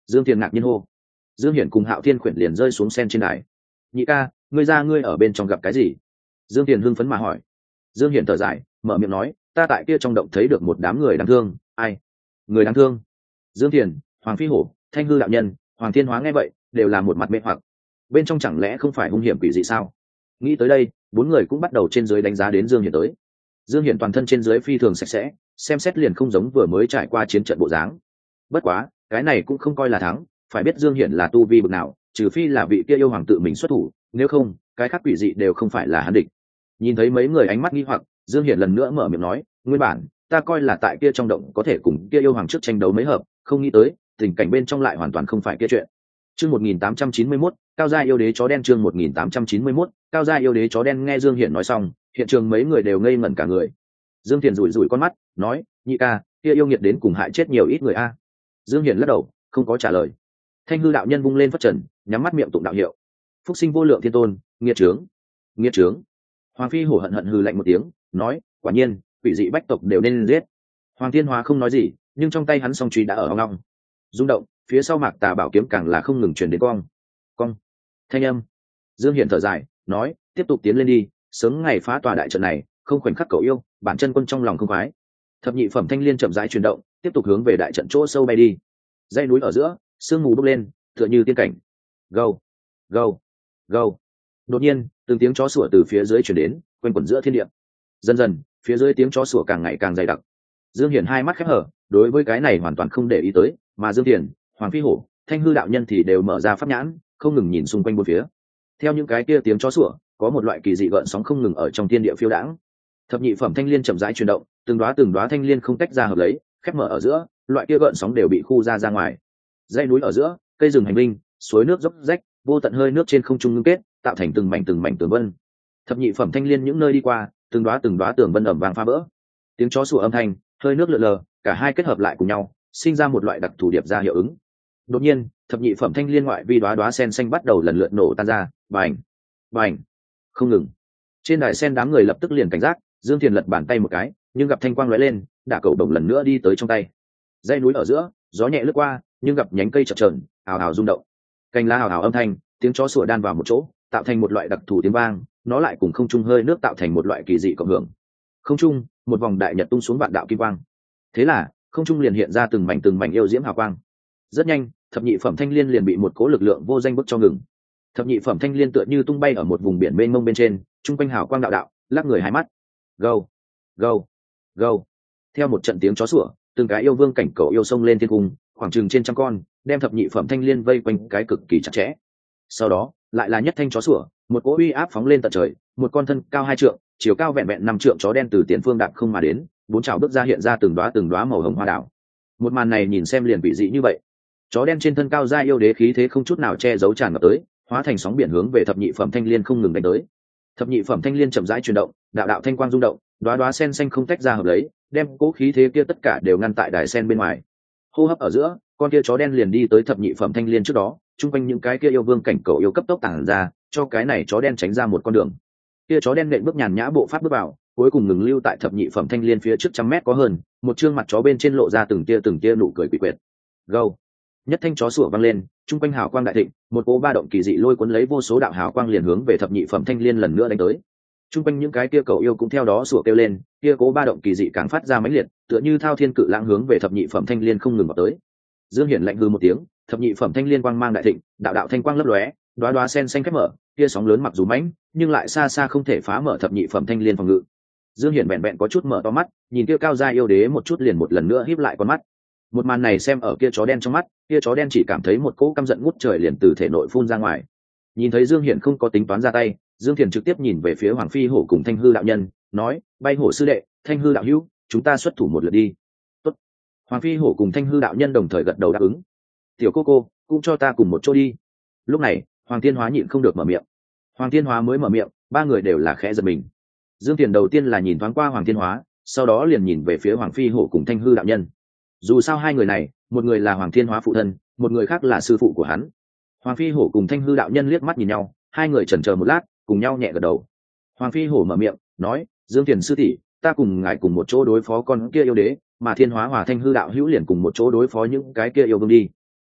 Dương Thiền ngạc nhiên hô. Dương Hiển cùng Hạo Thiên khuyển liền rơi xuống sen trên đài. Nhị ca, ngươi ra ngươi ở bên trong gặp cái gì? Dương Thiền hưng phấn mà hỏi. Dương Hiển thở dài, mở miệng nói, ta tại kia trong động thấy được một đám người đáng thương. Ai? Người đáng thương? Dương Thiền, Hoàng Phi Hổ, Thanh Hư đạo nhân, Hoàng Thiên Hóa nghe vậy đều là một mặt mê hoặc. Bên trong chẳng lẽ không phải hung hiểm quỷ dị sao? Nghĩ tới đây, bốn người cũng bắt đầu trên dưới đánh giá đến Dương Hiển tới. Dương Hiển toàn thân trên dưới phi thường sạch sẽ, xem xét liền không giống vừa mới trải qua chiến trận bộ dáng. Bất quá, cái này cũng không coi là thắng, phải biết Dương Hiển là tu vi bậc nào, trừ phi là vị kia yêu hoàng tự mình xuất thủ, nếu không, cái khác quỷ dị đều không phải là hắn địch. Nhìn thấy mấy người ánh mắt nghi hoặc, Dương Hiển lần nữa mở miệng nói, nguyên bản ta coi là tại kia trong động có thể cùng kia yêu hoàng trước tranh đấu mấy hợp, không nghĩ tới tình cảnh bên trong lại hoàn toàn không phải kia chuyện. Chương một nghìn tám trăm chín mươi mốt, cao gia yêu đế chó đen. Chương một nghìn tám trăm chín mươi mốt, cao gia yêu đế chó đen. Nghe Dương Hiển nói xong, hiện trường mấy người đều ngây ngẩn cả người. Dương Thiền rủi rủi con mắt, nói, nhị ca, kia yêu nghiệt đến cùng hại chết nhiều ít người a. Dương Hiển lắc đầu, không có trả lời. Thanh Hư đạo nhân vung lên phất trần, nhắm mắt miệng tụng đạo hiệu. Phúc sinh vô lượng thiên tôn, nghiệt trướng, nghiệt trướng. Hoàng Phi Hổ hận hận hừ lạnh một tiếng, nói, quả nhiên, quỷ dị bách tộc đều nên giết. Hoàng Thiên Hóa không nói gì, nhưng trong tay hắn song truy đã ở ong ong rung động, phía sau Mạc Tà bảo kiếm càng là không ngừng truyền đến cong cong thanh âm. Dương Hiển thở dài, nói, tiếp tục tiến lên đi, sớm ngày phá tòa đại trận này, không khoảnh khắc cậu yêu, bản chân quân trong lòng không khoái. Thập nhị phẩm thanh liên chậm rãi chuyển động, tiếp tục hướng về đại trận chỗ sâu bay đi. Dãy núi ở giữa, sương mù bốc lên, tựa như tiên cảnh. Gâu, gâu, gâu. Đột nhiên, từng tiếng chó sủa từ phía dưới truyền đến, quanh quẩn giữa thiên địa. Dần dần, phía dưới tiếng chó sủa càng ngày càng dày đặc. Dương Hiển hai mắt khép hở, đối với cái này hoàn toàn không để ý tới, mà Dương Thiền, Hoàng Phi Hổ, Thanh Hư đạo nhân thì đều mở ra pháp nhãn, không ngừng nhìn xung quanh bốn phía. Theo những cái kia tiếng chó sủa, có một loại kỳ dị gợn sóng không ngừng ở trong thiên địa phiêu đãng. Thập nhị phẩm thanh liên chậm rãi chuyển động, từng đóa từng đóa thanh liên không tách ra hợp lấy, khép mở ở giữa, loại kia gợn sóng đều bị khu ra ra ngoài. Dãy núi ở giữa, cây rừng hành linh, suối nước dốc rách, vô tận hơi nước trên không trung ngưng kết, tạo thành từng mảnh từng mảnh tường vân. Thập nhị phẩm thanh liên những nơi đi qua, từng đóa từng đóa tường vân ẩm vàng phá vỡ. Tiếng chó sủa âm thanh, hơi nước lượn lờ, cả hai kết hợp lại cùng nhau, sinh ra một loại đặc thù điệp ra hiệu ứng. Đột nhiên, thập nhị phẩm thanh liên ngoại vi đóa đóa sen xanh bắt đầu lần lượt nổ tan ra, bành, bành, không ngừng. Trên đài sen đám người lập tức liền cảnh giác, Dương Thiền lật bàn tay một cái, nhưng gặp thanh quang lóe lên, đả cầu đồng lần nữa đi tới trong tay. Dãy núi ở giữa, gió nhẹ lướt qua, nhưng gặp nhánh cây chập chờn, ào ào rung động. Cành lá ào ào âm thanh, tiếng chó sủa đan vào một chỗ, tạo thành một loại đặc thù tiếng vang, nó lại cùng không trung hơi nước tạo thành một loại kỳ dị cộng hưởng. Không trung, một vòng đại nhật tung xuống vạn đạo kim quang. Thế là, không trung liền hiện ra từng mảnh từng mảnh yêu diễm hào quang. Rất nhanh, thập nhị phẩm thanh liên liền bị một cỗ lực lượng vô danh bức cho ngừng. Thập nhị phẩm thanh liên tựa như tung bay ở một vùng biển mênh mông bên trên, trung quanh hào quang đạo đạo, lắc người hai mắt. Gâu, gâu, gâu. Theo một trận tiếng chó sủa, từng cái yêu vương cảnh cầu yêu sông lên thiên cung, khoảng chừng trên trăm con, đem thập nhị phẩm thanh liên vây quanh cái cực kỳ chặt chẽ. Sau đó, lại là nhất thanh chó sủa, một cỗ uy áp phóng lên tận trời, một con thân cao hai trượng, chiều cao vẹn vẹn năm trượng chó đen từ tiền phương đạp không mà đến, bốn trảo bước ra hiện ra từng đóa từng đóa màu hồng hoa đảo. Một màn này nhìn xem liền bị dị như vậy. Chó đen trên thân cao gia yêu đế khí thế không chút nào che giấu tràn ngập tới, hóa thành sóng biển hướng về thập nhị phẩm thanh liên không ngừng đánh tới. Thập nhị phẩm thanh liên chậm rãi chuyển động, đạo đạo thanh quang rung động, đóa đóa sen xanh không tách ra hợp lấy, đem cố khí thế kia tất cả đều ngăn tại đài sen bên ngoài. Hô hấp ở giữa, con kia chó đen liền đi tới thập nhị phẩm thanh liên trước đó, chung quanh những cái kia yêu vương cảnh cầu yêu cấp tốc tản ra, cho cái này chó đen tránh ra một con đường. Kia chó đen nện bước nhàn nhã bộ pháp bước vào, cuối cùng ngừng lưu tại thập nhị phẩm thanh liên phía trước trăm mét có hơn, một trương mặt chó bên trên lộ ra từng tia từng tia nụ cười quỷ quyệt. Gâu, nhất thanh chó sủa vang lên, trung quanh hào quang đại thịnh, một cỗ ba động kỳ dị lôi cuốn lấy vô số đạo hào quang liền hướng về thập nhị phẩm thanh liên lần nữa đánh tới. Trung quanh những cái kia cầu yêu cũng theo đó sủa kêu lên, kia cỗ ba động kỳ dị càng phát ra mãnh liệt, tựa như thao thiên cự lãng hướng về thập nhị phẩm thanh liên không ngừng vào tới. Dương Hiển lạnh hừ một tiếng, thập nhị phẩm thanh liên quang mang đại thịnh, đạo đạo thanh quang lấp lóe, đóa đóa sen xanh khép mở, kia sóng lớn mặc dù mãnh, nhưng lại xa xa không thể phá mở thập nhị phẩm thanh liên phòng ngự. Dương Hiển vẹn vẹn có chút mở to mắt, nhìn kia cao gia yêu đế một chút liền một lần nữa híp lại con mắt. Một màn này xem ở kia chó đen trong mắt, kia chó đen chỉ cảm thấy một cỗ căm giận ngút trời liền từ thể nội phun ra ngoài. Nhìn thấy Dương Hiển không có tính toán ra tay, Dương Thiền trực tiếp nhìn về phía Hoàng Phi Hổ cùng Thanh Hư đạo nhân, nói: "Bay Hổ sư đệ, Thanh Hư đạo hữu, chúng ta xuất thủ một lượt đi." Tốt. Hoàng Phi Hổ cùng Thanh Hư đạo nhân đồng thời gật đầu đáp ứng. "Tiểu cô cô, cũng cho ta cùng một chỗ đi." Lúc này, Hoàng Thiên Hóa nhịn không được mở miệng. Hoàng Thiên Hóa mới mở miệng, ba người đều là khẽ giật mình. Dương Thiền đầu tiên là nhìn thoáng qua Hoàng Thiên Hóa, sau đó liền nhìn về phía Hoàng Phi Hổ cùng Thanh Hư đạo nhân. Dù sao hai người này, một người là Hoàng Thiên Hóa phụ thân, một người khác là sư phụ của hắn. Hoàng Phi Hổ cùng Thanh Hư đạo nhân liếc mắt nhìn nhau, hai người chần chờ một lát, cùng nhau nhẹ gật đầu. Hoàng Phi Hổ mở miệng, nói: "Dương Thiền sư tỷ, ta cùng ngài cùng một chỗ đối phó con kia yêu đế, mà Thiên Hóa hòa Thanh Hư đạo hữu liền cùng một chỗ đối phó những cái kia yêu vương đi."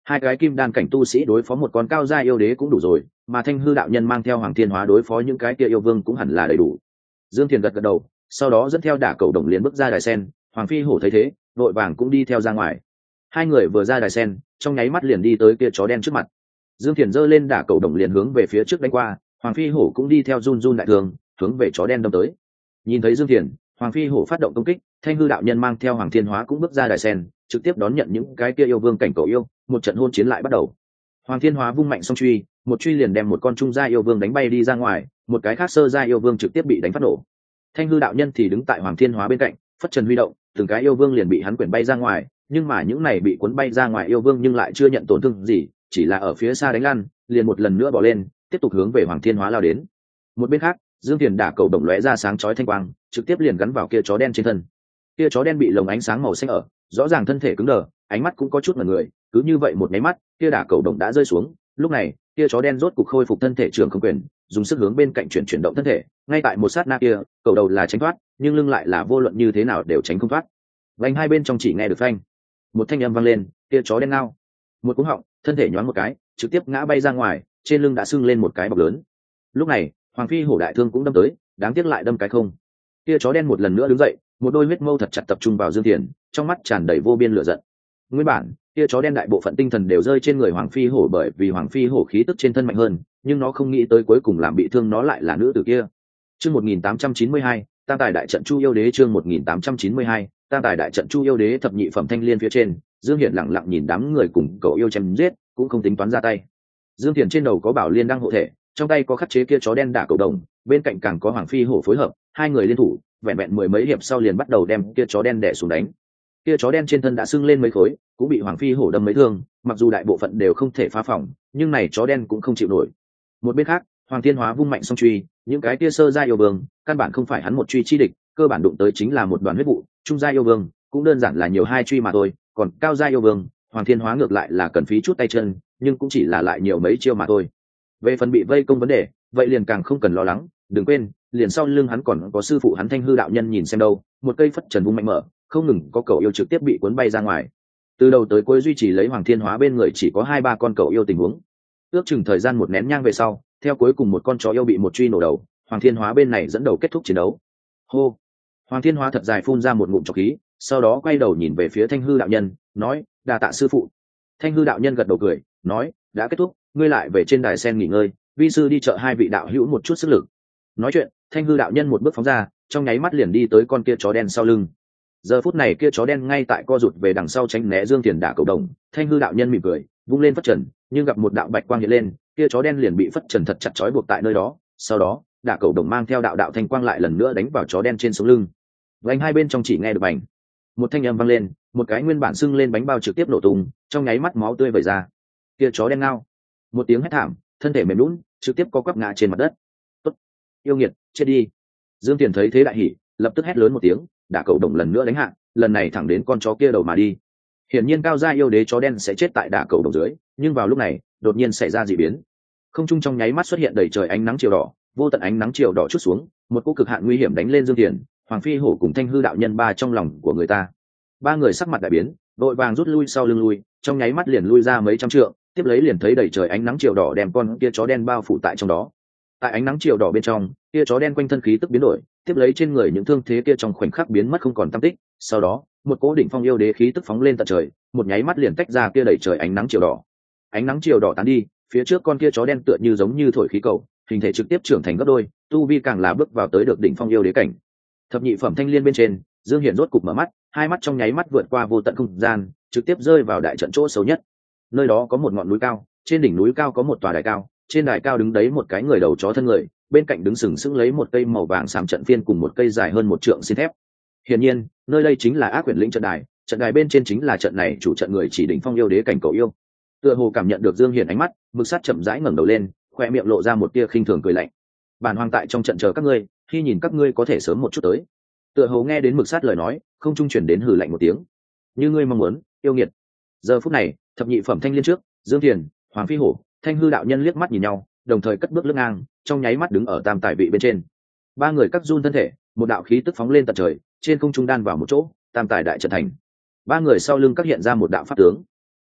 hai cái kim đan cảnh tu sĩ đối phó một con cao gia yêu đế cũng đủ rồi, mà thanh hư đạo nhân mang theo hoàng thiên hóa đối phó những cái kia yêu vương cũng hẳn là đầy đủ. Dương Thiền gật gật đầu, sau đó dẫn theo đả cầu đồng liền bước ra đài sen. Hoàng phi hổ thấy thế vội vàng cũng đi theo ra ngoài. Hai người vừa ra đài sen, trong nháy mắt liền đi tới kia chó đen trước mặt. Dương Thiền giơ lên đả cầu đồng liền hướng về phía trước đánh qua, Hoàng phi hổ cũng đi theo run run đại thường hướng về chó đen đâm tới. Nhìn thấy Dương Thiền, Hoàng phi hổ phát động công kích, thanh hư đạo nhân mang theo Hoàng thiên hóa cũng bước ra đài sen, trực tiếp đón nhận những cái kia yêu vương cảnh cầu yêu. Một trận hôn chiến lại bắt đầu. Hoàng thiên hóa vung mạnh song truy, một truy liền đem một con trung gia yêu vương đánh bay đi ra ngoài, một cái khác sơ gia yêu vương trực tiếp bị đánh phát nổ. Thanh hư đạo nhân thì đứng tại Hoàng thiên hóa bên cạnh, phất trần huy động, từng cái yêu vương liền bị hắn quyển bay ra ngoài, nhưng mà những này bị cuốn bay ra ngoài yêu vương nhưng lại chưa nhận tổn thương gì, chỉ là ở phía xa đánh lăn, liền một lần nữa bỏ lên, tiếp tục hướng về Hoàng thiên hóa lao đến. Một bên khác, Dương Thiền đả cầu đồng lóe ra sáng chói thanh quang, trực tiếp liền gắn vào kia chó đen trên thân. Kia chó đen bị lồng ánh sáng màu xanh ở, rõ ràng thân thể cứng đờ, ánh mắt cũng có chút ngẩn người, cứ như vậy một máy mắt, kia đả cầu đồng đã rơi xuống. Lúc này, kia chó đen rốt cục khôi phục thân thể trường không quyền, dùng sức hướng bên cạnh chuyển chuyển động thân thể, ngay tại một sát na kia, cầu đầu là tránh thoát, nhưng lưng lại là vô luận như thế nào đều tránh không thoát. Vành hai bên trong chỉ nghe được phanh, một thanh âm vang lên, kia chó đen ngao, một cú họng, thân thể nhoáng một cái, trực tiếp ngã bay ra ngoài, trên lưng đã sưng lên một cái bọc lớn. Lúc này, Hoàng phi hổ đại thương cũng đâm tới, đáng tiếc lại đâm cái không. Kia chó đen một lần nữa đứng dậy, một đôi huyết mâu thật chặt tập trung vào Dương Thiền, trong mắt tràn đầy vô biên lửa giận. Nguyên bản, kia chó đen đại bộ phận tinh thần đều rơi trên người Hoàng phi hổ, bởi vì Hoàng phi hổ khí tức trên thân mạnh hơn, nhưng nó không nghĩ tới cuối cùng làm bị thương nó lại là nữ tử kia. Chương một nghìn tám trăm chín mươi hai, Tam tài đại trận Chu yêu đế. Chương một nghìn tám trăm chín mươi hai, Tam tài đại trận Chu yêu đế. Thập nhị phẩm thanh liên phía trên, Dương Hiển lặng lặng nhìn đám người cùng cậu yêu chém giết, cũng không tính toán ra tay. Dương Thiền trên đầu có bảo liên đang hộ thể, trong tay có khắc chế kia chó đen đả cầu đồng, bên cạnh càng có Hoàng phi hổ phối hợp, hai người liên thủ, vẹn vẹn mười mấy hiệp sau liền bắt đầu đem kia chó đen đè xuống đánh. Kia chó đen trên thân đã sưng lên mấy khối, cũng bị Hoàng phi hổ đâm mấy thương, mặc dù đại bộ phận đều không thể phá phỏng, nhưng này chó đen cũng không chịu nổi. Một bên khác, Hoàng thiên hóa vung mạnh song truy, những cái kia sơ gia yêu vương, căn bản không phải hắn một truy chi địch, cơ bản đụng tới chính là một đoàn huyết vụ, trung gia yêu vương cũng đơn giản là nhiều hai truy mà thôi, còn cao gia yêu vương, Hoàng thiên hóa ngược lại là cần phí chút tay chân, nhưng cũng chỉ là lại nhiều mấy chiêu mà thôi. Về phần bị vây công vấn đề, vậy liền càng không cần lo lắng, đừng quên, liền sau lưng hắn còn có sư phụ hắn thanh hư đạo nhân nhìn xem đâu, một cây phất trần vung mạnh mở, không ngừng có cậu yêu trực tiếp bị cuốn bay ra ngoài. Từ đầu tới cuối duy trì lấy Hoàng thiên hóa bên người chỉ có hai ba con cậu yêu tình huống. Ước chừng thời gian một nén nhang về sau, theo cuối cùng một con chó yêu bị một truy nổ đầu, Hoàng thiên hóa bên này dẫn đầu kết thúc chiến đấu. Hô! Hoàng thiên hóa thật dài phun ra một ngụm trọc khí, sau đó quay đầu nhìn về phía thanh hư đạo nhân, nói: đa tạ sư phụ. Thanh hư đạo nhân gật đầu cười, nói: đã kết thúc, ngươi lại về trên đài sen nghỉ ngơi, vi sư đi chợ hai vị đạo hữu một chút sức lực. Nói chuyện, thanh hư đạo nhân một bước phóng ra, trong nháy mắt liền đi tới con kia chó đen sau lưng. Giờ phút này kia chó đen ngay tại co rụt về đằng sau tránh né Dương Thiền đả cầu đồng, thanh hư đạo nhân mỉm cười, vung lên phất trần, nhưng gặp một đạo bạch quang hiện lên, kia chó đen liền bị phất trần thật chặt trói buộc tại nơi đó. Sau đó, đả cầu đồng mang theo đạo đạo thanh quang lại lần nữa đánh vào chó đen trên sống lưng. Vành hai bên trong chỉ nghe được bành, một thanh âm vang lên, một cái nguyên bản sưng lên bánh bao trực tiếp nổ tung, trong nháy mắt máu tươi vẩy ra. Kia chó đen ngao, một tiếng hét thảm, thân thể mềm nhũn, trực tiếp co quắp ngã trên mặt đất. Tốt, yêu nghiệt, chết đi. Dương Tiền thấy thế đại hỉ, lập tức hét lớn một tiếng, đả cầu đồng lần nữa đánh hạ, lần này thẳng đến con chó kia đầu mà đi. Hiển nhiên cao gia yêu đế chó đen sẽ chết tại đả cầu đồng dưới, nhưng vào lúc này, đột nhiên xảy ra dị biến. Không trung trong nháy mắt xuất hiện đầy trời ánh nắng chiều đỏ, vô tận ánh nắng chiều đỏ chút xuống, một cú cực hạn nguy hiểm đánh lên Dương Tiền, Hoàng phi hổ cùng thanh hư đạo nhân ba trong lòng của người ta. Ba người sắc mặt đại biến, đội vàng rút lui sau lưng lui, trong nháy mắt liền lui ra mấy trăm trượng, tiếp lấy liền thấy đầy trời ánh nắng chiều đỏ đem con kia chó đen bao phủ tại trong đó. Tại ánh nắng chiều đỏ bên trong, kia chó đen quanh thân khí tức biến đổi, tiếp lấy trên người những thương thế kia trong khoảnh khắc biến mất không còn tăm tích. Sau đó, một cỗ đỉnh phong yêu đế khí tức phóng lên tận trời, một nháy mắt liền tách ra kia đầy trời ánh nắng chiều đỏ. Ánh nắng chiều đỏ tán đi, phía trước con kia chó đen tựa như giống như thổi khí cầu, hình thể trực tiếp trưởng thành gấp đôi, tu vi càng là bước vào tới được đỉnh phong yêu đế cảnh. Thập nhị phẩm thanh liên bên trên, Dương Hiển rốt cục mở mắt, hai mắt trong nháy mắt vượt qua vô tận không gian, trực tiếp rơi vào đại trận chỗ xấu nhất. Nơi đó có một ngọn núi cao, trên đỉnh núi cao có một tòa đài cao, trên đài cao đứng đấy một cái người đầu chó thân người, bên cạnh đứng sừng sững lấy một cây màu vàng xàm trận phiên cùng một cây dài hơn một trượng xin thép. Hiển nhiên, nơi đây chính là Ác Quyển Lĩnh trận đài, trận đài bên trên chính là trận này chủ trận người chỉ đỉnh phong yêu đế cảnh cậu yêu. Tựa hồ cảm nhận được Dương Hiển ánh mắt, Mực Sắt chậm rãi ngẩng đầu lên, khoe miệng lộ ra một tia khinh thường cười lạnh. Bản hoàng tại trong trận chờ các ngươi, khi nhìn các ngươi có thể sớm một chút tới. Tựa hồ nghe đến Mực Sắt lời nói, không trung chuyển đến hừ lạnh một tiếng. Như ngươi mong muốn, yêu nghiệt. Giờ phút này, thập nhị phẩm thanh liên trước, Dương Thiền, Hoàng phi hổ, thanh hư đạo nhân liếc mắt nhìn nhau, đồng thời cất bước lưng ngang, trong nháy mắt đứng ở tam tài vị bên trên. Ba người cắt run thân thể, một đạo khí tức phóng lên tận trời, trên không trung đan vào một chỗ, tam tài đại trận thành. Ba người sau lưng các hiện ra một đạo pháp tướng.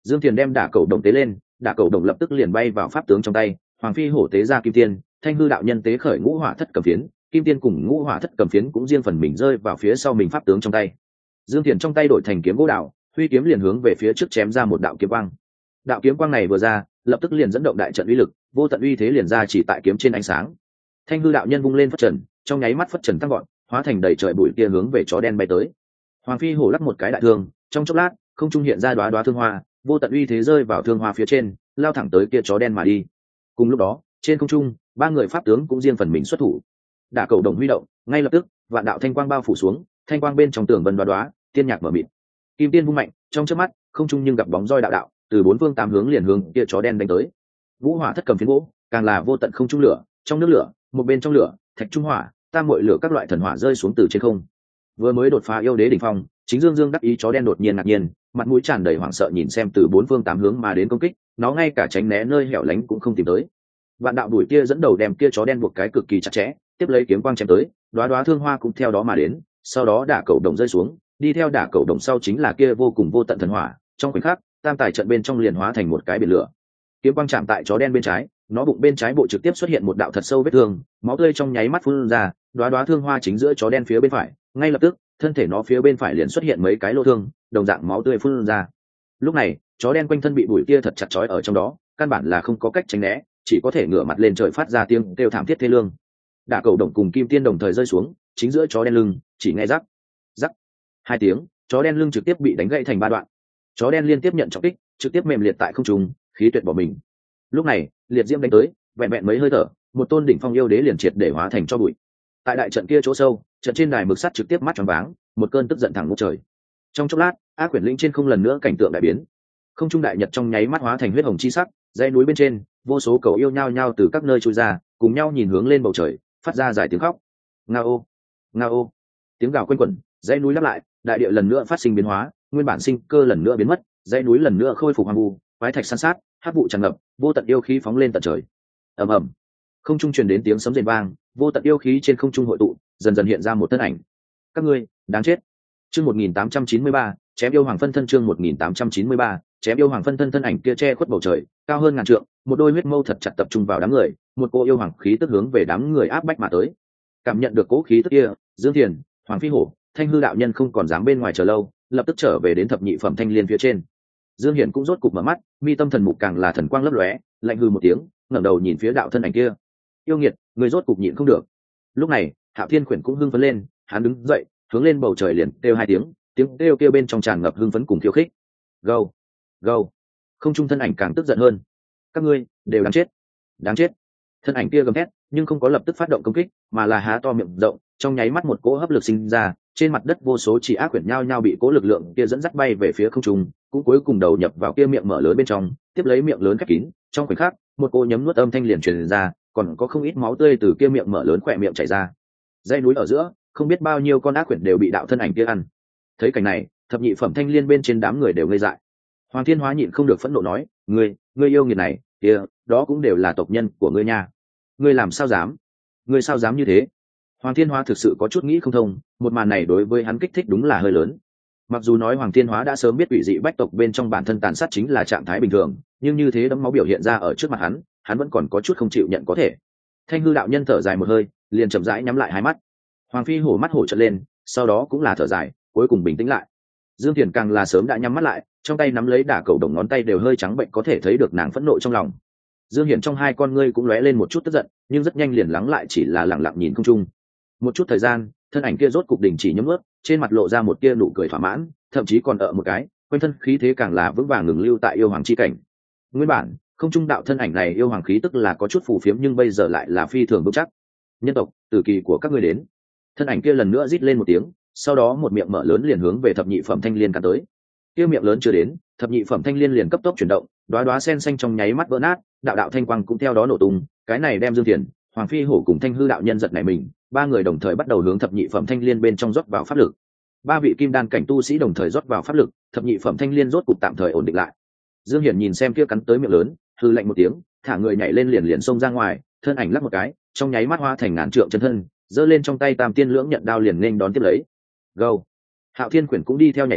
Dương Thiền đem đả cầu đồng tế lên, đả cầu đồng lập tức liền bay vào pháp tướng trong tay. Hoàng phi hổ tế ra kim tiên, thanh hư đạo nhân tế khởi ngũ hỏa thất cầm phiến, kim tiên cùng ngũ hỏa thất cầm phiến cũng riêng phần mình rơi vào phía sau mình pháp tướng trong tay. Dương Thiền trong tay đổi thành kiếm gỗ đạo, huy kiếm liền hướng về phía trước chém ra một đạo kiếm quang. Đạo kiếm quang này vừa ra, lập tức liền dẫn động đại trận uy lực, vô tận uy thế liền ra chỉ tại kiếm trên ánh sáng. Thanh hư đạo nhân vung lên phất trần, trong nháy mắt phất trần tăng gọn, hóa thành đầy trời bụi kia hướng về chó đen bay tới. Hoàng phi hổ lắc một cái đại thương, trong chốc lát không trung hiện ra đóa đóa thương hoa, vô tận uy thế rơi vào thương hoa phía trên, lao thẳng tới kia chó đen mà đi. Cùng lúc đó trên không trung, ba người pháp tướng cũng riêng phần mình xuất thủ. Đả cầu đồng huy động, ngay lập tức vạn đạo thanh quang bao phủ xuống, thanh quang bên trong tường vân đóa đóa, tiên nhạc mở mịt. Kim tiên vung mạnh, trong chớp mắt không trung nhưng gặp bóng roi đạo đạo từ bốn phương tám hướng liền hướng kia chó đen đánh tới. Vũ hỏa thất cầm phiến gỗ, càng là vô tận không trung lửa, trong nước lửa, một bên trong lửa, thạch trung hỏa, tam muội lửa các loại thần hỏa rơi xuống từ trên không. Vừa mới đột phá yêu đế đỉnh phong, chính dương dương đắc ý chó đen đột nhiên ngạc nhiên, mặt mũi tràn đầy hoảng sợ nhìn xem từ bốn phương tám hướng mà đến công kích, nó ngay cả tránh né nơi hẻo lánh cũng không tìm tới. Vạn đạo đuổi kia dẫn đầu đem kia chó đen buộc cái cực kỳ chặt chẽ, tiếp lấy kiếm quang chém tới, đóa đóa thương hoa cũng theo đó mà đến, sau đó đả cầu đồng rơi xuống, đi theo đả cầu đồng sau chính là kia vô cùng vô tận thần hỏa, trong khoảnh khắc, tam tài trận bên trong liền hóa thành một cái biển lửa. Kiếm quang chạm tại chó đen bên trái, nó bụng bên trái bộ trực tiếp xuất hiện một đạo thật sâu vết thương, máu tươi trong nháy mắt phun ra, đóa đóa thương hoa chính giữa chó đen phía bên phải, ngay lập tức, thân thể nó phía bên phải liền xuất hiện mấy cái lỗ thương, đồng dạng máu tươi phun ra. Lúc này, chó đen quanh thân bị bụi kia thật chặt chói ở trong đó, căn bản là không có cách tránh né, chỉ có thể ngửa mặt lên trời phát ra tiếng kêu thảm thiết thê lương. Đả cầu đồng cùng kim tiên đồng thời rơi xuống, chính giữa chó đen lưng, chỉ nghe rắc, rắc hai tiếng, chó đen lưng trực tiếp bị đánh gãy thành ba đoạn. Chó đen liên tiếp nhận trọng kích, trực tiếp mềm liệt tại không trung, khí tuyệt bỏ mình. Lúc này, liệt diễm đánh tới, vẹn vẹn mấy hơi thở, một tôn đỉnh phong yêu đế liền triệt để hóa thành cho bụi. Tại đại trận kia chỗ sâu, trận trên đài mực sắt trực tiếp mắt tròn váng, một cơn tức giận thẳng ngút trời. Trong chốc lát, ác quyển linh trên không lần nữa cảnh tượng đại biến. Không trung đại nhật trong nháy mắt hóa thành huyết hồng chi sắc, dãy núi bên trên, vô số cầu yêu nhao nhao từ các nơi trôi ra, cùng nhau nhìn hướng lên bầu trời, phát ra dài tiếng khóc. Ngao, ngao, tiếng gào quanh quẩn, dãy núi lấp lại, đại địa lần nữa phát sinh biến hóa, nguyên bản sinh cơ lần nữa biến mất, dãy núi lần nữa khôi phục hoang vu, quái thạch san sát, hắc vụ tràn ngập, vô tận yêu khí phóng lên tận trời. Ầm ầm, không trung truyền đến tiếng sấm rền vang, vô tận yêu khí trên không trung hội tụ, dần dần hiện ra một thân ảnh. Các ngươi, đáng chết. Chương một nghìn tám trăm chín mươi ba, chém yêu hoàng phân thân chương một nghìn tám trăm chín mươi ba, chém yêu hoàng phân thân thân ảnh kia che khuất bầu trời, cao hơn ngàn trượng, một đôi huyết mâu thật chặt tập trung vào đám người, một cô yêu hoàng khí tức hướng về đám người áp bách mà tới. Cảm nhận được cỗ khí tức kia, Dương Thiền, Hoàng Phi Hổ, Thanh Hư đạo nhân không còn dám bên ngoài chờ lâu, lập tức trở về đến thập nhị phẩm thanh liên phía trên. Dương Hiển cũng rốt cục mở mắt, mi tâm thần mục càng là thần quang lấp lóe, lạnh hư một tiếng, ngẩng đầu nhìn phía đạo thân ảnh kia. Yêu nghiệt, người rốt cục nhịn không được. Lúc này, Hạo Thiên Khuyển cũng hưng phấn lên, hắn đứng dậy, hướng lên bầu trời liền kêu hai tiếng, tiếng kêu kia bên trong tràn ngập hưng phấn cùng khiêu khích. Gâu, gâu. Không trung thân ảnh càng tức giận hơn. Các ngươi đều đáng chết, đáng chết. Thân ảnh kia gầm thét, nhưng không có lập tức phát động công kích, mà là há to miệng rộng, trong nháy mắt một cỗ hấp lực sinh ra, trên mặt đất vô số chỉ ác quyển nhao nhao bị cỗ lực lượng kia dẫn dắt bay về phía không trung, cũng cuối cùng đầu nhập vào kia miệng mở lớn bên trong, tiếp lấy miệng lớn khép kín, trong khoảnh khắc, một cỗ nhấm nuốt âm thanh liền truyền ra, còn có không ít máu tươi từ kia miệng mở lớn khỏe miệng chảy ra. Dãy núi ở giữa, không biết bao nhiêu con ác quyển đều bị đạo thân ảnh kia ăn. Thấy cảnh này, thập nhị phẩm thanh liên bên trên đám người đều ngây dại. Hoàng Thiên Hóa nhịn không được phẫn nộ nói, ngươi, ngươi yêu nghiệt này, kia, đó cũng đều là tộc nhân của ngươi nha. Ngươi làm sao dám? Ngươi sao dám như thế? Hoàng Thiên Hóa thực sự có chút nghĩ không thông, một màn này đối với hắn kích thích đúng là hơi lớn. Mặc dù nói Hoàng Thiên Hóa đã sớm biết ủy dị bách tộc bên trong bản thân tàn sát chính là trạng thái bình thường, nhưng như thế đấm máu biểu hiện ra ở trước mặt hắn, hắn vẫn còn có chút không chịu nhận có thể. Thanh Hư đạo nhân thở dài một hơi, liền chậm rãi nhắm lại hai mắt. Hoàng Phi hổ mắt hổ trợn lên, sau đó cũng là thở dài, cuối cùng bình tĩnh lại. Dương Thiền càng là sớm đã nhắm mắt lại, trong tay nắm lấy đả cầu đồng ngón tay đều hơi trắng bệnh, có thể thấy được nàng phẫn nộ trong lòng. Dương Hiển trong hai con ngươi cũng lóe lên một chút tức giận, nhưng rất nhanh liền lắng lại, chỉ là lặng lặng nhìn không trung. Một chút thời gian, thân ảnh kia rốt cục đình chỉ nhấm ướt, trên mặt lộ ra một tia nụ cười thỏa mãn, thậm chí còn ở một cái, quanh thân khí thế càng là vững vàng ngừng lưu tại yêu hoàng chi cảnh. Nguyên bản, không trung đạo thân ảnh này yêu hoàng khí tức là có chút phù phiếm, nhưng bây giờ lại là phi thường vững chắc. Nhân tộc, tử kỳ của các ngươi đến. Thân ảnh kia lần nữa rít lên một tiếng, sau đó một miệng mở lớn liền hướng về thập nhị phẩm thanh liên cắn tới. Kia miệng lớn chưa đến, thập nhị phẩm thanh liên liền cấp tốc chuyển động, đóa đóa sen xanh trong nháy mắt vỡ nát, đạo đạo thanh quang cũng theo đó nổ tung. Cái này đem Dương Thiền, Hoàng Phi hổ cùng Thanh Hư đạo nhân giật nảy mình, ba người đồng thời bắt đầu hướng thập nhị phẩm thanh liên bên trong rót vào pháp lực. Ba vị kim đan cảnh tu sĩ đồng thời rót vào pháp lực, thập nhị phẩm thanh liên rốt cục tạm thời ổn định lại. Dương Hiển nhìn xem kia cắn tới miệng lớn, hư lạnh một tiếng, thả người nhảy lên liền liền xông ra ngoài, thân ảnh lắc một cái, trong nháy mắt hóa thành ngàn trượng chân thân, giơ lên trong tay tam tiên lưỡng nhận đao liền nên đón tiếp lấy. Go! Hạo Thiên Quyển cũng đi theo nhảy ra,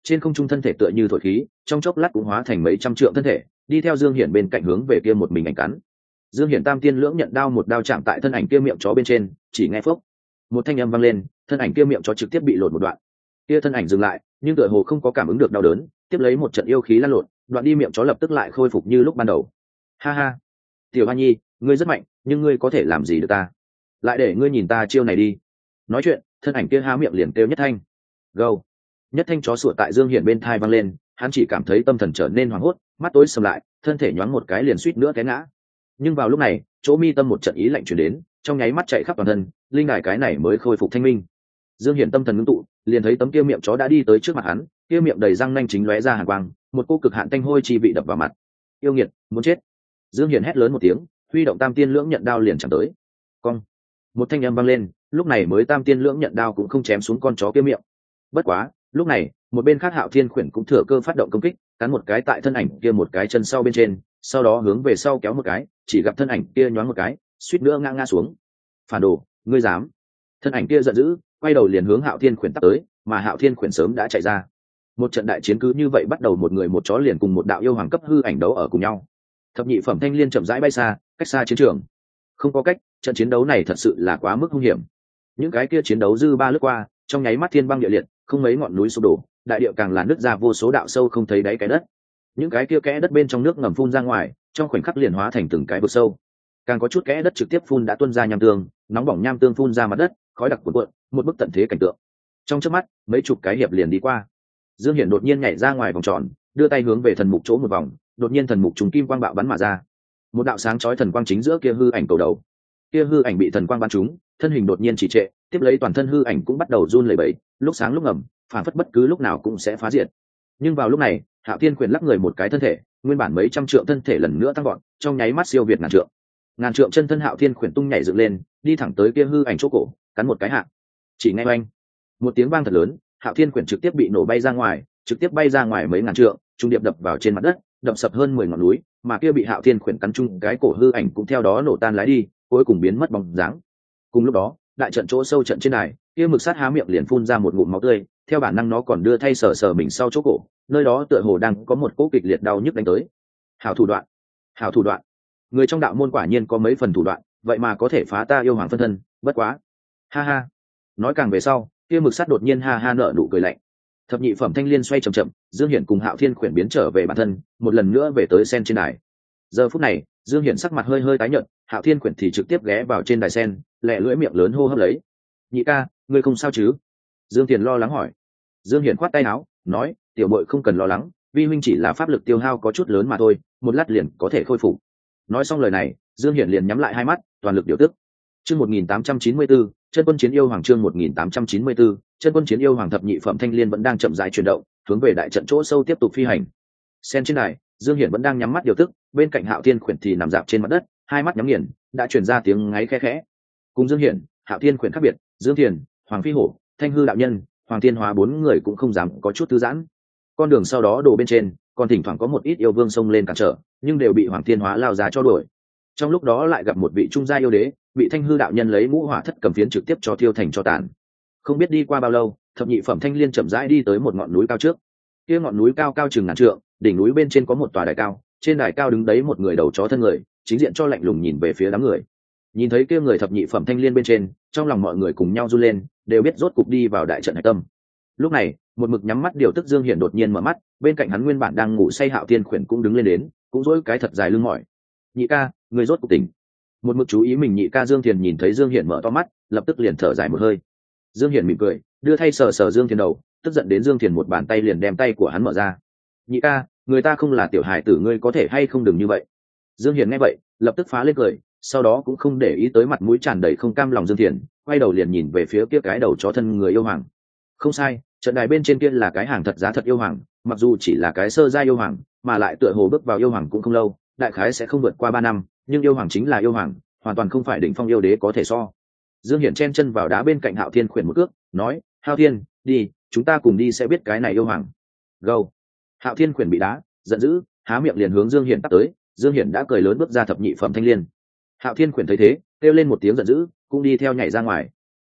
trên không trung thân thể tựa như thổi khí, trong chốc lát cũng hóa thành mấy trăm trượng thân thể, đi theo Dương Hiển bên cạnh hướng về kia một mình ảnh cắn. Dương Hiển tam tiên lưỡng nhận đao một đao chạm tại thân ảnh kia miệng chó bên trên, chỉ nghe phốc, một thanh âm vang lên, thân ảnh kia miệng chó trực tiếp bị lột một đoạn. Kia thân ảnh dừng lại, nhưng tựa hồ không có cảm ứng được đau đớn, tiếp lấy một trận yêu khí lăn lộn, đoạn đi miệng chó lập tức lại khôi phục như lúc ban đầu. Ha ha, Tiểu Hoa Nhi, ngươi rất mạnh, nhưng ngươi có thể làm gì được ta? Lại để ngươi nhìn ta chiêu này đi. Nói chuyện, thân ảnh kia há miệng liền kêu nhất thanh. Gâu. Nhất thanh chó sủa tại Dương Hiển bên thai vang lên, hắn chỉ cảm thấy tâm thần trở nên hoảng hốt, mắt tối sầm lại, thân thể nhoáng một cái liền suýt nữa té ngã. Nhưng vào lúc này, chỗ mi tâm một trận ý lạnh truyền đến, trong nháy mắt chạy khắp toàn thân, linh đài cái này mới khôi phục thanh minh. Dương Hiển tâm thần ngưng tụ, liền thấy tấm kia miệng chó đã đi tới trước mặt hắn, kia miệng đầy răng nanh chính lóe ra hàn quang, một cô cực hạn tanh hôi chi vị đập vào mặt. Yêu nghiệt, muốn chết! Dương Hiển hét lớn một tiếng, huy động tam tiên lưỡng nhận đao liền chạm tới. Cong! Một thanh âm vang lên, lúc này mới tam tiên lưỡng nhận đao cũng không chém xuống con chó kia miệng. Bất quá, lúc này, một bên khác Hạo Thiên Khuyển cũng thừa cơ phát động công kích, cắn một cái tại thân ảnh kia một cái chân sau bên trên, sau đó hướng về sau kéo một cái, chỉ gặp thân ảnh kia nhoáng một cái, suýt nữa ngã ngã xuống. Phản đồ, ngươi dám! Thân ảnh kia giận dữ, quay đầu liền hướng Hạo Thiên Khuyển tắt tới, mà Hạo Thiên Khuyển sớm đã chạy ra. Một trận đại chiến cứ như vậy bắt đầu, một người một chó liền cùng một đạo yêu hoàng cấp hư ảnh đấu ở cùng nhau. Thập nhị phẩm thanh liên chậm rãi bay xa, cách xa chiến trường. Không có cách, trận chiến đấu này thật sự là quá mức hung hiểm. Những cái kia chiến đấu dư ba lướt qua, trong nháy mắt thiên băng địa liệt, không mấy ngọn núi sụp đổ, đại địa càng là nứt ra vô số đạo sâu không thấy đáy cái đất. Những cái kia kẽ đất bên trong nước ngầm phun ra ngoài, trong khoảnh khắc liền hóa thành từng cái vực sâu. Càng có chút kẽ đất trực tiếp phun đã tuôn ra nham tương, nóng bỏng nham tương phun ra mặt đất, khói đặc cuộn cuộn, một bức tận thế cảnh tượng. Trong chớp mắt, mấy chục cái hiệp liền đi qua. Dương Hiển đột nhiên nhảy ra ngoài vòng tròn, đưa tay hướng về thần mục chỗ một vòng, đột nhiên thần mục trùng kim quang bạo bắn mà ra. Một đạo sáng chói thần quang chính giữa kia hư ảnh cầu đầu. Kia hư ảnh bị thần quang bắn trúng, thân hình đột nhiên trì trệ, tiếp lấy toàn thân hư ảnh cũng bắt đầu run lẩy bẩy, lúc sáng lúc ngầm, phản phất bất cứ lúc nào cũng sẽ phá diệt. Nhưng vào lúc này, Hạo Thiên Quyền lắc người một cái thân thể, nguyên bản mấy trăm trượng thân thể lần nữa tăng vọt, trong nháy mắt siêu việt ngàn trượng. Ngàn trượng chân thân Hạo Thiên Quyền tung nhảy dựng lên, đi thẳng tới kia hư ảnh chỗ cổ, cắn một cái hạ. Chỉ nghe oanh, một tiếng vang thật lớn, Hạo Thiên Quyền trực tiếp bị nổ bay ra ngoài, trực tiếp bay ra ngoài mấy ngàn trượng, trung điệp đập vào trên mặt đất, đập sập hơn mười ngọn núi, mà kia bị Hạo Thiên Quyền cắn chung cái cổ hư ảnh cũng theo đó nổ tan lái đi, cuối cùng biến mất bóng dáng. Cùng lúc đó, đại trận chỗ sâu trận trên đài, kia mực sát há miệng liền phun ra một ngụm máu tươi, theo bản năng nó còn đưa thay sờ sờ mình sau chỗ cổ, nơi đó tựa hồ đang có một cỗ kịch liệt đau nhức đánh tới. Hảo thủ đoạn, hảo thủ đoạn. Người trong đạo môn quả nhiên có mấy phần thủ đoạn, vậy mà có thể phá ta yêu hoàng phân thân, bất quá. Ha ha. Nói càng về sau, kia mực sát đột nhiên ha ha nở nụ cười lạnh. Thập nhị phẩm thanh liên xoay chậm chậm, Dương Hiển cùng Hạo Thiên Khuyển biến trở về bản thân, một lần nữa về tới sen trên đài. Giờ phút này, Dương Hiển sắc mặt hơi hơi tái nhợt, Hạo Thiên Khuyển thì trực tiếp ghé vào trên đài sen, lẹ lưỡi miệng lớn hô hấp lấy. Nhị ca, ngươi không sao chứ? Dương Tiền lo lắng hỏi. Dương Hiển khoát tay áo, nói, tiểu muội không cần lo lắng, vi huynh chỉ là pháp lực tiêu hao có chút lớn mà thôi, một lát liền có thể khôi phục. Nói xong lời này, Dương Hiển liền nhắm lại hai mắt, toàn lực điều tức. Chương một nghìn tám trăm chín mươi tư, chân quân chiến yêu hoàng chương một nghìn tám trăm chín mươi tư, chân quân chiến yêu hoàng thập nhị phẩm thanh liên vẫn đang chậm rãi chuyển động, hướng về đại trận chỗ sâu tiếp tục phi hành. Sen trên đài, Dương Hiển vẫn đang nhắm mắt điều tức, bên cạnh Hạo Thiên Khuyển thì nằm dạp trên mặt đất, hai mắt nhắm nghiền, đã truyền ra tiếng ngáy khẽ khẽ. Cùng Dương Hiển, Hạo Thiên Khuyển khác biệt, Dương Thiền, Hoàng Phi Hổ, Thanh Hư đạo nhân, Hoàng Thiên Hóa bốn người cũng không dám có chút thư giãn. Con đường sau đó đổ bên trên, còn thỉnh thoảng có một ít yêu vương xông lên cản trở, nhưng đều bị Hoàng Thiên Hóa lao ra cho đuổi. Trong lúc đó lại gặp một vị trung gia yêu đế, bị Thanh Hư đạo nhân lấy ngũ hỏa thất cầm phiến trực tiếp cho thiêu thành cho tàn. Không biết đi qua bao lâu, thập nhị phẩm thanh liên chậm rãi đi tới một ngọn núi cao trước. Kia ngọn núi cao cao chừng ngàn trượng, đỉnh núi bên trên có một tòa đài cao, trên đài cao đứng đấy một người đầu chó thân người, chính diện cho lạnh lùng nhìn về phía đám người. Nhìn thấy kia người thập nhị phẩm thanh liên bên trên, trong lòng mọi người cùng nhau run lên, đều biết rốt cục đi vào đại trận hạch tâm. Lúc này, một mực nhắm mắt điều tức Dương Hiển đột nhiên mở mắt, bên cạnh hắn nguyên bản đang ngủ say Hạo Thiên Khuyển cũng đứng lên đến, cũng duỗi cái thật dài lưng mỏi. Nhị ca, người rốt cục tỉnh. Một mực chú ý mình nhị ca Dương Thiền nhìn thấy Dương Hiển mở to mắt, lập tức liền thở dài một hơi. Dương Hiển mỉm cười, đưa thay sờ sờ Dương Thiền đầu, tức giận đến Dương Thiền một bàn tay liền đem tay của hắn mở ra. Nhị ca, người ta không là tiểu hài tử, ngươi có thể hay không đừng như vậy. Dương Hiển nghe vậy, lập tức phá lên cười, sau đó cũng không để ý tới mặt mũi tràn đầy không cam lòng Dương Thiền, quay đầu liền nhìn về phía kia cái đầu chó thân người yêu hoàng. Không sai, trận đài bên trên kia là cái hàng thật giá thật yêu hoàng, mặc dù chỉ là cái sơ gia yêu hoàng, mà lại tựa hồ bước vào yêu hoàng cũng không lâu, đại khái sẽ không vượt qua ba năm, nhưng yêu hoàng chính là yêu hoàng, hoàn toàn không phải đỉnh phong yêu đế có thể so. Dương Hiển chen chân vào đá bên cạnh Hạo Thiên Khuyển một cước, nói, Hạo Thiên, đi, chúng ta cùng đi sẽ biết cái này yêu hoàng. Go. Hạo Thiên Khuyển bị đá, giận dữ, há miệng liền hướng Dương Hiển tắt tới. Dương Hiển đã cười lớn bước ra thập nhị phẩm thanh liên. Hạo Thiên Khuyển thấy thế, kêu lên một tiếng giận dữ, cũng đi theo nhảy ra ngoài.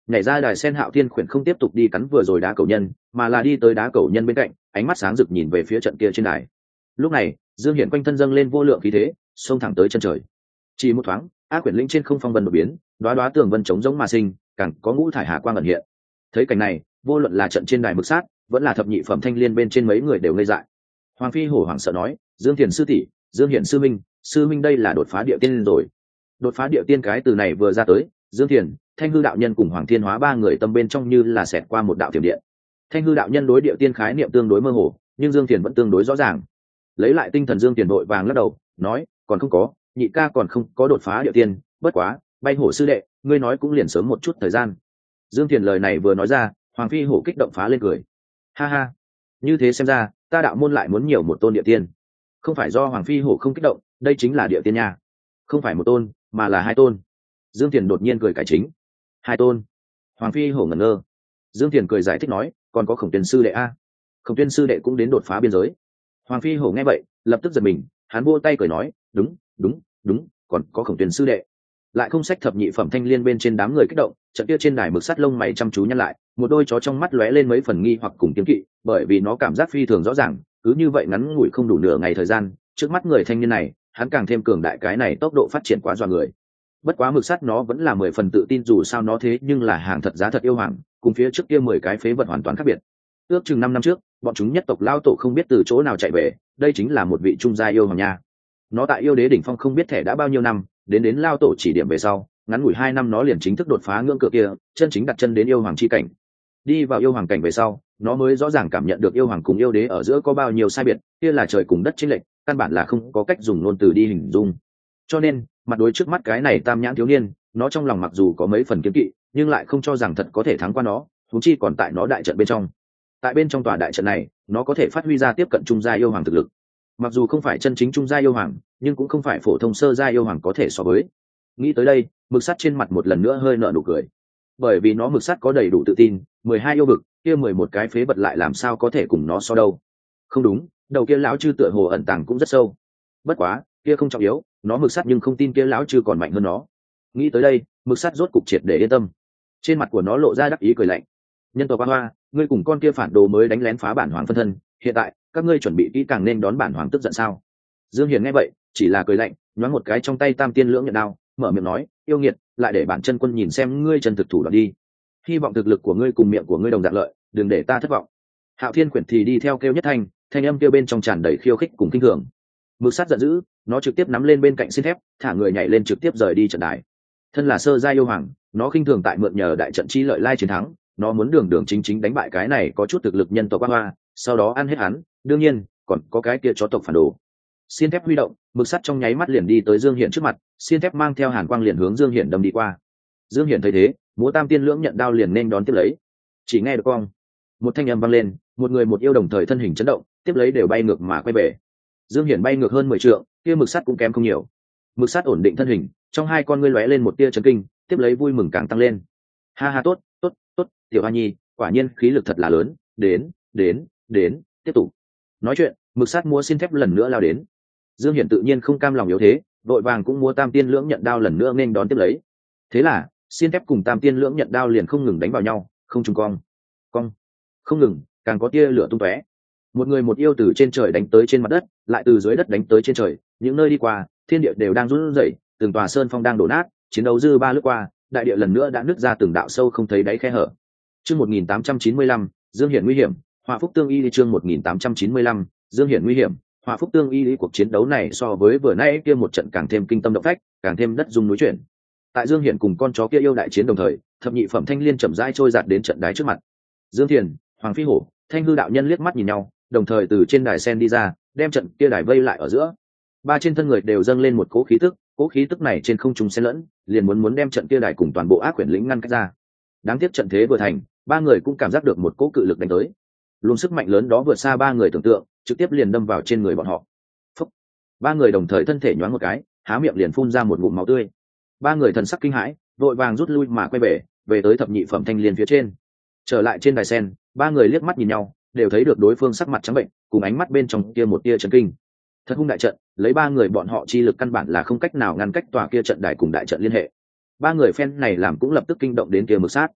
nhảy ra đài sen Hạo Thiên khuyển không tiếp tục đi cắn vừa rồi đá cầu nhân, mà là đi tới đá cầu nhân bên cạnh, ánh mắt sáng rực nhìn về phía trận kia trên đài. Lúc này Dương Hiển quanh thân dâng lên vô lượng khí thế, xông thẳng tới chân trời. Chỉ một thoáng, ác quyển linh trên không phong vân đột biến, đóa đóa tường vân chống giống mà sinh, càng có ngũ thải hà quang ẩn hiện. Thấy cảnh này, vô luận là trận trên đài mực sát, vẫn là thập nhị phẩm thanh liên bên trên mấy người đều ngây dại. Hoàng phi hổ hoảng sợ nói: Dương Thiền sư tỷ, Dương Hiển sư minh, sư minh đây là đột phá địa tiên rồi. Đột phá địa tiên cái từ này vừa ra tới, Dương Thiền, Thanh hư đạo nhân cùng Hoàng Thiên Hóa ba người tâm bên trong như là xẹt qua một đạo tiềm điện. Thanh hư đạo nhân đối địa tiên khái niệm tương đối mơ hồ, nhưng Dương Thiền vẫn tương đối rõ ràng. Lấy lại tinh thần, Dương Thiền vội vàng lắc đầu, nói: còn không có, nhị ca còn không có đột phá địa tiên, bất quá, bay hổ sư đệ, ngươi nói cũng liền sớm một chút thời gian. Dương Thiền lời này vừa nói ra, Hoàng phi hổ kích động phá lên cười. Ha ha, như thế xem ra, ta đạo môn lại muốn nhiều một tôn địa tiên. Không phải do Hoàng phi hổ không kích động, đây chính là địa tiên nha. Không phải một tôn, mà là hai tôn. Dương Thiền đột nhiên cười cải chính. Hai tôn. Hoàng phi hổ ngẩn ngơ. Dương Thiền cười giải thích nói: còn có Khổng Tuyên sư đệ a. Khổng Tuyên sư đệ cũng đến đột phá biên giới. Hoàng phi hổ nghe vậy, lập tức giật mình, hắn vô tay cười nói: đúng đúng đúng, còn có Khổng Tuyên sư đệ. Lại không sách thập nhị phẩm thanh liên bên trên đám người kích động, trận kia trên đài mực sắt lông mày chăm chú nhăn lại, một đôi chó trong mắt lóe lên mấy phần nghi hoặc cùng kiêng kỵ, bởi vì nó cảm giác phi thường rõ ràng, cứ như vậy ngắn ngủi không đủ nửa ngày thời gian, trước mắt người thanh niên này, hắn càng thêm cường đại, cái này tốc độ phát triển quá dọa người. Bất quá mực sắt nó vẫn là mười phần tự tin, dù sao nó thế nhưng là hàng thật giá thật yêu hoàng, cùng phía trước kia mười cái phế vật hoàn toàn khác biệt. Ước chừng năm năm trước, bọn chúng nhất tộc lao tổ không biết từ chỗ nào chạy về, đây chính là một vị trung gia yêu hoàng nha. Nó tại yêu đế đỉnh phong không biết thẻ đã bao nhiêu năm, đến đến lao tổ chỉ điểm về sau, ngắn ngủi hai năm nó liền chính thức đột phá ngưỡng cửa kia, chân chính đặt chân đến yêu hoàng chi cảnh. Đi vào yêu hoàng cảnh về sau, nó mới rõ ràng cảm nhận được yêu hoàng cùng yêu đế ở giữa có bao nhiêu sai biệt, kia là trời cùng đất chênh lệch, căn bản là không có cách dùng ngôn từ đi hình dung. Cho nên, mặt đối trước mắt cái này tam nhãn thiếu niên, nó trong lòng mặc dù có mấy phần kiêng kỵ, nhưng lại không cho rằng thật có thể thắng qua nó, huống chi còn tại nó đại trận bên trong. Tại bên trong tòa đại trận này, nó có thể phát huy ra tiếp cận trung gia yêu hoàng thực lực. Mặc dù không phải chân chính trung gia yêu hoàng, nhưng cũng không phải phổ thông sơ gia yêu hoàng có thể so với. Nghĩ tới đây, mực sắt trên mặt một lần nữa hơi nở nụ cười. Bởi vì nó mực sắt có đầy đủ tự tin, mười hai yêu vực, kia mười một cái phế vật lại làm sao có thể cùng nó so đâu. Không đúng, đầu kia lão chư tựa hồ ẩn tàng cũng rất sâu. Bất quá, kia không trọng yếu, nó mực sắt nhưng không tin kia lão chư còn mạnh hơn nó. Nghĩ tới đây, mực sắt rốt cục triệt để yên tâm. Trên mặt của nó lộ ra đắc ý cười lạnh. Nhân tộc Ba Hoa, ngươi cùng con kia phản đồ mới đánh lén phá bản hoàng phân thân, hiện tại các ngươi chuẩn bị kỹ càng nên đón bản hoàng tức giận sao? Dương Hiền nghe vậy, chỉ là cười lạnh, nhoáng một cái trong tay tam tiên lưỡng nhận đao, mở miệng nói: yêu nghiệt, lại để bản chân quân nhìn xem ngươi chân thực thủ đoạn đi. Hy vọng thực lực của ngươi cùng miệng của ngươi đồng dạng lợi, đừng để ta thất vọng. Hạo Thiên Quyển thì đi theo kêu nhất thanh, thanh âm kêu bên trong tràn đầy khiêu khích cùng kinh thường. Mực sắt giận dữ, nó trực tiếp nắm lên bên cạnh xiên thép, thả người nhảy lên trực tiếp rời đi trận đài. Thân là sơ gia yêu hoàng, nó khinh thường tại mượn nhờ đại trận chi lợi lai chiến thắng, nó muốn đường đường chính chính đánh bại cái này có chút thực lực nhân tộc Ba Hoa, sau đó ăn hết hắn, đương nhiên còn có cái kia chó tộc phản đồ. Xiên thép huy động, mực sắt trong nháy mắt liền đi tới Dương Hiển trước mặt, xiên thép mang theo hàn quang liền hướng Dương Hiển đâm đi qua. Dương Hiển thấy thế, múa tam tiên lưỡng nhận đao liền nên đón tiếp lấy. Chỉ nghe được cong, một thanh âm vang lên, một người một yêu đồng thời thân hình chấn động, tiếp lấy đều bay ngược mà quay về. Dương Hiển bay ngược hơn mười trượng, kia mực sắt cũng kém không nhiều. Mực sắt ổn định thân hình, trong hai con ngươi lóe lên một tia chấn kinh, tiếp lấy vui mừng càng tăng lên. Ha ha, tốt, tốt, tốt, tiểu Hoa Nhi, quả nhiên khí lực thật là lớn, đến, đến, đến, tiếp tục. Nói chuyện, mực sắt múa xiên thép lần nữa lao đến. Dương Hiển tự nhiên không cam lòng yếu thế, vội vàng cũng múa tam tiên lưỡng nhận đao lần nữa nên đón tiếp lấy. Thế là, xiên thép cùng tam tiên lưỡng nhận đao liền không ngừng đánh vào nhau, không trùng cong, cong, không ngừng, càng có tia lửa tung tóe. Một người một yêu từ trên trời đánh tới trên mặt đất, lại từ dưới đất đánh tới trên trời, những nơi đi qua, thiên địa đều đang run rẩy, từng tòa sơn phong đang đổ nát, chiến đấu dư ba lướt qua, đại địa lần nữa đã nứt ra từng đạo sâu không thấy đáy khe hở. Chương một nghìn tám trăm chín mươi lăm, Dương Hiển nguy hiểm, Họa Phúc Tương Y. Chương một nghìn tám trăm chín mươi lăm, Dương Hiển nguy hiểm, Họa Phúc Tương Y. Cuộc chiến đấu này so với vừa nãy kia một trận càng thêm kinh tâm động phách, càng thêm đất rung núi chuyển. Tại Dương Hiển cùng con chó kia yêu đại chiến đồng thời, thập nhị phẩm thanh liên chậm rãi trôi giạt đến trận đài trước mặt. Dương Thiền, Hoàng Phi Hổ, Thanh hư đạo nhân liếc mắt nhìn nhau, đồng thời từ trên đài sen đi ra, đem trận kia đài vây lại ở giữa. Ba trên thân người đều dâng lên một cỗ khí tức, cỗ khí tức này trên không trung xen lẫn, liền muốn muốn đem trận kia đài cùng toàn bộ ác quyển lĩnh ngăn cách ra. Đáng tiếc trận thế vừa thành, ba người cũng cảm giác được một cỗ cự lực đánh tới. Luồng sức mạnh lớn đó vượt xa ba người tưởng tượng, trực tiếp liền đâm vào trên người bọn họ. Phúc. Ba người đồng thời thân thể nhoáng một cái, há miệng liền phun ra một ngụm máu tươi. Ba người thần sắc kinh hãi, vội vàng rút lui mà quay về, về tới thập nhị phẩm thanh liên phía trên. Trở lại trên đài sen, ba người liếc mắt nhìn nhau, đều thấy được đối phương sắc mặt trắng bệnh, cùng ánh mắt bên trong kia một tia chấn kinh. Thật hung đại trận, lấy ba người bọn họ chi lực căn bản là không cách nào ngăn cách tòa kia trận đài cùng đại trận liên hệ. Ba người phen này làm cũng lập tức kinh động đến kia mực sát.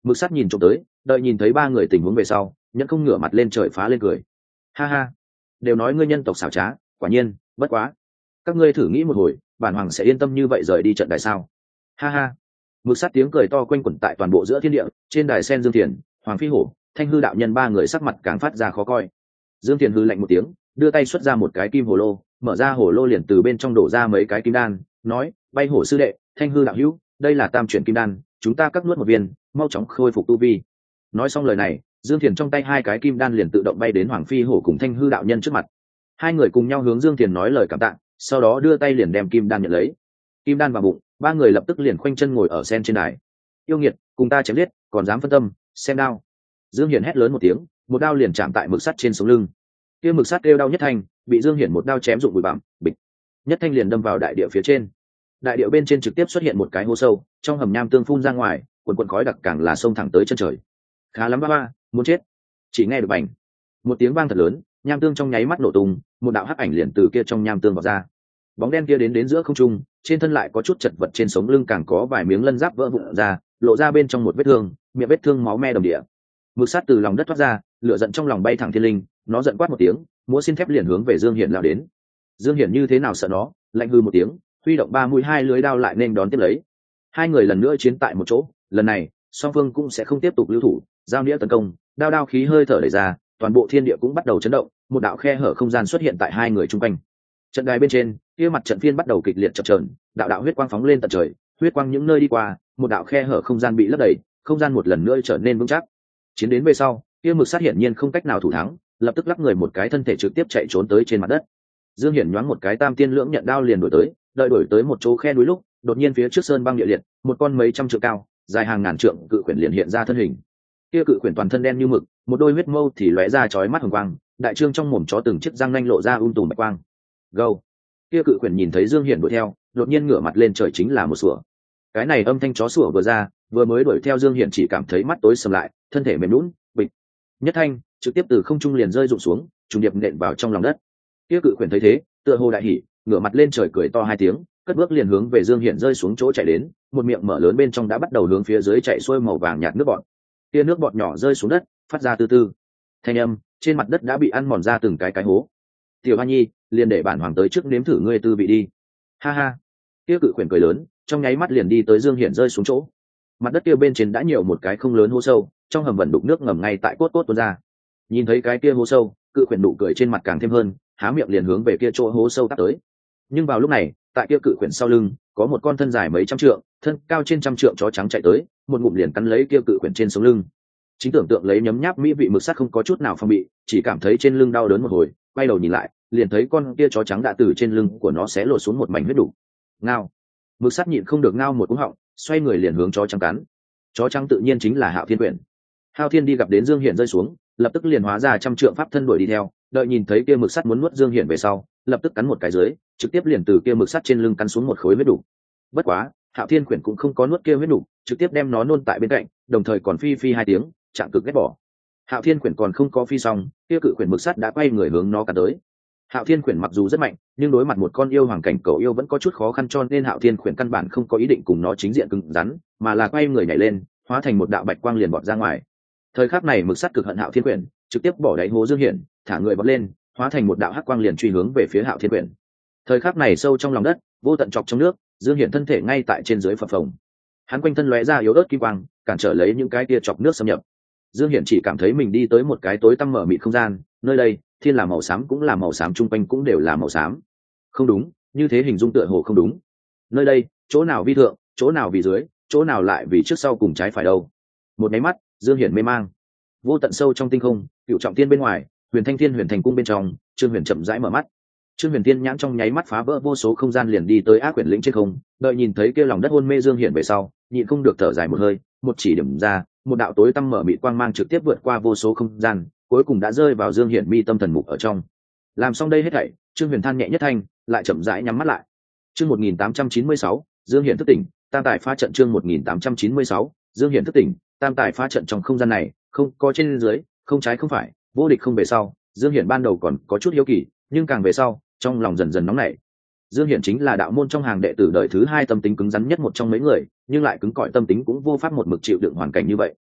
Mực sắt nhìn trộm tới, đợi nhìn thấy ba người tình huống về sau nhẫn không ngửa mặt lên trời phá lên cười. Ha ha, đều nói ngươi nhân tộc xảo trá, quả nhiên bất quá, các ngươi thử nghĩ một hồi, bản hoàng sẽ yên tâm như vậy rời đi trận đài sao? Ha ha. Mực sắt tiếng cười to quanh quẩn tại toàn bộ giữa thiên địa, trên đài sen Dương Thiền, Hoàng Phi Hổ, Thanh Hư đạo nhân ba người sắc mặt càng phát ra khó coi. Dương Thiền hư lạnh một tiếng, đưa tay xuất ra một cái kim hồ lô, mở ra hồ lô liền từ bên trong đổ ra mấy cái kim đan, nói: bay hổ sư đệ, Thanh Hư đạo hữu, đây là tam chuyển kim đan, chúng ta cắt nuốt một viên, mau chóng khôi phục tu vi. Nói xong lời này, Dương Thiền trong tay hai cái kim đan liền tự động bay đến Hoàng Phi Hổ cùng Thanh Hư đạo nhân trước mặt. Hai người cùng nhau hướng Dương Thiền nói lời cảm tạ, sau đó đưa tay liền đem kim đan nhận lấy. Kim đan vào bụng, ba người lập tức liền khoanh chân ngồi ở sen trên đài. Yêu nghiệt, cùng ta chém giết, còn dám phân tâm, xem đao. Dương Hiển hét lớn một tiếng, một đao liền chạm tại mực sắt trên sống lưng. Kia mực sắt kêu đau Nhất Thanh, bị Dương Hiển một đao chém rụng bụi bặm, bịch. Nhất Thanh liền đâm vào đại địa phía trên. Đại địa bên trên trực tiếp xuất hiện một cái hố sâu, trong hầm nham tương phun ra ngoài, quần quần khói đặc càng là xông thẳng tới chân trời. Khá lắm ba ba, muốn chết. Chỉ nghe được bành, một tiếng vang thật lớn, nham tương trong nháy mắt nổ tung, một đạo hắc ảnh liền từ kia trong nham tương vọt ra. Bóng đen kia đến đến giữa không trung, trên thân lại có chút chật vật, trên sống lưng càng có vài miếng lân giáp vỡ vụn ra, lộ ra bên trong một vết thương, miệng vết thương máu me đầm địa. Mực sắt từ lòng đất thoát ra, lửa giận trong lòng bay thẳng thiên linh, nó giận quát một tiếng, múa xin thép liền hướng về Dương Hiển lao đến. Dương Hiển như thế nào sợ nó, lạnh hư một tiếng, huy động ba mũi hai lưới đao lại nên đón tiếp lấy. Hai người lần nữa chiến tại một chỗ, lần này song phương cũng sẽ không tiếp tục lưu thủ, giao nghĩa tấn công, đao đao khí hơi thở đẩy ra, toàn bộ thiên địa cũng bắt đầu chấn động, một đạo khe hở không gian xuất hiện tại hai người chung quanh. Trận đài bên trên, kia mặt trận phiên bắt đầu kịch liệt chập chờn, đạo đạo huyết quang phóng lên tận trời, huyết quang những nơi đi qua, một đạo khe hở không gian bị lấp đầy, không gian một lần nữa trở nên vững chắc. Chiến đến về sau, kia mực sát hiển nhiên không cách nào thủ thắng, lập tức lắc người một cái thân thể trực tiếp chạy trốn tới trên mặt đất. Dương Hiển nhoáng một cái tam tiên lưỡng nhận đao liền đuổi tới, đợi đuổi tới một chỗ khe núi lúc, đột nhiên phía trước sơn băng địa liệt, một con mấy trăm trượng cao, dài hàng ngàn trượng cự quyển liền hiện ra thân hình. Kia cự quyển toàn thân đen như mực, một đôi huyết mâu thì lóe ra chói mắt hồng quang, đại trương trong mồm chó từng chiếc răng nanh lộ ra um tùm bạch quang. Gâu. Kia cự quyển nhìn thấy Dương Hiển đuổi theo, đột nhiên ngửa mặt lên trời chính là một sủa. Cái này âm thanh chó sủa vừa ra, vừa mới đuổi theo Dương Hiển chỉ cảm thấy mắt tối sầm lại, thân thể mềm nhũn, bịch. Nhất thanh, trực tiếp từ không trung liền rơi rụng xuống, trùng điệp nện vào trong lòng đất. Kia cự quyển thấy thế, tựa hồ đại hỉ, ngửa mặt lên trời cười to hai tiếng, cất bước liền hướng về Dương Hiển rơi xuống chỗ chạy đến, một miệng mở lớn bên trong đã bắt đầu hướng phía dưới chạy xuôi màu vàng nhạt nước bọt. Kia nước bọt nhỏ rơi xuống đất, phát ra từ từ thanh âm, trên mặt đất đã bị ăn mòn ra từng cái cái hố. Tiểu Hoa Nhi, liền để bản hoàng tới trước nếm thử ngươi tư vị đi. Ha ha. Kia cự quyển cười lớn, trong nháy mắt liền đi tới Dương Hiển rơi xuống chỗ. Mặt đất kia bên trên đã nhiều một cái không lớn hố sâu, trong hầm vẩn đục nước ngầm ngay tại cốt cốt tuôn ra. Nhìn thấy cái kia hố sâu, cự quyển nụ cười trên mặt càng thêm hơn, há miệng liền hướng về kia chỗ hố sâu tắt tới. Nhưng vào lúc này, tại kia cự quyển sau lưng, có một con thân dài mấy trăm trượng, thân cao trên trăm trượng chó trắng chạy tới, một ngụm liền cắn lấy kia cự quyển trên sống lưng. Chính tưởng tượng lấy nhấm nháp mỹ vị mực sắt không có chút nào phòng bị, chỉ cảm thấy trên lưng đau đớn một hồi, quay đầu nhìn lại, liền thấy con kia chó trắng đã từ trên lưng của nó xé lột xuống một mảnh huyết đủ. Ngao. Mực sắt nhịn không được ngao một cú họng, xoay người liền hướng chó trắng cắn. Chó trắng tự nhiên chính là Hạo Thiên Quyển. Hạo Thiên đi gặp đến Dương Hiển rơi xuống, lập tức liền hóa ra trăm trượng pháp thân đuổi đi theo, đợi nhìn thấy kia mực sắt muốn nuốt Dương Hiển về sau, lập tức cắn một cái dưới, trực tiếp liền từ kia mực sắt trên lưng cắn xuống một khối huyết đủ. Bất quá, Hạo Thiên Quyển cũng không có nuốt kia huyết đủ, trực tiếp đem nó nôn tại bên cạnh, đồng thời còn phi phi hai tiếng, chạm cực ghét bỏ. Hạo Thiên Quyển còn không có phi xong, kia cự quyển mực sắt đã quay người hướng nó cắn tới. Hạo Thiên Quyển mặc dù rất mạnh, nhưng đối mặt một con yêu hoàng cảnh cầu yêu vẫn có chút khó khăn, cho nên Hạo Thiên Quyển căn bản không có ý định cùng nó chính diện cứng rắn, mà là quay người nhảy lên, hóa thành một đạo bạch quang liền bọt ra ngoài. Thời khắc này mực sắt cực hận Hạo Thiên Quyển, trực tiếp bỏ đáy hố Dương Hiển, thả người bật lên, hóa thành một đạo hắc quang liền truy hướng về phía Hạo Thiên Quyển. Thời khắc này sâu trong lòng đất, vô tận chọc trong nước, Dương Hiển thân thể ngay tại trên dưới phập phồng. Hắn quanh thân lóe ra yếu ớt kim quang, cản trở lấy những cái tia chọc nước xâm nhập. Dương Hiển chỉ cảm thấy mình đi tới một cái tối tăm mở mịt không gian, nơi đây, thiên là màu xám cũng là màu xám, chung quanh cũng đều là màu xám. Không đúng, như thế hình dung tựa hồ không đúng. Nơi đây, chỗ nào vi thượng, chỗ nào vì dưới, chỗ nào lại vì trước sau cùng trái phải đâu. Một máy mắt, Dương Hiển mê mang. Vô tận sâu trong tinh không, cựu trọng thiên bên ngoài, Huyền Thanh Thiên Huyền Thành cung bên trong, Trương Huyền chậm rãi mở mắt. Trương Huyền Thiên nhãn trong nháy mắt phá vỡ vô số không gian liền đi tới Ác Quyển lĩnh trên không, đợi nhìn thấy kia lòng đất hôn mê Dương Hiển về sau, nhịn không được thở dài một hơi, một chỉ điểm ra, một đạo tối tăm mở mịt quang mang trực tiếp vượt qua vô số không gian, cuối cùng đã rơi vào Dương Hiển mi tâm thần mục ở trong. Làm xong đây hết thảy, Trương Huyền than nhẹ nhất thanh, lại chậm rãi nhắm mắt lại. Chương một nghìn tám trăm chín mươi sáu, Dương Hiển thức tỉnh, tam tài phá trận. Chương một nghìn tám trăm chín mươi sáu, Dương Hiển thức tỉnh, tam tài phá trận. Trong không gian này, không có trên dưới, không trái không phải, vô địch không về sau. Dương Hiển ban đầu còn có chút hiếu kỳ, nhưng càng về sau, trong lòng dần dần nóng nảy. Dương Hiển chính là đạo môn trong hàng đệ tử đời thứ hai tâm tính cứng rắn nhất một trong mấy người, nhưng lại cứng cỏi tâm tính cũng vô pháp một mực chịu đựng hoàn cảnh như vậy.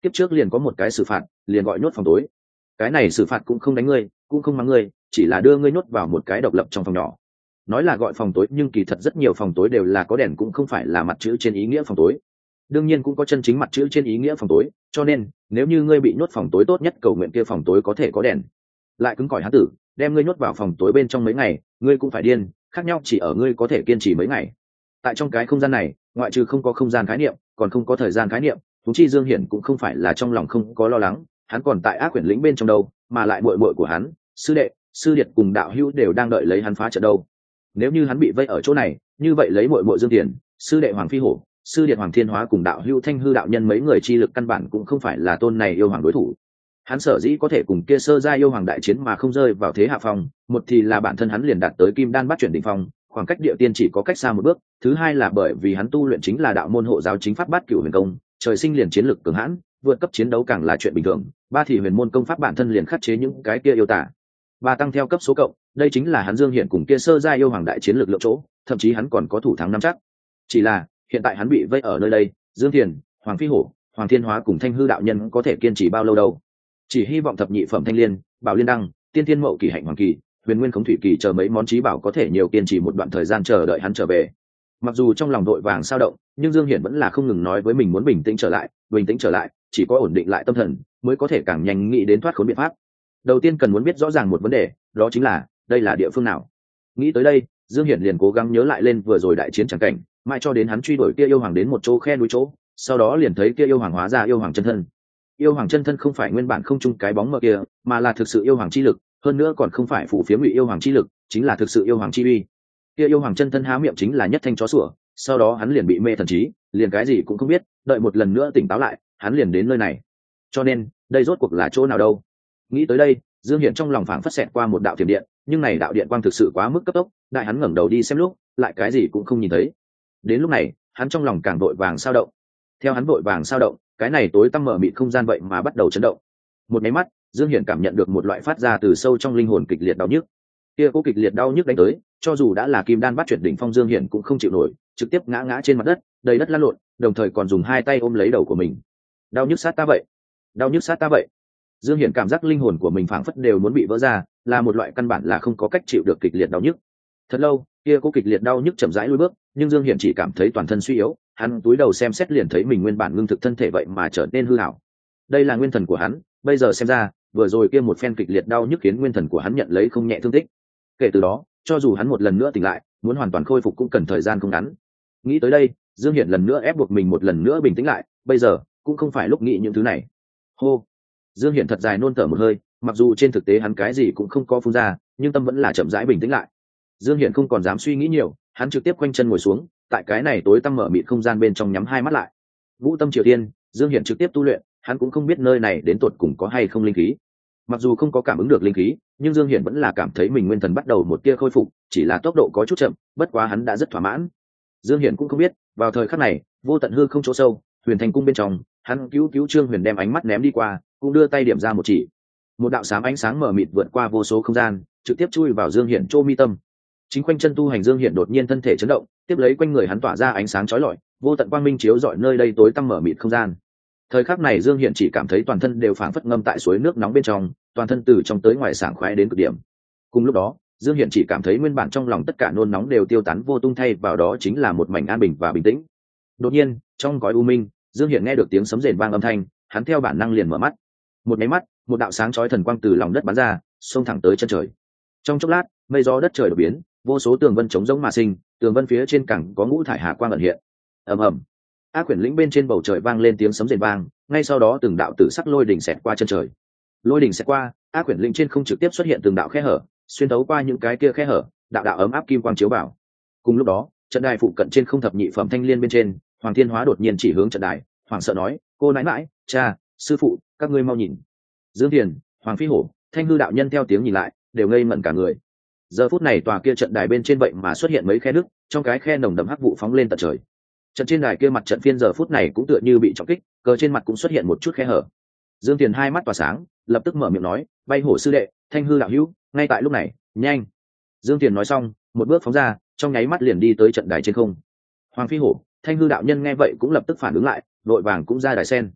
kiếp trước liền có một cái xử phạt, liền gọi nhốt phòng tối. Cái này xử phạt cũng không đánh ngươi, cũng không mắng ngươi, chỉ là đưa ngươi nhốt vào một cái độc lập trong phòng nhỏ. Nói là gọi phòng tối, nhưng kỳ thật rất nhiều phòng tối đều là có đèn, cũng không phải là mặt chữ trên ý nghĩa phòng tối. Đương nhiên cũng có chân chính mặt chữ trên ý nghĩa phòng tối, cho nên nếu như ngươi bị nhốt phòng tối, tốt nhất cầu nguyện kia phòng tối có thể có đèn. Lại cứng cỏi hán tử, đem ngươi nhốt vào phòng tối bên trong mấy ngày, ngươi cũng phải điên, khác nhau chỉ ở ngươi có thể kiên trì mấy ngày. Tại trong cái không gian này, ngoại trừ không có không gian khái niệm, còn không có thời gian khái niệm, thú chi Dương Hiển cũng không phải là trong lòng không có lo lắng, hắn còn tại ác quyển lĩnh bên trong đâu, mà lại muội muội của hắn, sư đệ, sư điệt cùng đạo hữu đều đang đợi lấy hắn phá trận đâu. Nếu như hắn bị vây ở chỗ này, như vậy lấy muội muội Dương Tiền, sư đệ Hoàng Phi Hổ, sư điệt Hoàng Thiên Hóa cùng đạo hữu Thanh Hư đạo nhân mấy người chi lực căn bản cũng không phải là tôn này yêu hoàng đối thủ. Hắn sở dĩ có thể cùng kia sơ gia yêu hoàng đại chiến mà không rơi vào thế hạ phong, một thì là bản thân hắn liền đạt tới kim đan bắt chuyển đỉnh phong, khoảng cách địa tiên chỉ có cách xa một bước, thứ hai là bởi vì hắn tu luyện chính là đạo môn hộ giáo chính pháp bát cửu huyền công, trời sinh liền chiến lực cường hãn, vượt cấp chiến đấu càng là chuyện bình thường, ba thì huyền môn công pháp bản thân liền khắc chế những cái kia yêu tả, ba tăng theo cấp số cộng, đây chính là hắn Dương Hiển cùng kia sơ gia yêu hoàng đại chiến lực lượng chỗ, thậm chí hắn còn có thủ thắng nắm chắc. Chỉ là hiện tại hắn bị vây ở nơi đây, Dương Thiền, Hoàng Phi Hổ, Hoàng Thiên Hóa cùng Thanh Hư đạo nhân có thể kiên trì bao lâu đâu? Chỉ hy vọng thập nhị phẩm thanh liên, bảo liên đăng, tiên thiên mậu kỳ hạnh hoàng kỳ, huyền nguyên khống thủy kỳ chờ mấy món trí bảo có thể nhiều kiên trì một đoạn thời gian chờ đợi hắn trở về. Mặc dù trong lòng đội vàng sao động, nhưng Dương Hiển vẫn là không ngừng nói với mình muốn bình tĩnh trở lại, bình tĩnh trở lại, chỉ có ổn định lại tâm thần mới có thể càng nhanh nghĩ đến thoát khốn biện pháp. Đầu tiên cần muốn biết rõ ràng một vấn đề, đó chính là đây là địa phương nào. Nghĩ tới đây, Dương Hiển liền cố gắng nhớ lại lên vừa rồi đại chiến chẳng cảnh, mãi cho đến hắn truy đuổi kia yêu hoàng đến một chỗ khe núi chỗ, sau đó liền thấy kia yêu hoàng hóa ra yêu hoàng chân thân. Yêu hoàng chân thân không phải nguyên bản không chung cái bóng mờ kia, mà là thực sự yêu hoàng chi lực, hơn nữa còn không phải phủ phía ngụy yêu hoàng chi lực, chính là thực sự yêu hoàng chi uy. Kia yêu hoàng chân thân há miệng chính là nhất thanh chó sủa, sau đó hắn liền bị mê thần trí, liền cái gì cũng không biết, đợi một lần nữa tỉnh táo lại, hắn liền đến nơi này. Cho nên, đây rốt cuộc là chỗ nào đâu? Nghĩ tới đây, Dương Hiển trong lòng phảng phất xẹt qua một đạo thiểm điện, nhưng này đạo điện quang thực sự quá mức cấp tốc, đại hắn ngẩng đầu đi xem lúc, lại cái gì cũng không nhìn thấy. Đến lúc này, hắn trong lòng càng vội vàng sao động. Theo hắn vội vàng sao động, cái này tối tăm mở mịt không gian vậy mà bắt đầu chấn động. Một máy mắt, Dương Hiển cảm nhận được một loại phát ra từ sâu trong linh hồn kịch liệt đau nhức. Kia cố kịch liệt đau nhức đánh tới, cho dù đã là kim đan bắt chuyển đỉnh phong Dương Hiển cũng không chịu nổi, trực tiếp ngã ngã trên mặt đất, đầy đất lăn lộn, đồng thời còn dùng hai tay ôm lấy đầu của mình. Đau nhức sát ta vậy, đau nhức sát ta vậy. Dương Hiển cảm giác linh hồn của mình phảng phất đều muốn bị vỡ ra, là một loại căn bản là không có cách chịu được kịch liệt đau nhức. Thật lâu, kia cố kịch liệt đau nhức chậm rãi lùi bước, nhưng Dương Hiển chỉ cảm thấy toàn thân suy yếu, hắn túi đầu xem xét liền thấy mình nguyên bản ngưng thực thân thể vậy mà trở nên hư ảo. Đây là nguyên thần của hắn, bây giờ xem ra, vừa rồi kia một phen kịch liệt đau nhức khiến nguyên thần của hắn nhận lấy không nhẹ thương tích. Kể từ đó, cho dù hắn một lần nữa tỉnh lại, muốn hoàn toàn khôi phục cũng cần thời gian không ngắn. Nghĩ tới đây, Dương Hiển lần nữa ép buộc mình một lần nữa bình tĩnh lại, bây giờ cũng không phải lúc nghĩ những thứ này. Hô. Dương Hiển thật dài nôn thở một hơi, mặc dù trên thực tế hắn cái gì cũng không có phun ra, nhưng tâm vẫn là chậm rãi bình tĩnh lại. Dương Hiển không còn dám suy nghĩ nhiều, hắn trực tiếp quanh chân ngồi xuống, tại cái này tối tăm mở mịt không gian bên trong nhắm hai mắt lại. Vũ tâm triều tiên, Dương Hiển trực tiếp tu luyện, hắn cũng không biết nơi này đến tột cùng có hay không linh khí. Mặc dù không có cảm ứng được linh khí, nhưng Dương Hiển vẫn là cảm thấy mình nguyên thần bắt đầu một tia khôi phục, chỉ là tốc độ có chút chậm, bất quá hắn đã rất thỏa mãn. Dương Hiển cũng không biết, vào thời khắc này, vô tận hư không chỗ sâu, Huyền Thành cung bên trong, hắn cứu cứu Trương Huyền đem ánh mắt ném đi qua, cũng đưa tay điểm ra một chỉ. Một đạo xám ánh sáng mờ mịt vượt qua vô số không gian, trực tiếp chui vào Dương Hiển chỗ mi tâm. Chính quanh chân tu hành Dương Hiển đột nhiên thân thể chấn động, tiếp lấy quanh người hắn tỏa ra ánh sáng chói lọi, vô tận quang minh chiếu rọi nơi đây tối tăm mở mịt không gian. Thời khắc này Dương Hiển chỉ cảm thấy toàn thân đều phảng phất ngâm tại suối nước nóng bên trong, toàn thân từ trong tới ngoài sảng khoái đến cực điểm. Cùng lúc đó, Dương Hiển chỉ cảm thấy nguyên bản trong lòng tất cả nôn nóng đều tiêu tán vô tung, thay vào đó chính là một mảnh an bình và bình tĩnh. Đột nhiên, trong gói u minh, Dương Hiển nghe được tiếng sấm rền vang âm thanh, hắn theo bản năng liền mở mắt. Một máy mắt, một đạo sáng chói thần quang từ lòng đất bắn ra, xông thẳng tới chân trời. Trong chốc lát, mây gió đất trời đột biến, vô số tường vân chống giống mà sinh, tường vân phía trên cẳng có ngũ thải hà quang ẩn hiện. Ầm ầm, ác quyển lĩnh bên trên bầu trời vang lên tiếng sấm rền vang, ngay sau đó từng đạo tử sắc lôi đỉnh xẹt qua chân trời. Lôi đỉnh xẹt qua, ác quyển lĩnh trên không trực tiếp xuất hiện từng đạo khe hở, xuyên thấu qua những cái kia khe hở, đạo đạo ấm áp kim quang chiếu vào. Cùng lúc đó, trận đài phụ cận trên không thập nhị phẩm thanh liên bên trên, Hoàng Thiên Hóa đột nhiên chỉ hướng trận đài, hoảng sợ nói: "Cô nãi nãi, cha, sư phụ, các ngươi mau nhìn." Dương Thiền, Hoàng Phi Hổ, Thanh Hư đạo nhân theo tiếng nhìn lại, đều ngây ngẩn cả người. Giờ phút này tòa kia trận đài bên trên vậy mà xuất hiện mấy khe nứt, trong cái khe nồng đậm hắc vụ phóng lên tận trời. Trận trên đài kia mặt trận phiên giờ phút này cũng tựa như bị trọng kích, cờ trên mặt cũng xuất hiện một chút khe hở. Dương Thiền hai mắt tỏa sáng, lập tức mở miệng nói: "Bay Hổ sư đệ, Thanh Hư đạo hữu, ngay tại lúc này, nhanh!" Dương Thiền nói xong, một bước phóng ra, trong nháy mắt liền đi tới trận đài trên không. Hoàng Phi Hổ, Thanh Hư đạo nhân nghe vậy cũng lập tức phản ứng lại, đội vàng cũng ra đài sen.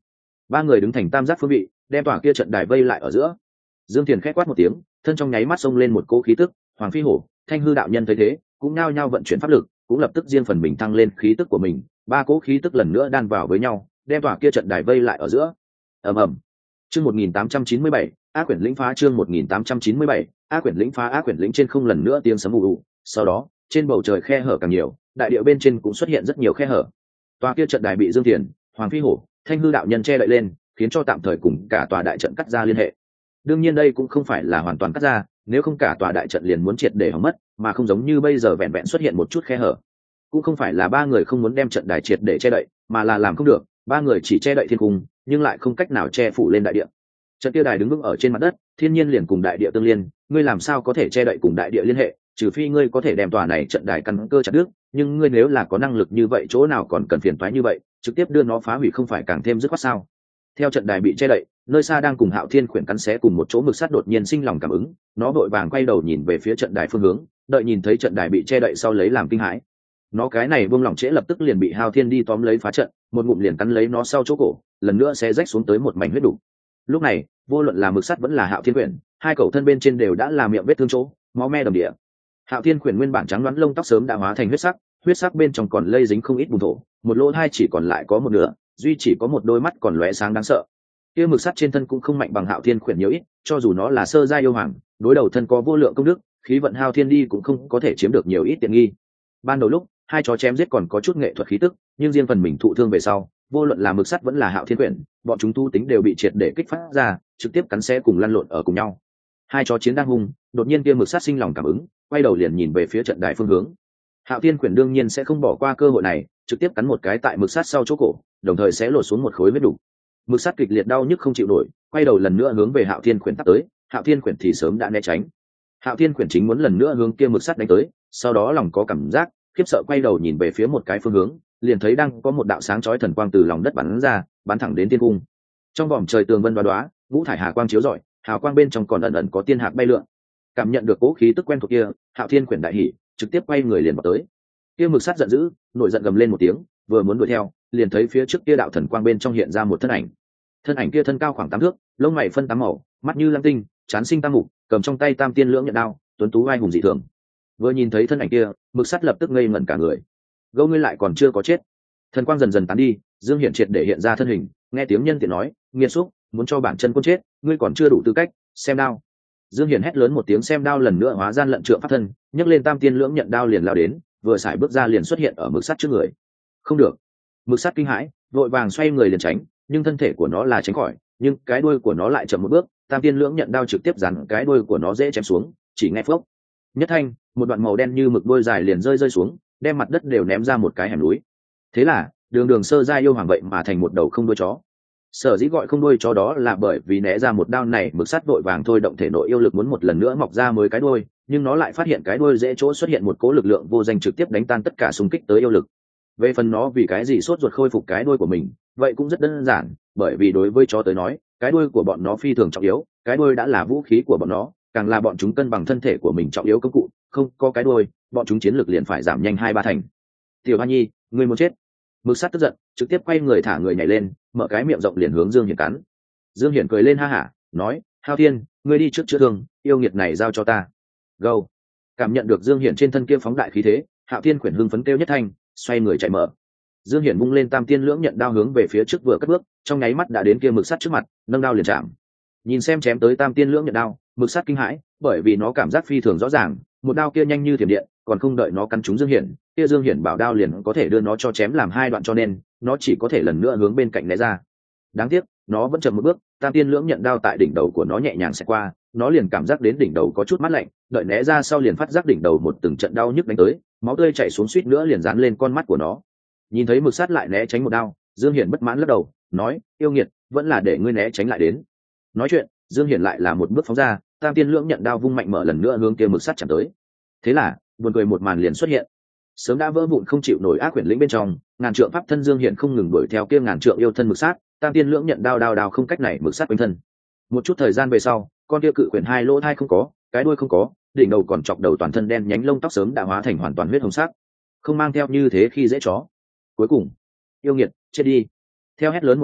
ba người đứng thành tam giác phương vị, đem tòa kia trận đài vây lại ở giữa. Dương Thiền khét quát một tiếng, thân trong nháy mắt xông lên một cỗ khí tức. Hoàng Phi Hổ, Thanh Hư đạo nhân thấy thế, cũng nhao nhao vận chuyển pháp lực, cũng lập tức riêng phần mình tăng lên khí tức của mình, ba cỗ khí tức lần nữa đan vào với nhau, đem tòa kia trận đài vây lại ở giữa. Ầm ầm. Chương một nghìn tám trăm chín mươi bảy, Ác Quyển Lĩnh phá. Chương một nghìn tám trăm chín mươi bảy, Ác Quyển Lĩnh phá. Ác Quyển Lĩnh trên không lần nữa tiếng sấm ù ù, sau đó, trên bầu trời khe hở càng nhiều, đại địa bên trên cũng xuất hiện rất nhiều khe hở. Tòa kia trận đài bị Dương Thiền, Hoàng Phi Hổ, Thanh Hư đạo nhân che đậy lên, khiến cho tạm thời cùng cả tòa đại trận cắt ra liên hệ. Đương nhiên đây cũng không phải là hoàn toàn cắt ra, nếu không cả tòa đại trận liền muốn triệt để hỏng mất, mà không giống như bây giờ vẹn vẹn xuất hiện một chút khe hở. Cũng không phải là ba người không muốn đem trận đài triệt để che đậy, mà là làm không được, ba người chỉ che đậy thiên cung, nhưng lại không cách nào che phủ lên đại địa. Trận kia đài đứng vững ở trên mặt đất, thiên nhiên liền cùng đại địa tương liên, ngươi làm sao có thể che đậy cùng đại địa liên hệ, trừ phi ngươi có thể đem tòa này trận đài căn cơ chặt đứt, nhưng ngươi nếu là có năng lực như vậy chỗ nào còn cần phiền toái như vậy, trực tiếp đưa nó phá hủy không phải càng thêm dứt khoát sao? Theo trận đài bị che đậy, nơi xa đang cùng Hạo Thiên Khuyển cắn xé cùng một chỗ mực sắt đột nhiên sinh lòng cảm ứng, nó vội vàng quay đầu nhìn về phía trận đài phương hướng, đợi nhìn thấy trận đài bị che đậy sau lấy làm kinh hãi. Nó cái này buông lỏng trễ lập tức liền bị Hạo Thiên đi tóm lấy phá trận, một ngụm liền cắn lấy nó sau chỗ cổ, lần nữa sẽ rách xuống tới một mảnh huyết đủ. Lúc này, vô luận là mực sắt vẫn là Hạo Thiên Khuyển, hai cậu thân bên trên đều đã là miệng vết thương chỗ, máu me đầm địa. Hạo Thiên Khuyển nguyên bản trắng đoán lông tóc sớm đã hóa thành huyết sắc, huyết sắc bên trong còn lây dính không ít bùn thổ, một lỗ hai chỉ còn lại có một nửa, duy chỉ có một đôi mắt còn lóe sáng đáng sợ. Kia mực sắt trên thân cũng không mạnh bằng Hạo Thiên Khuyển nhiều ít, cho dù nó là sơ giai yêu hoàng, đối đầu thân có vô lượng công đức, khí vận hao thiên đi cũng không có thể chiếm được nhiều ít tiện nghi. Ban đầu lúc hai chó chém giết còn có chút nghệ thuật khí tức, nhưng riêng phần mình thụ thương về sau, vô luận là mực sắt vẫn là Hạo Thiên Khuyển, bọn chúng tu tính đều bị triệt để kích phát ra, trực tiếp cắn xé cùng lăn lộn ở cùng nhau. Hai chó chiến đang hung, đột nhiên kia mực sắt sinh lòng cảm ứng, quay đầu liền nhìn về phía trận đài phương hướng. Hạo Thiên Khuyển đương nhiên sẽ không bỏ qua cơ hội này, trực tiếp cắn một cái tại mực sắt sau chỗ cổ, đồng thời sẽ lột xuống một khối huyết đủ. Mực sắt kịch liệt đau nhức không chịu nổi, quay đầu lần nữa hướng về Hạo Thiên Khuyển tắt tới. Hạo Thiên Khuyển thì sớm đã né tránh. Hạo Thiên Khuyển chính muốn lần nữa hướng kia mực sắt đánh tới, sau đó lòng có cảm giác khiếp sợ, quay đầu nhìn về phía một cái phương hướng, liền thấy đang có một đạo sáng chói thần quang từ lòng đất bắn ra, bắn thẳng đến thiên cung. Trong vòm trời tường vân đoá đoá, ngũ thải hà quang chiếu rọi, hào quang bên trong còn ẩn ẩn có tiên hạc bay lượn. Cảm nhận được cố khí tức quen thuộc kia, Hạo Thiên Khuyển đại hỉ, trực tiếp quay người liền vào tới. Kia mực sắt giận dữ, nổi giận gầm lên một tiếng, vừa muốn đuổi theo, liền thấy phía trước kia đạo thần quang bên trong hiện ra một thân ảnh. Thân ảnh kia thân cao khoảng tám thước, lông mày phân tám màu, mắt như lam tinh, trán sinh tam mục, cầm trong tay tam tiên lưỡng nhận đao, tuấn tú vai hùng dị thường. Vừa nhìn thấy thân ảnh kia, mực sắt lập tức ngây ngẩn cả người. Gâu ngươi lại còn chưa có chết. Thần quang dần dần tán đi, Dương Hiển triệt để hiện ra thân hình, nghe tiếng nhân tiện nói, nghiệt xúc, muốn cho bản chân quân chết, ngươi còn chưa đủ tư cách, xem đao. Dương Hiển hét lớn một tiếng, xem đao lần nữa hóa gian lận trượng pháp thân, nhấc lên tam tiên lưỡng nhận đao liền lao đến, vừa xài bước ra liền xuất hiện ở mực sắt trước người. Không được. Mực sắt kinh hãi, vội vàng xoay người liền tránh, nhưng thân thể của nó là tránh khỏi, nhưng cái đuôi của nó lại chậm một bước, tam tiên lưỡng nhận đao trực tiếp dàn cái đuôi của nó dễ chém xuống, chỉ nghe phốc. Nhất thanh, một đoạn màu đen như mực đuôi dài liền rơi rơi xuống, đem mặt đất đều ném ra một cái hẻm núi. Thế là, đường đường sơ giai yêu hoàng vậy mà thành một đầu không đuôi chó. Sở dĩ gọi không đuôi chó đó là bởi vì né ra một đao này, mực sắt vội vàng thôi động thể nội yêu lực muốn một lần nữa mọc ra mới cái đuôi, nhưng nó lại phát hiện cái đuôi dễ chỗ xuất hiện một cố lực lượng vô danh trực tiếp đánh tan tất cả xung kích tới yêu lực. Về phần nó vì cái gì sốt ruột khôi phục cái đuôi của mình, vậy cũng rất đơn giản, bởi vì đối với chó tới nói, cái đuôi của bọn nó phi thường trọng yếu, cái đuôi đã là vũ khí của bọn nó, càng là bọn chúng cân bằng thân thể của mình trọng yếu công cụ, không có cái đuôi, bọn chúng chiến lược liền phải giảm nhanh hai ba thành. Tiểu Hoa Nhi, ngươi muốn chết. Mực sắt tức giận, trực tiếp quay người thả người nhảy lên, mở cái miệng rộng liền hướng Dương Hiển cắn. Dương Hiển cười lên ha hả, nói, Hạo Thiên, ngươi đi trước chữa thương, yêu nghiệt này giao cho ta. Go. Cảm nhận được Dương Hiển trên thân kia phóng đại khí thế, Hạo Thiên khuyển hưng phấn kêu nhất thanh, xoay người chạy mở. Dương Hiển vung lên tam tiên lưỡng nhận đao hướng về phía trước vừa cất bước, trong nháy mắt đã đến kia mực sắt trước mặt, nâng đao liền chạm. Nhìn xem chém tới tam tiên lưỡng nhận đao, mực sắt kinh hãi, bởi vì nó cảm giác phi thường rõ ràng, một đao kia nhanh như thiểm điện, còn không đợi nó cắn trúng Dương Hiển, kia Dương Hiển bảo đao liền có thể đưa nó cho chém làm hai đoạn, cho nên nó chỉ có thể lần nữa hướng bên cạnh né ra. Đáng tiếc, nó vẫn chậm một bước, tam tiên lưỡng nhận đao tại đỉnh đầu của nó nhẹ nhàng xẹt qua, nó liền cảm giác đến đỉnh đầu có chút mát lạnh, đợi né ra sau liền phát giác đỉnh đầu một từng trận đau nhức đánh tới, máu tươi chảy xuống suýt nữa liền dán lên con mắt của nó. Nhìn thấy mực sắt lại né tránh một đao, Dương Hiển bất mãn lắc đầu, nói, yêu nghiệt, vẫn là để ngươi né tránh lại đến. Nói chuyện, Dương Hiển lại là một bước phóng ra, tam tiên lưỡng nhận đao vung mạnh mở lần nữa hướng kia mực sắt chạm tới. Thế là, buồn cười một màn liền xuất hiện. Sớm đã vỡ vụn không chịu nổi ác quyển lĩnh bên trong, ngàn trượng pháp thân Dương Hiển không ngừng đuổi theo kia ngàn trượng yêu thân mực sắt, tam tiên lưỡng nhận đao đao đao không cách này mực sắt quanh thân. Một chút thời gian về sau, con kia cự quyển hai lỗ thai không có, cái đuôi không có, đỉnh đầu còn chọc đầu toàn thân đen nhánh lông tóc sớm đã hóa thành hoàn toàn huyết hồng sắc, không mang theo như thế khi dễ chó. Cuối cùng, yêu nghiệt, chết đi. Theo hét lớn một tiếng,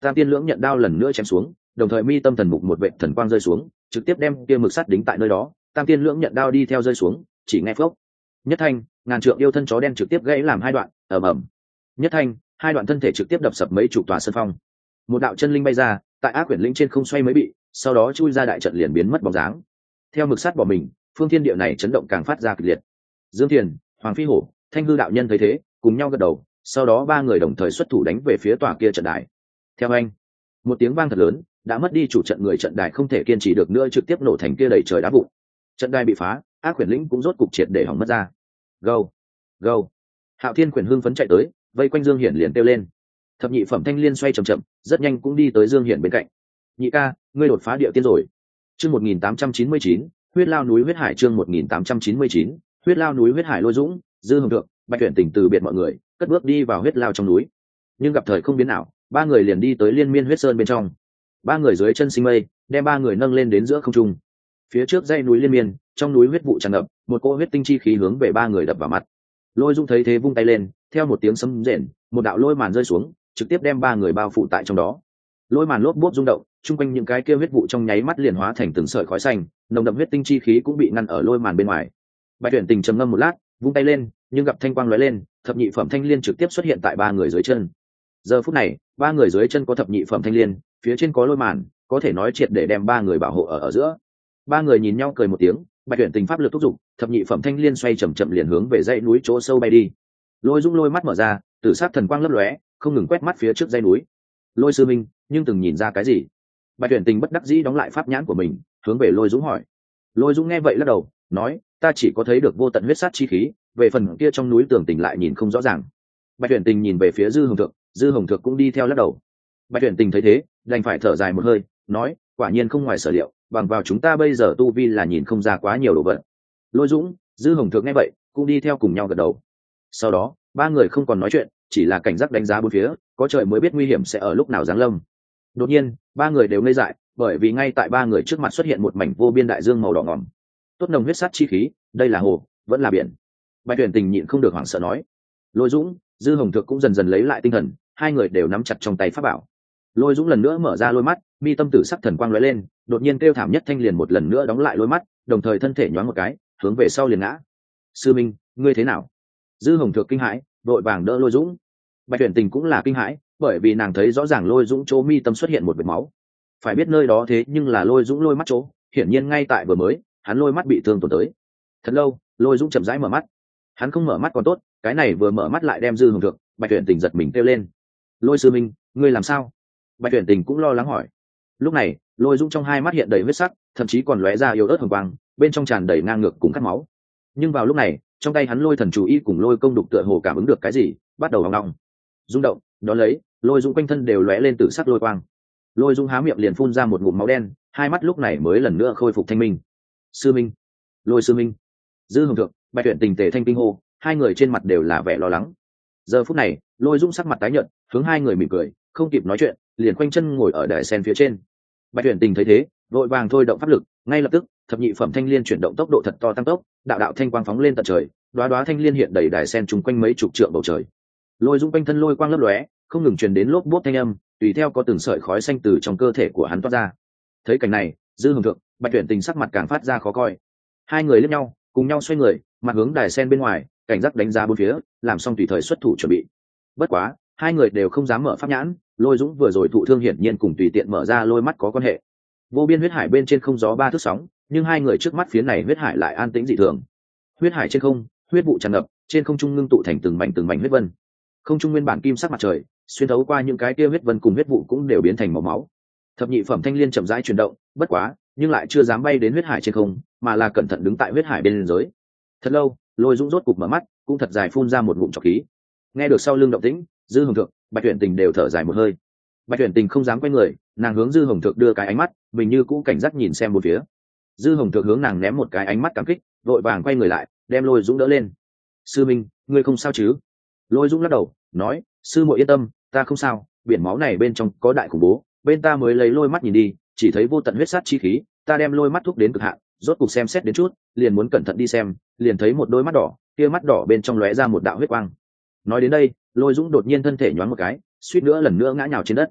tam tiên lưỡng nhận đao lần nữa chém xuống, đồng thời mi tâm thần mục một vệ thần quang rơi xuống, trực tiếp đem kia mực sắt đính tại nơi đó. Tam tiên lưỡng nhận đao đi theo rơi xuống, chỉ nghe phốc nhất thanh, ngàn trượng yêu thân chó đen trực tiếp gãy làm hai đoạn, ầm ầm nhất thanh, hai đoạn thân thể trực tiếp đập sập mấy chục tòa sân phong. Một đạo chân linh bay ra, tại ác quyển lĩnh trên không xoay mới bị, sau đó chui ra đại trận liền biến mất bóng dáng. Theo mực sắt bỏ mình, phương thiên địa này chấn động càng phát ra kịch liệt. Dương Thiền, Hoàng Phi Hổ, Thanh Hư đạo nhân thấy thế, cùng nhau gật đầu, sau đó ba người đồng thời xuất thủ đánh về phía tòa kia trận đài. Theo anh, một tiếng vang thật lớn, đã mất đi chủ trận người trận đài không thể kiên trì được nữa trực tiếp nổ thành kia đầy trời đá vụn. Trận đài bị phá, ác quyển lĩnh cũng rốt cục triệt để hỏng mất ra. Gâu, gâu. Hạo Thiên quyển hưng phấn chạy tới, vây quanh Dương Hiển liền kêu lên. Thập nhị phẩm thanh liên xoay chậm chậm, rất nhanh cũng đi tới Dương Hiển bên cạnh. Nhị ca, ngươi đột phá địa tiên rồi. Chương một nghìn tám trăm chín mươi chín, huyết lao núi huyết hải. Chương một nghìn tám trăm chín mươi chín, huyết lao núi huyết hải. Lôi Dũng, Dư Hồng Thượng, Bạch Tuyển Tình từ biệt mọi người, cất bước đi vào huyết lao trong núi. Nhưng gặp thời không biến nào, ba người liền đi tới liên miên huyết sơn bên trong. Ba người dưới chân sinh mây, đem ba người nâng lên đến giữa không trung. Phía trước dãy núi liên miên, trong núi huyết vụ tràn ngập, một cỗ huyết tinh chi khí hướng về ba người đập vào mặt. Lôi Dũng thấy thế vung tay lên, theo một tiếng sấm rền, một đạo lôi màn rơi xuống, trực tiếp đem ba người bao phủ tại trong đó. Lôi màn lốp bốp rung động, chung quanh những cái kia huyết vụ trong nháy mắt liền hóa thành từng sợi khói xanh, nồng đậm huyết tinh chi khí cũng bị ngăn ở lôi màn bên ngoài. Bạch Tuyển Tình trầm ngâm một lát, vung tay lên, nhưng gặp thanh quang lóe lên, thập nhị phẩm thanh liên trực tiếp xuất hiện tại ba người dưới chân. Giờ phút này, ba người dưới chân có thập nhị phẩm thanh liên, phía trên có lôi màn, có thể nói triệt để đem ba người bảo hộ ở ở giữa. Ba người nhìn nhau cười một tiếng, Bạch Tuyển Tình pháp lực thúc giục, thập nhị phẩm thanh liên xoay chậm chậm liền hướng về dãy núi chỗ sâu bay đi. Lôi Dũng lôi mắt mở ra, tử sát thần quang lấp lóe, không ngừng quét mắt phía trước dãy núi. Lôi sư minh, nhưng từng nhìn ra cái gì? Bạch Tuyển Tình bất đắc dĩ đóng lại pháp nhãn của mình, hướng về Lôi Dũng hỏi. Lôi Dũng nghe vậy lắc đầu, nói, ta chỉ có thấy được vô tận huyết sát chi khí, về phần kia trong núi tường tình lại nhìn không rõ ràng. Bạch Tuyển Tình nhìn về phía Dư Hồng Thượng, Dư Hồng Thượng cũng đi theo lắc đầu. Bạch Tuyển Tình thấy thế, đành phải thở dài một hơi, nói, quả nhiên không ngoài sở liệu, bằng vào chúng ta bây giờ tu vi là nhìn không ra quá nhiều đồ vật. Lôi Dũng, Dư Hồng Thượng nghe vậy, cũng đi theo cùng nhau gật đầu. Sau đó, ba người không còn nói chuyện, chỉ là cảnh giác đánh giá bốn phía, có trời mới biết nguy hiểm sẽ ở lúc nào giáng lâm. Đột nhiên, ba người đều ngây dại, bởi vì ngay tại ba người trước mặt xuất hiện một mảnh vô biên đại dương màu đỏ ngòm. Tốt nồng huyết sát chi khí, đây là hồ, vẫn là biển. Bạch Tuyển Tình nhịn không được hoảng sợ nói. Lôi Dũng, Dư Hồng Thượng cũng dần dần lấy lại tinh thần, hai người đều nắm chặt trong tay pháp bảo. Lôi Dũng lần nữa mở ra lôi mắt, mi tâm tử sắc thần quang lóe lên, đột nhiên kêu thảm nhất thanh liền một lần nữa đóng lại lôi mắt, đồng thời thân thể nhoáng một cái, hướng về sau liền ngã. Sư minh, ngươi thế nào? Dư Hồng Thượng kinh hãi, vội vàng đỡ Lôi Dũng. Bạch Tuyển Tình cũng là kinh hãi, bởi vì nàng thấy rõ ràng Lôi Dũng chỗ mi tâm xuất hiện một vệt máu. Phải biết nơi đó thế nhưng là Lôi Dũng lôi mắt chỗ, hiển nhiên ngay tại vừa mới, hắn lôi mắt bị thương tổn tới. Thật lâu, Lôi Dũng chậm rãi mở mắt. Hắn không mở mắt còn tốt, cái này vừa mở mắt lại đem Dư Hồng Thượng, Bạch Tuyển Tình giật mình kêu lên. Lôi sư minh, ngươi làm sao? Bạch Tuyển Tình cũng lo lắng hỏi. Lúc này, Lôi Dũng trong hai mắt hiện đầy huyết sắc, thậm chí còn lóe ra yếu ớt hồng quang, bên trong tràn đầy ngang ngược cùng cắt máu. Nhưng vào lúc này, trong tay hắn lôi thần chủ y cùng lôi công đục tựa hồ cảm ứng được cái gì, bắt đầu hoang động, rung động, đó lấy, Lôi Dũng quanh thân đều lóe lên tử sắc lôi quang. Lôi Dũng há miệng liền phun ra một ngụm máu đen, hai mắt lúc này mới lần nữa khôi phục thanh minh. Sư minh, Lôi sư minh, Dư Hồng Thượng, Bạch Tuyển Tình tề thanh kinh hô, hai người trên mặt đều là vẻ lo lắng. Giờ phút này, Lôi Dũng sắc mặt tái nhợt, hướng hai người mỉm cười, không kịp nói chuyện, liền quanh chân ngồi ở đài sen phía trên. Bạch Tuyển Tình thấy thế, vội vàng thôi động pháp lực, ngay lập tức, thập nhị phẩm thanh liên chuyển động tốc độ thật to tăng tốc, đạo đạo thanh quang phóng lên tận trời, đóa đóa thanh liên hiện đầy đài sen trùng quanh mấy chục trượng bầu trời. Lôi Dũng quanh thân lôi quang lấp lóe, không ngừng truyền đến lốp bốp thanh âm, tùy theo có từng sợi khói xanh từ trong cơ thể của hắn toát ra. Thấy cảnh này, Dư Hồng Thượng, Bạch Tuyển Tình sắc mặt càng phát ra khó coi. Hai người liếc nhau, cùng nhau xoay người, mặt hướng đài sen bên ngoài, cảnh giác đánh giá bốn phía, làm xong tùy thời xuất thủ chuẩn bị. Bất quá, hai người đều không dám mở pháp nhãn, Lôi Dũng vừa rồi thụ thương hiển nhiên cùng tùy tiện mở ra lôi mắt có quan hệ. Vô biên huyết hải bên trên không gió ba thước sóng, nhưng hai người trước mắt phía này huyết hải lại an tĩnh dị thường. Huyết hải trên không, huyết vụ tràn ngập, trên không trung ngưng tụ thành từng mảnh từng mảnh huyết vân. Không trung nguyên bản kim sắc mặt trời, xuyên thấu qua những cái kia huyết vân cùng huyết vụ cũng đều biến thành màu máu. Thập nhị phẩm thanh liên chậm rãi chuyển động, bất quá, nhưng lại chưa dám bay đến huyết hải trên không, mà là cẩn thận đứng tại huyết hải bên dưới. Thật lâu, Lôi Dũng rốt cục mở mắt, cũng thật dài phun ra một ngụm trọc khí. Nghe được sau lưng động tĩnh, Dư Hồng Thượng, Bạch Tuyển Tình đều thở dài một hơi. Bạch Tuyển Tình không dám quay người, nàng hướng Dư Hồng Thượng đưa cái ánh mắt, mình như cũ cảnh giác nhìn xem một phía. Dư Hồng Thượng hướng nàng ném một cái ánh mắt cảm kích, vội vàng quay người lại, đem Lôi Dũng đỡ lên. Sư minh, ngươi không sao chứ? Lôi Dũng lắc đầu, nói, sư muội yên tâm, ta không sao, biển máu này bên trong có đại khủng bố, bên ta mới lấy lôi mắt nhìn đi, chỉ thấy vô tận huyết sát chi khí, ta đem lôi mắt thúc đến cực hạn, rốt cục xem xét đến chút, liền muốn cẩn thận đi xem, liền thấy một đôi mắt đỏ, kia mắt đỏ bên trong lóe ra một đạo huyết quang. Nói đến đây, Lôi Dũng đột nhiên thân thể nhoáng một cái, suýt nữa lần nữa ngã nhào trên đất.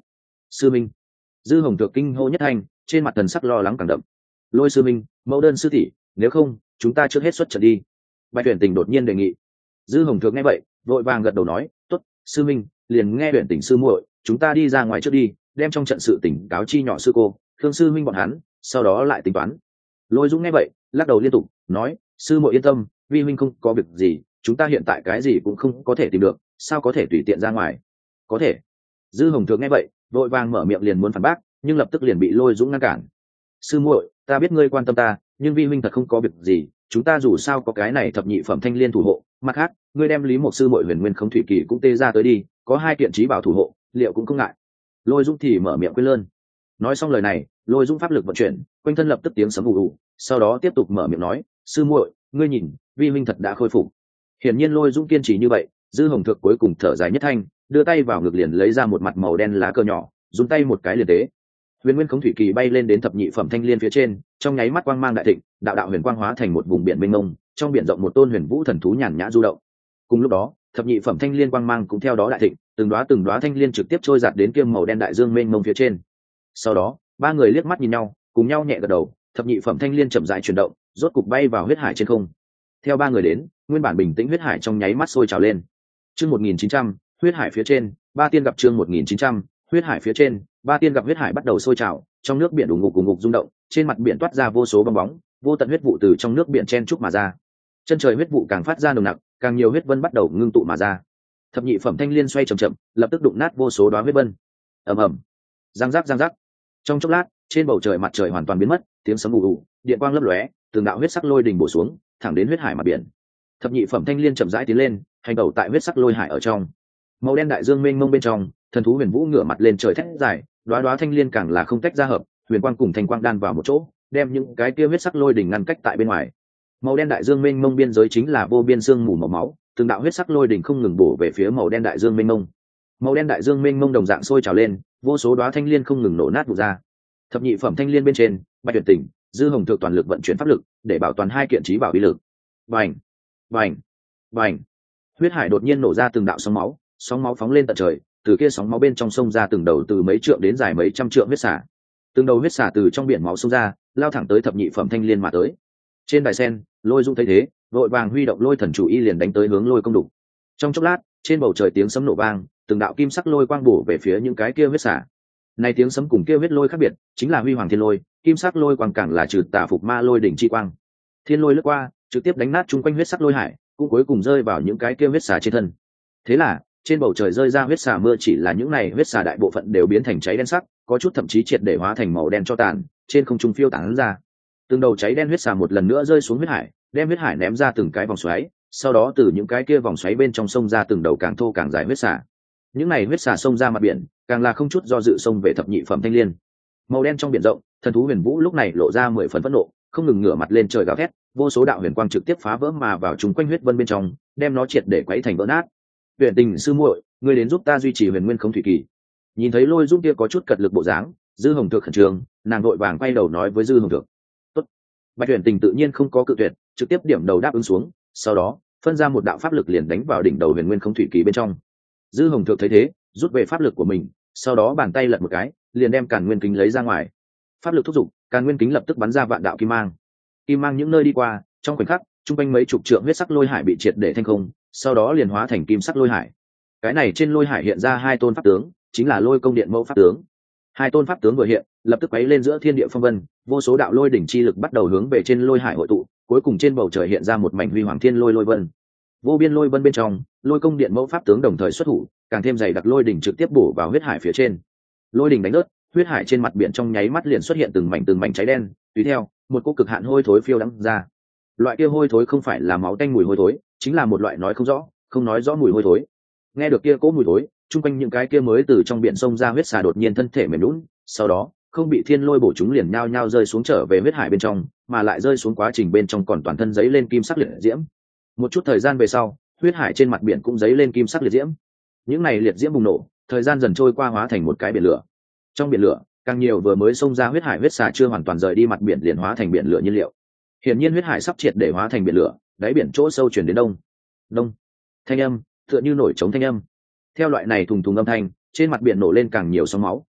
Sư minh. Dư hồng thượng kinh hô nhất thanh, trên mặt thần sắc lo lắng càng đậm. Lôi sư minh, mẫu đơn sư tỷ, nếu không chúng ta trước hết xuất trận đi. Bạch tuyển tình đột nhiên đề nghị. Dư hồng thượng nghe vậy vội vàng gật đầu nói, tốt, sư minh, liền nghe tuyển tình sư muội, chúng ta đi ra ngoài trước đi, đem trong trận sự tỉnh cáo chi nhỏ sư cô thương sư minh bọn hắn, sau đó lại tính toán. Lôi Dũng nghe vậy lắc đầu liên tục nói, sư muội yên tâm, vi huynh không có việc gì, chúng ta hiện tại cái gì cũng không có thể tìm được, sao có thể tùy tiện ra ngoài. Có thể. Dư hồng thượng nghe vậy vội vàng mở miệng liền muốn phản bác, nhưng lập tức liền bị Lôi Dũng ngăn cản. Sư muội, ta biết ngươi quan tâm ta, nhưng vi huynh thật không có việc gì, chúng ta dù sao có cái này thập nhị phẩm thanh liên thủ hộ, mặt khác ngươi đem Lý Mộc sư muội Huyền Nguyên Không Thủy Kỳ cũng tê ra tới đi, có hai kiện trí bảo thủ hộ, liệu cũng không ngại. Lôi Dũng thì mở miệng quên lơn. Nói xong lời này, Lôi Dũng pháp lực vận chuyển, quanh thân lập tức tiếng sấm ù ù, sau đó tiếp tục mở miệng nói, sư muội, ngươi nhìn, vi huynh thật đã khôi phục. Hiển nhiên Lôi Dũng kiên trì như vậy, Dư hồng thượng cuối cùng thở dài nhất thanh, đưa tay vào ngực liền lấy ra một mặt màu đen lá cờ nhỏ, dùng tay một cái liền tế. Huyền Nguyên Khống Thủy Kỳ bay lên đến thập nhị phẩm thanh liên phía trên, trong nháy mắt quang mang đại thịnh, đạo đạo huyền quang hóa thành một vùng biển mênh mông, trong biển rộng một tôn huyền vũ thần thú nhàn nhã du động. Cùng lúc đó, thập nhị phẩm thanh liên quang mang cũng theo đó đại thịnh, từng đóa từng đóa thanh liên trực tiếp trôi giạt đến kiêm màu đen đại dương mênh mông phía trên. Sau đó, ba người liếc mắt nhìn nhau, cùng nhau nhẹ gật đầu, thập nhị phẩm thanh liên chậm rãi chuyển động, rốt cục bay vào huyết hải trên không. Theo ba người đến, nguyên bản bình tĩnh huyết hải trong nháy mắt sôi trào lên. Chương một nghìn chín trăm, huyết hải phía trên, ba tiên gặp chương một nghìn chín trăm, huyết hải phía trên, ba tiên gặp huyết hải bắt đầu sôi trào, trong nước biển ủng ngục ủng ngục rung động, trên mặt biển toát ra vô số bong bóng, vô tận huyết vụ từ trong nước biển chen trúc mà ra. Chân trời huyết vụ càng phát ra nồng nặc, càng nhiều huyết vân bắt đầu ngưng tụ mà ra. Thập nhị phẩm thanh liên xoay chậm chậm, lập tức đụng nát vô số đóa huyết vân. Ầm ầm, giang giác giang giác. Trong chốc lát, trên bầu trời mặt trời hoàn toàn biến mất, tiếng sấm ù ù, điện quang lấp lóe, từng đạo huyết sắc lôi đình bổ xuống, thẳng đến huyết hải mặt biển. Thập nhị phẩm thanh liên chậm rãi tiến lên, hành tẩu tại huyết sắc lôi hải ở trong. Màu đen đại dương mênh mông bên trong, thần thú huyền vũ ngửa mặt lên trời thét dài, đóa đóa thanh liên càng là không tách ra hợp, huyền quang cùng thanh quang đan vào một chỗ, đem những cái kia huyết sắc lôi đỉnh ngăn cách tại bên ngoài. Màu đen đại dương mênh mông biên giới chính là vô biên sương mù màu máu, từng đạo huyết sắc lôi đỉnh không ngừng bổ về phía màu đen đại dương mênh mông. Màu đen đại dương mênh mông đồng dạng sôi trào lên, vô số đóa thanh liên không ngừng nổ nát vụn ra. Thập nhị phẩm thanh liên bên trên, Bạch Tuyển Tỉnh, Dư hồng thượng toàn lực vận chuyển pháp lực, để bảo toàn hai kiện trí bảo uy lực. Bành, bành, bành. Huyết hải đột nhiên nổ ra từng đạo sóng máu, sóng máu phóng lên tận trời, từ kia sóng máu bên trong sông ra từng đầu từ mấy trượng đến dài mấy trăm trượng huyết xả. Từng đầu huyết xả từ trong biển máu xông ra, lao thẳng tới thập nhị phẩm thanh liên mà tới. Trên đài sen, Lôi Dũng thấy thế, vội vàng huy động lôi thần chủ y liền đánh tới hướng lôi công đục. Trong chốc lát, trên bầu trời tiếng sấm nổ vang, từng đạo kim sắc lôi quang bổ về phía những cái kia huyết xả. Này tiếng sấm cùng kia huyết lôi khác biệt, chính là huy hoàng thiên lôi, kim sắc lôi quang càng là trừ tà phục ma lôi đỉnh chi quang. Thiên lôi lướt qua, trực tiếp đánh nát chung quanh huyết sắc lôi hải, cũng cuối cùng rơi vào những cái kia huyết xả trên thân. Thế là, trên bầu trời rơi ra huyết xả mưa chỉ là những này huyết xả đại bộ phận đều biến thành cháy đen sắc, có chút thậm chí triệt để hóa thành màu đen cho tàn, trên không trung phiêu tán ra. Từng đầu cháy đen huyết xả một lần nữa rơi xuống huyết hải, đem huyết hải ném ra từng cái vòng xoáy, sau đó từ những cái kia vòng xoáy bên trong sông ra từng đầu càng thô càng dài huyết xả. Những này huyết xả xông ra mặt biển, càng là không chút do dự xông về thập nhị phẩm thanh liên. Màu đen trong biển rộng, thần thú huyền vũ lúc này lộ ra mười phần phẫn nộ, không ngừng ngửa mặt lên trời gào thét, vô số đạo huyền quang trực tiếp phá vỡ mà vào chúng quanh huyết vân bên trong, đem nó triệt để quấy thành vỡ nát. Huyền Tình sư muội, ngươi đến giúp ta duy trì huyền nguyên không thủy kỳ. Nhìn thấy Lôi Dũng kia có chút cật lực bộ dáng, Dư hồng thượng khẩn trương, nàng vội vàng quay đầu nói với Dư hồng thượng. Tốt. Bạch Huyền Tình tự nhiên không có cự tuyệt, trực tiếp điểm đầu đáp ứng xuống, sau đó phân ra một đạo pháp lực liền đánh vào đỉnh đầu huyền nguyên không thủy kỳ bên trong. Dư hồng thượng thấy thế, rút về pháp lực của mình, sau đó bàn tay lật một cái, liền đem càn nguyên kính lấy ra ngoài. Pháp lực thúc giục, càn nguyên kính lập tức bắn ra vạn đạo kim mang. Kim mang những nơi đi qua, trong khoảnh khắc, trung quanh mấy chục trượng huyết sắc lôi hải bị triệt để thanh không, sau đó liền hóa thành kim sắc lôi hải. Cái này trên lôi hải hiện ra hai tôn pháp tướng, chính là Lôi Công Điện Mẫu pháp tướng. Hai tôn pháp tướng vừa hiện, lập tức quấy lên giữa thiên địa phong vân, vô số đạo lôi đỉnh chi lực bắt đầu hướng về trên lôi hải hội tụ, cuối cùng trên bầu trời hiện ra một mảnh huy hoàng thiên lôi lôi vân. Vô biên lôi vân bên trong, Lôi Công Điện Mẫu pháp tướng đồng thời xuất thủ, càng thêm dày đặc lôi đỉnh trực tiếp bổ vào huyết hải phía trên. Lôi đỉnh đánh rớt, huyết hải trên mặt biển trong nháy mắt liền xuất hiện từng mảnh từng mảnh cháy đen, tùy theo, một cỗ cực hạn hôi thối phiêu đắng ra. Loại kia hôi thối không phải là máu tanh mùi hôi thối, chính là một loại nói không rõ, không nói rõ mùi hôi thối. Nghe được kia cỗ mùi thối, chung quanh những cái kia mới từ trong biển sông ra huyết xà đột nhiên thân thể mềm lún, sau đó không bị thiên lôi bổ chúng liền nhao nhao rơi xuống trở về huyết hải bên trong, mà lại rơi xuống quá trình bên trong còn toàn thân giấy lên kim sắc liệt diễm. Một chút thời gian về sau, huyết hải trên mặt biển cũng giấy lên kim sắc liệt diễm. Những này liệt diễm bùng nổ, thời gian dần trôi qua hóa thành một cái biển lửa. Trong biển lửa, càng nhiều vừa mới xông ra huyết hải huyết xà chưa hoàn toàn rời đi mặt biển liền hóa thành biển lửa nhiên liệu. Hiển nhiên huyết hải sắp triệt để hóa thành biển lửa, đáy biển chỗ sâu chuyển đến đông. Đông. Thanh âm, tựa như nổi trống thanh âm. Theo loại này thùng thùng âm thanh, trên mặt biển nổ lên càng nhiều sóng máu,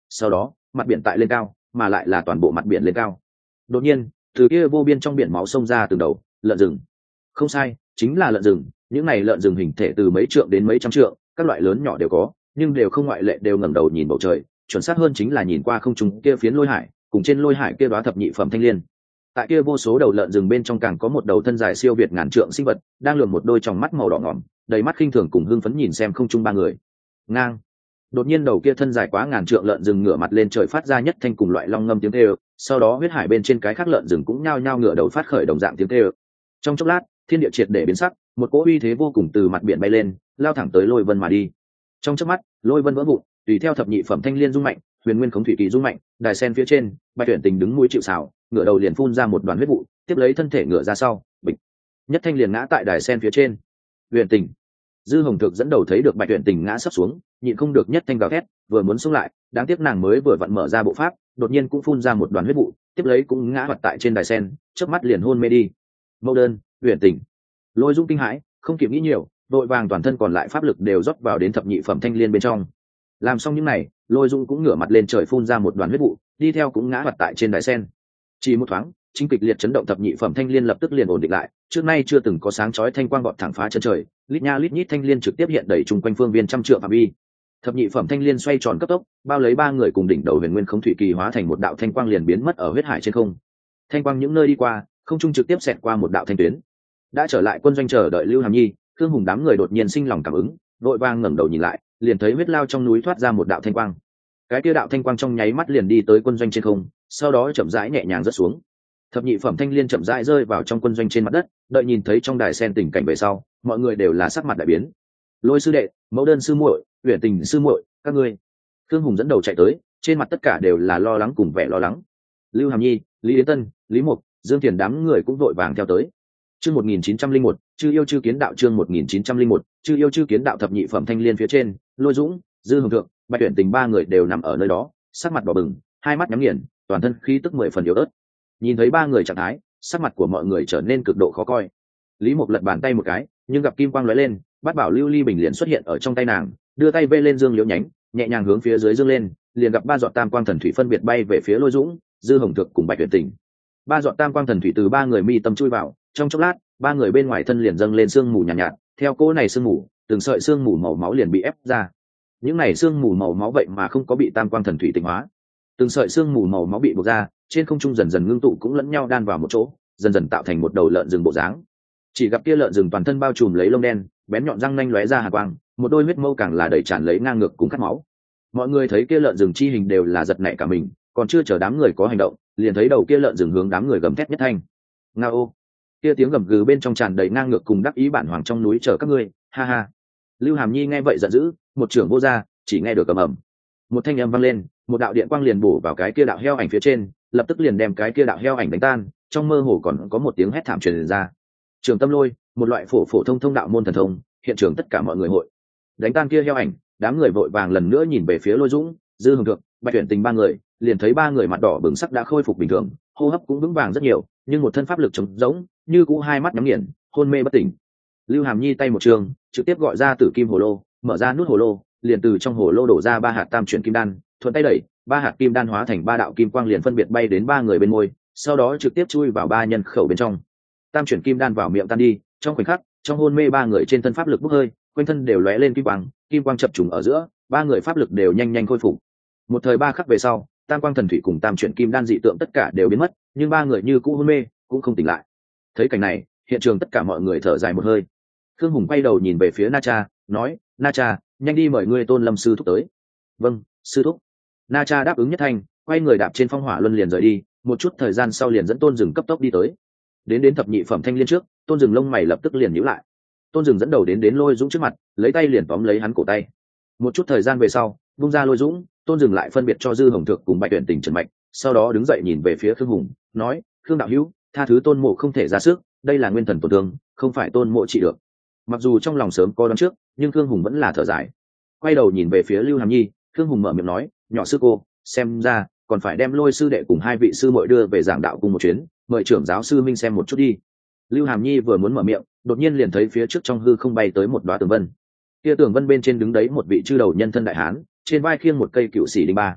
sau đó mặt biển tại lên cao, mà lại là toàn bộ mặt biển lên cao. Đột nhiên từ kia vô biên trong biển máu xông ra từng đầu lợn rừng. Không sai, chính là lợn rừng. Những này lợn rừng hình thể từ mấy trượng đến mấy trăm trượng, các loại lớn nhỏ đều có, nhưng đều không ngoại lệ đều ngẩng đầu nhìn bầu trời, chuẩn xác hơn chính là nhìn qua không trung kia phiến lôi hải, cùng trên lôi hải kia đóa thập nhị phẩm thanh liên. Tại kia vô số đầu lợn rừng bên trong càng có một đầu thân dài siêu việt ngàn trượng sinh vật, đang lườm một đôi tròng mắt màu đỏ ngỏm, đầy mắt khinh thường cùng hưng phấn nhìn xem không trung ba người. Ngang. Đột nhiên đầu kia thân dài quá ngàn trượng lợn rừng ngửa mặt lên trời phát ra nhất thanh cùng loại long ngâm tiếng kêu, sau đó huyết hải bên trên cái khác lợn rừng cũng nhao nhao ngửa đầu phát khởi đồng dạng tiếng kêu. Trong chốc lát, thiên địa triệt để biến sắc, một cỗ uy thế vô cùng từ mặt biển bay lên, lao thẳng tới lôi vân mà đi. Trong chớp mắt, lôi vân vỡ vụn, tùy theo thập nhị phẩm thanh liên rung mạnh, huyền nguyên khống thủy kỳ rung mạnh, đài sen phía trên, Bạch Tuyển Tình đứng mũi chịu sào, ngửa đầu liền phun ra một đoàn huyết vụ, tiếp lấy thân thể ngửa ra sau, bịch, nhất thanh liền ngã tại đài sen phía trên. Huyền Tình, Dư Hồng Thực dẫn đầu thấy được Bạch Tuyển Tình ngã sấp xuống, nhịn không được nhất thanh gào thét, vừa muốn xông lại, đáng tiếc nàng mới vừa vặn mở ra bộ pháp, đột nhiên cũng phun ra một đoàn huyết vụ, tiếp lấy cũng ngã vật tại trên đài sen, chớp mắt liền hôn mê đi. Mẫu đơn, Huyền Tình, Lôi Dung kinh hãi, không kịp nghĩ nhiều, đội vàng toàn thân còn lại pháp lực đều rót vào đến thập nhị phẩm thanh liên bên trong. Làm xong những này, Lôi Dung cũng ngửa mặt lên trời phun ra một đoàn huyết vụ, đi theo cũng ngã vật tại trên đài sen. Chỉ một thoáng, chính kịch liệt chấn động thập nhị phẩm thanh liên lập tức liền ổn định lại, trước nay chưa từng có sáng chói thanh quang gọt thẳng phá chân trời, lít nha lít nhít thanh liên trực tiếp hiện đầy chung quanh phương viên trăm trượng phạm vi. Thập nhị phẩm thanh liên xoay tròn cấp tốc, bao lấy ba người cùng đỉnh đầu huyền nguyên không thủy kỳ hóa thành một đạo thanh quang liền biến mất ở huyết hải trên không. Thanh quang những nơi đi qua, không trung trực tiếp xẹt qua một đạo thanh tuyến. Đã trở lại quân doanh chờ đợi Lưu Hàm Nhi, Thương Hùng đám người đột nhiên sinh lòng cảm ứng, vội vàng ngẩng đầu nhìn lại, liền thấy huyết lao trong núi thoát ra một đạo thanh quang. Cái kia đạo thanh quang trong nháy mắt liền đi tới quân doanh trên không, sau đó chậm rãi nhẹ nhàng rớt xuống. Thập nhị phẩm thanh liên chậm rãi rơi vào trong quân doanh trên mặt đất, đợi nhìn thấy trong đài sen tình cảnh về sau, mọi người đều là sắc mặt đại biến. Lôi sư đệ, Mẫu đơn sư muội, Uyển Tình sư muội, các ngươi. Thương Hùng dẫn đầu chạy tới, trên mặt tất cả đều là lo lắng cùng vẻ lo lắng. Lưu Hàm Nhi, Lý Yến Tân, Lý Mục, Dương Thiền đám người cũng vội vàng theo tới. Chương một nghìn chín trăm linh một, chư yêu chư kiến đạo chương một nghìn chín trăm linh một, chư yêu chư kiến đạo thập nhị phẩm thanh liên phía trên, Lôi Dũng, Dư Hồng Thượng, Bạch Uyển Tình ba người đều nằm ở nơi đó, sắc mặt đỏ bừng, hai mắt nhắm nghiền, toàn thân khí tức mười phần yếu ớt. Nhìn thấy ba người trạng thái, sắc mặt của mọi người trở nên cực độ khó coi. Lý Mục lật bàn tay một cái, nhưng gặp kim quang lóe lên, Bát Bảo Lưu Ly bình liền xuất hiện ở trong tay nàng, đưa tay vê lên dương liễu nhánh, nhẹ nhàng hướng phía dưới dương lên, liền gặp ba giọt tam quang thần thủy phân biệt bay về phía Lôi Dũng, Dư Hồng Thượng cùng Bạch Uyển Tình. Ba giọt tam quang thần thủy từ ba người mi tâm chui vào, trong chốc lát, ba người bên ngoài thân liền dâng lên sương mù nhàn nhạt, nhạt, theo cỗ này sương mù, từng sợi sương mù màu máu liền bị ép ra. Những này sương mù màu máu vậy mà không có bị tam quang thần thủy tịnh hóa. Từng sợi sương mù màu máu bị buộc ra, trên không trung dần dần ngưng tụ cũng lẫn nhau đan vào một chỗ, dần dần tạo thành một đầu lợn rừng bộ dáng. Chỉ gặp kia lợn rừng toàn thân bao trùm lấy lông đen, bén nhọn răng nanh lóe ra hàn quang, một đôi huyết mâu càng là đầy tràn lấy ngang ngược cùng khát máu. Mọi người thấy kia lợn rừng chi hình đều là giật nảy cả mình, còn chưa chờ đám người có hành động, liền thấy đầu kia lợn rừng hướng đám người gầm thét nhất thanh. Ngao! Kia tiếng gầm gừ bên trong tràn đầy ngang ngược cùng đắc ý bản hoàng trong núi chờ các ngươi, ha ha. Lưu Hàm Nhi nghe vậy giận dữ, một trưởng vô ra, chỉ nghe được ầm ầm. Một thanh âm vang lên, một đạo điện quang liền bổ vào cái kia đạo heo ảnh phía trên, lập tức liền đem cái kia đạo heo ảnh đánh tan, trong mơ hồ còn có một tiếng hét thảm truyền ra. Trường Tâm Lôi, một loại phổ phổ thông thông đạo môn thần thông, hiện trường tất cả mọi người hội. Đánh tan kia heo ảnh, đám người vội vàng lần nữa nhìn về phía Lôi Dũng, Dư Hồng Thượng, Bạch Uyển Tình ba người, liền thấy ba người mặt đỏ bừng sắc đã khôi phục bình thường, hô hấp cũng vững vàng rất nhiều, nhưng một thân pháp lực trống rỗng, như cũ hai mắt nhắm nghiền, hôn mê bất tỉnh. Lưu Hàm Nhi tay một trường, trực tiếp gọi ra Tử Kim Hồ Lô, mở ra nút hồ lô, liền từ trong hồ lô đổ ra ba hạt tam chuyển kim đan, thuận tay đẩy, ba hạt kim đan hóa thành ba đạo kim quang liền phân biệt bay đến ba người bên môi, sau đó trực tiếp chui vào ba nhân khẩu bên trong. Tam chuyển kim đan vào miệng tan đi, trong khoảnh khắc, trong hôn mê ba người trên thân pháp lực bốc hơi, quanh thân đều lóe lên kim quang, kim quang chập trùng ở giữa, ba người pháp lực đều nhanh nhanh khôi phục. Một thời ba khắc về sau, tam quang thần thủy cùng tam chuyển kim đan dị tượng tất cả đều biến mất, nhưng ba người như cũ hôn mê, cũng không tỉnh lại. Thấy cảnh này, hiện trường tất cả mọi người thở dài một hơi. Khương Hùng quay đầu nhìn về phía Na Cha, nói: Na Cha, nhanh đi mời ngươi Tôn Lâm sư thúc tới. Vâng, sư thúc. Na Cha đáp ứng nhất thanh, quay người đạp trên phong hỏa luân liền rời đi, một chút thời gian sau liền dẫn Tôn Dừng cấp tốc đi tới. Đến đến thập nhị phẩm thanh liên trước, Tôn Dừng lông mày lập tức liền nhíu lại. Tôn Dừng dẫn đầu đến đến Lôi Dũng trước mặt, lấy tay liền tóm lấy hắn cổ tay. Một chút thời gian về sau, vung ra Lôi Dũng, Tôn Dừng lại phân biệt cho Dư Hồng Thượng cùng Bạch Uyển Tình trần mạch, sau đó đứng dậy nhìn về phía Khương Hùng, nói: Khương đạo hữu, tha thứ Tôn mộ không thể ra sức, đây là nguyên thần tổn thương, không phải Tôn mộ trị được. Mặc dù trong lòng sớm có đoán trước, nhưng Khương Hùng vẫn là thở dài. Quay đầu nhìn về phía Lưu Hàm Nhi, Khương Hùng mở miệng nói: nhỏ sư cô, xem ra còn phải đem Lôi sư đệ cùng hai vị sư muội đưa về giảng đạo cùng một chuyến, mời trưởng giáo sư minh xem một chút đi. Lưu Hàm Nhi vừa muốn mở miệng, đột nhiên liền thấy phía trước trong hư không bay tới một đóa tường vân. Kia tường vân bên trên đứng đấy một vị chư đầu nhân thân đại hán, trên vai khiêng một cây cựu sĩ đinh ba.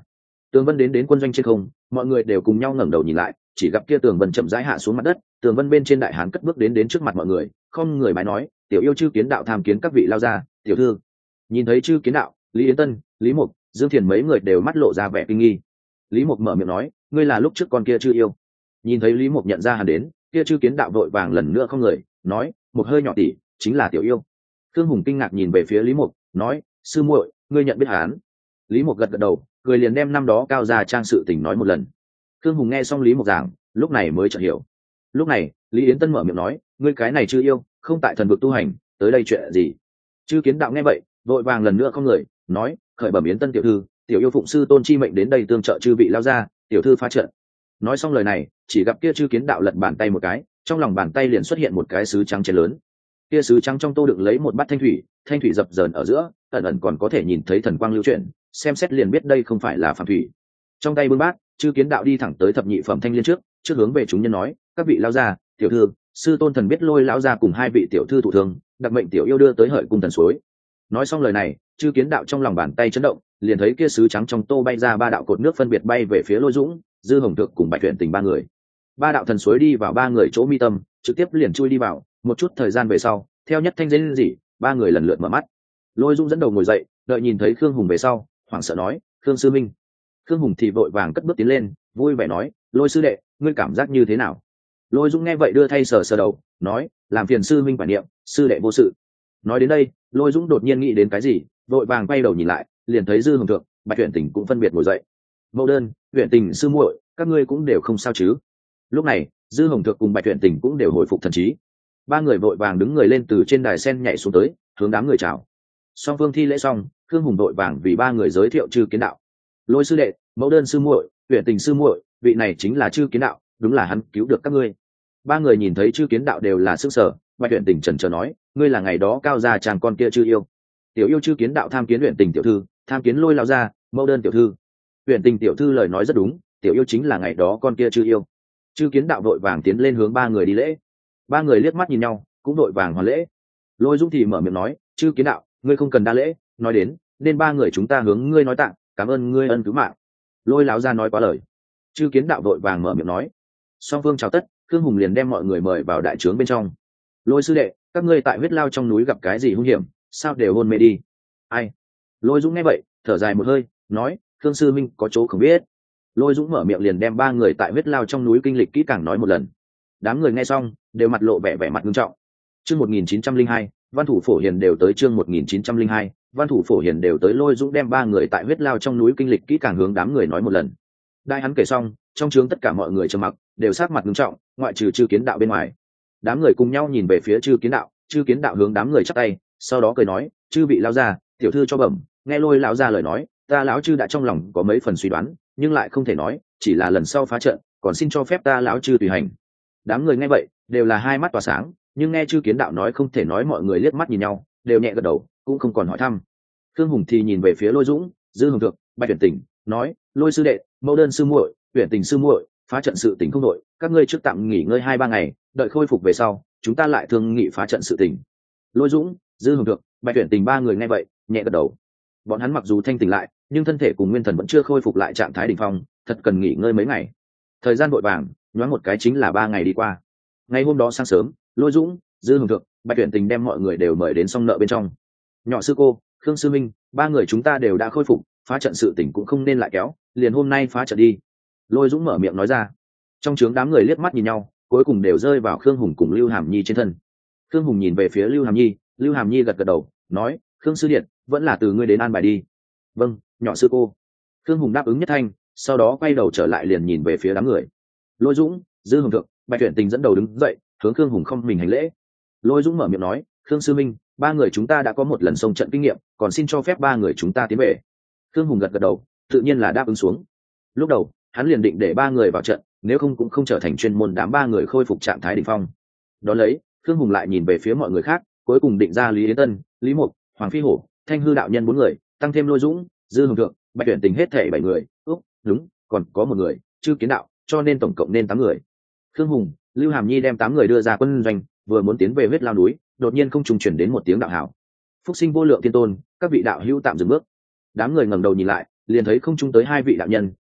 tường vân đến đến quân doanh trên không, mọi người đều cùng nhau ngẩng đầu nhìn lại, chỉ gặp kia tường vân chậm rãi hạ xuống mặt đất, tường vân bên trên đại hán cất bước đến đến trước mặt mọi người, không người bái nói, tiểu yêu chư kiến đạo tham kiến các vị lao gia, tiểu thư. Nhìn thấy chư kiến đạo, Lý Yến Tân, Lý Mục, Dương Thiền mấy người đều mắt lộ ra vẻ kinh nghi. Lý Mục mở miệng nói, ngươi là lúc trước con kia chư yêu. Nhìn thấy Lý Mục nhận ra hắn đến, kia chư kiến đạo vội vàng lần nữa không người, nói, một hơi nhỏ tỉ, chính là tiểu yêu. Thương Hùng kinh ngạc nhìn về phía Lý Mục, nói, sư muội, ngươi nhận biết hắn? Lý Mục gật gật đầu, cười liền đem năm đó cao gia trang sự tình nói một lần. Thương Hùng nghe xong Lý Mục giảng, lúc này mới chợt hiểu. Lúc này, Lý Yến Tân mở miệng nói, ngươi cái này chư yêu, không tại thần vực tu hành, tới đây chuyện gì? Chư kiến đạo nghe vậy, vội vàng lần nữa không người, nói, khởi bẩm Yến Tân tiểu thư, tiểu yêu phụng sư tôn chi mệnh đến đây tương trợ chư vị lao gia, tiểu thư phá trận. Nói xong lời này, chỉ gặp kia chư kiến đạo lật bàn tay một cái, trong lòng bàn tay liền xuất hiện một cái sứ trắng chén lớn. Kia sứ trắng trong tô đựng lấy một bát thanh thủy, thanh thủy dập dờn ở giữa, ẩn ẩn còn có thể nhìn thấy thần quang lưu chuyển, xem xét liền biết đây không phải là phàm thủy. Trong tay bưng bát, chư kiến đạo đi thẳng tới thập nhị phẩm thanh liên trước, trước hướng về chúng nhân nói, các vị lao gia, tiểu thư, sư tôn thần biết lôi lão gia cùng hai vị tiểu thư thụ thương, đặc mệnh tiểu yêu đưa tới hợi cung thần suối. Nói xong lời này, chư kiến đạo trong lòng bàn tay chấn động, liền thấy kia sứ trắng trong tô bay ra ba đạo cột nước phân biệt bay về phía Lôi Dũng, Dư Hồng Thượng cùng Bạch Tuyển Tình ba người. Ba đạo thần suối đi vào ba người chỗ mi tâm, trực tiếp liền chui đi vào, một chút thời gian về sau, theo nhất thanh rên rỉ, ba người lần lượt mở mắt. Lôi Dũng dẫn đầu ngồi dậy, đợi nhìn thấy Khương Hùng về sau, hoảng sợ nói, "Khương sư minh." Khương Hùng thì vội vàng cất bước tiến lên, vui vẻ nói, "Lôi sư đệ, ngươi cảm giác như thế nào?" Lôi Dũng nghe vậy đưa thay sờ sờ đầu, nói, "Làm phiền sư minh quản niệm, sư đệ vô sự." Nói đến đây, Lôi Dũng đột nhiên nghĩ đến cái gì, vội vàng quay đầu nhìn lại, liền thấy Dư Hồng Thượng, Bạch Tuyển Tình cũng phân biệt ngồi dậy. "Mẫu đơn, Tuyển Tình sư muội, các ngươi cũng đều không sao chứ?" Lúc này, Dư Hồng Thượng cùng Bạch Tuyển Tình cũng đều hồi phục thần trí. Ba người vội vàng đứng người lên từ trên đài sen nhảy xuống tới, hướng đám người chào. Song phương thi lễ xong, Khương Hùng vội vàng vì ba người giới thiệu chư kiến đạo. "Lôi sư đệ, Mẫu đơn sư muội, Tuyển Tình sư muội, vị này chính là chư kiến đạo, đúng là hắn cứu được các ngươi." Ba người nhìn thấy chư kiến đạo đều là sức sở, Bạch Tuyển Tình chần chờ nói, "Ngươi là ngày đó cao gia chàng con kia chư yêu." "Tiểu yêu chư kiến đạo tham kiến Tuyển Tình tiểu thư, tham kiến Lôi lão gia, Mẫu đơn tiểu thư." Tuyển Tình tiểu thư lời nói rất đúng, tiểu yêu chính là ngày đó con kia chư yêu. Chư kiến đạo vội vàng tiến lên hướng ba người đi lễ. Ba người liếc mắt nhìn nhau, cũng vội vàng hoàn lễ. Lôi Dũng thì mở miệng nói, "Chư kiến đạo, ngươi không cần đa lễ, nói đến, nên ba người chúng ta hướng ngươi nói tặng, cảm ơn ngươi ân cứu mạng." Lôi lão gia nói quá lời. Chư kiến đạo vội vàng mở miệng nói. Song phương chào tất, Khương Hùng liền đem mọi người mời vào đại trướng bên trong. "Lôi sư đệ, các ngươi tại huyết lao trong núi gặp cái gì hung hiểm, sao đều hôn mê đi?" "Ai?" Lôi Dũng nghe vậy, thở dài một hơi, nói, "Khương sư minh có chỗ không biết." Lôi Dũng mở miệng liền đem ba người tại huyết lao trong núi kinh lịch kỹ càng nói một lần. Đám người nghe xong đều mặt lộ vẻ vẻ mặt nghiêm trọng. Chương một nghìn chín trăm linh hai, Văn thủ phổ hiền đều tới. Chương một nghìn chín trăm linh hai, Văn thủ phổ hiền đều tới. Lôi Dũng đem ba người tại huyết lao trong núi kinh lịch kỹ càng hướng đám người nói một lần. Đại hắn kể xong, trong trướng tất cả mọi người trầm mặc, đều sát mặt nghiêm trọng, ngoại trừ chư kiến đạo bên ngoài. Đám người cùng nhau nhìn về phía chư kiến đạo, chư kiến đạo hướng đám người chắp tay, sau đó cười nói, "Chư vị lão gia, tiểu thư cho bẩm." Nghe Lôi lão gia lời nói, ta lão chư đã trong lòng có mấy phần suy đoán, nhưng lại không thể nói, chỉ là lần sau phá trận, còn xin cho phép ta lão chư tùy hành. Đám người nghe vậy đều là hai mắt tỏa sáng, nhưng nghe chư kiến đạo nói không thể nói, mọi người liếc mắt nhìn nhau, đều nhẹ gật đầu, cũng không còn hỏi thăm. Thương Hùng thì nhìn về phía Lôi Dũng, Dư Hồng Thượng, Bạch Tuyển Tình, nói, "Lôi sư đệ, Mẫu đơn sư muội, Tuyển Tình sư muội, phá trận sự tình không đội, các ngươi trước tạm nghỉ ngơi hai ba ngày, đợi khôi phục về sau, chúng ta lại thương nghị phá trận sự tình." Lôi Dũng, Dư Hồng Thượng, Bạch Tuyển Tình ba người nghe vậy nhẹ gật đầu. Bọn hắn mặc dù thanh tỉnh lại, nhưng thân thể cùng nguyên thần vẫn chưa khôi phục lại trạng thái đỉnh phong, thật cần nghỉ ngơi mấy ngày. Thời gian vội vàng, nhoáng một cái chính là ba ngày đi qua. Ngày hôm đó sáng sớm, Lôi Dũng, Dư Hồng Thượng, Bạch Tuyển Tình đem mọi người đều mời đến song nợ bên trong. "Nhỏ sư cô, Khương sư minh, ba người chúng ta đều đã khôi phục, phá trận sự tình cũng không nên lại kéo, liền hôm nay phá trận đi." Lôi Dũng mở miệng nói ra. Trong trướng đám người liếc mắt nhìn nhau, cuối cùng đều rơi vào Khương Hùng cùng Lưu Hàm Nhi trên thân. Khương Hùng nhìn về phía Lưu Hàm Nhi, Lưu Hàm Nhi gật gật đầu, nói, "Khương sư điện, vẫn là từ ngươi đến an bài đi." "Vâng, nhỏ sư cô." Khương Hùng đáp ứng nhất thanh, sau đó quay đầu trở lại liền nhìn về phía đám người. Lôi Dũng, Dư Hồng Thượng, Bạch Tuyển Tình dẫn đầu đứng dậy, hướng Khương Hùng không mình hành lễ. Lôi Dũng mở miệng nói, "Khương sư minh, ba người chúng ta đã có một lần xông trận kinh nghiệm, còn xin cho phép ba người chúng ta tiến về." Khương Hùng gật gật đầu, tự nhiên là đáp ứng xuống. Lúc đầu hắn liền định để ba người vào trận, nếu không cũng không trở thành chuyên môn đám ba người khôi phục trạng thái đỉnh phong. Đó lấy, Khương Hùng lại nhìn về phía mọi người khác, cuối cùng định ra Lý Yến Tân, Lý Mục, Hoàng Phi Hổ, Thanh Hư đạo nhân bốn người, tăng thêm Lôi Dũng, Dư Hồng Thượng, Bạch Tuyển Tình hết thể bảy người. Úc, đúng, còn có một người, chư kiến đạo, cho nên tổng cộng nên tám người. Khương Hùng, Lưu Hàm Nhi đem tám người đưa ra quân doanh, vừa muốn tiến về huyết lao núi, đột nhiên không trùng chuyển đến một tiếng đạo hảo. "Phúc sinh vô lượng tiên tôn, các vị đạo hữu tạm dừng bước." Đám người ngẩng đầu nhìn lại, liền thấy không trung tới hai vị đạo nhân,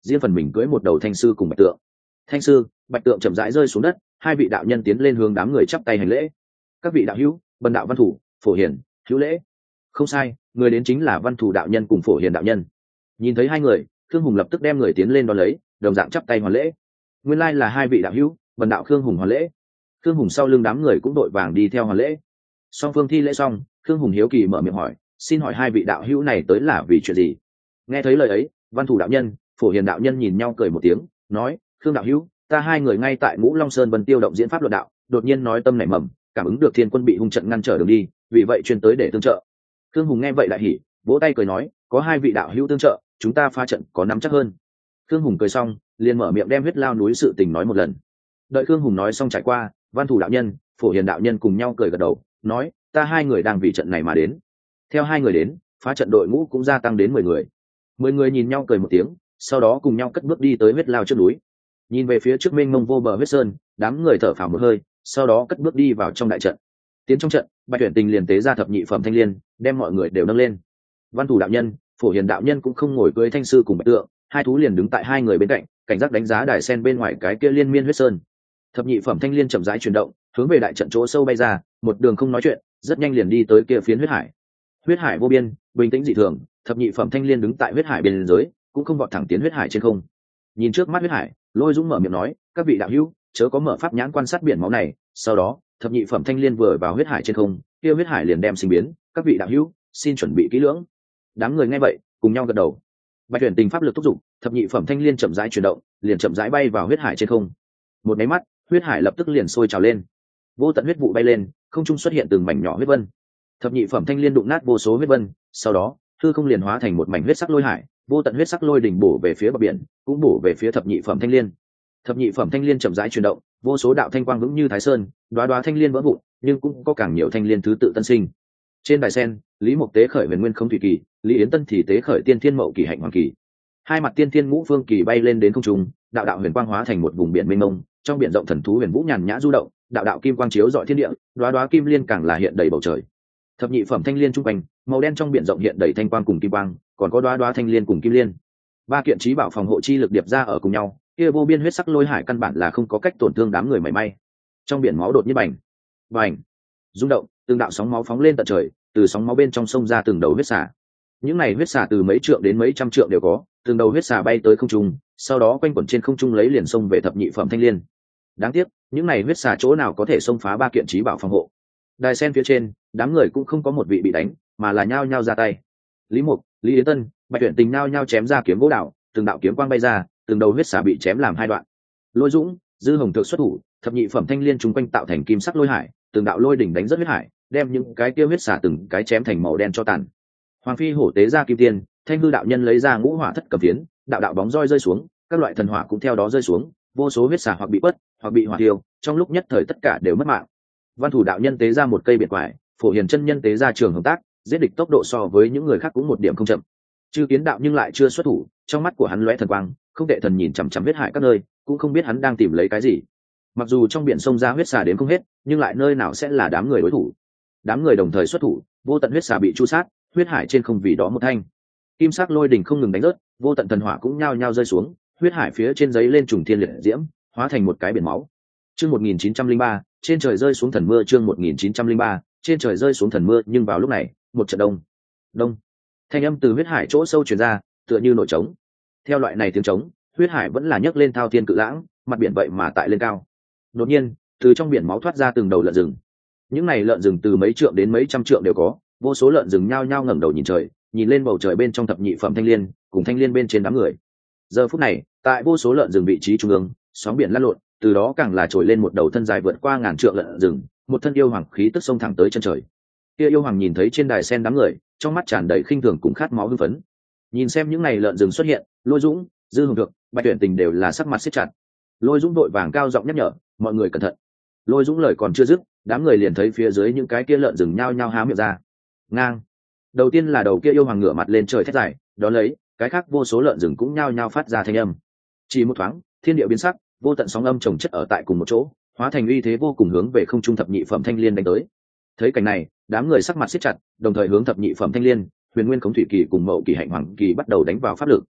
riêng phần mình cưỡi một đầu thanh sư cùng bạch tượng. Thanh sư, bạch tượng chậm rãi rơi xuống đất, hai vị đạo nhân tiến lên hướng đám người chắp tay hành lễ. Các vị đạo hữu, bần đạo Văn Thủ, Phổ Hiền, hữu lễ. Không sai, người đến chính là Văn Thủ đạo nhân cùng Phổ Hiền đạo nhân. Nhìn thấy hai người, Khương Hùng lập tức đem người tiến lên đón lấy, đồng dạng chắp tay hoàn lễ. Nguyên lai là hai vị đạo hữu, bần đạo Khương Hùng hoàn lễ. Khương Hùng sau lưng đám người cũng đội vàng đi theo hoàn lễ. Song phương thi lễ xong, Khương Hùng hiếu kỳ mở miệng hỏi, xin hỏi hai vị đạo hữu này tới là vì chuyện gì? Nghe thấy lời ấy, Văn Thủ đạo nhân, Phổ Hiền đạo nhân nhìn nhau cười một tiếng, nói, Khương đạo hữu, ta hai người ngay tại Ngũ Long Sơn Vân Tiêu động diễn pháp luận đạo, đột nhiên nói tâm nảy mầm, cảm ứng được thiên quân bị hung trận ngăn trở đường đi, vì vậy chuyên tới để tương trợ. Khương Hùng nghe vậy đại hỉ, vỗ tay cười nói, có hai vị đạo hữu tương trợ, chúng ta phá trận có nắm chắc hơn. Khương Hùng cười xong, liền mở miệng đem huyết lao núi sự tình nói một lần. Đợi Khương Hùng nói xong trải qua, Văn Thủ đạo nhân, Phổ Hiền đạo nhân cùng nhau cười gật đầu, nói, ta hai người đang vì trận này mà đến. Theo hai người đến, phá trận đội ngũ cũng gia tăng đến mười người. Mười người nhìn nhau cười một tiếng, sau đó cùng nhau cất bước đi tới huyết lao trước núi. Nhìn về phía trước mênh mông vô bờ huyết sơn, đám người thở phào một hơi, sau đó cất bước đi vào trong đại trận. Tiến trong trận, Bạch Tuyển Tình liền tế ra thập nhị phẩm thanh liên, đem mọi người đều nâng lên. Văn Thủ đạo nhân, Phổ Hiền đạo nhân cũng không ngồi cưỡi thanh sư cùng bạch tượng, hai thú liền đứng tại hai người bên cạnh, cảnh giác đánh giá đài sen bên ngoài cái kia liên miên huyết sơn. Thập nhị phẩm thanh liên chậm rãi chuyển động, hướng về đại trận chỗ sâu bay ra, một đường không nói chuyện, rất nhanh liền đi tới kia phiến huyết hải. Huyết hải vô biên, bình tĩnh dị thường, thập nhị phẩm thanh liên đứng tại huyết hải biên giới, cũng không vọt thẳng tiến huyết hải trên không. Nhìn trước mắt huyết hải, Lôi Dũng mở miệng nói, các vị đạo hữu, chớ có mở pháp nhãn quan sát biển máu này. Sau đó, thập nhị phẩm thanh liên vừa vào huyết hải trên không, kia huyết hải liền đem sinh biến, các vị đạo hữu, xin chuẩn bị kỹ lưỡng. Đám người nghe vậy, cùng nhau gật đầu. Bạch Tuyển Tình pháp lực thúc giục, thập nhị phẩm thanh liên chậm rãi chuyển động, liền chậm rãi bay vào huyết hải trên không. Một máy mắt, huyết hải lập tức liền sôi trào lên, vô tận huyết vụ bay lên, không trung xuất hiện từng mảnh nhỏ huyết vân. Thập nhị phẩm thanh liên đụng nát vô số huyết vân, sau đó hư không liền hóa thành một mảnh huyết sắc lôi hải, vô tận huyết sắc lôi đỉnh bổ về phía bờ biển, cũng bổ về phía thập nhị phẩm thanh liên. Thập nhị phẩm thanh liên chậm rãi chuyển động, vô số đạo thanh quang vững như thái sơn, đoá đoá thanh liên vỡ vụn, nhưng cũng có càng nhiều thanh liên thứ tự tân sinh. Trên đài sen, Lý Mộc tế khởi huyền nguyên không thủy kỳ, Lý Yến Tân thì tế khởi tiên thiên mậu kỳ hạnh hoàng kỳ. Hai mặt tiên thiên ngũ phương kỳ bay lên đến không trung, đạo đạo huyền quang hóa thành một vùng biển mênh mông, trong biển rộng thần thú huyền vũ nhàn nhã du động, đạo đạo kim quang chiếu rọi thiên địa, đoá đoá kim liên càng là hiện đầy bầu trời. Thập nhị phẩm thanh liên trung quanh, màu đen trong biển rộng hiện đầy thanh quang cùng kim quang, còn có đoá đoá thanh liên cùng kim liên. Ba kiện trí bảo phòng hộ chi lực điệp ra ở cùng nhau, kia vô biên huyết sắc lôi hải căn bản là không có cách tổn thương đám người mảy may. Trong biển máu đột nhiên bành, bành, rung động, từng đạo sóng máu phóng lên tận trời, từ sóng máu bên trong sông ra từng đầu huyết xà. Những này huyết xà từ mấy trượng đến mấy trăm trượng đều có, từng đầu huyết xà bay tới không trung, sau đó quanh quẩn trên không trung lấy liền xông về thập nhị phẩm thanh liên. Đáng tiếc, những này huyết xà chỗ nào có thể xông phá ba kiện trí bảo phòng hộ. Đài sen phía trên, đám người cũng không có một vị bị đánh, mà là nhao nhao ra tay. Lý Mục, Lý Yến Tân, Bạch Tuyển Tình nhao nhao chém ra kiếm gỗ đạo, từng đạo kiếm quang bay ra, từng đầu huyết xà bị chém làm hai đoạn. Lôi Dũng, Dư Hồng Thượng xuất thủ, thập nhị phẩm thanh liên chúng quanh tạo thành kim sắc lôi hải, từng đạo lôi đỉnh đánh rất huyết hải, đem những cái kia huyết xà từng cái chém thành màu đen cho tàn. Hoàng phi hổ tế ra kim tiên, Thanh hư đạo nhân lấy ra ngũ hỏa thất cầm phiến, đạo đạo bóng roi rơi xuống, các loại thần hỏa cũng theo đó rơi xuống, vô số huyết xà hoặc bị quất, hoặc bị hỏa tiêu, trong lúc nhất thời tất cả đều mất mạng. Văn Thủ đạo nhân tế ra một cây biệt quải, Phổ Hiền chân nhân tế ra trường hợp tác, giết địch tốc độ so với những người khác cũng một điểm không chậm. Chư Kiến đạo nhưng lại chưa xuất thủ, trong mắt của hắn lóe thần quang, không tệ thần nhìn chằm chằm huyết hải các nơi, cũng không biết hắn đang tìm lấy cái gì. Mặc dù trong biển sông ra huyết xà đến không hết, nhưng lại nơi nào sẽ là đám người đối thủ. Đám người đồng thời xuất thủ, vô tận huyết xà bị chu sát, huyết hải trên không vì đó một thanh. Kim sắc lôi đỉnh không ngừng đánh rớt, vô tận thần hỏa cũng nhao nhao rơi xuống, huyết hải phía trên giấy lên trùng thiên liệt diễm, hóa thành một cái biển máu. Chương một nghìn chín trăm linh ba, trên trời rơi xuống thần mưa. Chương một nghìn chín trăm linh ba, trên trời rơi xuống thần mưa. Nhưng vào lúc này, một trận đông, đông, thanh âm từ huyết hải chỗ sâu truyền ra, tựa như nổi trống. Theo loại này tiếng trống, huyết hải vẫn là nhấc lên thao thiên cự lãng, mặt biển vậy mà tại lên cao. Đột nhiên, từ trong biển máu thoát ra từng đầu lợn rừng. Những này lợn rừng từ mấy trượng đến mấy trăm trượng đều có, vô số lợn rừng nhao nhao ngẩng đầu nhìn trời, nhìn lên bầu trời bên trong thập nhị phẩm thanh liên, cùng thanh liên bên trên đám người. Giờ phút này, tại vô số lợn rừng vị trí trung ương, sóng biển lăn lộn, từ đó càng là trồi lên một đầu thân dài vượt qua ngàn trượng lợn rừng, một thân yêu hoàng khí tức xông thẳng tới chân trời. Kia yêu hoàng nhìn thấy trên đài sen đám người, trong mắt tràn đầy khinh thường cùng khát máu hưng phấn. Nhìn xem những này lợn rừng xuất hiện, Lôi Dũng, Dư Hồng Thượng, Bạch Tuyển Tình đều là sắc mặt siết chặt. Lôi Dũng đội vàng cao giọng nhắc nhở, mọi người cẩn thận. Lôi Dũng lời còn chưa dứt, đám người liền thấy phía dưới những cái kia lợn rừng nhao nhao há miệng ra. Ngang. Đầu tiên là đầu kia yêu hoàng ngửa mặt lên trời thét dài, đó lấy, cái khác vô số lợn rừng cũng nhao nhao phát ra thanh âm. Chỉ một thoáng, thiên địa biến sắc, vô tận sóng âm chồng chất ở tại cùng một chỗ, hóa thành uy thế vô cùng hướng về không trung thập nhị phẩm thanh liên đánh tới. Thấy cảnh này, đám người sắc mặt siết chặt, đồng thời hướng thập nhị phẩm thanh liên, huyền nguyên khống thủy kỳ cùng mậu kỳ hạnh hoàng kỳ bắt đầu đánh vào pháp lực.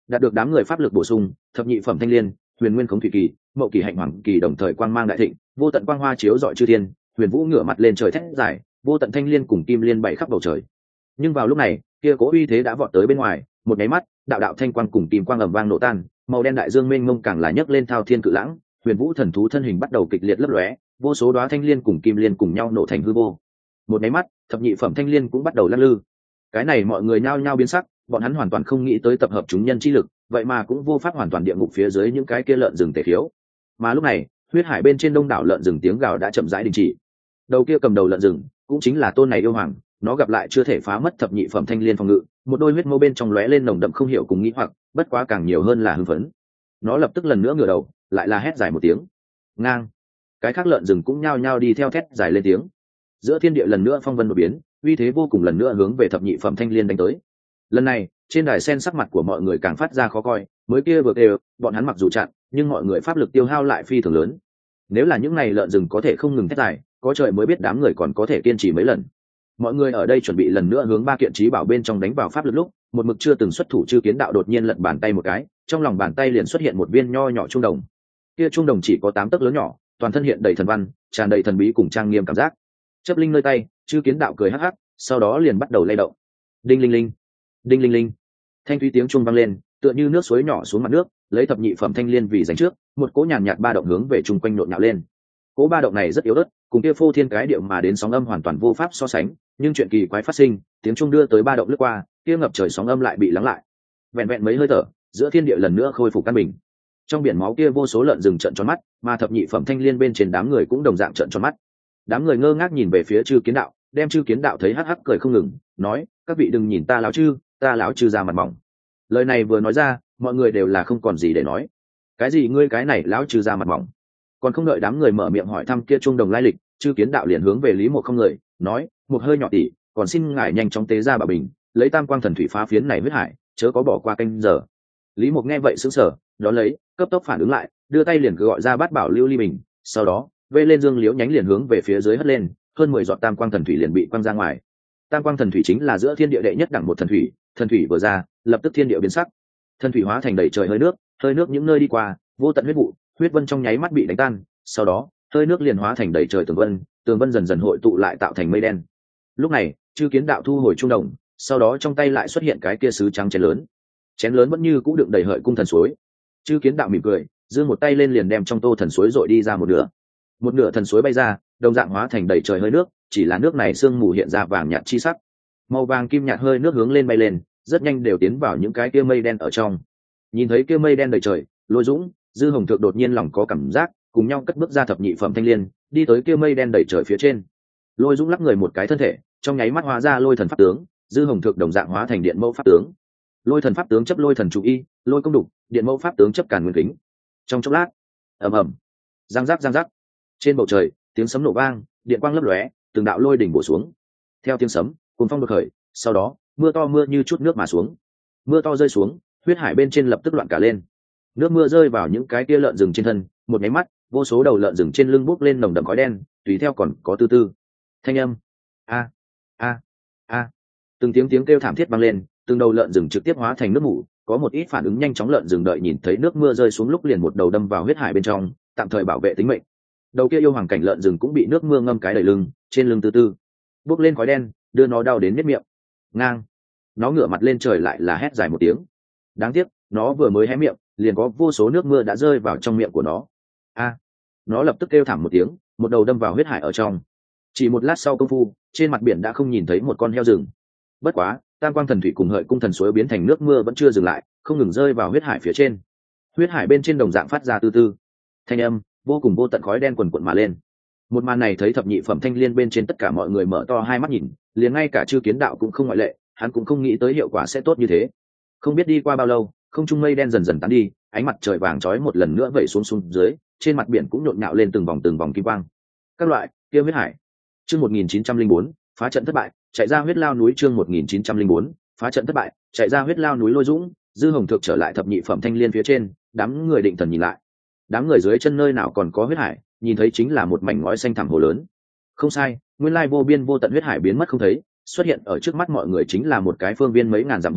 đạt được đám người pháp lực bổ sung, thập nhị phẩm thanh liên, huyền nguyên khống thủy kỳ, mậu kỳ hạnh hoàng kỳ đồng thời quang mang đại thịnh, vô tận quang hoa chiếu rọi chư thiên, huyền vũ ngửa mặt lên trời thét giải, vô tận thanh liên cùng kim liên bảy khắp bầu trời. Nhưng vào lúc này, kia cố uy thế đã vọt tới bên ngoài, một cái mắt, đạo đạo thanh quang cùng kim quang ầm vang nổ tan, màu đen đại dương mênh mông càng là nhấc lên thao thiên cự lãng, huyền vũ thần thú thân hình bắt đầu kịch liệt lấp lóe, vô số đóa thanh liên cùng kim liên cùng nhau nổ thành hư vô. Một cái mắt, thập nhị phẩm thanh liên cũng bắt đầu lắc lư. Cái này mọi người nhao nhao biến sắc, bọn hắn hoàn toàn không nghĩ tới tập hợp chúng nhân chi lực, vậy mà cũng vô pháp hoàn toàn địa ngục phía dưới những cái kia lợn rừng tề khiếu. Mà lúc này, huyết hải bên trên đông đảo lợn rừng tiếng gào đã chậm rãi đình chỉ. Đầu kia cầm đầu lợn rừng, cũng chính là tôn này yêu hoàng, nó gặp lại chưa thể phá mất thập nhị phẩm thanh liên phòng ngự, một đôi huyết mâu bên trong lóe lên nồng đậm không hiểu cùng nghĩ hoặc, bất quá càng nhiều hơn là hưng phấn. Nó lập tức lần nữa ngửa đầu, lại là hét dài một tiếng. Ngang. Cái khác lợn rừng cũng nhao nhao đi theo thét dài lên tiếng. Giữa thiên địa lần nữa phong vân đột biến, uy thế vô cùng lần nữa hướng về thập nhị phẩm thanh liên đánh tới. Lần này, trên đài sen sắc mặt của mọi người càng phát ra khó coi, mới kia vừa đều, bọn hắn mặc dù chặn, nhưng mọi người pháp lực tiêu hao lại phi thường lớn. Nếu là những này lợn rừng có thể không ngừng thét dài, có trời mới biết đám người còn có thể kiên trì mấy lần. Mọi người ở đây chuẩn bị lần nữa hướng ba kiện trí bảo bên trong đánh vào pháp lực lúc, một mực chưa từng xuất thủ chư kiến đạo đột nhiên lật bàn tay một cái, trong lòng bàn tay liền xuất hiện một viên nho nhỏ trung đồng. Kia trung đồng chỉ có tám tấc lớn nhỏ, toàn thân hiện đầy thần văn, tràn đầy thần bí cùng trang nghiêm cảm giác. Chấp linh nơi tay, chư kiến đạo cười hắc hắc, sau đó liền bắt đầu lay động. Đinh linh linh, đinh linh linh, thanh thúy tiếng trung vang lên, tựa như nước suối nhỏ xuống mặt nước, lấy thập nhị phẩm thanh liên vì dành trước, một cỗ nhàn nhạt ba động hướng về chung quanh nhộn nhạo lên. Cỗ ba động này rất yếu ớt, cùng kia phô thiên cái điệu mà đến sóng âm hoàn toàn vô pháp so sánh, nhưng chuyện kỳ quái phát sinh, tiếng trung đưa tới ba động lướt qua, kia ngập trời sóng âm lại bị lắng lại. Vẹn vẹn mấy hơi thở, giữa thiên địa lần nữa khôi phục căn bình. Trong biển máu kia vô số lợn rừng trợn tròn mắt, mà thập nhị phẩm thanh liên bên trên đám người cũng đồng dạng trợn tròn mắt. Đám người ngơ ngác nhìn về phía chư kiến đạo, đem chư kiến đạo thấy hắc hắc cười không ngừng, nói: các vị đừng nhìn ta lão chư, ta lão chư ra mặt mỏng. Lời này vừa nói ra, mọi người đều là không còn gì để nói. Cái gì ngươi cái này lão chư ra mặt mỏng? Còn không đợi đám người mở miệng hỏi thăm kia trung đồng lai lịch, chư kiến đạo liền hướng về Lý Mộ không người, nói: một hơi nhỏ tỉ, còn xin ngài nhanh chóng tế ra bảo bình, lấy tam quang thần thủy phá phiến này huyết hải, chớ có bỏ qua canh giờ. Lý Mộ nghe vậy sững sờ, đó lấy, cấp tốc phản ứng lại, đưa tay liền cứ gọi ra bát bảo lưu ly bình, sau đó, vây lên dương liễu nhánh liền hướng về phía dưới hất lên, hơn mười giọt tam quang thần thủy liền bị quăng ra ngoài. Tam quang thần thủy chính là giữa thiên địa đệ nhất đẳng một thần thủy, thần thủy vừa ra, lập tức thiên địa biến sắc. Thần thủy hóa thành đầy trời hơi nước, hơi nước những nơi đi qua, vô tận huyết vụ, huyết vân trong nháy mắt bị đánh tan, sau đó, hơi nước liền hóa thành đầy trời tường vân, tường vân dần dần hội tụ lại tạo thành mây đen. Lúc này, chư kiến đạo thu hồi trung đồng, sau đó trong tay lại xuất hiện cái kia sứ trắng chén lớn. Chén lớn vẫn như cũ đựng đầy hợi cung thần suối. Chư kiến đạo mỉm cười, giương một tay lên liền đem trong tô thần suối dội đi ra một nửa. Một nửa thần suối bay ra, đồng dạng hóa thành đầy trời hơi nước, chỉ là nước này sương mù hiện ra vàng nhạt chi sắc. Màu vàng kim nhạt hơi nước hướng lên bay lên, rất nhanh đều tiến vào những cái kia mây đen ở trong. Nhìn thấy kia mây đen đầy trời, Lôi Dũng, Dư Hồng Thượng đột nhiên lòng có cảm giác, cùng nhau cất bước ra thập nhị phẩm thanh liên, đi tới kia mây đen đầy trời phía trên. Lôi Dũng lắc người một cái thân thể, trong nháy mắt hóa ra lôi thần pháp tướng, Dư Hồng Thượng đồng dạng hóa thành điện mẫu pháp tướng. Lôi thần pháp tướng chấp lôi thần chủ y, lôi công đục, điện mẫu pháp tướng chấp càn nguyên kính. Trong chốc lát, ầm ầm, giang giác giang giác, trên bầu trời tiếng sấm nổ vang, điện quang lấp lóe, từng đạo lôi đỉnh bổ xuống. Theo tiếng sấm, cuồng phong đột khởi, sau đó mưa to mưa như chút nước mà xuống. Mưa to rơi xuống, huyết hải bên trên lập tức loạn cả lên. Nước mưa rơi vào những cái kia lợn rừng trên thân, một máy mắt, vô số đầu lợn rừng trên lưng bốc lên nồng đậm khói đen, tùy theo còn có tư tư thanh âm a a a, từng tiếng tiếng kêu thảm thiết vang lên, từng đầu lợn rừng trực tiếp hóa thành nước mủ. Có một ít phản ứng nhanh chóng lợn rừng đợi nhìn thấy nước mưa rơi xuống lúc liền một đầu đâm vào huyết hải bên trong, tạm thời bảo vệ tính mệnh. Đầu kia yêu hoàng cảnh lợn rừng cũng bị nước mưa ngâm cái đầy lưng, trên lưng tư tư bốc lên khói đen, đưa nó đau đến nếp miệng. Ngang, nó ngửa mặt lên trời lại là hét dài một tiếng. Đáng tiếc, nó vừa mới hé miệng, liền có vô số nước mưa đã rơi vào trong miệng của nó. A, nó lập tức kêu thảm một tiếng, một đầu đâm vào huyết hải ở trong. Chỉ một lát sau công phu, trên mặt biển đã không nhìn thấy một con heo rừng. Bất quá, tam quang thần thủy cùng hợi cung thần suối biến thành nước mưa vẫn chưa dừng lại, không ngừng rơi vào huyết hải phía trên. Huyết hải bên trên đồng dạng phát ra tư tư thanh âm, vô cùng vô tận khói đen quần quận mà lên. Một màn này thấy thập nhị phẩm thanh liên bên trên tất cả mọi người mở to hai mắt nhìn, liền ngay cả chư kiến đạo cũng không ngoại lệ, hắn cũng không nghĩ tới hiệu quả sẽ tốt như thế. Không biết đi qua bao lâu, không trung mây đen dần dần tán đi, ánh mặt trời vàng chói một lần nữa vẩy xuống xuống dưới, trên mặt biển cũng nhộn nhạo lên từng vòng từng vòng kim quang. Các loại kia huyết hải. Chương một nghìn chín trăm lẻ bốn, phá trận thất bại, chạy ra huyết lao núi. Chương một nghìn chín trăm lẻ bốn, phá trận thất bại, chạy ra huyết lao núi. Lôi Dũng, Dư Hồng Thượng trở lại thập nhị phẩm thanh liên phía trên, đám người định thần nhìn lại. Đám người dưới chân nơi nào còn có huyết hải, nhìn thấy chính là một mảnh ngói xanh thẳm hồ lớn. Không sai, nguyên lai vô biên vô tận huyết hải biến mất không thấy, xuất hiện ở trước mắt mọi người chính là một cái phương viên mấy ngàn dặm hồ lớn,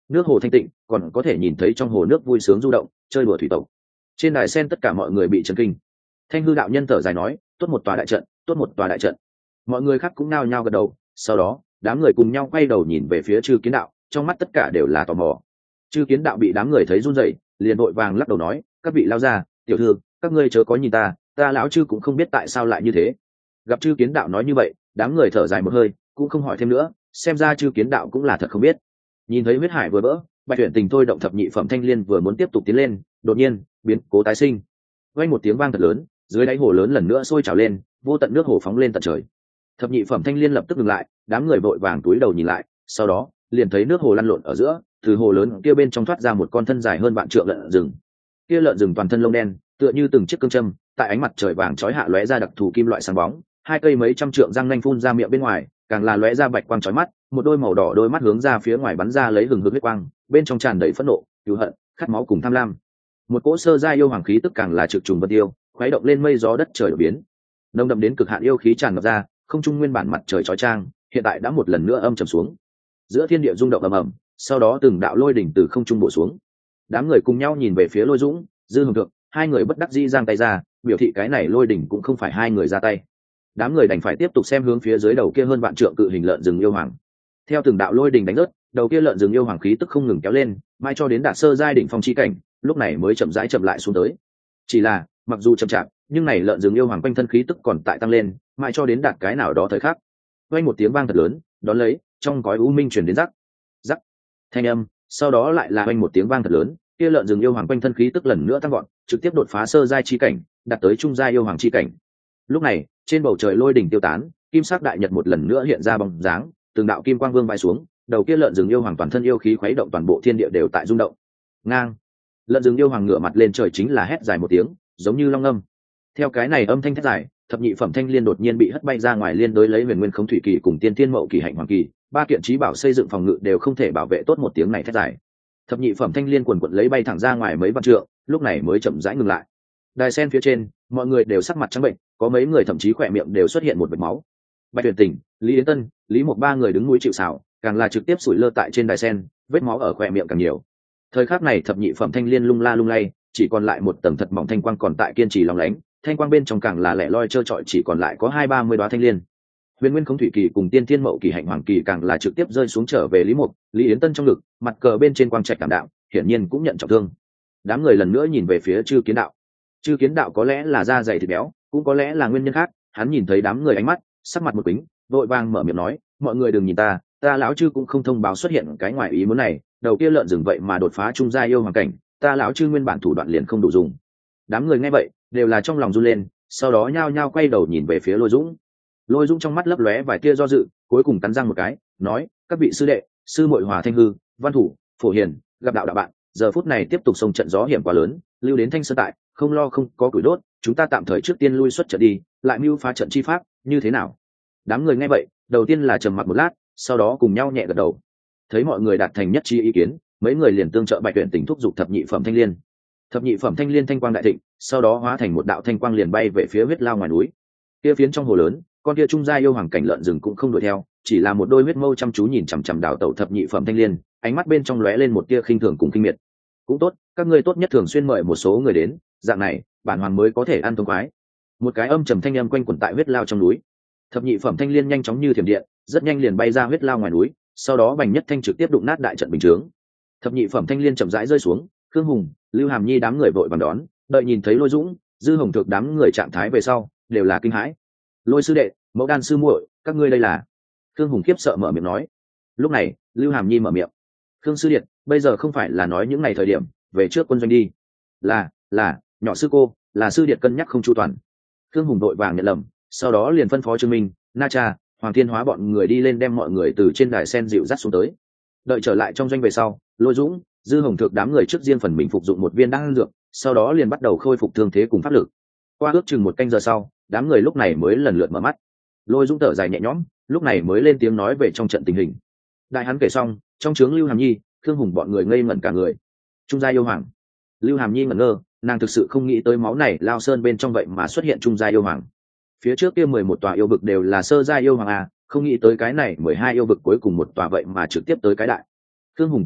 nước hồ thanh tịnh, còn có thể nhìn thấy trong hồ nước vui sướng du động chơi đùa thủy tộc. Trên đài sen tất cả mọi người bị chấn kinh. Thanh hư đạo nhân thở dài nói, tốt một tòa đại trận, tốt một tòa đại trận. Mọi người khác cũng nao nhao gật đầu. Sau đó đám người cùng nhau quay đầu nhìn về phía Chư Kiến Đạo, trong mắt tất cả đều là tò mò. Chư Kiến Đạo bị đám người thấy run rẩy, liền vội vàng lắc đầu nói, các vị lao gia, tiểu thư, các ngươi chớ có nhìn ta, ta lão chư cũng không biết tại sao lại như thế. Gặp Chư Kiến Đạo nói như vậy, đám người thở dài một hơi, cũng không hỏi thêm nữa, xem ra Chư Kiến Đạo cũng là thật không biết. Nhìn thấy huyết hải vừa vỡ, Bạch Tuyển Tình thôi động thập nhị phẩm thanh liên vừa muốn tiếp tục tiến lên, đột nhiên biến cố tái sinh. Vang một tiếng vang thật lớn, dưới đáy hồ lớn lần nữa sôi trào lên, vô tận nước hồ phóng lên tận trời. Thập nhị phẩm thanh liên lập tức ngừng lại, đám người vội vàng túi đầu nhìn lại, sau đó liền thấy nước hồ lăn lộn ở giữa, từ hồ lớn kia bên trong thoát ra một con thân dài hơn vạn trượng lợn rừng. Kia lợn rừng toàn thân lông đen, tựa như từng chiếc cương châm, tại ánh mặt trời vàng chói hạ lóe ra đặc thù kim loại sáng bóng, hai cây mấy trăm trượng răng nanh phun ra miệng bên ngoài, càng là lóe ra bạch quang chói mắt, một đôi màu đỏ đôi mắt hướng ra phía ngoài bắn ra lấy hừng hực huyết quang, bên trong tràn đầy phẫn nộ, cừu hận, khát máu cùng tham lam. Một cỗ sơ giai yêu hoàng khí tức càng là trực trùng vân tiêu, khuấy động lên mây gió đất trời đổi biến, nồng đậm đến cực hạn yêu khí tràn ngập ra, không trung nguyên bản mặt trời chói chang, hiện tại đã một lần nữa âm trầm xuống. Giữa thiên địa rung động ầm ầm, sau đó từng đạo lôi đỉnh từ không trung bổ xuống. Đám người cùng nhau nhìn về phía Lôi Dũng, Dư Hồng Thượng, hai người bất đắc dĩ giang tay ra, biểu thị cái này lôi đỉnh cũng không phải hai người ra tay. Đám người đành phải tiếp tục xem hướng phía dưới đầu kia hơn vạn trượng cự hình lợn rừng yêu hoàng. Theo từng đạo lôi đỉnh đánh rớt, đầu kia lợn rừng yêu hoàng khí tức không ngừng kéo lên, mai cho đến đạt sơ giai đỉnh phong chi cảnh, lúc này mới chậm rãi chậm lại xuống tới. Chỉ là, mặc dù chậm chạp, nhưng này lợn rừng yêu hoàng quanh thân khí tức còn tại tăng lên, mai cho đến đạt cái nào đó thời khắc. Vang một tiếng vang thật lớn, đón lấy, trong cõi u minh truyền đến rắc, rắc thanh âm, sau đó lại là vang một tiếng vang thật lớn, kia lợn rừng yêu hoàng quanh thân khí tức lần nữa tăng vọt, trực tiếp đột phá sơ giai chi cảnh, đạt tới trung giai yêu hoàng chi cảnh. Lúc này, trên bầu trời lôi đỉnh tiêu tán, kim sắc đại nhật một lần nữa hiện ra bóng dáng, từng đạo kim quang vương bay xuống, đầu kia lợn rừng yêu hoàng toàn thân yêu khí khuấy động toàn bộ thiên địa đều tại rung động. Ngang, lợn rừng yêu hoàng ngửa mặt lên trời chính là hét dài một tiếng, giống như long ngâm. Theo cái này âm thanh thét dài, thập nhị phẩm thanh liên đột nhiên bị hất bay ra ngoài, liên đối lấy huyền nguyên khống thủy kỳ cùng tiên thiên mậu kỳ hạnh hoàng kỳ, ba kiện trí bảo xây dựng phòng ngự đều không thể bảo vệ tốt một tiếng này thét dài. Thập nhị phẩm thanh liên quần quật lấy bay thẳng ra ngoài mấy vạn trượng, lúc này mới chậm rãi ngừng lại. Đài sen phía trên, mọi người đều sắc mặt trắng bệnh, có mấy người thậm chí khỏe miệng đều xuất hiện một vệt máu. Bạch Tuyển Tình, Lý Yến Tân, Lý Mộc ba người đứng núi chịu sào, càng là trực tiếp sủi lơ tại trên đài sen, vết máu ở khỏe miệng càng nhiều. Thời khắc này thập nhị phẩm thanh liên lung la lung lay, chỉ còn lại một tầng thật mỏng thanh quang còn tại kiên trì lóng lánh, thanh quang bên trong càng là lẻ loi trơ trọi, chỉ còn lại có hai ba mươi đoá thanh liên. Huyền Nguyên Khống Thủy Kỳ cùng Tiên Thiên Mậu Kỳ Hạnh Hoàng Kỳ càng là trực tiếp rơi xuống trở về Lý Mộc, Lý Yến Tân trong ngực, mặt cờ bên trên quang trạch cảm đạo, hiển nhiên cũng nhận trọng thương. Đám người lần nữa nhìn về phía Chư Kiến Đạo. Chư Kiến Đạo có lẽ là da dày thịt béo, cũng có lẽ là nguyên nhân khác, hắn nhìn thấy đám người ánh mắt, sắc mặt một kính, vội vàng mở miệng nói, mọi người đừng nhìn ta, ta lão Chư cũng không thông báo xuất hiện cái ngoài ý muốn này, đầu kia lợn rừng vậy mà đột phá trung gia yêu hoàng cảnh, ta lão Chư nguyên bản thủ đoạn liền không đủ dùng. Đám người nghe vậy, đều là trong lòng run lên, sau đó nhao nhao quay đầu nhìn về phía Lôi Dũng. Lôi Dũng trong mắt lấp lóe vài tia do dự, cuối cùng cắn răng một cái, nói, các vị sư đệ, sư muội Hòa Thanh Hư, Văn Thủ, Phổ Hiền, gặp đạo đạo bạn, giờ phút này tiếp tục xông trận gió hiểm quá lớn, lưu đến Thanh Sơn tại, không lo không có củi đốt, chúng ta tạm thời trước tiên lui xuất trận đi, lại mưu phá trận chi pháp, như thế nào? Đám người nghe vậy, đầu tiên là trầm mặc một lát, sau đó cùng nhau nhẹ gật đầu. Thấy mọi người đạt thành nhất trí ý kiến, mấy người liền tương trợ Bạch Tuyển Tình thúc giục thập nhị phẩm thanh liên. Thập nhị phẩm thanh liên thanh quang đại thịnh, sau đó hóa thành một đạo thanh quang liền bay về phía huyết lao ngoài núi. Kia phiến trong hồ lớn, con kia trung gia yêu hoàng cảnh lợn rừng cũng không đuổi theo, chỉ là một đôi huyết mâu chăm chú nhìn chằm chằm đào tẩu thập nhị phẩm thanh liên, ánh mắt bên trong lóe lên một tia khinh thường cùng kinh miệt. Cũng tốt, các ngươi tốt nhất thường xuyên mời một số người đến, dạng này bản hoàng mới có thể ăn thông khoái. Một cái âm trầm thanh âm quanh quẩn tại huyết lao trong núi. Thập nhị phẩm thanh liên nhanh chóng như thiểm điện, rất nhanh liền bay ra huyết lao ngoài núi, sau đó bành nhất thanh trực tiếp đụng nát đại trận bình chướng. Thập nhị phẩm thanh liên chậm rãi rơi xuống, Khương Hùng, Lưu Hàm Nhi đám người vội vàng đón, đợi nhìn thấy Lôi Dũng, Dư Hồng Thược đám người trạng thái về sau, đều là kinh hãi. Lôi sư đệ, Mẫu Đan sư muội, các ngươi đây là? Khương Hùng khiếp sợ mở miệng nói. Lúc này, Lưu Hàm Nhi mở miệng. Khương sư điện, bây giờ không phải là nói những ngày thời điểm, về trước quân doanh đi. Là, là, nhỏ sư cô, là sư điện cân nhắc không chu toàn. Khương Hùng đội vàng nhận lầm, sau đó liền phân phó Trương Minh, Na Cha, Hoàng Thiên Hóa bọn người đi lên đem mọi người từ trên đài sen dịu dắt xuống tới. Đợi trở lại trong doanh về sau, Lôi Dũng, Dư Hồng Thược đám người trước riêng phần mình phục dụng một viên đan dược, sau đó liền bắt đầu khôi phục thương thế cùng pháp lực. Qua ước chừng một canh giờ sau, đám người lúc này mới lần lượt mở mắt. Lôi Dũng thở dài nhẹ nhõm, lúc này mới lên tiếng nói về trong trận tình hình. Đại hắn kể xong, trong trướng Lưu Hàm Nhi, Khương Hùng bọn người ngây ngẩn cả người. Trung gia yêu hoàng. Lưu Hàm Nhi ngẩn ngơ, nàng thực sự không nghĩ tới máu này lao sơn bên trong vậy mà xuất hiện trung gia yêu hoàng. Phía trước kia mười một tòa yêu vực đều là sơ gia yêu hoàng à, không nghĩ tới cái này mười hai yêu vực cuối cùng một tòa vậy mà trực tiếp tới cái đại. Khương Hùng trầm mặc,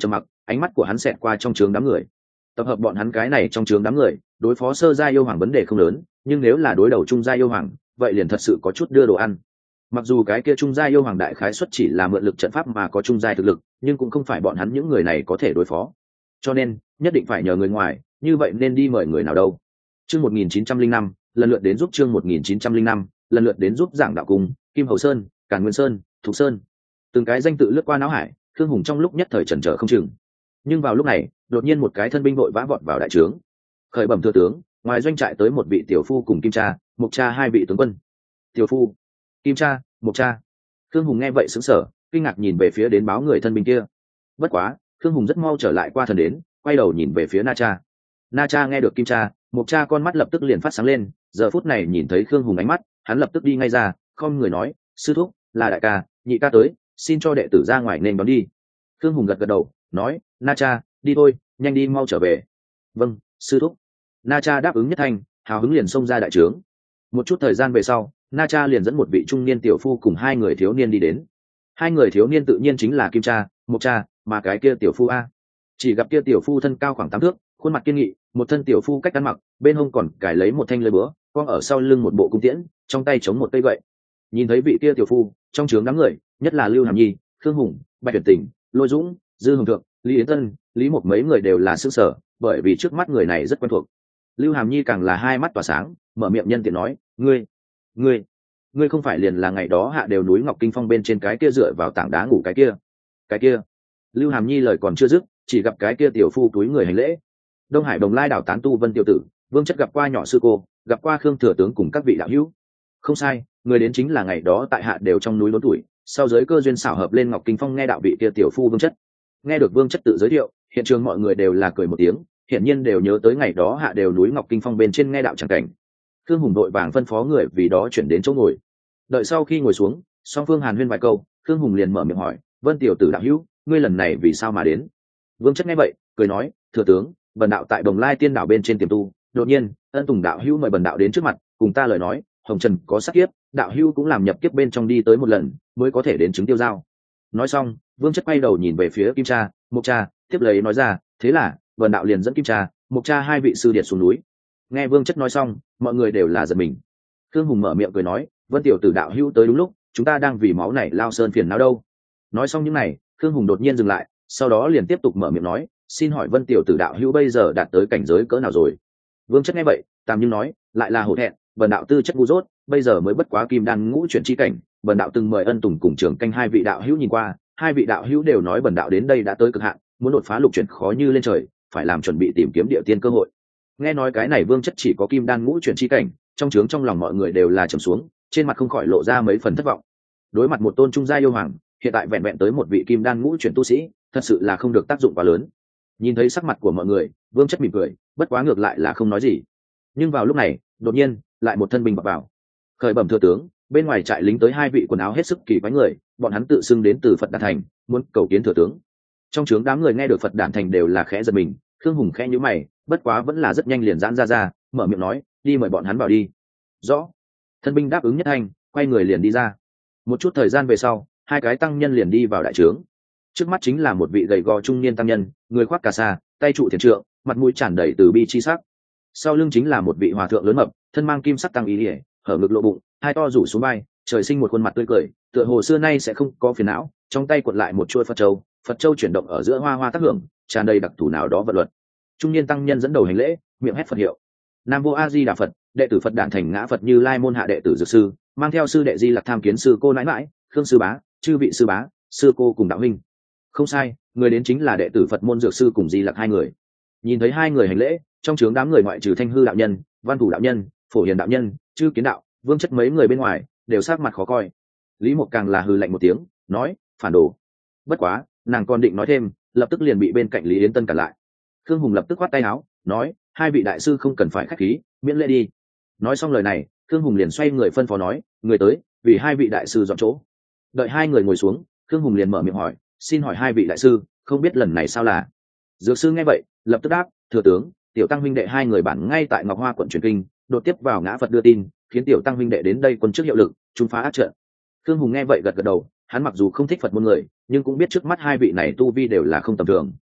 ánh mắt của hắn xẹt qua trong trướng đám người. Tập hợp bọn hắn cái này trong trướng đám người, đối phó sơ gia yêu hoàng vấn đề không lớn, nhưng nếu là đối đầu trung gia yêu hoàng, vậy liền thật sự có chút đưa đồ ăn. Mặc dù cái kia trung gia yêu hoàng đại khái xuất chỉ là mượn lực trận pháp mà có trung gia thực lực, nhưng cũng không phải bọn hắn những người này có thể đối phó. Cho nên, nhất định phải nhờ người ngoài, như vậy nên đi mời người nào đâu. Chương một nghìn chín trăm lẻ năm, lần lượt đến giúp chương một nghìn chín trăm lẻ năm, lần lượt đến giúp Giảng Đạo Cung, Kim Hầu Sơn, Càn Nguyên Sơn, Thục Sơn. Từng cái danh tự lướt qua não hải, Khương Hùng trong lúc nhất thời chần chờ không chừng. Nhưng vào lúc này, đột nhiên một cái thân binh vội vã vọt vào đại trướng. Khởi bẩm thưa tướng, ngoài doanh trại tới một vị tiểu phu cùng Kim Cha, Mục Cha hai vị tướng quân. Tiểu phu, Kim Cha, Mục Cha. Khương Hùng nghe vậy sững sờ, kinh ngạc nhìn về phía đến báo người thân binh kia. Bất quá, Khương Hùng rất mau trở lại qua thần đến, quay đầu nhìn về phía Na Cha. Na Cha nghe được Kim Cha, Mục Cha con mắt lập tức liền phát sáng lên, giờ phút này nhìn thấy Khương Hùng ánh mắt, hắn lập tức đi ngay ra, không người nói, sư thúc, là đại ca, nhị ca tới, xin cho đệ tử ra ngoài nên đón đi. Khương Hùng gật gật đầu, nói, Na Cha, đi thôi, nhanh đi mau trở về. Vâng, sư thúc. Na Cha đáp ứng nhất thanh, hào hứng liền xông ra đại trướng. Một chút thời gian về sau, Na Cha liền dẫn một vị trung niên tiểu phu cùng hai người thiếu niên đi đến. Hai người thiếu niên tự nhiên chính là Kim Cha, Mục Cha, mà cái kia tiểu phu a. Chỉ gặp kia tiểu phu thân cao khoảng tám thước, khuôn mặt kiên nghị, một thân tiểu phu cách ăn mặc, bên hông còn cài lấy một thanh lưỡi búa, quăng ở sau lưng một bộ cung tiễn, trong tay chống một cây gậy. Nhìn thấy vị kia tiểu phu, trong trướng đám người, nhất là Lưu Hàm Nhi, Khương Hùng, Bạch Tuyển Tình, Lôi Dũng, Dư Hồng Thượng, Lý Yến Tân, Lý Mộc mấy người đều là sững sờ, bởi vì trước mắt người này rất quen thuộc. Lưu Hàm Nhi càng là hai mắt tỏa sáng, mở miệng nhân tiện nói, ngươi, ngươi, ngươi không phải liền là ngày đó hạ đều núi Ngọc Kinh Phong bên trên cái kia dựa vào tảng đá ngủ cái kia, cái kia. Lưu Hàm Nhi lời còn chưa dứt, chỉ gặp cái kia tiểu phu túi người hành lễ. Đông Hải Đồng Lai đảo tán tu Vân tiểu tử, Vương Chất gặp qua nhỏ sư cô, gặp qua Khương thừa tướng cùng các vị đạo hữu. Không sai, người đến chính là ngày đó tại hạ đều trong núi lớn tuổi, sau giới cơ duyên xảo hợp lên Ngọc Kinh Phong nghe đạo vị kia tiểu phu Vương Chất. Nghe được Vương Chất tự giới thiệu, hiện trường mọi người đều là cười một tiếng, hiển nhiên đều nhớ tới ngày đó hạ đều núi Ngọc Kinh Phong bên trên nghe đạo chẳng cảnh. Khương Hùng đội vàng phân phó người vì đó chuyển đến chỗ ngồi. Đợi sau khi ngồi xuống, song phương hàn huyên vài câu, Khương Hùng liền mở miệng hỏi, Vân tiểu tử đạo hữu, ngươi lần này vì sao mà đến? Vương Chất nghe vậy, cười nói, thừa tướng, bần đạo tại Đồng Lai Tiên đảo bên trên tiềm tu, đột nhiên, Ân Tùng đạo hữu mời bần đạo đến trước mặt, cùng ta lời nói, Hồng Trần có sát kiếp, đạo hữu cũng làm nhập kiếp bên trong đi tới một lần, mới có thể đến chứng tiêu giao. Nói xong, Vương Chất quay đầu nhìn về phía Kim Cha, Mục Cha, tiếp lấy nói ra, thế là, bần đạo liền dẫn Kim Cha, Mục Cha hai vị sư điệt xuống núi. Nghe Vương Chất nói xong, mọi người đều là giật mình. Khương Hùng mở miệng cười nói, Vân tiểu tử đạo hữu tới đúng lúc, chúng ta đang vì máu này lao sơn phiền não đâu. Nói xong những này, Khương Hùng đột nhiên dừng lại, sau đó liền tiếp tục mở miệng nói, xin hỏi Vân tiểu tử đạo hữu bây giờ đạt tới cảnh giới cỡ nào rồi? Vương Chất nghe vậy, tam nhưng nói, lại là hổ thẹn, bần đạo tư chất ngu dốt, bây giờ mới bất quá kim đan ngũ chuyển chi cảnh, bần đạo từng mời Ân Tùng cùng trưởng canh hai vị đạo hữu nhìn qua, hai vị đạo hữu đều nói bần đạo đến đây đã tới cực hạn, muốn đột phá lục chuyển khó như lên trời, phải làm chuẩn bị tìm kiếm địa tiên cơ hội. Nghe nói cái này Vương Chất chỉ có kim đan ngũ chuyển chi cảnh, trong trướng trong lòng mọi người đều là trầm xuống, trên mặt không khỏi lộ ra mấy phần thất vọng. Đối mặt một tôn trung gia yêu hoàng, hiện tại vẹn vẹn tới một vị kim đan ngũ chuyển tu sĩ, thật sự là không được tác dụng quá lớn. Nhìn thấy sắc mặt của mọi người, Vương Chất mỉm cười, bất quá ngược lại là không nói gì. Nhưng vào lúc này, đột nhiên, lại một thân binh bọc vào. Khởi bẩm thừa tướng, bên ngoài trại lính tới hai vị quần áo hết sức kỳ quái người, bọn hắn tự xưng đến từ Phật Đản Thành, muốn cầu kiến thừa tướng. Trong trướng đám người nghe được Phật Đản Thành đều là khẽ giật mình, Khương Hùng khẽ nhíu mày, bất quá vẫn là rất nhanh liền giãn ra ra, mở miệng nói, đi mời bọn hắn vào đi. Rõ. Thân binh đáp ứng nhất thanh, quay người liền đi ra. Một chút thời gian về sau, hai cái tăng nhân liền đi vào đại trướng. Trước mắt chính là một vị gầy gò trung niên tăng nhân, người khoác cà sa, tay trụ thiền trượng, mặt mũi tràn đầy từ bi chi sắc. Sau lưng chính là một vị hòa thượng lớn mập, thân mang kim sắc tăng ý ỉa, hở ngực lộ bụng, hai to rủ xuống vai, trời sinh một khuôn mặt tươi cười, tựa hồ xưa nay sẽ không có phiền não, trong tay cuộn lại một chuôi Phật châu, Phật châu chuyển động ở giữa hoa hoa tác hưởng, tràn đầy đặc thù nào đó vật luật. Trung niên tăng nhân dẫn đầu hành lễ, miệng hét Phật hiệu. Nam Vô A Di Đà Phật, đệ tử Phật Đản Thành Ngã Phật Như Lai môn hạ đệ tử Dược sư, mang theo sư đệ Di Lặc tham kiến sư cô nãi nãi, Khương sư bá, chư vị sư bá, sư cô cùng đạo huynh. Không sai, người đến chính là đệ tử Phật môn Dược sư cùng Di Lặc hai người. Nhìn thấy hai người hành lễ, trong trướng đám người ngoại trừ Thanh Hư đạo nhân, Văn Thủ đạo nhân, Phổ Hiền đạo nhân, Chư Kiến đạo, Vương Chất mấy người bên ngoài đều sắc mặt khó coi. Lý Mộc càng là hừ lạnh một tiếng, nói, phản đồ. Bất quá, nàng còn định nói thêm, lập tức liền bị bên cạnh Lý Yến Tân cản lại. Khương Hùng lập tức khoát tay áo, nói, hai vị đại sư không cần phải khách khí, miễn lễ đi. Nói xong lời này, Khương Hùng liền xoay người phân phó nói, người tới, vì hai vị đại sư dọn chỗ. Đợi hai người ngồi xuống, Khương Hùng liền mở miệng hỏi, xin hỏi hai vị đại sư, không biết lần này sao là? Dược sư nghe vậy, lập tức đáp, thừa tướng, tiểu tăng huynh đệ hai người bản ngay tại Ngọc Hoa quận truyền kinh, đột tiếp vào Ngã Phật đưa tin, khiến tiểu tăng huynh đệ đến đây quân trước hiệu lực, trung phá ác trận. Khương Hùng nghe vậy gật gật đầu, hắn mặc dù không thích Phật môn người, nhưng cũng biết trước mắt hai vị này tu vi đều là không tầm thường.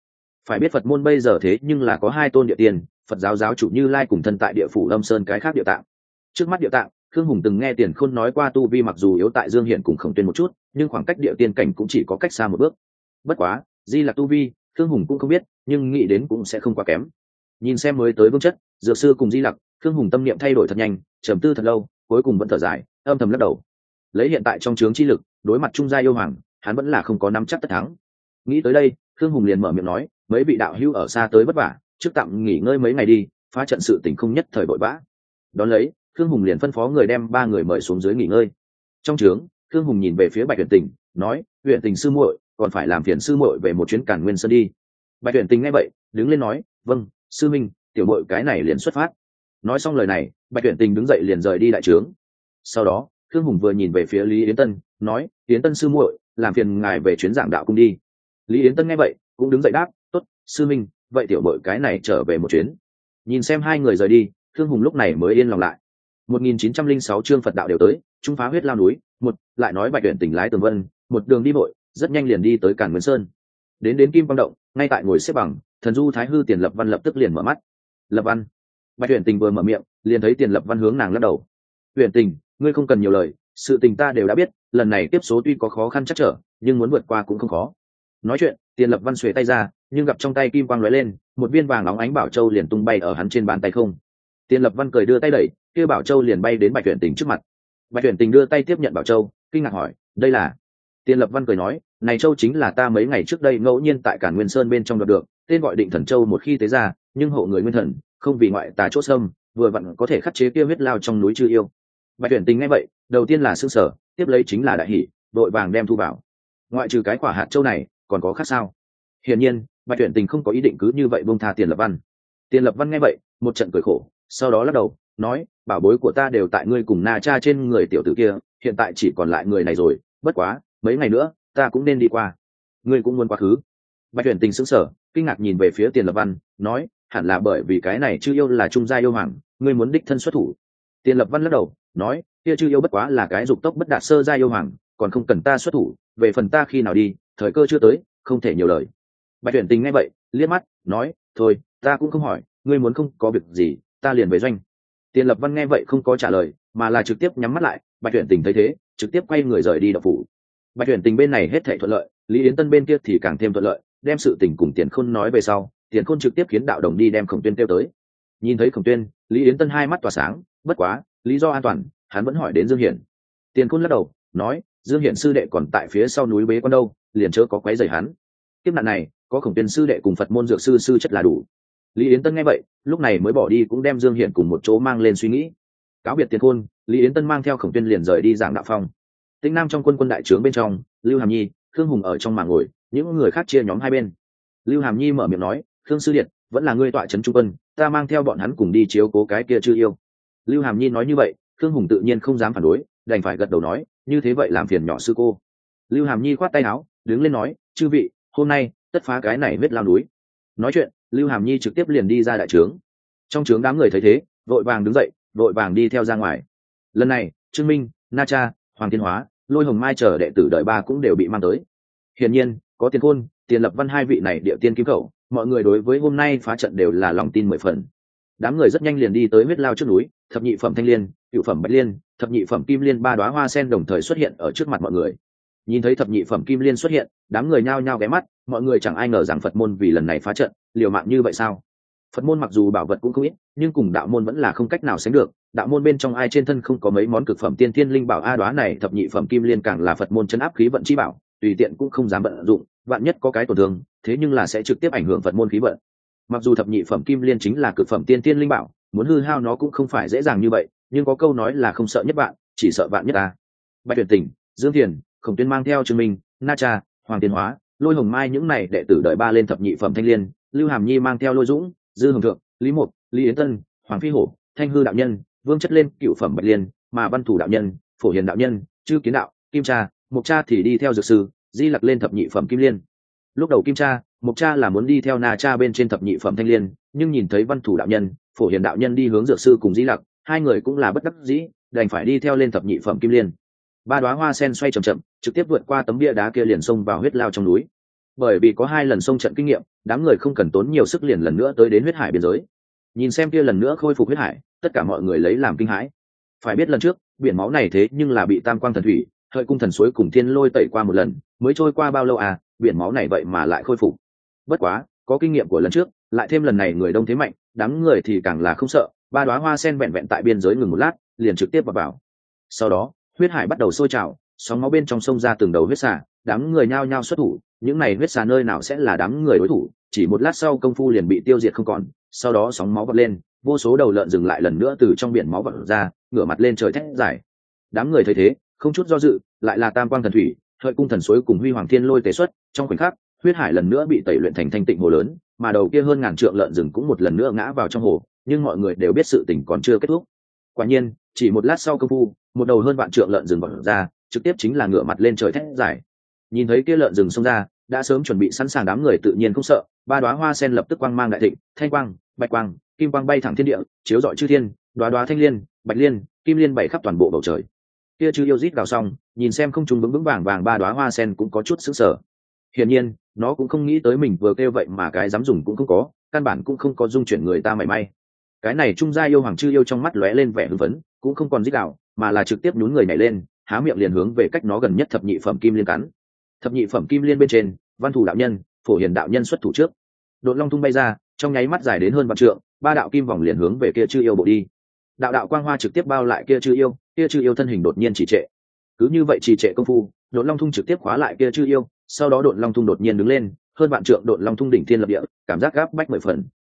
phải biết Phật môn bây giờ thế nhưng là có hai tôn địa tiên, Phật giáo giáo chủ Như Lai cùng thân tại địa phủ Lâm Sơn cái khác địa tạng. Trước mắt địa tạng, Khương Hùng từng nghe Tiền Khôn nói qua tu vi mặc dù yếu tại Dương Hiển cùng Khổng Tuyên một chút, nhưng khoảng cách địa tiên cảnh cũng chỉ có cách xa một bước. Bất quá, Di Lặc tu vi, Khương Hùng cũng không biết, nhưng nghĩ đến cũng sẽ không quá kém. Nhìn xem mới tới Vương Chất, Dược Sư cùng Di Lặc, Khương Hùng tâm niệm thay đổi thật nhanh, trầm tư thật lâu, cuối cùng vẫn thở dài, âm thầm lắc đầu. Lấy hiện tại trong trướng chi lực, đối mặt trung gia yêu hoàng, hắn vẫn là không có nắm chắc tất thắng. Nghĩ tới đây, Khương Hùng liền mở miệng nói, mấy vị đạo hữu ở xa tới vất vả, trước tạm nghỉ ngơi mấy ngày đi, phá trận sự tình không nhất thời vội vã. Đón lấy, Khương Hùng liền phân phó người đem ba người mời xuống dưới nghỉ ngơi. Trong trướng, Khương Hùng nhìn về phía Bạch Huyền Tình, nói, Huyền Tình sư muội, còn phải làm phiền sư muội về một chuyến Càn Nguyên Sơn đi. Bạch Huyền Tình nghe vậy, đứng lên nói, vâng, sư minh, tiểu muội cái này liền xuất phát. Nói xong lời này, Bạch Huyền Tình đứng dậy liền rời đi đại trướng. Sau đó, Khương Hùng vừa nhìn về phía Lý Yến Tân, nói, Yến Tân sư muội, làm phiền ngài về chuyến giảng đạo cung đi. Lý Yến Tân nghe vậy, cũng đứng dậy đáp, tốt, sư minh, vậy tiểu muội cái này trở về một chuyến. Nhìn xem hai người rời đi, Khương Hùng lúc này mới yên lòng lại. một nghìn chín trăm lẻ sáu chương Phật đạo đều tới, trung phá huyết lao núi, một, lại nói Bạch Uyển Tình lái Tường Vân, một đường đi vội, rất nhanh liền đi tới Càn Nguyên Sơn. Đến đến Kim Quang động, ngay tại ngồi xếp bằng, Thần Du Thái Hư Tiền Lập Văn lập tức liền mở mắt. Lập Văn. Bạch Uyển Tình vừa mở miệng, liền thấy Tiền Lập Văn hướng nàng lắc đầu. Uyển Tình, ngươi không cần nhiều lời, sự tình ta đều đã biết, lần này tiếp số tuy có khó khăn chắc trở, nhưng muốn vượt qua cũng không khó. Nói chuyện, Tiền Lập Văn xuề tay ra, nhưng gặp trong tay kim quang lóe lên, một viên vàng óng ánh bảo châu liền tung bay ở hắn trên bàn tay không. Tiền Lập Văn cười đưa tay đẩy, kia bảo châu liền bay đến Bạch Uyển Tình trước mặt. Bạch Uyển Tình đưa tay tiếp nhận bảo châu, kinh ngạc hỏi, đây là? Tiền Lập Văn cười nói, này châu chính là ta mấy ngày trước đây ngẫu nhiên tại Càn Nguyên Sơn bên trong đoạt được, tên gọi Định Thần Châu, một khi tế ra, nhưng hộ người nguyên thần, không vì ngoại tà chốt xâm, vừa vặn có thể khắc chế kia huyết lao trong núi chư yêu. Bạch Uyển Tình nghe vậy, đầu tiên là sửng sở, tiếp lấy chính là đại hỉ, đội vàng đem thu vào. Ngoại trừ cái quả hạt châu này, còn có khác sao? Hiển nhiên, Bạch Uyển Tình không có ý định cứ như vậy buông tha Tiền Lập Văn. Tiền Lập Văn nghe vậy, một trận cười khổ, sau đó lắc đầu, nói, bảo bối của ta đều tại ngươi cùng Na Cha trên người tiểu tử kia, hiện tại chỉ còn lại người này rồi, bất quá, mấy ngày nữa, ta cũng nên đi qua. Ngươi cũng muốn quá khứ. Bạch Uyển Tình sững sờ, kinh ngạc nhìn về phía Tiền Lập Văn, nói, hẳn là bởi vì cái này chư yêu là trung gia yêu hoàng, ngươi muốn đích thân xuất thủ. Tiền Lập Văn lắc đầu, nói, kia chư yêu bất quá là cái dục tốc bất đạt sơ gia yêu hoàng, còn không cần ta xuất thủ, về phần ta khi nào đi, thời cơ chưa tới, không thể nhiều lời. Bạch Uyển Tình nghe vậy, liếc mắt, nói, thôi, ta cũng không hỏi, ngươi muốn không có việc gì, ta liền về doanh. Tiền Lập Văn nghe vậy không có trả lời, mà là trực tiếp nhắm mắt lại. Bạch Uyển Tình thấy thế, trực tiếp quay người rời đi đạo phủ. Bạch Uyển Tình bên này hết thảy thuận lợi, Lý Yến Tân bên kia thì càng thêm thuận lợi, đem sự tình cùng Tiền Khôn nói về sau, Tiền Khôn trực tiếp khiến đạo đồng đi đem Khổng Tuyên kêu tới. Nhìn thấy Khổng Tuyên, Lý Yến Tân hai mắt tỏa sáng, bất quá, lý do an toàn, hắn vẫn hỏi đến Dương Hiển. Tiền Khôn lắc đầu, nói, Dương Hiển sư đệ còn tại phía sau núi bế quan đâu, liền chớ có quấy rầy hắn. Kiếp nạn này, có Khổng Tuyên sư đệ cùng Phật môn dược sư sư chất là đủ. Lý Yến Tân nghe vậy, lúc này mới bỏ đi cũng đem Dương Hiển cùng một chỗ mang lên suy nghĩ. Cáo biệt Tiền Khôn, Lý Yến Tân mang theo Khổng Tuyên liền rời đi giảng đạo phong. Tĩnh Nam trong quân quân đại trướng bên trong, Lưu Hàm Nhi, Khương Hùng ở trong màn ngồi, những người khác chia nhóm hai bên. Lưu Hàm Nhi mở miệng nói, Khương sư điện, vẫn là ngươi tọa trấn trung quân, ta mang theo bọn hắn cùng đi chiếu cố cái kia chưa yêu. Lưu Hàm Nhi nói như vậy, Khương Hùng tự nhiên không dám phản đối, đành phải gật đầu nói, như thế vậy làm phiền nhỏ sư cô. Lưu Hàm Nhi khoát tay áo, đứng lên nói, chư vị, hôm nay tất phá cái này huyết lao núi. Nói chuyện, Lưu Hàm Nhi trực tiếp liền đi ra đại trướng. Trong trướng đám người thấy thế, vội vàng đứng dậy, vội vàng đi theo ra ngoài. Lần này, Trương Minh, Na Cha, Hoàng Thiên Hóa, Lôi Hồng Mai chờ đệ tử đợi ba cũng đều bị mang tới. Hiển nhiên, có Tiền Khôn, Tiền Lập Văn hai vị này địa tiên kim khẩu, mọi người đối với hôm nay phá trận đều là lòng tin mười phần. Đám người rất nhanh liền đi tới huyết lao trước núi, thập nhị phẩm thanh liên, cửu phẩm bạch liên, thập nhị phẩm kim liên ba đóa hoa sen đồng thời xuất hiện ở trước mặt mọi người. Nhìn thấy thập nhị phẩm kim liên xuất hiện, đám người nhao nhao ghé mắt, mọi người chẳng ai ngờ rằng Phật môn vì lần này phá trận, liều mạng như vậy sao? Phật môn mặc dù bảo vật cũng không ít, nhưng cùng đạo môn vẫn là không cách nào sánh được. Đạo môn bên trong ai trên thân không có mấy món cực phẩm tiên thiên linh bảo, a đóa này thập nhị phẩm kim liên càng là Phật môn chân áp khí vận chi bảo, tùy tiện cũng không dám vận dụng, vạn nhất có cái tổn thương, thế nhưng là sẽ trực tiếp ảnh hưởng Phật môn khí vận. Mặc dù thập nhị phẩm kim liên chính là cực phẩm tiên thiên linh bảo, muốn hư hao nó cũng không phải dễ dàng như vậy, nhưng có câu nói là không sợ nhất bạn, chỉ sợ bạn nhất ta. Bạch Tuyển Tỉnh, Dương Thiền, Khổng Tuyên mang theo Trương Minh, Na Cha, Hoàng Tiên Hóa, Lôi Hồng Mai những này đệ tử đợi ba lên thập nhị phẩm thanh liên, Lưu Hàm Nhi mang theo Lôi Dũng, Dư Hồng Thượng, Lý Mục, Lý Yến Tân, Hoàng Phi Hổ, Thanh Hư đạo nhân, Vương Chất lên cựu phẩm bạch liên, mà Văn Thủ đạo nhân, Phổ Hiền đạo nhân, Chư Kiến đạo, Kim Cha, Mục Cha thì đi theo dược sư, Di Lặc lên thập nhị phẩm kim liên. Lúc đầu Kim Cha, Mục Cha là muốn đi theo Na Cha bên trên thập nhị phẩm thanh liên, nhưng nhìn thấy Văn Thủ đạo nhân, Phổ Hiền đạo nhân đi hướng dược sư cùng Di Lặc, hai người cũng là bất đắc dĩ, đành phải đi theo lên thập nhị phẩm kim liên. Ba đóa hoa sen xoay chậm chậm, trực tiếp vượt qua tấm bia đá kia liền xông vào huyết lao trong núi. Bởi vì có hai lần xông trận kinh nghiệm, đám người không cần tốn nhiều sức liền lần nữa tới đến huyết hải biên giới. Nhìn xem kia lần nữa khôi phục huyết hải, tất cả mọi người lấy làm kinh hãi. Phải biết lần trước biển máu này thế nhưng là bị tam quang thần thủy, hợi cung thần suối cùng thiên lôi tẩy qua một lần, mới trôi qua bao lâu à, biển máu này vậy mà lại khôi phục. Bất quá có kinh nghiệm của lần trước, lại thêm lần này người đông thế mạnh, đám người thì càng là không sợ. Ba đóa hoa sen vẹn vẹn tại biên giới ngừng một lát, liền trực tiếp vào vào. Sau đó huyết hải bắt đầu sôi trào, sóng máu bên trong sông ra từng đầu huyết xà, đám người nhao nhao xuất thủ. Những này huyết xà nơi nào sẽ là đám người đối thủ, chỉ một lát sau công phu liền bị tiêu diệt không còn. Sau đó sóng máu vọt lên, vô số đầu lợn dừng lại lần nữa từ trong biển máu vọt ra, ngửa mặt lên trời thét giải. Đám người thấy thế không chút do dự, lại là tam quang thần thủy, hợi cung thần suối cùng huy hoàng thiên lôi tế xuất. Trong khoảnh khắc huyết hải lần nữa bị tẩy luyện thành thanh tịnh hồ lớn, mà đầu kia hơn ngàn trượng lợn rừng cũng một lần nữa ngã vào trong hồ. Nhưng mọi người đều biết sự tình còn chưa kết thúc. Quả nhiên chỉ một lát sau công phu, một đầu hơn vạn trượng lợn rừng vọt ra, trực tiếp chính là ngửa mặt lên trời thét giải. Nhìn thấy kia lợn rừng xông ra, đã sớm chuẩn bị sẵn sàng đám người tự nhiên không sợ. Ba đóa hoa sen lập tức quang mang đại thịnh, thanh quang, bạch quang, kim quang bay thẳng thiên địa, chiếu rọi chư thiên. Đóa đóa thanh liên, bạch liên, kim liên bay khắp toàn bộ bầu trời. Kia chư yêu rít gào xong, nhìn xem không trung vững vững vàng vàng ba đóa hoa sen cũng có chút sững sờ. Hiển nhiên nó cũng không nghĩ tới mình vừa kêu vậy mà cái dám dùng cũng không có, căn bản cũng không có dung chuyển người ta mảy may. Cái này trung gia yêu hoàng chư yêu trong mắt lóe lên vẻ hưng phấn, cũng không còn rít gào, mà là trực tiếp nhún người nhảy lên, há miệng liền hướng về cách nó gần nhất thập nhị phẩm kim liên cắn. Thập nhị phẩm kim liên bên trên, văn thủ đạo nhân, phổ hiền đạo nhân xuất thủ trước. Độn long tung bay ra, trong nháy mắt dài đến hơn vạn trượng, ba đạo kim vòng liền hướng về kia chư yêu bộ đi. Đạo đạo quang hoa trực tiếp bao lại kia chư yêu, kia chư yêu thân hình đột nhiên trì trệ. Cứ như vậy trì trệ công phu, độn long thung trực tiếp khóa lại kia chư yêu, sau đó độn long thung đột nhiên đứng lên, hơn vạn trượng độn long thung đỉnh thiên lập địa, cảm giác gáp bách mười phần.